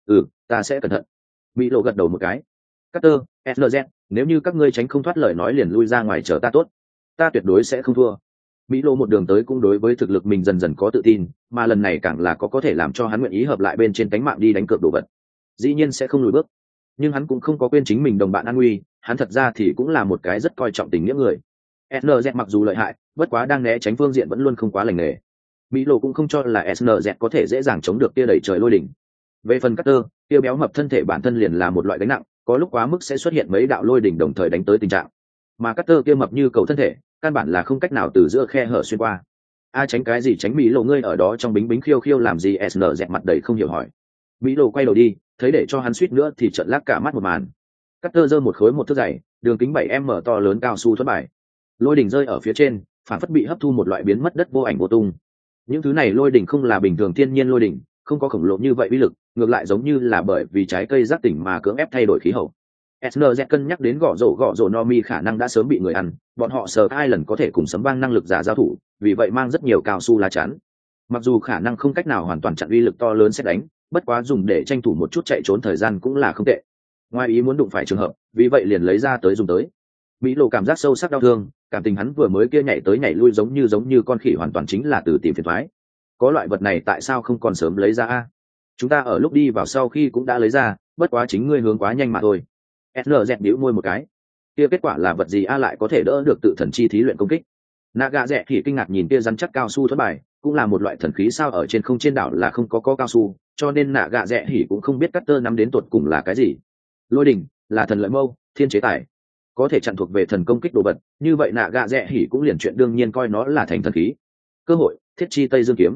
Speaker 1: Ta sẽ cẩn thận. Mỹ Lộ gật đầu một cái. Carter, SLZ, nếu như các ngươi tránh không thoát lời nói liền lui ra ngoài chờ ta tốt. Ta tuyệt đối sẽ không thua. Mỹ Lộ một đường tới cũng đối với thực lực mình dần dần có tự tin, mà lần này càng là có thể làm cho hắn nguyện ý hợp lại bên trên cánh mạng đi đánh cược đồ vật. Dĩ nhiên sẽ không lùi bước, nhưng hắn cũng không có quên chính mình đồng bạn an nguy, hắn thật ra thì cũng là một cái rất coi trọng tình nghĩa người. SNZ mặc dù lợi hại, bất quá đang né tránh phương diện vẫn luôn không quá lành nghề. Mỹ Lộ cũng không cho là SNZ có thể dễ dàng chống được tia đẩy trời lôi đỉnh. Về phần Carter, tia béo mập thân thể bản thân liền là một loại gánh nặng, có lúc quá mức sẽ xuất hiện mấy đạo lôi đỉnh đồng thời đánh tới tình trạng. Mà Carter kia mập như cầu thân thể, căn bản là không cách nào từ giữa khe hở xuyên qua. Tránh cái gì tránh? Mỹ Lộ ngươi ở đó trong bính bính khiêu khiêu làm gì? SNZ mặt đầy không hiểu hỏi. Mỹ Lộ quay đầu đi, thấy để cho hắn suýt nữa thì trợn lác cả mắt một màn. Carter giơ một khối một thước dày, đường kính 7m to lớn cao su thoát bài. Lôi đỉnh rơi ở phía trên, phản phất bị hấp thu một loại biến mất đất vô ảnh vô tung. Những thứ này lôi đỉnh không là bình thường thiên nhiên lôi đỉnh, không có khổng lồ như vậy uy lực, ngược lại giống như là bởi vì trái cây giác tỉnh mà cưỡng ép thay đổi khí hậu. SNZ cân nhắc đến gõ rổ Nomi khả năng đã sớm bị người ăn, bọn họ sợ ai lần có thể cùng sấm vang năng lực giả giao thủ, vì vậy mang rất nhiều cao su lá chắn. Mặc dù khả năng không cách nào hoàn toàn chặn uy lực to lớn sẽ đánh, bất quá dùng để tranh thủ một chút chạy trốn thời gian cũng là không tệ. Ngoài ý muốn đụng phải trường hợp, vì vậy liền lấy ra tới dùng tới. Mỹ Lộ cảm giác sâu sắc đau thương, cảm tình hắn vừa mới kia nhảy tới nhảy lui giống như con khỉ hoàn toàn chính là từ tìm phiền toái. Có loại vật này tại sao không còn sớm lấy ra a? Chúng ta ở lúc đi vào sau khi cũng đã lấy ra, bất quá chính ngươi hướng quá nhanh mà thôi. SNZ bĩu môi một cái. Kia kết quả là vật gì lại có thể đỡ được tự thần chi thí luyện công kích? Naga rẻ thì kinh ngạc nhìn kia rắn chắc cao su thoát bài, cũng là một loại thần khí sao? Ở trên không trên đảo là không có cao su, cho nên Naga rẻ thì cũng không biết Carter nắm đến tột cùng là cái gì. Lôi đỉnh là thần lợi mâu, thiên chế tài, có thể chặn thuộc về thần công kích đồ vật, như vậy Naga rẻ thì cũng liền chuyện đương nhiên coi nó là thành thần khí. Cơ hội, thiết chi tây dương kiếm.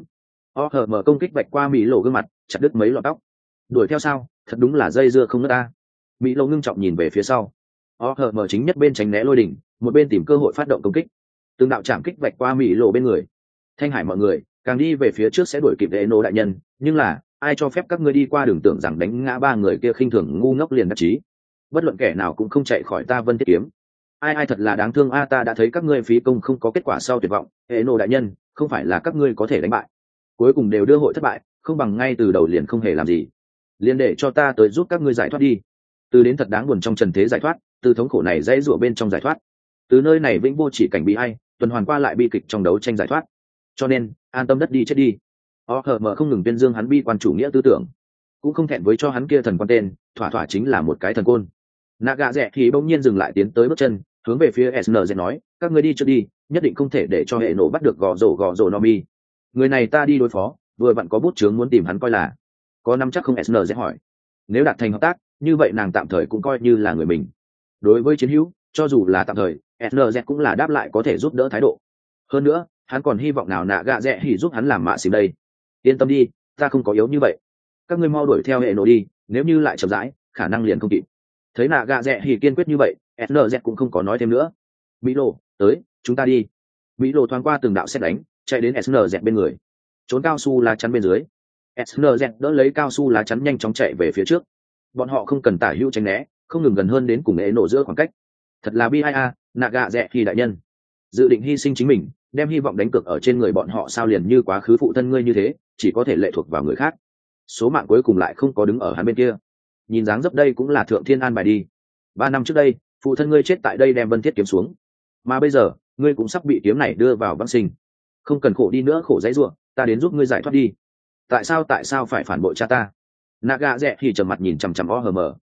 Speaker 1: mở công kích vạch qua Mỹ Lộ gương mặt, chặt đứt mấy lọn tóc. Đuổi theo sao? Thật đúng là dây dưa không ngớt ta. Mỹ Lộ ngưng trọng nhìn về phía sau. mở chính nhất bên tránh né lôi đỉnh, một bên tìm cơ hội phát động công kích. Từng đạo chạm kích vạch qua Mỹ Lộ bên người. Thanh hải mọi người, càng đi về phía trước sẽ đuổi kịp Eno đại nhân, nhưng là ai cho phép các ngươi đi qua đường, tưởng rằng đánh ngã ba người kia khinh thường ngu ngốc liền đắc chí. Bất luận kẻ nào cũng không chạy khỏi ta Vân Thiết kiếm. Ai thật là đáng thương ta đã thấy các ngươi phí công không có kết quả sau tuyệt vọng. Eno đại nhân, không phải là các ngươi có thể đánh bại, cuối cùng đều đưa hội thất bại, không bằng ngay từ đầu liền không hề làm gì, liền để cho ta tới giúp các ngươi giải thoát đi. Từ đến thật đáng buồn trong trần thế giải thoát, từ thống khổ này dãy rủa bên trong giải thoát, từ nơi này vĩnh vô chỉ cảnh bi ai, tuần hoàn qua lại bi kịch trong đấu tranh giải thoát. Cho nên an tâm đất đi chết đi. mở không ngừng tuyên dương hắn bi quan chủ nghĩa tư tưởng, cũng không thẹn với cho hắn kia thần quan tên, thỏa thỏa chính là một cái thần côn. Naga rẻ thì bỗng nhiên dừng lại tiến tới bước chân, hướng về phía SNZ nói, các ngươi đi trước đi, nhất định không thể để cho hệ nổ bắt được gò rổ Nomi. Người này ta đi đối phó, vừa vặn có bút chướng muốn tìm hắn coi là. Có nắm chắc không? SNZ hỏi. Nếu đạt thành hợp tác, như vậy nàng tạm thời cũng coi như là người mình. Đối với chiến hữu, cho dù là tạm thời, SNZ cũng là đáp lại có thể giúp đỡ thái độ. Hơn nữa, hắn còn hy vọng nào Naga rẻ thì giúp hắn làm mạ xìm đây. Yên tâm đi, ta không có yếu như vậy. Các ngươi mau đuổi theo hệ nổ đi, nếu như lại chậm rãi, khả năng liền không kịp. Thấy Naga rẻ thì kiên quyết như vậy, SNZ cũng không có nói thêm nữa. Mỹ Lộ, tới, chúng ta đi. Mỹ Lộ thoáng qua từng đạo xét đánh, chạy đến SNZ bên người, trốn cao su lá chắn bên dưới. SNZ đỡ lấy cao su lá chắn nhanh chóng chạy về phía trước. Bọn họ không cần tả hữu tránh né, không ngừng gần hơn đến cùng ế nổ giữa khoảng cách. Thật là bi ai Naga rẻ thì đại nhân dự định hy sinh chính mình, đem hy vọng đánh cược ở trên người bọn họ sao? Liền như quá khứ phụ thân ngươi như thế, chỉ có thể lệ thuộc vào người khác, số mạng cuối cùng lại không có đứng ở hắn bên kia. Nhìn dáng dấp đây cũng là thượng thiên an bài đi. 3 năm trước đây, phụ thân ngươi chết tại đây đem Vân Thiết kiếm xuống, mà bây giờ ngươi cũng sắp bị kiếm này đưa vào vãng sinh. Không cần khổ đi nữa, khổ dãy ruộng, ta đến giúp ngươi giải thoát đi. Tại sao phải phản bội cha ta? Naga rẽ thì trầm mặt nhìn chằm chằm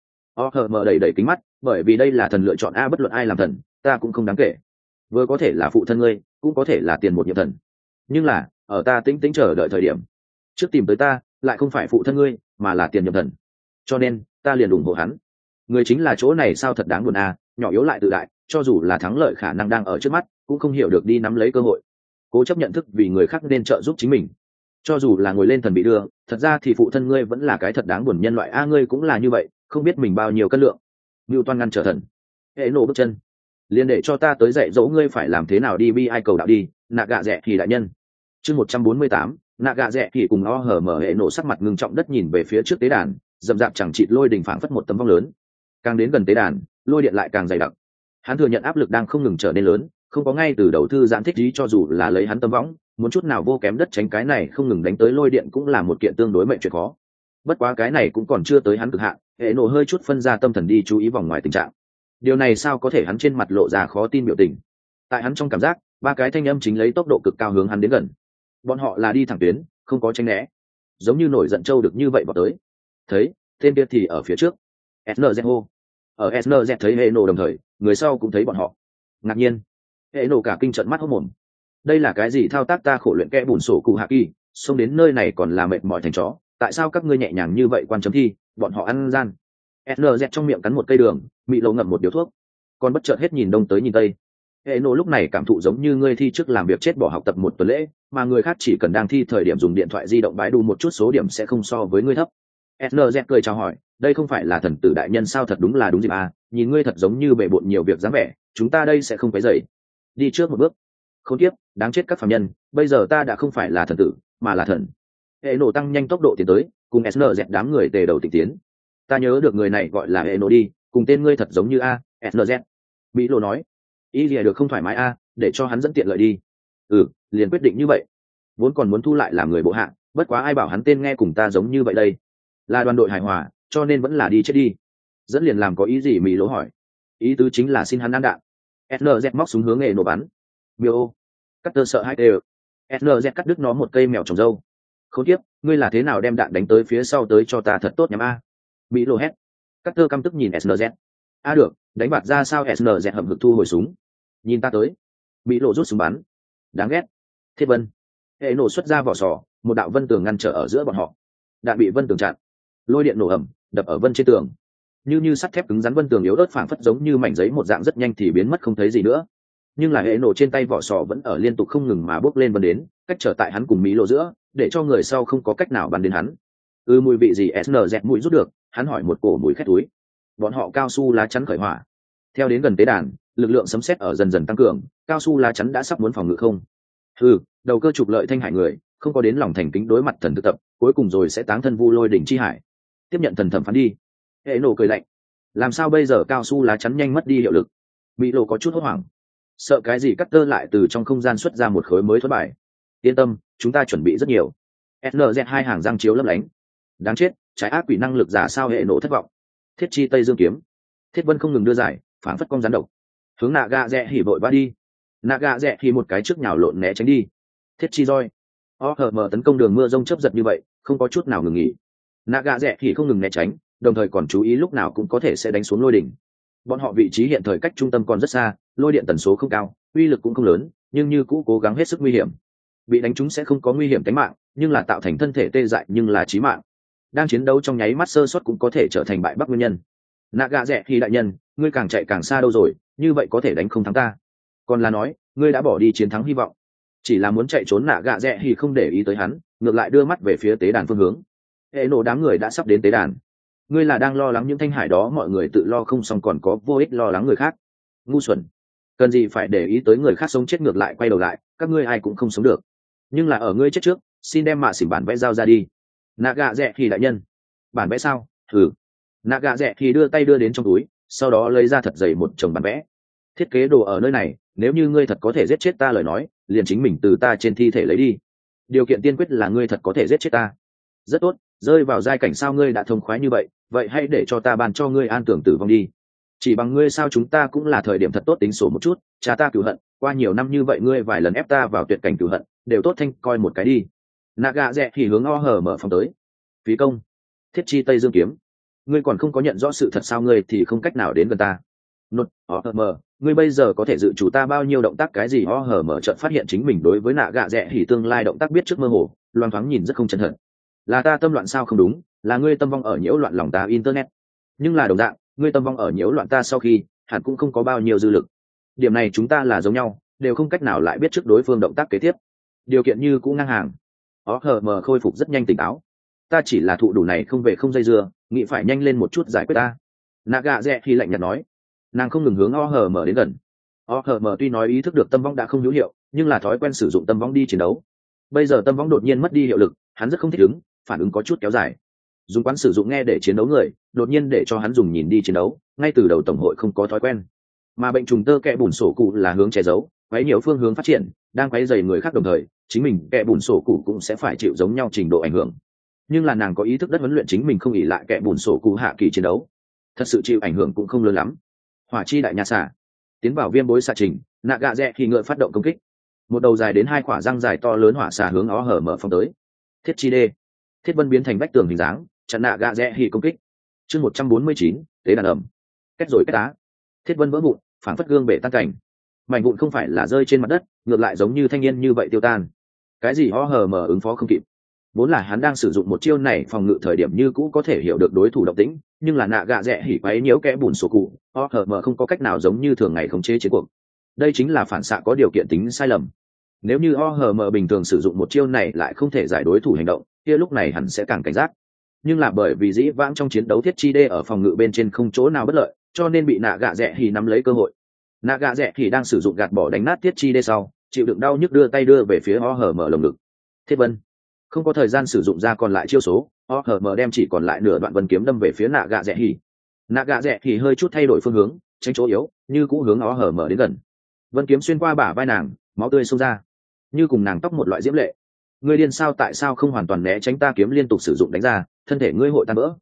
Speaker 1: OHM đầy đầy kính mắt, bởi vì đây là thần lựa chọn a, bất luận ai làm thần ta cũng không đáng kể, vừa có thể là phụ thân ngươi, cũng có thể là tiền một nhiệm thần, nhưng là ở ta tĩnh tĩnh chờ đợi thời điểm trước tìm tới ta lại không phải phụ thân ngươi mà là tiền nhiệm thần, cho nên ta liền ủng hộ hắn. Người chính là chỗ này sao, thật đáng buồn a, nhỏ yếu lại tự đại, cho dù là thắng lợi khả năng đang ở trước mắt cũng không hiểu được đi nắm lấy cơ hội, cố chấp nhận thức vì người khác nên trợ giúp chính mình. Cho dù là ngồi lên thần bị đưa, thật ra thì phụ thân ngươi vẫn là cái thật đáng buồn nhân loại a, ngươi cũng là như vậy, không biết mình bao nhiêu cân lượng. Ngưu Toan ngăn trở thần, hệ nổ bước chân, liền để cho ta tới dạy dỗ ngươi phải làm thế nào đi bi ai cầu đạo đi. Naga rẽ thì đại nhân. Chương 148, Naga rẽ thì cùng OHM hệ nổ sắc mặt ngưng trọng đất nhìn về phía trước tế đàn, dậm dạp chẳng chịt lôi đình phảng phất một tấm vong lớn. Càng đến gần tế đàn, lôi điện lại càng dày đặc. Hắn thừa nhận áp lực đang không ngừng trở nên lớn, không có ngay từ đầu thư giãn thích ý, cho dù là lấy hắn tâm võng muốn chút nào vô kém đất tránh cái này không ngừng đánh tới lôi điện cũng là một kiện tương đối mệnh chuyện khó. Bất quá cái này cũng còn chưa tới hắn cực hạn, hệ nổ hơi chút phân ra tâm thần đi chú ý vòng ngoài tình trạng. Điều này sao có thể, hắn trên mặt lộ ra khó tin biểu tình. Tại hắn trong cảm giác, ba cái thanh âm chính lấy tốc độ cực cao hướng hắn đến gần. Bọn họ là đi thẳng tuyến, không có tránh né, giống như nổi giận trâu được như vậy vào tới. Thấy tên kia thì ở phía trước. SNZ ở SNZ thấy hệ nổ đồng thời, người sau cũng thấy bọn họ. Ngạc nhiên, hệ nổ cả kinh trận mắt hốt mồm. Đây là cái gì thao tác, ta khổ luyện kẽ bùn sổ cụ hạ kỳ, xông đến nơi này còn là mệt mỏi thành chó, tại sao các ngươi nhẹ nhàng như vậy, quan chấm thi, bọn họ ăn gian. SNZ trong miệng cắn một cây đường, mị lộ ngậm một điếu thuốc, còn bất chợt hết nhìn đông tới nhìn tây. Hệ nổ lúc này cảm thụ giống như ngươi thi trước làm việc chết bỏ học tập một tuần lễ, mà người khác chỉ cần đang thi thời điểm dùng điện thoại di động bãi đu một chút số điểm sẽ không so với ngươi thấp. SNZ cười chào hỏi, đây không phải là thần tử đại nhân sao, thật đúng là đúng dịp à, nhìn ngươi thật giống như bề bộn nhiều việc dáng vẻ, chúng ta đây sẽ không quấy rầy. Đi trước một bước. Khốn kiếp, đáng chết các phàm nhân, bây giờ ta đã không phải là thần tử mà là thần. Hệ nổ tăng nhanh tốc độ tiến tới, cùng SNZ đám người tề đầu tịch tiến. Ta nhớ được người này gọi là hệ nổ đi, cùng tên ngươi thật giống như a. SNZ. Mỹ lộ nói, ý gì được không thoải mái a, để cho hắn dẫn tiện lợi đi. Liền quyết định như vậy. Vốn còn muốn thu lại làm người bộ hạ, bất quá ai bảo hắn tên nghe cùng ta giống như vậy đây. Là đoàn đội hài hòa, cho nên vẫn là đi chết đi. Dẫn liền làm có ý gì? Mỹ lỗ hỏi. Ý tứ chính là xin hắn ăn đạn. SNZ móc súng hướng hệ nổ bắn. Miêu cắt tơ sợ hãi đều. SNZ cắt đứt nó một cây mèo trồng dâu. Khốn kiếp, ngươi là thế nào đem đạn đánh tới phía sau tới cho ta thật tốt nhắm a. Mỹ lỗ hét. Cắt tơ căm tức nhìn SNZ. Được, đánh bạt ra sao? SNZ hậm hực thu hồi súng. Nhìn ta tới. Mỹ lộ rút súng bắn. Đáng ghét. Thiết Vân. Hệ nổ xuất ra vỏ sò, một đạo vân tường ngăn trở ở giữa bọn họ. Đạn bị vân tường chặn. Lôi điện nổ ầm, đập ở vân trên tường. Như sắt thép cứng rắn, vân tường yếu ớt phảng phất giống như mảnh giấy một dạng, rất nhanh thì biến mất không thấy gì nữa. Nhưng là hệ nổ trên tay vỏ sò vẫn ở liên tục không ngừng mà bước lên vân đến, cách trở tại hắn cùng Mỹ lộ giữa, để cho người sau không có cách nào bắn đến hắn. Mùi vị gì? SNZ mũi rút được, hắn hỏi một cổ mùi khét túi. Bọn họ cao su lá chắn khởi hỏa. Theo đến gần tế đàn, lực lượng sấm sét ở dần dần tăng cường, cao su lá chắn đã sắp muốn phòng ngự không. Đầu cơ trục lợi thanh hải người, không có đến lòng thành kính đối mặt thần thực tập, cuối cùng rồi sẽ táng thân vu lôi đỉnh chi hải. Tiếp nhận thần thẩm phán đi. Hệ nổ cười lạnh. Làm sao bây giờ? Cao su lá chắn nhanh mất đi hiệu lực. Mỹ lộ có chút hốt hoảng. Sợ cái gì? Cắt tơ lại từ trong không gian xuất ra một khối mới thoát bài. Yên tâm, chúng ta chuẩn bị rất nhiều. SNZ hai hàng răng chiếu lấp lánh. Đáng chết, trái ác quỷ năng lực giả sao? Hệ nổ thất vọng. Thiết chi tây dương kiếm. Thiết Vân không ngừng đưa giải, phảng phất cong rắn độc. Hướng Naga rẽ hỉ vội vã đi. Naga rẽ thì một cái trước nhào lộn né tránh đi. Thiết chi roi. OHM tấn công đường mưa rông chớp giật như vậy, không có chút nào ngừng nghỉ. Naga rẽ thì không ngừng né tránh, đồng thời còn chú ý lúc nào cũng có thể sẽ đánh xuống lôi đỉnh. Bọn họ vị trí hiện thời cách trung tâm còn rất xa, lôi điện tần số không cao, uy lực cũng không lớn, nhưng như cũ cố gắng hết sức nguy hiểm. Bị đánh trúng sẽ không có nguy hiểm tính mạng, nhưng là tạo thành thân thể tê dại nhưng là chí mạng. Đang chiến đấu trong nháy mắt sơ suất cũng có thể trở thành bại bắc nguyên nhân. Naga rẽ thì đại nhân, ngươi càng chạy càng xa đâu rồi, như vậy có thể đánh không thắng ta. Còn là nói, ngươi đã bỏ đi chiến thắng hy vọng. Chỉ là muốn chạy trốn. Naga rẽ thì không để ý tới hắn, ngược lại đưa mắt về phía tế đàn phương hướng. Hệ nổ đám người đã sắp đến tế đàn. Ngươi là đang lo lắng những thanh hải đó, mọi người tự lo không xong còn có vô ích lo lắng người khác. Ngu xuẩn, cần gì phải để ý tới người khác sống chết, ngược lại quay đầu lại, các ngươi ai cũng không sống được. Nhưng là ở ngươi chết trước, xin đem mạ xỉm bản vẽ giao ra đi. Naga rẽ thì đại nhân. Bản vẽ sao? Naga rẽ thì đưa tay đưa đến trong túi, sau đó lấy ra thật dày một chồng bản vẽ. Thiết kế đồ ở nơi này, nếu như ngươi thật có thể giết chết ta lời nói, liền chính mình từ ta trên thi thể lấy đi. Điều kiện tiên quyết là ngươi thật có thể giết chết ta. Rất tốt, rơi vào giai cảnh sao ngươi đã thông khoái như vậy, vậy hãy để cho ta ban cho ngươi an tưởng tử vong đi. Chỉ bằng ngươi sao? Chúng ta cũng là thời điểm thật tốt tính sổ một chút, cha ta cửu hận, qua nhiều năm như vậy ngươi vài lần ép ta vào tuyệt cảnh cửu hận, đều tốt thanh coi một cái đi. Naga rẽ thì hướng OHM phóng tới. Phí công. Thiết chi Tây Dương kiếm. Ngươi còn không có nhận rõ sự thật sao? Ngươi thì không cách nào đến gần ta. Nốt, mờ, ngươi bây giờ có thể dự chủ ta bao nhiêu động tác cái gì? Mở chợt phát hiện chính mình đối với nạ gạ rẽ hỉ tương lai động tác biết trước mơ hồ, loang thoáng nhìn rất không chân thật. Là ta tâm loạn sao? Không đúng, là ngươi tâm vong ở nhiễu loạn lòng ta internet. Nhưng là đồng dạng, ngươi tâm vong ở nhiễu loạn ta sau khi, hẳn cũng không có bao nhiêu dư lực. Điểm này chúng ta là giống nhau, đều không cách nào lại biết trước đối phương động tác kế tiếp. Điều kiện như cũng ngang hàng. Mở khôi phục rất nhanh tỉnh táo. Ta chỉ là thụ đủ này không về không dây dưa, nghĩ phải nhanh lên một chút giải quyết ta. Naga rẽ thì lạnh nhạt nói. Nàng không ngừng hướng Mở đến gần. Mở tuy nói ý thức được tâm vong đã không hữu hiệu, nhưng là thói quen sử dụng tâm vong đi chiến đấu. Bây giờ tâm vong đột nhiên mất đi hiệu lực, hắn rất không thích ứng, phản ứng có chút kéo dài. Dùng quán sử dụng nghe để chiến đấu người, đột nhiên để cho hắn dùng nhìn đi chiến đấu, ngay từ đầu tổng hội không có thói quen. Mà bệnh trùng tơ kẽ bùn sổ cụ là hướng che giấu, quấy nhiều phương hướng phát triển, đang quấy rầy người khác đồng thời, chính mình kẽ bùn sổ cụ cũng sẽ phải chịu giống nhau trình độ ảnh hưởng. Nhưng là nàng có ý thức đất huấn luyện chính mình không ỉ lại kẽ bùn sổ cụ hạ kỳ chiến đấu, thật sự chịu ảnh hưởng cũng không lớn lắm. Hỏa chi đại nha xả tiến vào viêm bối xạ trình, nạ gạ rẽ khi ngựa phát động công kích, một đầu dài đến 2 khỏa răng dài to lớn hỏa xà hướng mở phong tới. Thiết chi đê, thiết vân biến thành vách tường hình dáng, chặn nạ gạ rẽ khi công kích. Chương 149, tế đàn ẩm. Kết rồi kết tá, thiết vân vỡ vụn, phảng phất gương bể tan cảnh. Mảnh vụn không phải là rơi trên mặt đất, ngược lại giống như thanh niên như vậy tiêu tan. Cái gì mở ứng phó không kịp. Vốn là hắn đang sử dụng một chiêu này phòng ngự thời điểm như cũ có thể hiểu được đối thủ động tĩnh, nhưng là nạ gạ rẽ hỉ quấy nhiễu kẽ bùn sổ cụ, mở không có cách nào giống như thường ngày khống chế chiến cuộc. Đây chính là phản xạ có điều kiện tính sai lầm. Nếu như mở bình thường sử dụng một chiêu này lại không thể giải đối thủ hành động, kia lúc này hẳn sẽ càng cảnh giác. Nhưng là bởi vì dĩ vãng trong chiến đấu thiết chi đê ở phòng ngự bên trên không chỗ nào bất lợi, cho nên bị nạ gạ rẽ hỉ nắm lấy cơ hội. Nạ gạ rẽ hỉ đang sử dụng gạt bỏ đánh nát thiết chi đê sau, chịu đựng đau nhức đưa tay đưa về phía mở lồng ngực. Thiết vân không có thời gian sử dụng ra còn lại chiêu số, mở đem chỉ còn lại nửa đoạn vân kiếm đâm về phía nạ gạ rẽ hỉ. Nạ gạ rẽ hỉ hơi chút thay đổi phương hướng, tránh chỗ yếu, như cũ hướng mở đến gần. Vân kiếm xuyên qua bả vai nàng, máu tươi xông ra, như cùng nàng tóc một loại diễm lệ. Ngươi điên sao? Tại sao không hoàn toàn né tránh ta kiếm liên tục sử dụng đánh ra, thân thể ngươi hội tan vỡ.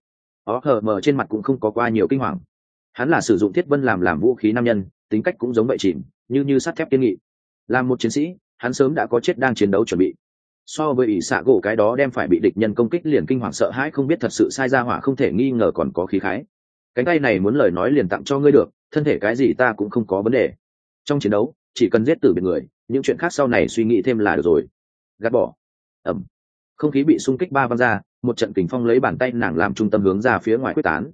Speaker 1: Mở trên mặt cũng không có qua nhiều kinh hoàng. Hắn là sử dụng thiết vân làm vũ khí nam nhân, tính cách cũng giống vậy chìm, như sắt thép kiên nghị. Làm một chiến sĩ, hắn sớm đã có chết đang chiến đấu chuẩn bị. So với ỷ xạ gỗ cái đó đem phải bị địch nhân công kích liền kinh hoàng sợ hãi không biết thật sự sai ra hỏa không thể nghi ngờ còn có khí khái. Cánh tay này muốn lời nói liền tặng cho ngươi được, thân thể cái gì ta cũng không có vấn đề. Trong chiến đấu chỉ cần giết tử biệt người, những chuyện khác sau này suy nghĩ thêm là được rồi. Gạt bỏ. Ẩm. Không khí bị xung kích ba văng ra, một trận kình phong lấy bàn tay nàng làm trung tâm hướng ra phía ngoài quyết tán.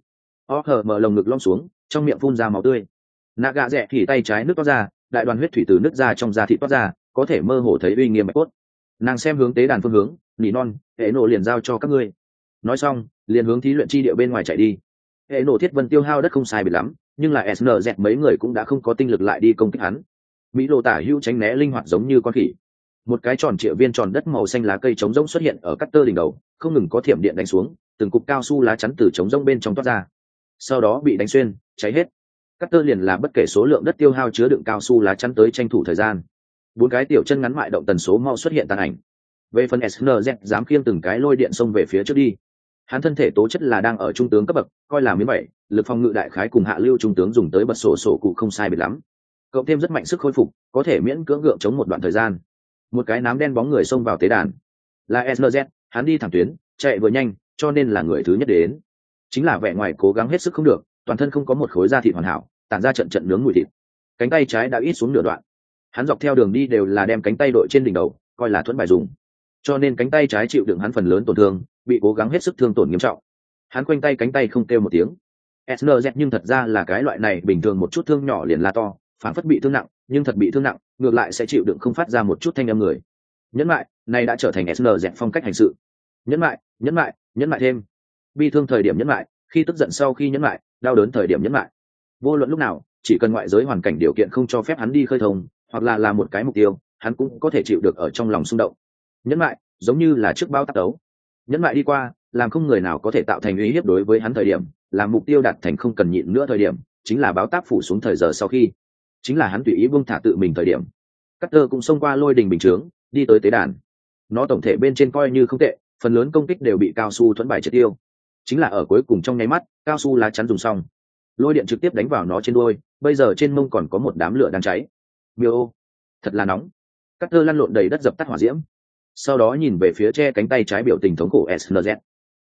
Speaker 1: Mở lồng ngực lom xuống, trong miệng phun ra máu tươi. Nạ gạ rẽ thì tay trái nước toát ra, đại đoàn huyết thủy từ nước ra trong da thịt toát ra, có thể mơ hồ thấy uy nghiêm bạch cốt. Nàng xem hướng tế đàn phương hướng, nỉ non, hệ nổ liền giao cho các ngươi. Nói xong liền hướng thí luyện chi địa bên ngoài chạy đi. Hệ nổ thiết vân tiêu hao đất không sai biệt lắm, nhưng là SNZ mấy người cũng đã không có tinh lực lại đi công kích hắn. Mỹ lộ tả hữu tránh né linh hoạt giống như con khỉ. Một cái tròn trịa viên tròn đất màu xanh lá cây trống rỗng xuất hiện ở cắt tơ đỉnh đầu, không ngừng có thiểm điện đánh xuống, từng cục cao su lá chắn từ trống rỗng bên trong toát ra, sau đó bị đánh xuyên, cháy hết. Cắt tơ liền là bất kể số lượng đất tiêu hao chứa đựng cao su lá chắn tới tranh thủ thời gian. 4 cái tiểu chân ngắn mại động tần số mau xuất hiện tàn ảnh. Về phần SNZ dám khiêng từng cái lôi điện xông về phía trước đi. Hắn thân thể tố chất là đang ở trung tướng cấp bậc, coi là miếng bảy, lực phòng ngự đại khái cùng hạ lưu trung tướng dùng tới bật sổ cụ không sai biệt lắm. Cộng thêm rất mạnh sức khôi phục, có thể miễn cưỡng gượng chống một đoạn thời gian. Một cái nám đen bóng người xông vào tế đàn. Là SNZ, hắn đi thẳng tuyến, chạy vừa nhanh, cho nên là người thứ nhất đến. Chính là vẻ ngoài cố gắng hết sức không được, toàn thân không có một khối da thịt hoàn hảo, tản ra trận trận nướng mùi thịt. Cánh tay trái đã ít xuống nửa đoạn. Hắn dọc theo đường đi đều là đem cánh tay đội trên đỉnh đầu, coi là thuẫn bài dùng. Cho nên cánh tay trái chịu đựng hắn phần lớn tổn thương, bị cố gắng hết sức thương tổn nghiêm trọng. Hắn quanh tay cánh tay không kêu một tiếng. SNZ nhưng thật ra là cái loại này bình thường một chút thương nhỏ liền la to, phản phất bị thương nặng, nhưng thật bị thương nặng, ngược lại sẽ chịu đựng không phát ra một chút thanh âm người. Nhẫn lại, này đã trở thành SNZ phong cách hành sự. Nhẫn lại thêm. Bi thương thời điểm nhẫn lại, khi tức giận sau khi nhẫn lại, đau đớn thời điểm nhẫn lại. Vô luận lúc nào, chỉ cần ngoại giới hoàn cảnh điều kiện không cho phép hắn đi khơi thông, hoặc là một cái mục tiêu, hắn cũng có thể chịu được ở trong lòng xung động. Nhẫn lại, giống như là trước bao tác đấu. Nhẫn lại đi qua, làm không người nào có thể tạo thành uy hiếp đối với hắn thời điểm, làm mục tiêu đạt thành không cần nhịn nữa thời điểm, chính là báo táp phủ xuống thời giờ sau khi, chính là hắn tùy ý buông thả tự mình thời điểm. Cutter cũng xông qua lôi đình bình chướng, đi tới tế đàn. Nó tổng thể bên trên coi như không tệ, phần lớn công kích đều bị cao su thuẫn bài triệt tiêu. Chính là ở cuối cùng trong nháy mắt, cao su lá chắn dùng xong, lôi điện trực tiếp đánh vào nó trên đuôi, bây giờ trên mông còn có một đám lửa đang cháy. Miêu, thật là nóng. Cutter lăn lộn đầy đất dập tắt hỏa diễm, sau đó nhìn về phía che cánh tay trái biểu tình thống khổ SNZ.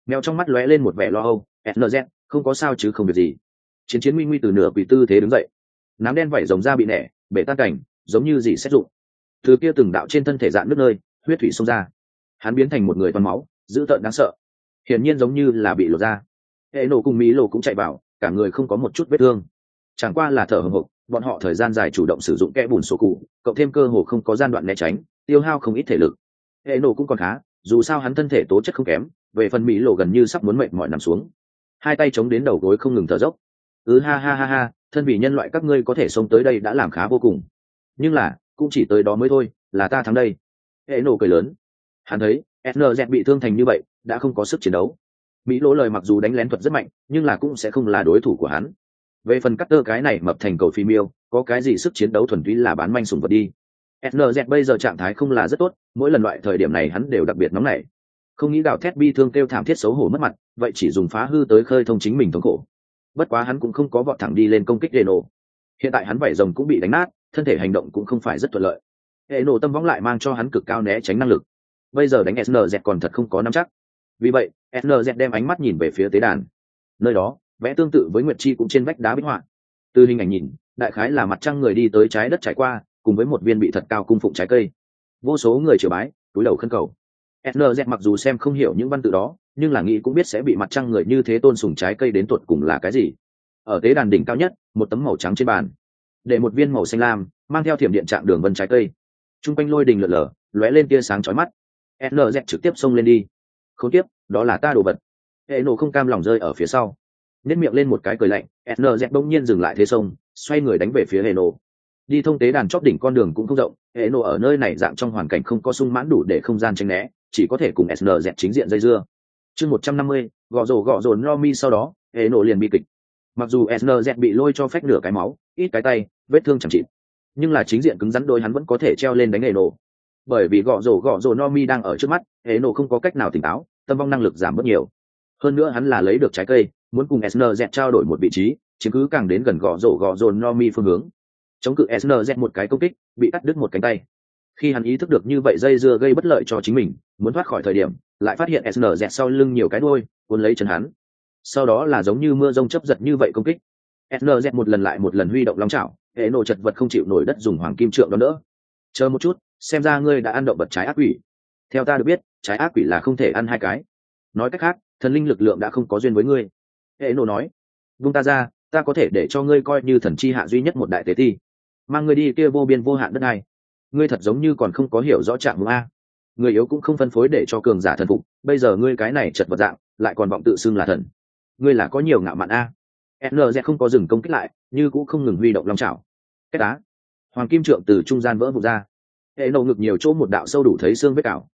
Speaker 1: Mèo trong mắt lóe lên một vẻ lo âu. SNZ, không có sao chứ không việc gì. Chiến chiến nguy nguy từ nửa quỳ tư thế đứng dậy, nám đen vẩy rồng ra bị nẻ bể tan cảnh, giống như gì xét dụng. Từ kia từng đạo trên thân thể dạn nước nơi, huyết thủy xông ra, hắn biến thành một người toàn máu, dữ tợn đáng sợ, hiển nhiên giống như là bị lột ra. Hệ nổ cùng mỹ lộ cũng chạy vào, cả người không có một chút vết thương, chẳng qua là thở hổn hộc. Bọn họ thời gian dài chủ động sử dụng kẽ bùn sổ cụ, cộng thêm cơ hồ không có gian đoạn né tránh, tiêu hao không ít thể lực. Hệ nổ cũng còn khá, dù sao hắn thân thể tố chất không kém. Về phần mỹ lộ gần như sắp muốn mệt mỏi nằm xuống, hai tay chống đến đầu gối không ngừng thở dốc. Ha ha ha ha, thân vì nhân loại các ngươi có thể sống tới đây đã làm khá vô cùng, nhưng là cũng chỉ tới đó mới thôi, là ta thắng đây. Hệ nổ cười lớn, hắn thấy SNZ bị thương thành như vậy đã không có sức chiến đấu. Mỹ lỗ lời mặc dù đánh lén thuật rất mạnh, nhưng là cũng sẽ không là đối thủ của hắn. Về phần Cutter cái này mập thành cầu phi miêu, có cái gì sức chiến đấu thuần túy là bán manh sủng vật đi. SNZ bây giờ trạng thái không là rất tốt, mỗi lần loại thời điểm này hắn đều đặc biệt nóng nảy. Không nghĩ gào thét bi thương kêu thảm thiết xấu hổ mất mặt, vậy chỉ dùng phá hư tới khơi thông chính mình thống khổ. Bất quá hắn cũng không có vọt thẳng đi lên công kích Reno. Hiện tại hắn vảy rồng cũng bị đánh nát, thân thể hành động cũng không phải rất thuận lợi. Reno tâm võng lại mang cho hắn cực cao né tránh năng lực. Bây giờ đánh SNZ còn thật không có nắm chắc. Vì vậy, SNZ đem ánh mắt nhìn về phía tế đàn. Nơi đó, vẽ tương tự với Nguyệt Chi cũng trên vách đá bích họa. Từ hình ảnh nhìn, đại khái là mặt trăng người đi tới trái đất trải qua, cùng với một viên bị thật cao cung phụng trái cây. Vô số người triều bái, cúi đầu khấn cầu. SNZ mặc dù xem không hiểu những văn tự đó, nhưng là nghĩ cũng biết sẽ bị mặt trăng người như thế tôn sùng trái cây đến tuột cùng là cái gì. Ở tế đàn đỉnh cao nhất, một tấm màu trắng trên bàn, để một viên màu xanh lam, mang theo thiểm điện trạng đường vân trái cây. Trung quanh lôi đình lượn lờ, lóe lên tia sáng chói mắt. SNZ trực tiếp xông lên đi. Khốn kiếp, đó là ta đồ vật. Hệ nổ không cam lòng rơi ở phía sau, nét miệng lên một cái cười lạnh. SNZ bỗng nhiên dừng lại thế sông, xoay người đánh về phía hệ nổ. Đi thông tế đàn chóp đỉnh con đường cũng không rộng, hệ nổ ở nơi này dạng trong hoàn cảnh không có sung mãn đủ để không gian tránh né, chỉ có thể cùng SNZ chính diện dây dưa. Chương 150, gõ rổ Nomi. Sau đó hệ nổ liền bị kịch. Mặc dù SNZ bị lôi cho phách nửa cái máu, ít cái tay, vết thương chẳng chịt, nhưng là chính diện cứng rắn đôi hắn vẫn có thể treo lên đánh hệ nổ. Bởi vì gõ rổ Nomi đang ở trước mắt, hệ nổ không có cách nào tỉnh táo, tâm vong năng lực giảm bớt nhiều. Hơn nữa hắn là lấy được trái cây, muốn cùng SNZ trao đổi một vị trí, chiếm cứ càng đến gần gõ rổ Nomi phương hướng. Chống cự SNZ một cái công kích, bị cắt đứt một cánh tay. Khi hắn ý thức được như vậy dây dưa gây bất lợi cho chính mình, muốn thoát khỏi thời điểm, lại phát hiện SNZ sau lưng nhiều cái đuôi, cuốn lấy chân hắn. Sau đó là giống như mưa rông chớp giật như vậy công kích. SNZ một lần lại một lần huy động long chảo, hệ nổ chật vật không chịu nổi đất dùng hoàng kim trượng đón đỡ. Chờ một chút, xem ra ngươi đã ăn động vật trái ác quỷ. Theo ta được biết, trái ác quỷ là không thể ăn hai cái. Nói cách khác, thần linh lực lượng đã không có duyên với ngươi. Hệ nổ nói, vung ta ra, ta có thể để cho ngươi coi như thần chi hạ duy nhất một đại tế ti, mang ngươi đi kia vô biên vô hạn đất này. Ngươi thật giống như còn không có hiểu rõ trạng a. Người yếu cũng không phân phối để cho cường giả thần phục, bây giờ ngươi cái này chật vật dạng, lại còn vọng tự xưng là thần. Ngươi là có nhiều ngạo mạn a. NZ không có dừng công kích lại, như cũng không ngừng huy động long chảo. Cái đá, hoàng kim trượng từ trung gian vỡ vụn ra. Hệ nổ ngực nhiều chỗ một đạo sâu đủ thấy xương vết cào.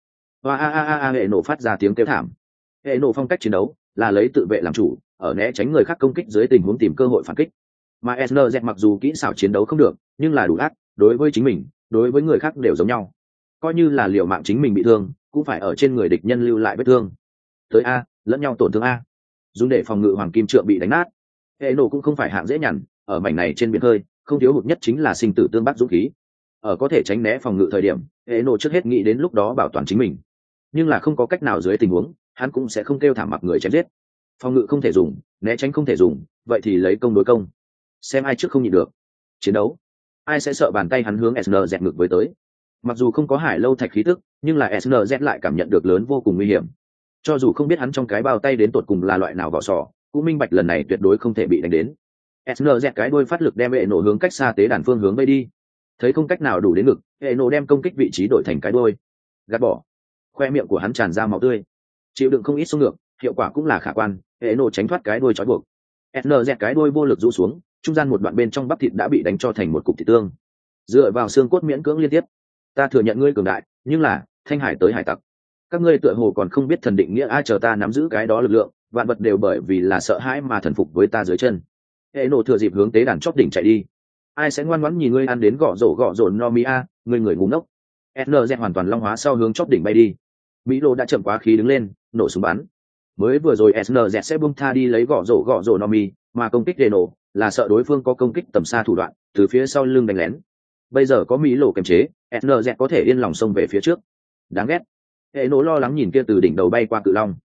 Speaker 1: Và hệ nổ phát ra tiếng kêu thảm. Hệ nổ phong cách chiến đấu là lấy tự vệ làm chủ, ở né tránh người khác công kích dưới tình huống tìm cơ hội phản kích. Mà SNZ mặc dù kỹ xảo chiến đấu không được, nhưng là đủ ác, đối với chính mình, đối với người khác đều giống nhau. Coi như là liều mạng chính mình bị thương, cũng phải ở trên người địch nhân lưu lại vết thương. Tới a, lẫn nhau tổn thương a. Dùng để phòng ngự hoàng kim trượng bị đánh nát. Hệ nổ cũng không phải hạng dễ nhằn, ở mảnh này trên biển hơi, không thiếu hụt nhất chính là sinh tử tương bác dũng khí. Ở có thể tránh né phòng ngự thời điểm, hệ nổ trước hết nghĩ đến lúc đó bảo toàn chính mình. Nhưng là không có cách nào dưới tình huống, hắn cũng sẽ không kêu thảm mặc người chém giết. Phòng ngự không thể dùng, né tránh không thể dùng, vậy thì lấy công đối công. Xem ai trước không nhịn được. Chiến đấu, ai sẽ sợ bàn tay hắn hướng SNZ ngược với tới. Mặc dù không có hải lâu thạch khí tức, nhưng là SNZ lại cảm nhận được lớn vô cùng nguy hiểm. Cho dù không biết hắn trong cái bao tay đến tột cùng là loại nào vỏ sò, cũng minh bạch lần này tuyệt đối không thể bị đánh đến. SNZ cái đuôi phát lực đem hệ nổ hướng cách xa tế đàn phương hướng bay đi. Thấy không cách nào đủ đến ngực, hệ nổ đem công kích vị trí đổi thành cái đuôi, gạt bỏ. Khoe miệng của hắn tràn ra máu tươi, chịu đựng không ít xung ngược, hiệu quả cũng là khả quan. Hệ nổ tránh thoát cái đuôi trói buộc. SNZ cái đuôi vô lực rũ xuống, trung gian một đoạn bên trong bắp thịt đã bị đánh cho thành một cục thịt tương. Dựa vào xương cốt miễn cưỡng liên tiếp. Ta thừa nhận ngươi cường đại, nhưng là thanh hải tới hải tặc, các ngươi tựa hồ còn không biết thần định nghĩa. Ai chờ ta nắm giữ cái đó lực lượng, vạn vật đều bởi vì là sợ hãi mà thần phục với ta dưới chân. Hệ nổ thừa dịp hướng tế đàn chóp đỉnh chạy đi. Ai sẽ ngoan ngoãn nhìn ngươi ăn đến gõ rổ Nomi a, ngươi người ngu ngốc. SNZ hoàn toàn long hóa sau hướng chóp đỉnh bay đi. Mỹ lô đã chậm quá khí đứng lên, nổ súng bắn. Mới vừa rồi SNZ sẽ buông tha đi lấy gõ rổ Nomi, mà công kích Reno là sợ đối phương có công kích tầm xa thủ đoạn, từ phía sau lưng đánh lén. Bây giờ có Mỹ lô kiềm chế, SNZ có thể yên lòng xông về phía trước. Đáng ghét. Hệ nổ lo lắng nhìn kia từ đỉnh đầu bay qua cự long.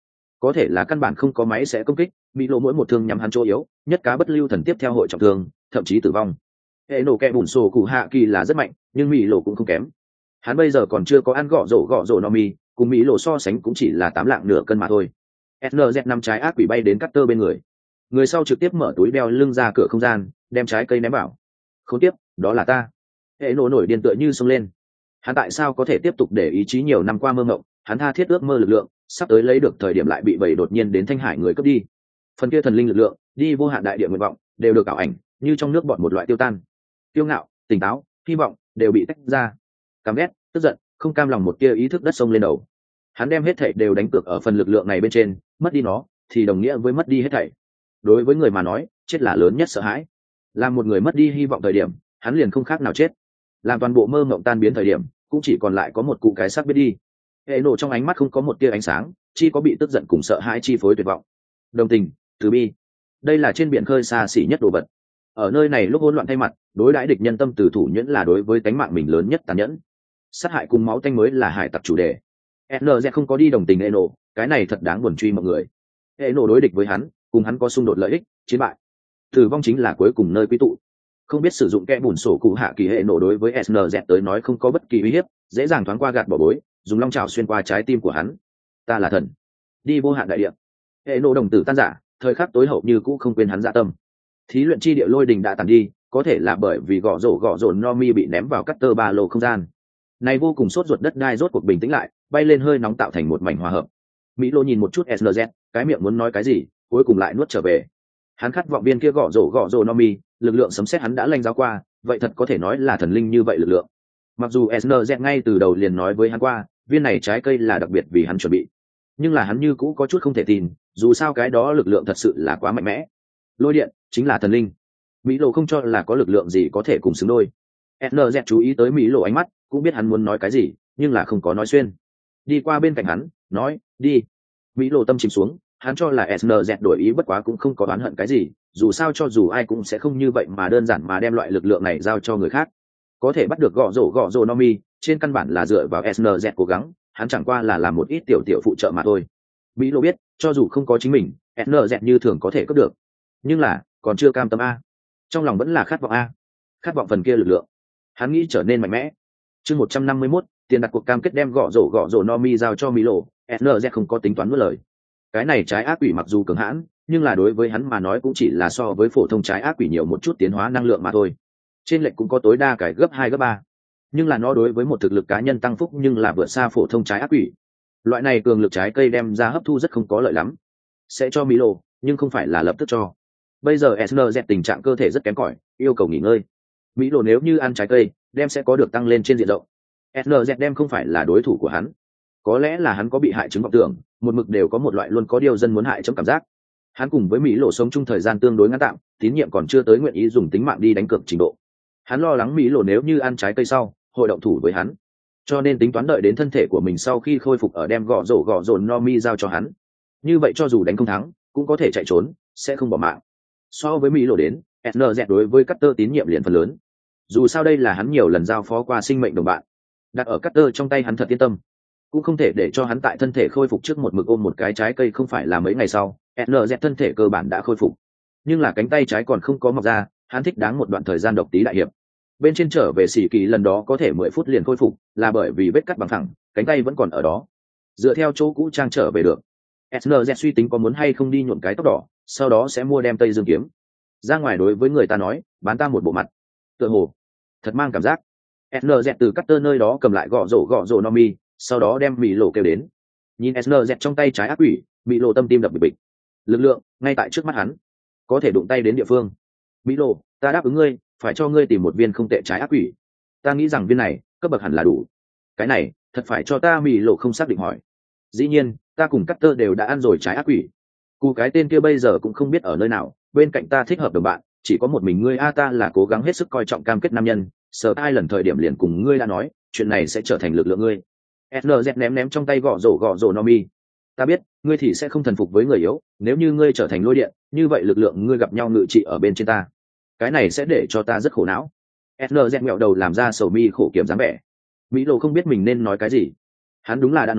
Speaker 1: có thể là căn bản không có máy sẽ công kích, bị lộ mỗi một thương nhắm hắn chỗ yếu, nhất cá bất lưu thần tiếp theo hội trọng thương, thậm chí tử vong. Hệ nổ kẹ bùn sổ cụ hạ kỳ là rất mạnh, nhưng mỹ lộ cũng không kém. Hắn bây giờ còn chưa có ăn gõ rổ no mi, cùng mỹ lộ so sánh cũng chỉ là 8 lạng nửa cân mà thôi. SNZ năm trái ác quỷ bay đến Carter bên người. Người sau trực tiếp mở túi đeo lưng ra cửa không gian, đem trái cây ném vào. Khốn tiếp, đó là ta. Hệ nổ nổi điên tựa như xông lên. Hắn tại sao có thể tiếp tục để ý chí nhiều năm qua mơ mộng, hắn tha thiết ước mơ lực lượng, sắp tới lấy được thời điểm lại bị bầy đột nhiên đến Thanh Hải người cướp đi. Phần kia thần linh lực lượng, đi vô hạn đại địa nguyện vọng, đều được ảo ảnh, như trong nước bọt một loại tiêu tan. Kiêu ngạo, tỉnh táo, hy vọng đều bị tách ra. Căm ghét, tức giận, không cam lòng một tia ý thức đất sông lên đầu. Hắn đem hết thảy đều đánh cược ở phần lực lượng này bên trên, mất đi nó thì đồng nghĩa với mất đi hết thảy. Đối với người mà nói, chết là lớn nhất sợ hãi. Làm một người mất đi hy vọng thời điểm, hắn liền không khác nào chết. Làm toàn bộ mơ mộng tan biến thời điểm, cũng chỉ còn lại có một cụ cái xác biết đi. Hệ nổ trong ánh mắt không có một tia ánh sáng, chỉ có bị tức giận cùng sợ hãi chi phối tuyệt vọng. Đồng tình, từ bi, đây là trên biển khơi xa xỉ nhất đồ vật. Ở nơi này lúc hỗn loạn thay mặt, đối đãi địch nhân tâm từ thủ nhẫn là đối với tánh mạng mình lớn nhất tàn nhẫn. Sát hại cùng máu tanh mới là hải tặc chủ đề. NZ không có đi đồng tình Eno, cái này thật đáng buồn truy mọi người. Eno đối địch với hắn, cùng hắn có xung đột lợi ích, chiến bại. Tử vong chính là cuối cùng nơi quy tụ. Không biết sử dụng kẽ bùn sổ cụ hạ kỳ hệ nổ đối với SNZ tới nói không có bất kỳ uy hiếp, dễ dàng thoáng qua gạt bỏ bối, dùng long trào xuyên qua trái tim của hắn. Ta là thần, đi vô hạn đại địa. Hệ nổ đồng tử tan rã, thời khắc tối hậu như cũ không quên hắn dạ tâm. Thí luyện chi địa lôi đình đã tàn đi, có thể là bởi vì gõ rổ Nomi bị ném vào Cutter ba lô không gian. Này vô cùng sốt ruột đất đai rốt cuộc bình tĩnh lại, bay lên hơi nóng tạo thành một mảnh hòa hợp. Mỹ Lô nhìn một chút SNZ, cái miệng muốn nói cái gì, cuối cùng lại nuốt trở về. Hắn khát vọng viên kia gõ rổ Nomi, lực lượng sấm sét hắn đã lanh giáo qua, vậy thật có thể nói là thần linh như vậy lực lượng. Mặc dù SNZ ngay từ đầu liền nói với hắn qua, viên này trái cây là đặc biệt vì hắn chuẩn bị, nhưng là hắn như cũ có chút không thể tin, dù sao cái đó lực lượng thật sự là quá mạnh mẽ. Lôi điện chính là thần linh. Mỹ Lô không cho là có lực lượng gì có thể cùng xứng đôi. SNZ chú ý tới Mỹ Lô ánh mắt, cũng biết hắn muốn nói cái gì, nhưng là không có nói xuyên. Đi qua bên cạnh hắn, nói, đi. Mỹ Lô tâm chìm xuống, hắn cho là SNZ đổi ý bất quá cũng không có oán hận cái gì, dù sao cho dù ai cũng sẽ không như vậy mà đơn giản mà đem loại lực lượng này giao cho người khác. Có thể bắt được gõ rổ Nomi, trên căn bản là dựa vào SNZ cố gắng, hắn chẳng qua là làm một ít tiểu phụ trợ mà thôi. Mỹ Lô biết, cho dù không có chính mình, SNZ như thường có thể cướp được. Nhưng là, còn chưa cam tâm a. Trong lòng vẫn là khát vọng a. Khát vọng phần kia lực lượng. Hắn nghĩ trở nên mạnh mẽ. Chương 151, tiền đặt cuộc cam kết đem gõ rổ Nomi giao cho Mỹ Lô, SNZ không có tính toán nuốt lời. Cái này trái ác quỷ mặc dù cường hãn, nhưng là đối với hắn mà nói cũng chỉ là so với phổ thông trái ác quỷ nhiều một chút tiến hóa năng lượng mà thôi. Trên lệnh cũng có tối đa cái gấp 2 gấp 3. Nhưng là nó đối với một thực lực cá nhân tăng phúc nhưng là vượt xa phổ thông trái ác quỷ. Loại này cường lực trái cây đem ra hấp thu rất không có lợi lắm. Sẽ cho Mỹ Lô, nhưng không phải là lập tức cho. Bây giờ SNZ tình trạng cơ thể rất kém cỏi, yêu cầu nghỉ ngơi. Mỹ Lô nếu như ăn trái cây, đem sẽ có được tăng lên trên diện rộng. SNZ đem không phải là đối thủ của hắn. Có lẽ là hắn có bị hại chứng vọng tưởng, một mực đều có một loại luôn có điều dân muốn hại trong cảm giác. Hắn cùng với Mỹ Lô sống chung thời gian tương đối ngắn tạm, tín nhiệm còn chưa tới nguyện ý dùng tính mạng đi đánh cược trình độ. Hắn lo lắng Mỹ Lô nếu như ăn trái cây sau, hội động thủ với hắn. Cho nên tính toán đợi đến thân thể của mình sau khi khôi phục ở đem gõ rổ Nomi giao cho hắn. Như vậy cho dù đánh không thắng, cũng có thể chạy trốn, sẽ không bỏ mạng. So với Mỹ Lô đến, SNZ đối với Cutter tín nhiệm liền phần lớn. Dù sao đây là hắn nhiều lần giao phó qua sinh mệnh đồng bạn. Đặt ở Cutter trong tay hắn thật yên tâm. Cũng không thể để cho hắn tại thân thể khôi phục trước một mực ôm một cái trái cây không phải là mấy ngày sau, SNZ thân thể cơ bản đã khôi phục. Nhưng là cánh tay trái còn không có mọc ra, hắn thích đáng một đoạn thời gian độc tí đại hiệp. Bên trên trở về xỉ kỳ lần đó có thể 10 phút liền khôi phục, là bởi vì vết cắt bằng thẳng, cánh tay vẫn còn ở đó. Dựa theo chỗ cũ trang trở về được. SNZ suy tính có muốn hay không đi nhuộm cái tóc đỏ, sau đó sẽ mua đem Tây Dương kiếm. Ra ngoài đối với người ta nói, bán ta một bộ mặt. Tựa hồ, thật mang cảm giác. SNZ từ Cutter nơi đó cầm lại gõ rổ Nomi, sau đó đem Mỹ Lô kêu đến. Nhìn SNZ trong tay trái ác quỷ, Mỹ Lô tâm tim đập bịch bịch. Lực lượng ngay tại trước mắt hắn, có thể đụng tay đến địa phương. Mỹ Lô, ta đáp ứng ngươi, phải cho ngươi tìm một viên không tệ trái ác quỷ. Ta nghĩ rằng viên này cấp bậc hẳn là đủ. Cái này thật phải cho ta. Mỹ Lô không xác định hỏi. Dĩ nhiên, ta cùng Cutter đều đã ăn rồi trái ác quỷ. Cụ cái tên kia bây giờ cũng không biết ở nơi nào, bên cạnh ta thích hợp đồng bạn, chỉ có một mình ngươi. Ta là cố gắng hết sức coi trọng cam kết nam nhân, sợ ai lần thời điểm liền cùng ngươi đã nói, chuyện này sẽ trở thành lực lượng ngươi. SNZ ném trong tay gõ rổ Nomi. Ta biết, ngươi thì sẽ không thần phục với người yếu, nếu như ngươi trở thành lôi điện, như vậy lực lượng ngươi gặp nhau ngự trị ở bên trên ta. Cái này sẽ để cho ta rất khổ não. SNZ ngẹo đầu làm ra sầu mi khổ kiểm dáng vẻ. Mỹ Lô không biết mình nên nói cái gì. Hắn đúng là đã nói,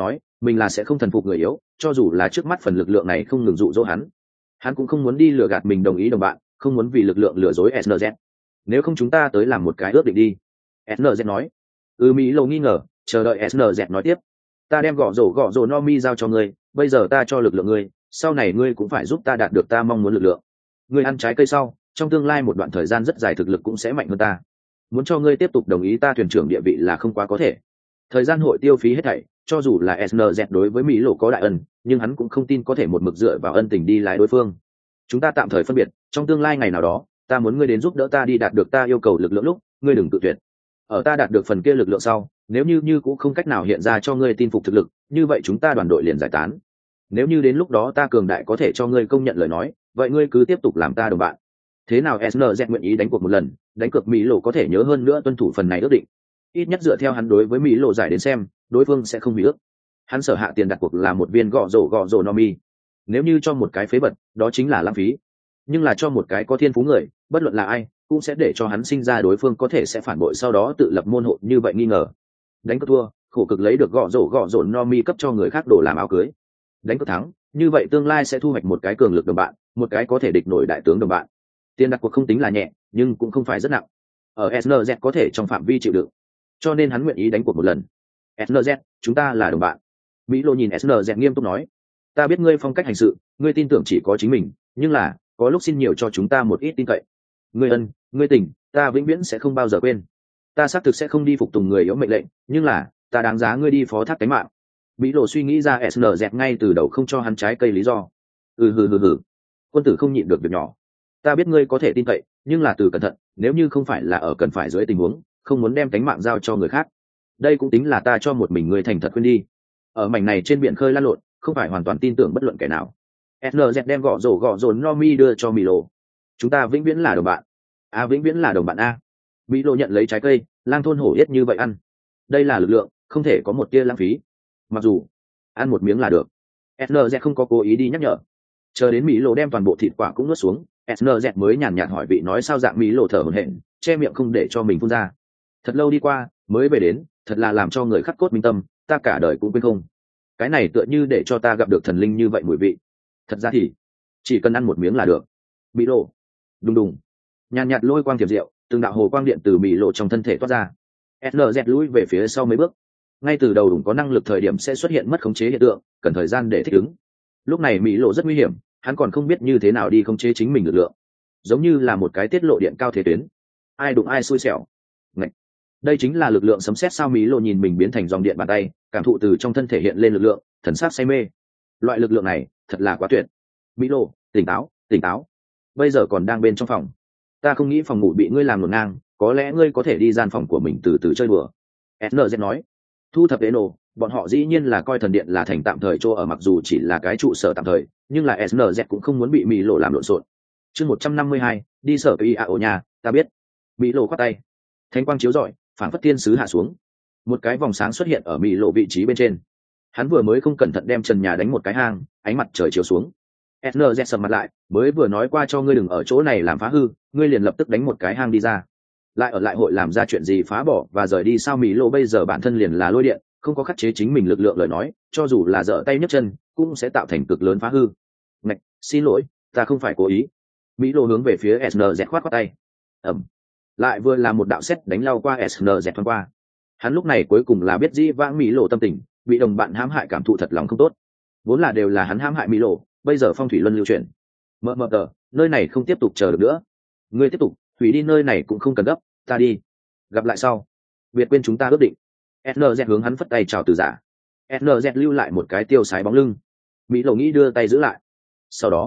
Speaker 1: mình là sẽ không thần phục người yếu, cho dù là trước mắt phần lực lượng này không ngừng dụ dỗ hắn cũng không muốn đi lừa gạt mình đồng ý đồng bạn, không muốn vì lực lượng lừa dối snz. Nếu không chúng ta tới làm một cái ước định đi, snz nói. Mỹ Lầu nghi ngờ, chờ đợi snz nói tiếp. Ta đem gõ rổ Nomi giao cho ngươi, bây giờ ta cho lực lượng ngươi, sau này ngươi cũng phải giúp ta đạt được ta mong muốn lực lượng. Ngươi ăn trái cây sau, trong tương lai một đoạn thời gian rất dài thực lực cũng sẽ mạnh hơn ta. Muốn cho ngươi tiếp tục đồng ý ta thuyền trưởng địa vị là không quá có thể. Thời gian hội tiêu phí hết thảy, cho dù là snz đối với Mỹ Lộ có đại ân, nhưng hắn cũng không tin có thể một mực dựa vào ân tình đi lái đối phương. Chúng ta tạm thời phân biệt, trong tương lai ngày nào đó ta muốn ngươi đến giúp đỡ ta đi đạt được ta yêu cầu lực lượng lúc, ngươi đừng tự tuyệt. Ở ta đạt được phần kia lực lượng sau, nếu như cũng không cách nào hiện ra cho ngươi tin phục thực lực, như vậy chúng ta đoàn đội liền giải tán. Nếu như đến lúc đó ta cường đại có thể cho ngươi công nhận lời nói, vậy ngươi cứ tiếp tục làm ta đồng bạn. Thế nào snz nguyện ý đánh cuộc một lần, đánh cược Mỹ Lộ có thể nhớ hơn nữa tuân thủ phần này ước định. Ít nhất dựa theo hắn đối với Mỹ Lộ giải đến xem, đối phương sẽ không bị ước. Hắn sở hạ tiền đặt cuộc là một viên gõ rổ Nomi. Nếu như cho một cái phế vật, đó chính là lãng phí. Nhưng là cho một cái có thiên phú người, bất luận là ai, cũng sẽ để cho hắn sinh ra đối phương có thể sẽ phản bội sau đó tự lập môn hộ như vậy nghi ngờ. Đánh cược thua, khổ cực lấy được gõ rổ Nomi cấp cho người khác đổ làm áo cưới. Đánh cược thắng, như vậy tương lai sẽ thu hoạch một cái cường lực đồng bạn, một cái có thể địch nổi đại tướng đồng bạn. Tiền đặt cuộc không tính là nhẹ, nhưng cũng không phải rất nặng. Ở snz có thể trong phạm vi chịu đựng, cho nên hắn nguyện ý đánh cuộc một lần. snz, chúng ta là đồng bạn. Mỹ Lô nhìn snz nghiêm túc nói, ta biết ngươi phong cách hành sự, ngươi tin tưởng chỉ có chính mình, nhưng là có lúc xin nhiều cho chúng ta một ít tin cậy. Ngươi ân, ngươi tình, ta vĩnh viễn sẽ không bao giờ quên. Ta xác thực sẽ không đi phục tùng người yếu mệnh lệnh, nhưng là ta đáng giá ngươi đi phó thác cánh mạng. Mỹ Lô suy nghĩ ra snz ngay từ đầu không cho hắn trái cây lý do. Hừ. Quân tử không nhịn được việc nhỏ. Ta biết ngươi có thể tin cậy, nhưng là từ cẩn thận, nếu như không phải là ở cần phải dưới tình huống, không muốn đem cánh mạng giao cho người khác. Đây cũng tính là ta cho một mình ngươi thành thật khuyên đi. Ở mảnh này trên biển khơi lăn lộn, không phải hoàn toàn tin tưởng bất luận kẻ nào. snz đem gõ rổ Nomi đưa cho Mỹ Lô. Chúng ta vĩnh viễn là đồng bạn. Vĩnh viễn là đồng bạn a. Mỹ Lô nhận lấy trái cây, lang thôn hổ yết như vậy ăn. Đây là lực lượng, không thể có một tia lãng phí. Mặc dù ăn một miếng là được. snz không có cố ý đi nhắc nhở. Chờ đến Mỹ Lô đem toàn bộ thịt quả cũng nuốt xuống, snz mới nhàn nhạt hỏi vị nói sao dạng Mỹ Lô thở hổn hển, che miệng không để cho mình phun ra. Thật lâu đi qua, mới về đến, thật là làm cho người khắc cốt minh tâm, ta cả đời cũng quên không. Cái này tựa như để cho ta gặp được thần linh như vậy mùi vị. Thật ra thì chỉ cần ăn một miếng là được. Mỹ Lô đùng đùng, nhàn nhạt lôi quang tiềm diệu, từng đạo hồ quang điện từ Mỹ Lô trong thân thể toát ra. snz lùi về phía sau mấy bước. Ngay từ đầu đủng có năng lực thời điểm sẽ xuất hiện mất khống chế hiện tượng, cần thời gian để thích ứng. Lúc này Mỹ Lô rất nguy hiểm, hắn còn không biết như thế nào đi khống chế chính mình lực lượng, giống như là một cái tiết lộ điện cao thế tuyến, ai đụng ai xui xẻo. Ngậy! Đây chính là lực lượng sấm sét sao? Mỹ Lô nhìn mình biến thành dòng điện bàn tay, cảm thụ từ trong thân thể hiện lên lực lượng, thần sắc say mê. Loại lực lượng này thật là quá tuyệt. Mỹ Lô, tỉnh táo, bây giờ còn đang bên trong phòng. Ta không nghĩ phòng ngủ bị ngươi làm lộn ngang, có lẽ ngươi có thể đi gian phòng của mình từ từ chơi đùa. snz nói. Thu thập nổ, bọn họ dĩ nhiên là coi thần điện là thành tạm thời chỗ ở, mặc dù chỉ là cái trụ sở tạm thời, nhưng là snz cũng không muốn bị Mỹ Lô làm lộn xộn. Chương 152, đi sở PIAO nhà, ta biết. Mỹ Lô khoát tay, thánh quang chiếu rọi, phản phất thiên sứ hạ xuống. Một cái vòng sáng xuất hiện ở Mỹ Lô vị trí bên trên. Hắn vừa mới không cẩn thận đem trần nhà đánh một cái hang, ánh mặt trời chiếu xuống. snz sầm mặt lại, mới vừa nói qua cho ngươi đừng ở chỗ này làm phá hư, ngươi liền lập tức đánh một cái hang đi ra. Lại ở lại hội làm ra chuyện gì phá bỏ và rời đi sao? Mỹ Lô bây giờ bản thân liền là lôi điện, không có khắc chế chính mình lực lượng lời nói, cho dù là giở tay nhấc chân cũng sẽ tạo thành cực lớn phá hư. Ngạch, xin lỗi, ta không phải cố ý. Mỹ Lô hướng về phía snz khoát tay. Lại vừa là một đạo sét đánh lao qua snz thoáng qua. Hắn lúc này cuối cùng là biết dĩ vãng Mỹ Lô tâm tình, bị đồng bạn hãm hại cảm thụ thật lòng không tốt. Vốn là đều là hắn hãm hại Mỹ Lô, bây giờ phong thủy luân lưu chuyển. Mờ tờ, nơi này không tiếp tục chờ được nữa. Ngươi tiếp tục hủy đi nơi này cũng không cần gấp, ta đi. Gặp lại sau. Biệt quên chúng ta ước định. snz hướng hắn phất tay chào từ giả. snz lưu lại một cái tiêu sái bóng lưng. Mỹ Lô nghĩ đưa tay giữ lại. Sau đó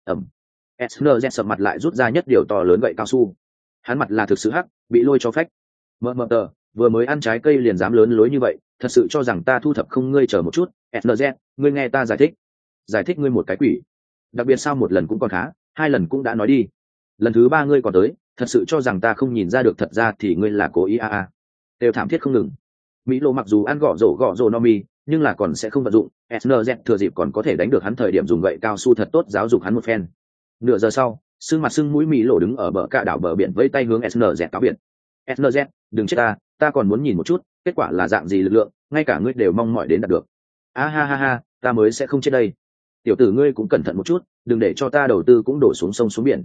Speaker 1: snz sập mặt lại rút ra nhất điều to lớn gậy cao su. Hắn mặt là thực sự hắc, bị lôi cho phách. Mờ tờ, vừa mới ăn trái cây liền dám lớn lối như vậy, thật sự cho rằng ta thu thập không? Ngươi chờ một chút, snz, ngươi nghe ta giải thích. Giải thích ngươi một cái quỷ. Đặc biệt sao một lần cũng còn khá, hai lần cũng đã nói đi. Lần thứ ba ngươi còn tới, thật sự cho rằng ta không nhìn ra được, thật ra thì ngươi là cố ý đều thảm thiết không ngừng. Mỹ Lô mặc dù ăn gõ rổ Nomi, nhưng là còn sẽ không vận dụng. snz thừa dịp còn có thể đánh được hắn thời điểm dùng gậy cao su thật tốt giáo dục hắn một phen. Nửa giờ sau, sưng mặt sưng mũi Mỹ Lô đứng ở bờ cạ đảo bờ biển vẫy tay hướng snz cáo biệt. snz, đừng chết ta còn muốn nhìn một chút kết quả là dạng gì lực lượng, ngay cả ngươi đều mong mỏi đến đạt được. a ha ha ha, ta mới sẽ không chết đây. Tiểu tử ngươi cũng cẩn thận một chút, đừng để cho ta đầu tư cũng đổ xuống sông xuống biển.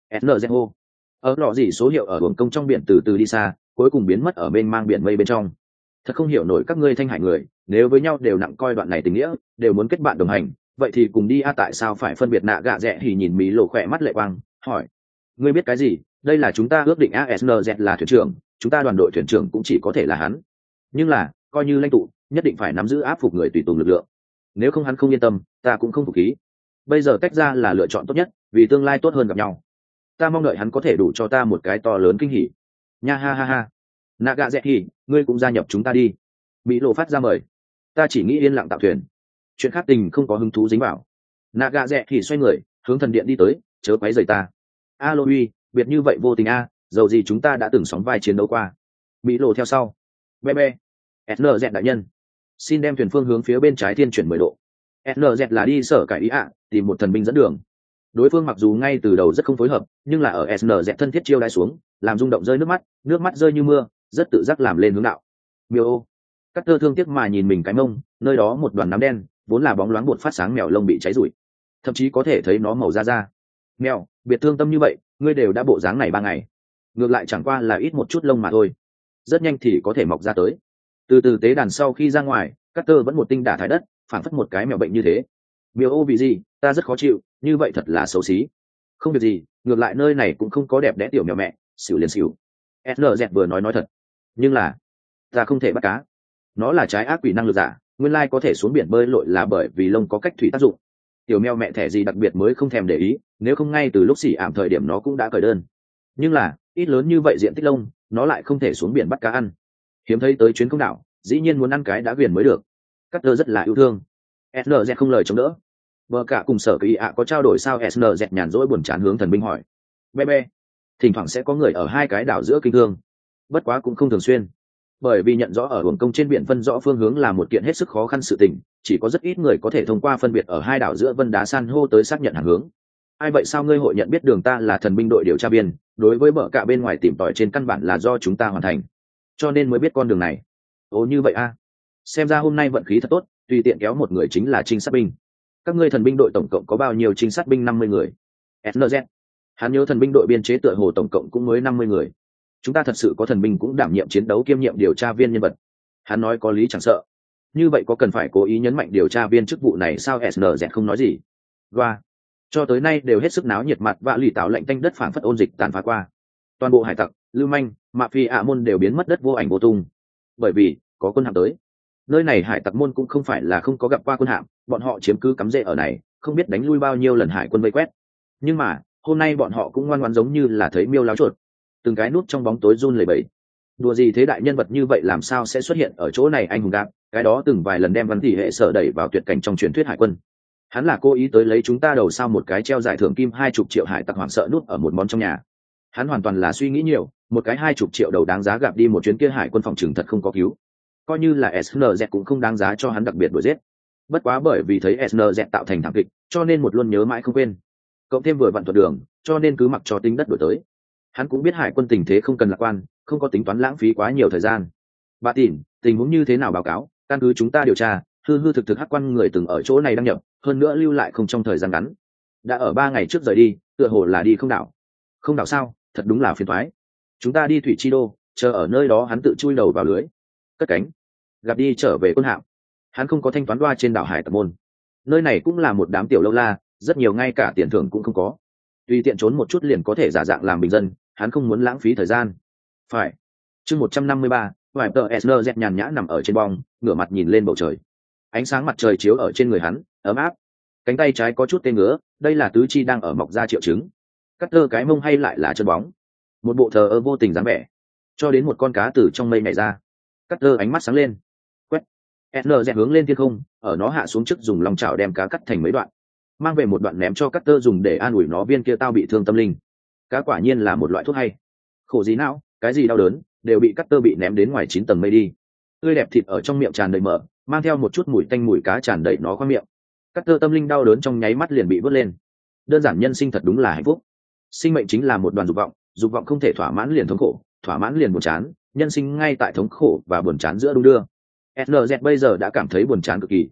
Speaker 1: snzo ở lọ gì số hiệu ở buồng công trong biển từ từ đi xa, cuối cùng biến mất ở bên mang biển mây bên trong. Thật không hiểu nổi các ngươi Thanh Hải người, nếu với nhau đều nặng coi đoạn này tình nghĩa, đều muốn kết bạn đồng hành, vậy thì cùng đi a. Tại sao phải phân biệt nạ gạ rẽ? Thì nhìn Mỹ Lộ khỏe mắt lệ quang hỏi, ngươi biết cái gì? Đây là chúng ta ước định, ASNZ là thuyền trưởng, chúng ta đoàn đội thuyền trưởng cũng chỉ có thể là hắn, nhưng là coi như lãnh tụ nhất định phải nắm giữ áp phục người tùy tùng lực lượng, nếu không hắn không yên tâm, ta cũng không phục khí. Bây giờ tách ra là lựa chọn tốt nhất, vì tương lai tốt hơn gặp nhau. Ta mong đợi hắn có thể đủ cho ta một cái to lớn kinh hỉ. Nha ha ha ha, naga dẹ thì ngươi cũng gia nhập chúng ta đi. Mỹ Lộ phát ra mời. Ta chỉ nghĩ yên lặng tạo thuyền, chuyện khác tình không có hứng thú dính vào. Naga dẹ thì xoay người hướng thần điện đi tới, chớ quấy rầy ta. Alo uy, biệt như vậy vô tình a, dầu gì chúng ta đã từng sóng vai chiến đấu qua. Mỹ Lộ theo sau. Be be, snz đại nhân, xin đem thuyền phương hướng phía bên trái thiên chuyển 10 độ. snz là đi sở cải ý ạ, tìm một thần binh dẫn đường. Đối phương mặc dù ngay từ đầu rất không phối hợp, nhưng là ở snz thân thiết chiêu đãi xuống, làm rung động rơi nước mắt rơi như mưa, rất tự giác làm lên hướng đạo. Miêu ô, cắt tơ thương tiếc mà nhìn mình cái mông, nơi đó một đoàn nám đen, vốn là bóng loáng bột phát sáng mèo lông bị cháy rụi, thậm chí có thể thấy nó màu da. Mèo, biệt thương tâm như vậy, ngươi đều đã bộ dáng này 3 ngày, ngược lại chẳng qua là ít một chút lông mà thôi, rất nhanh thì có thể mọc ra tới. Từ từ tế đàn sau khi ra ngoài, cắt tơ vẫn một tinh đả thái đất, phảng phất một cái mèo bệnh như thế. Miêu ô vì gì, ta rất khó chịu, như vậy thật là xấu xí. Không việc gì, ngược lại nơi này cũng không có đẹp đẽ tiểu mèo mẹ, xỉu liền xỉu. snz vừa nói thật, nhưng là ta không thể bắt cá, nó là trái ác quỷ năng lực giả, nguyên lai có thể xuống biển bơi lội là bởi vì lông có cách thủy tác dụng. Tiểu mèo mẹ thẻ gì đặc biệt mới không thèm để ý, nếu không ngay từ lúc xỉ ảm thời điểm nó cũng đã cởi đơn. Nhưng là ít lớn như vậy diện tích lông, nó lại không thể xuống biển bắt cá ăn. Hiếm thấy tới chuyến công đảo, dĩ nhiên muốn ăn cái đã viền mới được. Cắt tơ rất là yêu thương. snz không lời chống đỡ. Vợ cả cùng sở kỳ ạ có trao đổi sao? snz nhàn rỗi buồn chán hướng thần binh hỏi. Be be, thỉnh thoảng sẽ có người ở hai cái đảo giữa kinh thương, bất quá cũng không thường xuyên, bởi vì nhận rõ ở hồng công trên biển phân rõ phương hướng là một kiện hết sức khó khăn sự tình, chỉ có rất ít người có thể thông qua phân biệt ở hai đảo giữa vân đá san hô tới xác nhận hàng hướng. Ai vậy? Sao ngươi hội nhận biết đường? Ta là thần binh đội điều tra viên, đối với bờ cạ bên ngoài tìm tòi trên căn bản là do chúng ta hoàn thành, cho nên mới biết con đường này. Ồ như vậy a, xem ra hôm nay vận khí thật tốt, tùy tiện kéo một người chính là trinh sát binh. Các ngươi thần binh đội tổng cộng có bao nhiêu trinh sát binh? 50 người. snz, hắn nhớ thần binh đội biên chế tựa hồ tổng cộng cũng mới 50 người. Chúng ta thật sự có thần binh cũng đảm nhiệm chiến đấu kiêm nhiệm điều tra viên nhân vật. Hắn nói có lý chẳng sợ. Như vậy có cần phải cố ý nhấn mạnh điều tra viên chức vụ này sao? snz không nói gì. Và cho tới nay đều hết sức náo nhiệt, mặt vạ lì tạo lệnh tanh đất phảng phất ôn dịch tàn phá qua. Toàn bộ hải tặc, lưu manh, mafia môn đều biến mất đất vô ảnh vô tung, bởi vì có quân hạm tới. Nơi này hải tặc môn cũng không phải là không có gặp qua quân hạm, bọn họ chiếm cứ cắm rễ ở này, không biết đánh lui bao nhiêu lần hải quân vây quét. Nhưng mà hôm nay bọn họ cũng ngoan ngoãn giống như là thấy miêu láo chuột, từng cái núp trong bóng tối run lẩy bẩy. Đùa gì thế, đại nhân vật như vậy làm sao sẽ xuất hiện ở chỗ này? Anh hùng đạp cái đó từng vài lần đem Văn Tỷ Hệ Sở đẩy vào tuyệt cảnh trong truyền thuyết hải quân. Hắn là cố ý tới lấy chúng ta đầu sao? Một cái treo giải thưởng kim 20 triệu hải tặc hoảng sợ núp ở một món trong nhà. Hắn hoàn toàn là suy nghĩ nhiều, một cái 20 triệu đầu đáng giá gặp đi một chuyến kia hải quân phòng trừng thật không có cứu. Coi như là snz cũng không đáng giá cho hắn đặc biệt đuổi giết. Bất quá bởi vì thấy snz tạo thành thảm kịch, cho nên một luôn nhớ mãi không quên. Cộng thêm vừa vặn thuật đường, cho nên cứ mặc cho tính đất đổi tới. Hắn cũng biết hải quân tình thế không cần lạc quan, không có tính toán lãng phí quá nhiều thời gian. Bà tỉn, tình huống như thế nào báo cáo? Căn cứ chúng ta điều tra, hư thực hắc quan người từng ở chỗ này đăng nhập, hơn nữa lưu lại không trong thời gian ngắn. Đã ở 3 ngày trước rời đi, tựa hồ là đi không đảo. Không đảo sao? Thật đúng là phiền toái. Chúng ta đi thủy chi đô, chờ ở nơi đó hắn tự chui đầu vào lưới, cất cánh gặp đi trở về quân hạm. Hắn không có thanh toán đoa trên đảo hải tặc môn, nơi này cũng là một đám tiểu lâu la, rất nhiều ngay cả tiền thưởng cũng không có, tùy tiện trốn một chút liền có thể giả dạng làm bình dân. Hắn không muốn lãng phí thời gian. Phải. Chương 153, vài tờ snz nhàn nhã nằm ở trên bong, ngửa mặt nhìn lên bầu trời. Ánh sáng mặt trời chiếu ở trên người hắn, ấm áp. Cánh tay trái có chút tê ngứa, đây là tứ chi đang ở mọc ra triệu chứng. Cắt tơ cái mông hay lại là chân bóng, một bộ thờ ơ vô tình dáng vẻ, cho đến một con cá từ trong mây nhảy ra. Cắt tơ ánh mắt sáng lên, quét snz hướng lên thiên không, ở nó hạ xuống trước dùng lòng chảo đem cá cắt thành mấy đoạn, mang về một đoạn ném cho Cắt tơ dùng để an ủi nó. Viên kia tao bị thương tâm linh, cá quả nhiên là một loại thuốc hay. Khổ gì não, cái gì đau đớn đều bị Cắt tơ bị ném đến ngoài 9 tầng mây đi. Tươi đẹp thịt ở trong miệng tràn đầy mỡ, mang theo một chút mùi tanh mùi cá tràn đầy nó khoang miệng. Cắt tơ tâm linh đau đớn trong nháy mắt liền bị vớt lên. Đơn giản nhân sinh thật đúng là hạnh phúc. Sinh mệnh chính là một đoàn dục vọng không thể thỏa mãn liền thống khổ, thỏa mãn liền buồn chán, nhân sinh ngay tại thống khổ và buồn chán giữa đung đưa. snz bây giờ đã cảm thấy buồn chán cực kỳ.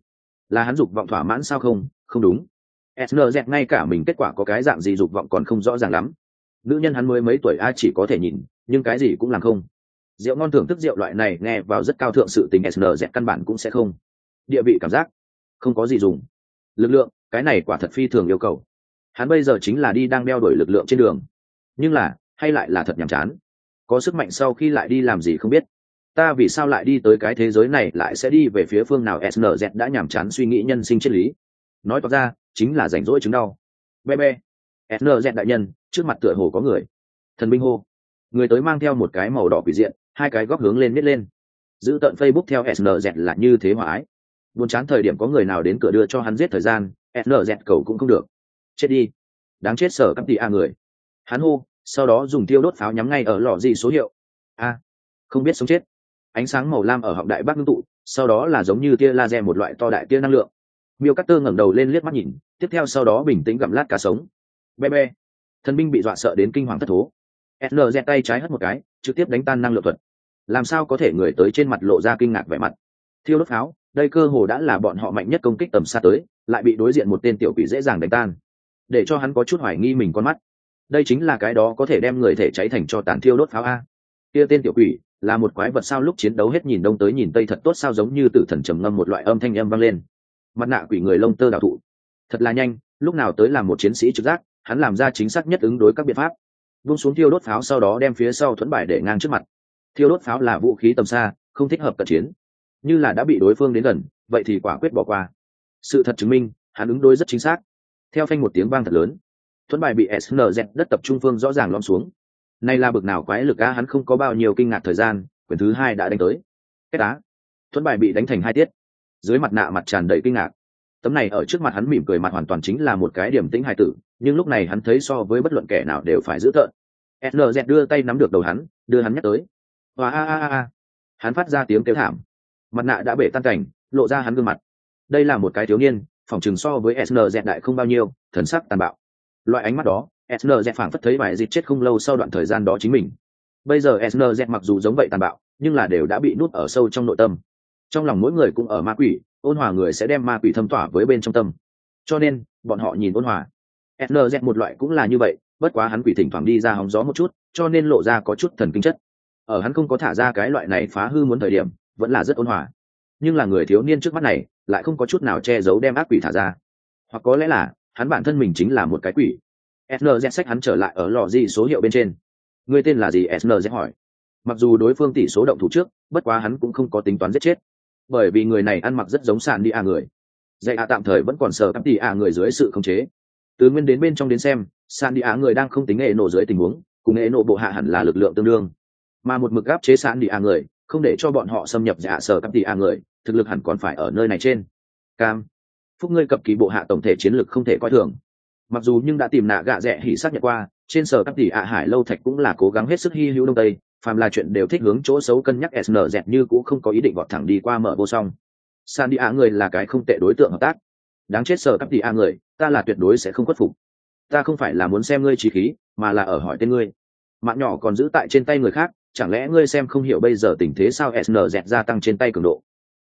Speaker 1: Là hắn dục vọng thỏa mãn sao? Không, không đúng. SNZ ngay cả mình kết quả có cái dạng gì dục vọng còn không rõ ràng lắm. Nữ nhân hắn mới mấy tuổi a, chỉ có thể nhìn, nhưng cái gì cũng làm không. Rượu ngon thưởng thức rượu loại này nghe vào rất cao thượng, sự tình SNZ căn bản cũng sẽ không. Địa vị cảm giác không có gì dùng. Lực lượng, cái này quả thật phi thường yêu cầu. Hắn bây giờ chính là đi đang đeo đuổi lực lượng trên đường, nhưng là hay lại là thật nhàm chán. Có sức mạnh sau khi lại đi làm gì không biết. Ta vì sao lại đi tới cái thế giới này, lại sẽ đi về phía phương nào? SNZ đã nhàm chán suy nghĩ nhân sinh triết lý, nói toạc ra chính là rảnh rỗi chứng đau. Be be, SNZ đại nhân, trước mặt tựa hồ có người. Thần binh hô. Người tới mang theo một cái màu đỏ quỷ diện, hai cái góc hướng lên nít lên. Giữ tận Facebook theo SNZ là như thế hòa ái. Buồn chán thời điểm có người nào đến cửa đưa cho hắn giết thời gian, SNZ cầu cũng không được. Chết đi, đáng chết sở cắp tị a người. Hắn hô, sau đó dùng tiêu đốt pháo nhắm ngay ở lò gì số hiệu. A, không biết sống chết. Ánh sáng màu lam ở họng đại bác ngưng tụ, sau đó là giống như tia laser, một loại to đại tia năng lượng. Miêu Carter ngẩng đầu lên liếc mắt nhìn, tiếp theo sau đó bình tĩnh gặm lát cá sống. Be be. Thần binh bị dọa sợ đến kinh hoàng thất thố. SNZ tay trái hất một cái, trực tiếp đánh tan năng lượng thuật. Làm sao có thể? Người tới trên mặt lộ ra kinh ngạc vẻ mặt. Thiêu đốt pháo, đây cơ hồ đã là bọn họ mạnh nhất công kích tầm xa tới, lại bị đối diện một tên tiểu quỷ dễ dàng đánh tan, để cho hắn có chút hoài nghi mình con mắt. Đây chính là cái đó có thể đem người thể cháy thành cho tàn thiêu đốt pháo a. Kia tên tiểu quỷ là một quái vật sao? Lúc chiến đấu hết nhìn đông tới nhìn tây thật tốt sao? Giống như tử thần trầm ngâm một loại âm thanh âm vang lên. Mặt nạ quỷ người lông tơ đạo thụ, thật là nhanh, lúc nào tới làm một chiến sĩ trực giác, hắn làm ra chính xác nhất ứng đối các biện pháp. Vung xuống thiêu đốt pháo, sau đó đem phía sau thuẫn bài để ngang trước mặt. Thiêu đốt pháo là vũ khí tầm xa, không thích hợp cận chiến. Như là đã bị đối phương đến gần, vậy thì quả quyết bỏ qua. Sự thật chứng minh, hắn ứng đối rất chính xác. Theo phanh một tiếng vang thật lớn, thuẫn bài bị SNZ đất tập trung phương rõ ràng lõm xuống. Này là bực nào quái lực a? Hắn không có bao nhiêu kinh ngạc thời gian, quyền thứ hai đã đánh tới. Cái đá, thuẫn bài bị đánh thành hai tiết. Dưới mặt nạ mặt tràn đầy kinh ngạc. Tấm này ở trước mặt hắn mỉm cười mặt hoàn toàn chính là một cái điềm tĩnh hài tử, nhưng lúc này hắn thấy so với bất luận kẻ nào đều phải dữ tợn. SNZ đưa tay nắm được đầu hắn, đưa hắn nhắc tới. Và a. Hắn phát ra tiếng kêu thảm. Mặt nạ đã bể tan cảnh, lộ ra hắn gương mặt. Đây là một cái thiếu niên, phỏng chừng so với SNZ đại không bao nhiêu, thần sắc tàn bạo. Loại ánh mắt đó, SNZ phảng phất thấy bài dịch chết không lâu sau đoạn thời gian đó chính mình. Bây giờ SNZ mặc dù giống vậy tàn bạo, nhưng là đều đã bị nuốt ở sâu trong nội tâm. Trong lòng mỗi người cũng ở ma quỷ, ôn hòa người sẽ đem ma quỷ thâm tỏa với bên trong tâm, cho nên bọn họ nhìn ôn hòa. SNZ một loại cũng là như vậy, bất quá hắn quỷ thỉnh thoảng đi ra hóng gió một chút, cho nên lộ ra có chút thần kinh chất. Ở hắn không có thả ra cái loại này phá hư muốn thời điểm, vẫn là rất ôn hòa. Nhưng là người thiếu niên trước mắt này lại không có chút nào che giấu đem ác quỷ thả ra, hoặc có lẽ là hắn bản thân mình chính là một cái quỷ. SNZ xách hắn trở lại ở lò gì số hiệu bên trên. Người tên là gì? SNZ hỏi. Mặc dù đối phương tỷ số động thủ trước, bất quá hắn cũng không có tính toán giết chết, bởi vì người này ăn mặc rất giống sàn đi người. Dạy tạm thời vẫn còn sờ cắp tỉ người dưới sự khống chế. Từ nguyên đến bên trong đến xem, sàn đi người đang không tính nghệ nổ dưới tình huống, cùng nghệ nổ bộ hạ hẳn là lực lượng tương đương, mà một mực áp chế sàn đi người, không để cho bọn họ xâm nhập dạ sờ cắp tỉ người, thực lực hẳn còn phải ở nơi này trên. Cam, phúc ngươi cập kỳ bộ hạ tổng thể chiến lực không thể coi thường. Mặc dù nhưng đã tìm nạ gạ rẻ hỉ xác nhận qua, trên sở cắp tỉ hải lâu thạch cũng là cố gắng hết sức hy hữu đông tây, phàm là chuyện đều thích hướng chỗ xấu cân nhắc. SNZ như cũng không có ý định vọt thẳng đi qua mở vô song. San đi người là cái không tệ đối tượng hợp tác. Đáng chết sở cắp tỉ người, ta là tuyệt đối sẽ không khuất phục. Ta không phải là muốn xem ngươi trí khí, mà là ở hỏi tên ngươi. Mạng nhỏ còn giữ tại trên tay người khác, chẳng lẽ ngươi xem không hiểu bây giờ tình thế sao? SNZ gia tăng trên tay cường độ.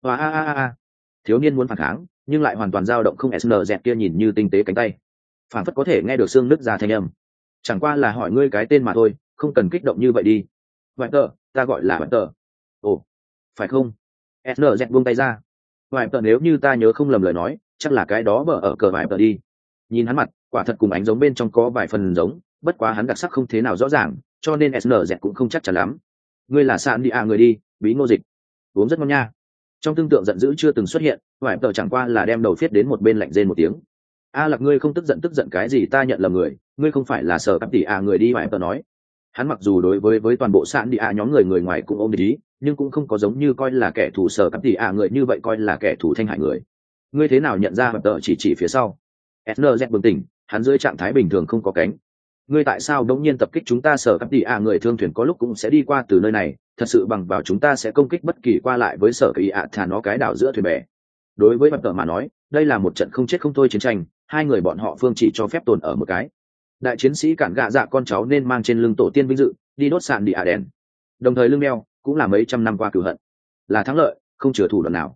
Speaker 1: Hoa. Thiếu niên muốn phản kháng, nhưng lại hoàn toàn dao động không. SNZ kia nhìn như tinh tế cánh tay, phản phất có thể nghe được xương nứt ra thanh âm. Chẳng qua là hỏi ngươi cái tên mà thôi, không cần kích động như vậy đi. Vài tờ, ta gọi là vài tờ. Ồ, phải không? SNZ buông tay ra. Vài tờ, nếu như ta nhớ không lầm lời nói, chắc là cái đó bờ ở cờ vài tờ đi. Nhìn hắn mặt, quả thật cùng ánh giống bên trong có vài phần giống, bất quá hắn đặc sắc không thế nào rõ ràng, cho nên SNZ cũng không chắc chắn lắm. Ngươi là Sạn đi người đi, bí ngô dịch. Uống rất ngon nha. Trong tương tượng giận dữ chưa từng xuất hiện, vài tờ chẳng qua là đem đầu phiết đến một bên lạnh rên một tiếng. Lạc ngươi không tức giận cái gì? Ta nhận lầm người, ngươi không phải là sở cắp tỉ người đi. Vài tờ nói. Hắn mặc dù đối với toàn bộ Sạn đi nhóm người ngoài cũng ôm ý, nhưng cũng không có giống như coi là kẻ thù sở cắp tỉ người như vậy coi là kẻ thù thanh hại người. Ngươi thế nào nhận ra? Vài tờ chỉ phía sau. SNZ bừng tỉnh, hắn dưới trạng thái bình thường không có cánh. Ngươi tại sao đống nhiên tập kích chúng ta? Sở cắp tỉ người thương thuyền có lúc cũng sẽ đi qua từ nơi này, thật sự bằng vào chúng ta sẽ công kích bất kỳ qua lại với sở kỳ thả nó cái đảo giữa thuyền bè. Đối với Bạch Tờ mà nói, đây là một trận không chết không thôi chiến tranh, hai người bọn họ phương chỉ cho phép tồn ở một cái. Đại chiến sĩ cản gạ dạ con cháu nên mang trên lưng tổ tiên vinh dự, đi đốt Sạn đi đèn. Đồng thời lưng đeo cũng là mấy trăm năm qua cửu hận, là thắng lợi, không chừa thủ đoạn nào.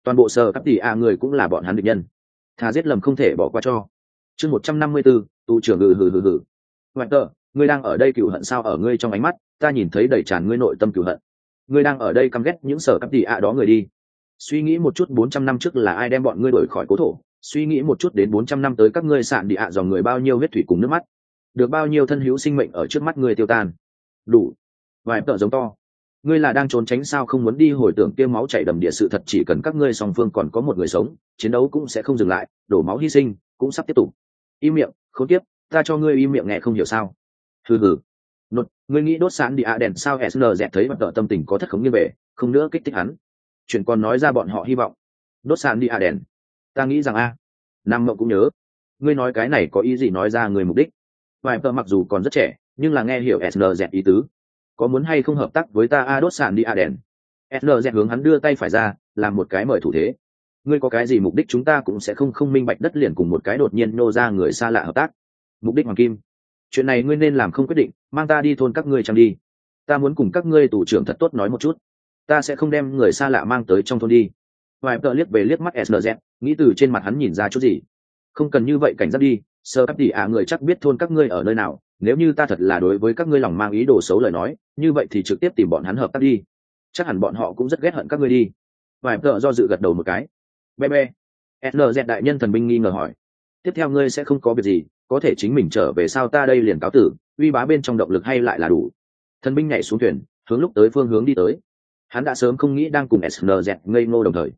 Speaker 1: toàn bộ sở cắp tỷ a người cũng là bọn hắn địch nhân, thà giết lầm không thể bỏ qua cho. Chương 154, tù trưởng hừ. Ngoại tờ, ngươi đang ở đây cựu hận sao? Ở ngươi trong ánh mắt ta nhìn thấy đầy tràn ngươi nội tâm cựu hận. Ngươi đang ở đây căm ghét những sở cắp tỷ a đó người đi. Suy nghĩ một chút 400 năm trước là ai đem bọn ngươi đuổi khỏi cố thổ, suy nghĩ một chút đến 400 năm tới các ngươi sạn địa ạ dòng người bao nhiêu huyết thủy cùng nước mắt, được bao nhiêu thân hữu sinh mệnh ở trước mắt ngươi tiêu tan. Đủ. Vài tợ giống to. Ngươi là đang trốn tránh sao? Không muốn đi hồi tưởng kia máu chảy đầm địa sự thật, chỉ cần các ngươi song phương còn có một người sống, chiến đấu cũng sẽ không dừng lại, đổ máu hy sinh cũng sắp tiếp tục. Im miệng, khốn kiếp, ta cho ngươi im miệng, nghe không hiểu sao? Hừ. Nột, ngươi nghĩ đốt sạn địa ạ đèn sao? SNZ thấy mặt tợ tâm tình có thất khống như về, không nữa kích thích hắn. Chuyện còn nói ra bọn họ hy vọng. Đốt sạn địa ạ đèn. Ta nghĩ rằng Nam Mộng cũng nhớ. Ngươi nói cái này có ý gì? Nói ra người mục đích. Vài tợ mặc dù còn rất trẻ, nhưng là nghe hiểu SNZ ý tứ. Có muốn hay không hợp tác với ta? Đốt sạn đi đèn. SNZ hướng hắn đưa tay phải ra, làm một cái mời thủ thế. Ngươi có cái gì mục đích? Chúng ta cũng sẽ không minh bạch. Đất liền cùng một cái đột nhiên nô ra người xa lạ hợp tác. Mục đích Hoàng Kim, chuyện này ngươi nên làm không quyết định, mang ta đi thôn các ngươi chẳng đi. Ta muốn cùng các ngươi tù trưởng thật tốt nói một chút. Ta sẽ không đem người xa lạ mang tới trong thôn đi. Vài tợ liếc về liếc mắt SNZ, nghĩ từ trên mặt hắn nhìn ra chút gì. Không cần như vậy cảnh giác đi, sơ cấp tỷ người chắc biết thôn các ngươi ở nơi nào. Nếu như ta thật là đối với các ngươi lòng mang ý đồ xấu lời nói, như vậy thì trực tiếp tìm bọn hắn hợp tác đi. Chắc hẳn bọn họ cũng rất ghét hận các ngươi đi. Vài tợ do dự gật đầu một cái. Be. SNZ đại nhân thần binh nghi ngờ hỏi. Tiếp theo ngươi sẽ không có việc gì, có thể chính mình trở về sao? Ta đây liền cáo tử, uy bá bên trong động lực hay lại là đủ. Thần binh nhảy xuống thuyền, hướng lúc tới phương hướng đi tới. Hắn đã sớm không nghĩ đang cùng SNZ ngây ngô đồng thời.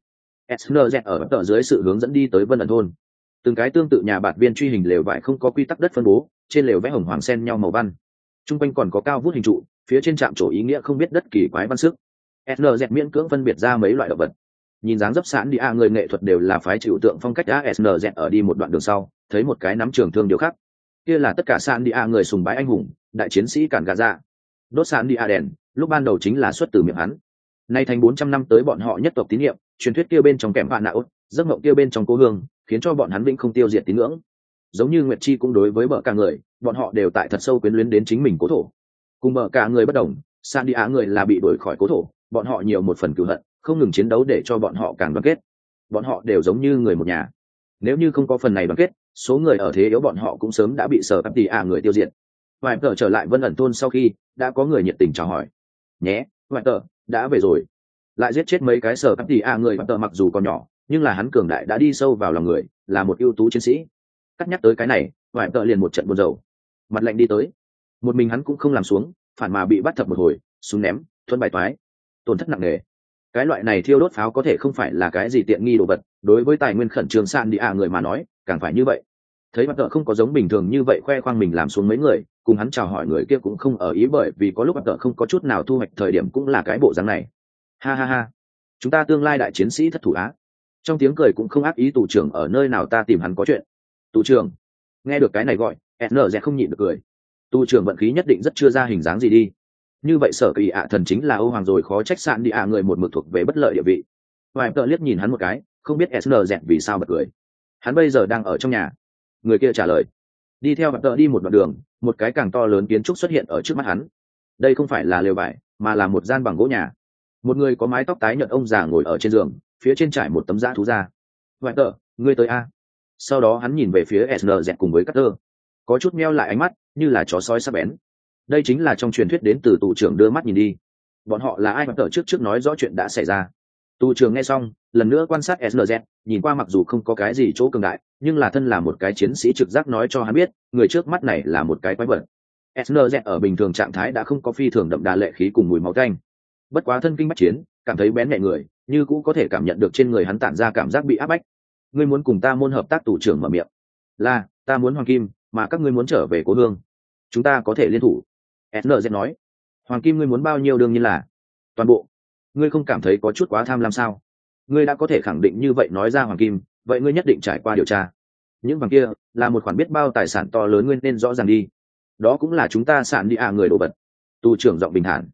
Speaker 1: SNZ ở tợ dưới sự hướng dẫn đi tới Vân ẩn thôn. Từng cái tương tự nhà bạt viên truy hình lều vải không có quy tắc đất phân bố, trên lều vẽ hồng hoàng sen nhau màu văn. Trung quanh còn có cao vút hình trụ, phía trên trạm trổ ý nghĩa không biết đất kỳ quái văn sức. SNZ miễn cưỡng phân biệt ra mấy loại động vật. Nhìn dáng dấp sẵn đi người nghệ thuật đều là phái chịu tượng phong cách. SNZ ở đi một đoạn đường sau, thấy một cái nắm trường thương điều khắc. Kia là tất cả sẵn đi người sùng bái anh hùng, đại chiến sĩ cản gà ra. Đốt sẵn đi đèn, lúc ban đầu chính là xuất từ miệng hắn. Nay thành 400 năm tới bọn họ nhất tộc tín nhiệm, truyền thuyết kia bên trong kèm bạn nạo, giấc mộng kia bên trong cố hương, khiến cho bọn hắn vĩnh không tiêu diệt tín ngưỡng. Giống như Nguyệt Chi cũng đối với bờ cả người, bọn họ đều tại thật sâu quyến luyến đến chính mình cố thổ. Cùng bờ cả người bất đồng, San đi người là bị đuổi khỏi cố thổ, bọn họ nhiều một phần cừu hận, không ngừng chiến đấu để cho bọn họ càng đoàn kết. Bọn họ đều giống như người một nhà. Nếu như không có phần này đoàn kết, số người ở thế yếu bọn họ cũng sớm đã bị sở cắp tỷ người tiêu diệt. Vài tờ trở lại Vân ẩn thôn sau khi đã có người nhiệt tình chào hỏi. Nhé, vài tờ đã về rồi. Lại giết chết mấy cái sở cắp tỷ người. Vài tờ mặc dù còn nhỏ, nhưng là hắn cường đại đã đi sâu vào lòng người, là một ưu tú chiến sĩ. Cắt nhắc tới cái này, vài tờ liền một trận buồn rầu, mặt lạnh đi tới. Một mình hắn cũng không làm xuống, phản mà bị bắt thập một hồi, súng ném, thuẫn bài toái, tổn thất nặng nề. Cái loại này thiêu đốt pháo có thể không phải là cái gì tiện nghi đồ vật, đối với tài nguyên khẩn trương san đi người mà nói càng phải như vậy. Thấy mặt tợ không có giống bình thường như vậy khoe khoang mình làm xuống mấy người, cùng hắn chào hỏi người kia cũng không ở ý, bởi vì có lúc mặt tợ không có chút nào thu hoạch thời điểm cũng là cái bộ dáng này. Ha, chúng ta tương lai đại chiến sĩ thất thủ á. Trong tiếng cười cũng không ác ý. Tù trưởng ở nơi nào? Ta tìm hắn có chuyện. Tù trưởng nghe được cái này gọi, SNZ không nhịn được cười. Tù trưởng vận khí nhất định rất chưa ra hình dáng gì đi. Như vậy sở kỳ thần chính là Âu Hoàng rồi, khó trách sạn đi người một mực thuộc về bất lợi địa vị. Vài tợ liếc nhìn hắn một cái, không biết SNZ vì sao bật cười. Hắn bây giờ đang ở trong nhà. Người kia trả lời. Đi theo vài tợ đi một đoạn đường, một cái càng to lớn kiến trúc xuất hiện ở trước mắt hắn. Đây không phải là lều vải, mà là một gian bằng gỗ nhà. Một người có mái tóc tái nhợt ông già ngồi ở trên giường, phía trên trải một tấm dã thú da. Vài tợ, ngươi tới a? Sau đó hắn nhìn về phía SNZ cùng với Carter, có chút meo lại ánh mắt, như là chó sói sắc bén. Đây chính là trong truyền thuyết đến từ tù trưởng đưa mắt nhìn đi. Bọn họ là ai? Vài tợ trước nói rõ chuyện đã xảy ra. Tù trưởng nghe xong, lần nữa quan sát SNZ, nhìn qua mặc dù không có cái gì chỗ cường đại, nhưng là thân là một cái chiến sĩ trực giác nói cho hắn biết, người trước mắt này là một cái quái vật. SNZ ở bình thường trạng thái đã không có phi thường đậm đà lệ khí cùng mùi máu tanh. Bất quá thân kinh bách chiến, cảm thấy bén nhẹ người, như cũng có thể cảm nhận được trên người hắn tản ra cảm giác bị áp bách. Ngươi muốn cùng ta môn hợp tác? Tù trưởng mở miệng. Là, ta muốn Hoàng Kim, mà các ngươi muốn trở về cố hương. Chúng ta có thể liên thủ. SNZ nói. Hoàng Kim ngươi muốn bao nhiêu? Đương nhiên là toàn bộ. Ngươi không cảm thấy có chút quá tham lam sao? Ngươi đã có thể khẳng định như vậy nói ra Hoàng Kim, vậy ngươi nhất định trải qua điều tra. Những vàng kia là một khoản biết bao tài sản to lớn, ngươi nên rõ ràng đi. Đó cũng là chúng ta sạn đi người đồ vật. Tù trưởng giọng bình thản.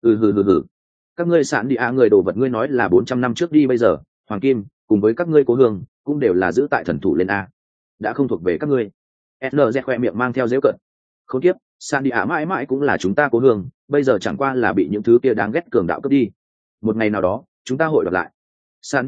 Speaker 1: Hừ. Các ngươi sạn đi người đồ vật, ngươi nói là 400 năm trước đi, bây giờ Hoàng Kim cùng với các ngươi cố hương cũng đều là giữ tại thần thủ lên a, đã không thuộc về các ngươi. SNZ khoe miệng mang theo dễu cận. Không tiếp, sạn đi mãi mãi cũng là chúng ta cố hương, bây giờ chẳng qua là bị những thứ kia đáng ghét cường đạo cướp đi. Một ngày nào đó chúng ta hội gặp lại. Sạn đi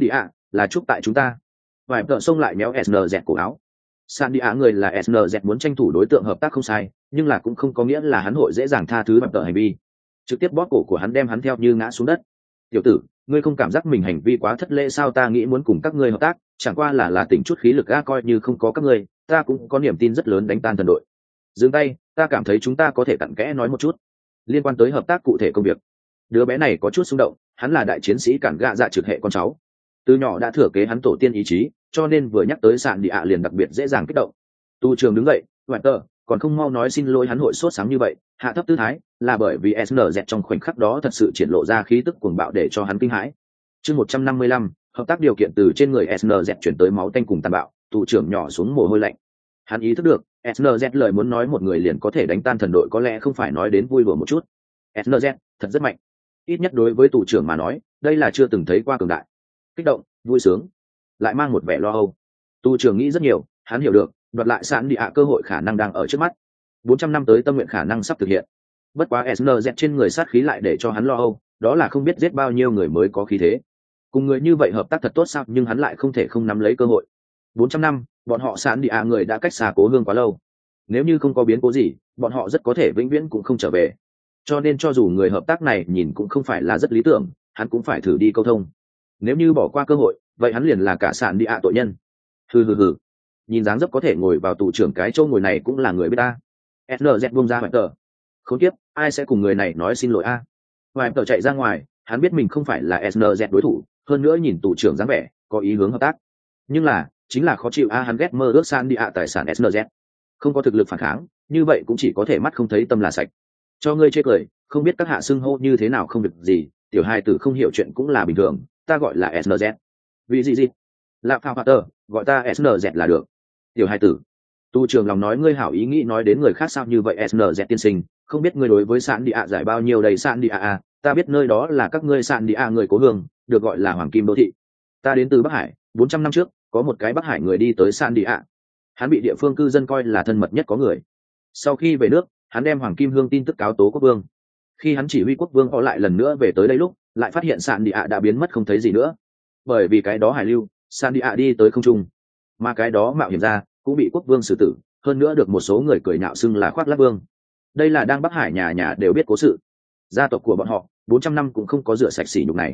Speaker 1: là chúc tại chúng ta. Vài tợ xông lại méo snz cổ áo. San đi á người là snz muốn tranh thủ đối tượng hợp tác không sai, nhưng là cũng không có nghĩa là hắn hội dễ dàng tha thứ vài tợ hành vi, trực tiếp bóp cổ của hắn đem hắn theo như ngã xuống đất. Tiểu tử, ngươi không cảm giác mình hành vi quá thất lễ sao? Ta nghĩ muốn cùng các ngươi hợp tác chẳng qua là tỉnh chút khí lực a, coi như không có các ngươi ta cũng có niềm tin rất lớn đánh tan thần đội. Dừng tay, ta cảm thấy chúng ta có thể cặn kẽ nói một chút liên quan tới hợp tác cụ thể công việc. Đứa bé này có chút xung động, hắn là đại chiến sĩ cản gạ dạ trực hệ con cháu, từ nhỏ đã thừa kế hắn tổ tiên ý chí, cho nên vừa nhắc tới sạn đi ạ liền đặc biệt dễ dàng kích động. Tu trường đứng dậy, ngoại tờ còn không mau nói xin lỗi. Hắn hội sốt sáng như vậy hạ thấp tư thái là bởi vì snz trong khoảnh khắc đó thật sự triển lộ ra khí tức cuồng bạo để cho hắn kinh hãi. Chương 155, hợp tác điều kiện từ trên người snz chuyển tới máu tanh cùng tàn bạo. Tu trưởng nhỏ xuống mồ hôi lạnh. Hắn ý thức được snz lời muốn nói một người liền có thể đánh tan thần đội có lẽ không phải nói đến vui đùa một chút. snz thật rất mạnh, ít nhất đối với tù trưởng mà nói đây là chưa từng thấy qua cường đại. Kích động, vui sướng, lại mang một vẻ lo âu. Tu trưởng nghĩ rất nhiều, hắn hiểu được đoạt lại sạn đi ạ cơ hội khả năng đang ở trước mắt, 400 năm tới tâm nguyện khả năng sắp thực hiện. Bất quá snz trên người sát khí lại để cho hắn lo âu, đó là không biết giết bao nhiêu người mới có khí thế. Cùng người như vậy hợp tác thật tốt sao, nhưng hắn lại không thể không nắm lấy cơ hội. 400 năm bọn họ sạn đi ạ người đã cách xa cố hương quá lâu, nếu như không có biến cố gì bọn họ rất có thể vĩnh viễn cũng không trở về. Cho nên cho dù người hợp tác này nhìn cũng không phải là rất lý tưởng, hắn cũng phải thử đi câu thông. Nếu như bỏ qua cơ hội vậy hắn liền là cả sạn đi ạ tội nhân. Hừ, nhìn dáng dấp có thể ngồi vào tù trưởng cái chỗ ngồi này cũng là người biết ta. snz bung ra hoài tờ, khốn kiếp, ai sẽ cùng người này nói xin lỗi a? Hoài tờ chạy ra ngoài, hắn biết mình không phải là snz đối thủ, hơn nữa nhìn tù trưởng dáng vẻ có ý hướng hợp tác, nhưng là chính là khó chịu a. Hắn ghét mơ ước san đi ạ tài sản snz, không có thực lực phản kháng như vậy cũng chỉ có thể mắt không thấy tâm là sạch. Cho ngươi chê cười, không biết các hạ xưng hô như thế nào không việc gì, tiểu hai tử không hiểu chuyện cũng là bình thường, ta gọi là snz. Vì gì là phao tờ, gọi ta snz là được. Tiểu hai tử, tu trường lòng nói ngươi hảo ý nghĩ nói đến người khác sao như vậy. snz tiên sinh, không biết ngươi đối với sạn đi ạ giải bao nhiêu đầy. Sạn đi ạ ta biết nơi đó là các ngươi sạn đi ạ người cố hương, được gọi là hoàng kim đô thị. Ta đến từ Bắc Hải, 400 năm trước có một cái Bắc Hải người đi tới sạn đi ạ, hắn bị địa phương cư dân coi là thân mật nhất có người. Sau khi về nước hắn đem hoàng kim hương tin tức cáo tố quốc vương. Khi hắn chỉ huy quốc vương họ lại lần nữa về tới đây lúc lại phát hiện sạn đi ạ đã biến mất không thấy gì nữa, bởi vì cái đó hải lưu sạn đi ạ đi tới không trung, mà cái đó mạo hiểm ra cũng bị quốc vương xử tử, hơn nữa được một số người cười nhạo xưng là khoác lác vương. Đây là đang Bắc Hải nhà nhà đều biết cố sự, gia tộc của bọn họ 400 năm cũng không có rửa sạch sỉ nhục này.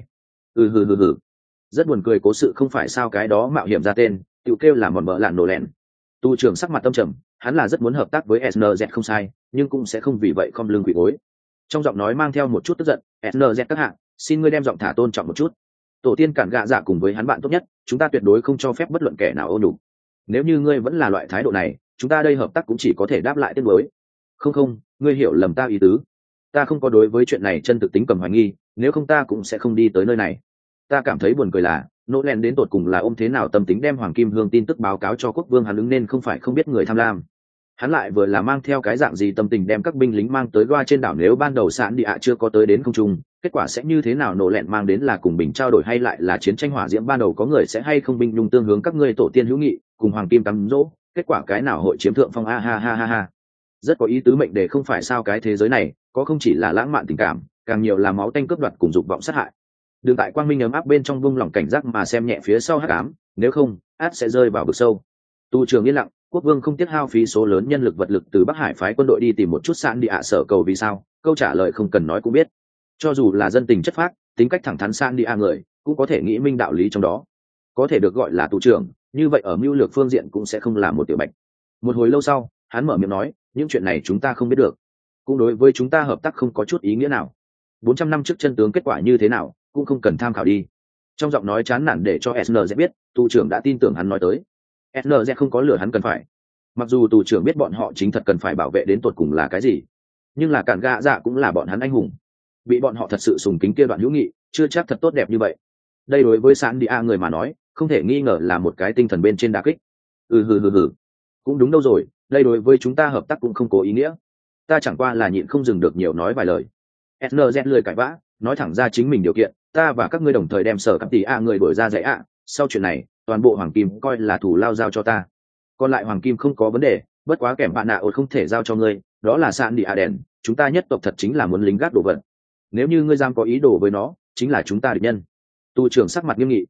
Speaker 1: Hừ, rất buồn cười cố sự không phải sao? Cái đó mạo hiểm ra tên tự kêu là mòn mỡ lạn nổ lẹn. Tu trưởng sắc mặt tâm trầm, hắn là rất muốn hợp tác với snz không sai, nhưng cũng sẽ không vì vậy khom lưng quỳ gối. Trong giọng nói mang theo một chút tức giận, snz các hạng, xin ngươi đem giọng thả tôn trọng một chút. Tổ tiên cản gạ dạ cùng với hắn bạn tốt nhất, chúng ta tuyệt đối không cho phép bất luận kẻ nào ô nhục. Nếu như ngươi vẫn là loại thái độ này, chúng ta đây hợp tác cũng chỉ có thể đáp lại tiếc nuối. Không, ngươi hiểu lầm ta ý tứ. Ta không có đối với chuyện này chân thực tính cầm hoài nghi, nếu không ta cũng sẽ không đi tới nơi này. Ta cảm thấy buồn cười là nỗ len đến tột cùng là ôm thế nào tâm tính đem hoàng kim hương tin tức báo cáo cho quốc vương hắn ứng nên không phải không biết người tham lam. Hắn lại vừa là mang theo cái dạng gì tâm tình đem các binh lính mang tới Goa trên đảo, nếu ban đầu sạn đi ạ chưa có tới đến không trung, kết quả sẽ như thế nào? Nổ lẹn mang đến là cùng bình trao đổi hay lại là chiến tranh hỏa diễm? Ban đầu có người sẽ hay không binh nhung tương hướng các ngươi tổ tiên hữu nghị cùng hoàng kim cắm dỗ, kết quả cái nào hội chiếm thượng phong? Ha. Rất có ý tứ mệnh đề không phải sao? Cái thế giới này có không chỉ là lãng mạn tình cảm, càng nhiều là máu tanh cướp đoạt cùng dục vọng sát hại. Đường tại quang minh ấm áp bên trong vung lòng cảnh giác mà xem nhẹ phía sau hắc ám, nếu không át sẽ rơi vào vực sâu. Tu trường yên lặng, quốc vương không tiếc hao phí số lớn nhân lực vật lực từ Bắc Hải phái quân đội đi tìm một chút sạn đi ạ sở cầu vì sao? Câu trả lời không cần nói cũng biết. Cho dù là dân tình chất phác, tính cách thẳng thắn sạn đi ạ người cũng có thể nghĩ minh đạo lý trong đó, có thể được gọi là tu trưởng, như vậy ở mưu lược phương diện cũng sẽ không là một tiểu bạch. Một hồi lâu sau hắn mở miệng nói, những chuyện này chúng ta không biết được, cũng đối với chúng ta hợp tác không có chút ý nghĩa nào. 400 năm trước chân tướng kết quả như thế nào cũng không cần tham khảo đi. Trong giọng nói chán nản để cho snz biết tu trưởng đã tin tưởng hắn nói tới. snz không có lừa hắn cần phải, mặc dù tù trưởng biết bọn họ chính thật cần phải bảo vệ đến tột cùng là cái gì, nhưng là cản gạ dạ cũng là bọn hắn anh hùng, bị bọn họ thật sự sùng kính kia đoạn hữu nghị chưa chắc thật tốt đẹp như vậy. Đây đối với sán đi a người mà nói không thể nghi ngờ là một cái tinh thần bên trên đà kích. Hừ, cũng đúng đâu rồi, đây đối với chúng ta hợp tác cũng không có ý nghĩa. Ta chẳng qua là nhịn không dừng được nhiều nói vài lời. snz lười cãi vã, nói thẳng ra chính mình điều kiện, ta và các ngươi đồng thời đem sở cặp tỷ a người đổi ra dạy ạ. Sau chuyện này toàn bộ hoàng kim coi là thủ lao giao cho ta, còn lại hoàng kim không có vấn đề, bất quá kèm bạn nạ ột không thể giao cho ngươi, đó là sạn đi a đèn, chúng ta nhất tộc thật chính là muốn lính gác đồ vật, nếu như ngươi giam có ý đồ với nó chính là chúng ta địch nhân. Tu trưởng sắc mặt nghiêm nghị.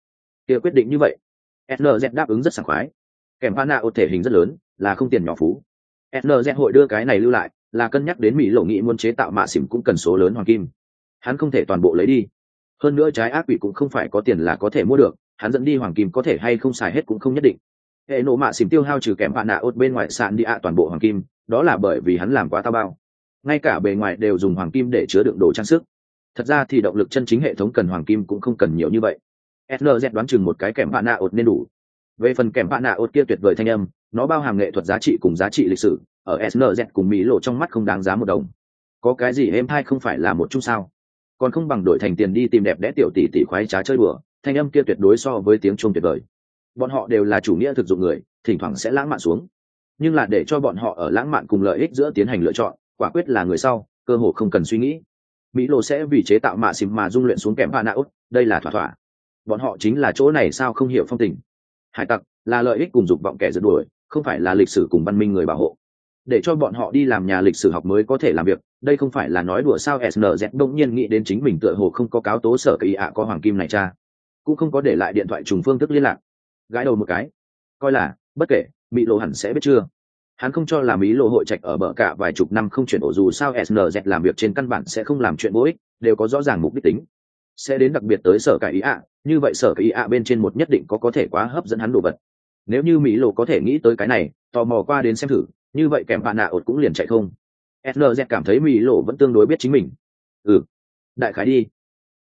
Speaker 1: kia quyết định như vậy. SNZ đáp ứng rất sảng khoái. Kèm Panaot thể hình rất lớn, là không tiền nhỏ phú. SNZ hội đưa cái này lưu lại, là cân nhắc đến Mỹ lộ nghị muốn chế tạo mạ xỉm cũng cần số lớn hoàng kim. Hắn không thể toàn bộ lấy đi. Hơn nữa trái ác quỷ cũng không phải có tiền là có thể mua được, hắn dẫn đi hoàng kim có thể hay không xài hết cũng không nhất định. Hệ nổ mạ xỉm tiêu hao trừ kèm Panaot bên ngoài sạn đi toàn bộ hoàng kim, đó là bởi vì hắn làm quá tao bao. Ngay cả bề ngoài đều dùng hoàng kim để chứa đựng đồ trang sức. Thật ra thì động lực chân chính hệ thống cần hoàng kim cũng không cần nhiều như vậy. SNZ đoán chừng một cái kèm Panaot nên đủ. Về phần kèm Panaot kia tuyệt vời thanh âm, nó bao hàm nghệ thuật giá trị cùng giá trị lịch sử, ở SNZ cùng Mỹ lộ trong mắt không đáng giá một đồng. Có cái gì êm thai không phải là một chung sao? Còn không bằng đổi thành tiền đi tìm đẹp đẽ tiểu tỷ tỷ khoái trá chơi đùa, thanh âm kia tuyệt đối so với tiếng chuông tuyệt vời. Bọn họ đều là chủ nghĩa thực dụng người, thỉnh thoảng sẽ lãng mạn xuống. Nhưng là để cho bọn họ ở lãng mạn cùng lợi ích giữa tiến hành lựa chọn, quả quyết là người sau, cơ hội không cần suy nghĩ. Mỹ lộ sẽ vì chế tạo mạ xìm mà dung luyện xuống kèm Panaot, đây là thỏa thỏa. Bọn họ chính là chỗ này sao không hiểu phong tình. Hải tặc là lợi ích cùng dục vọng kẻ rượt đuổi, không phải là lịch sử cùng văn minh người bảo hộ. Để cho bọn họ đi làm nhà lịch sử học mới có thể làm việc, đây không phải là nói đùa sao. SNZ đông nhiên nghĩ đến chính mình tựa hồ không có cáo tố sở kỳ ạ có hoàng kim này cha, cũng không có để lại điện thoại trùng phương thức liên lạc. Gãi đầu một cái, coi là bất kể, Mỹ lộ hẳn sẽ biết chưa. Hắn không cho là Mỹ lộ hội trạch ở bờ cả vài chục năm không chuyển ổ, dù sao SNZ làm việc trên căn bản sẽ không làm chuyện vô ích, đều có rõ ràng mục đích tính. Sẽ đến đặc biệt tới sở cải ý ạ, như vậy sở cải ý ạ bên trên một nhất định có thể quá hấp dẫn hắn đồ vật. Nếu như Mỹ lộ có thể nghĩ tới cái này, tò mò qua đến xem thử, như vậy kèm bạn nạ ột cũng liền chạy không. SNZ cảm thấy Mỹ lộ vẫn tương đối biết chính mình. Đại khái đi.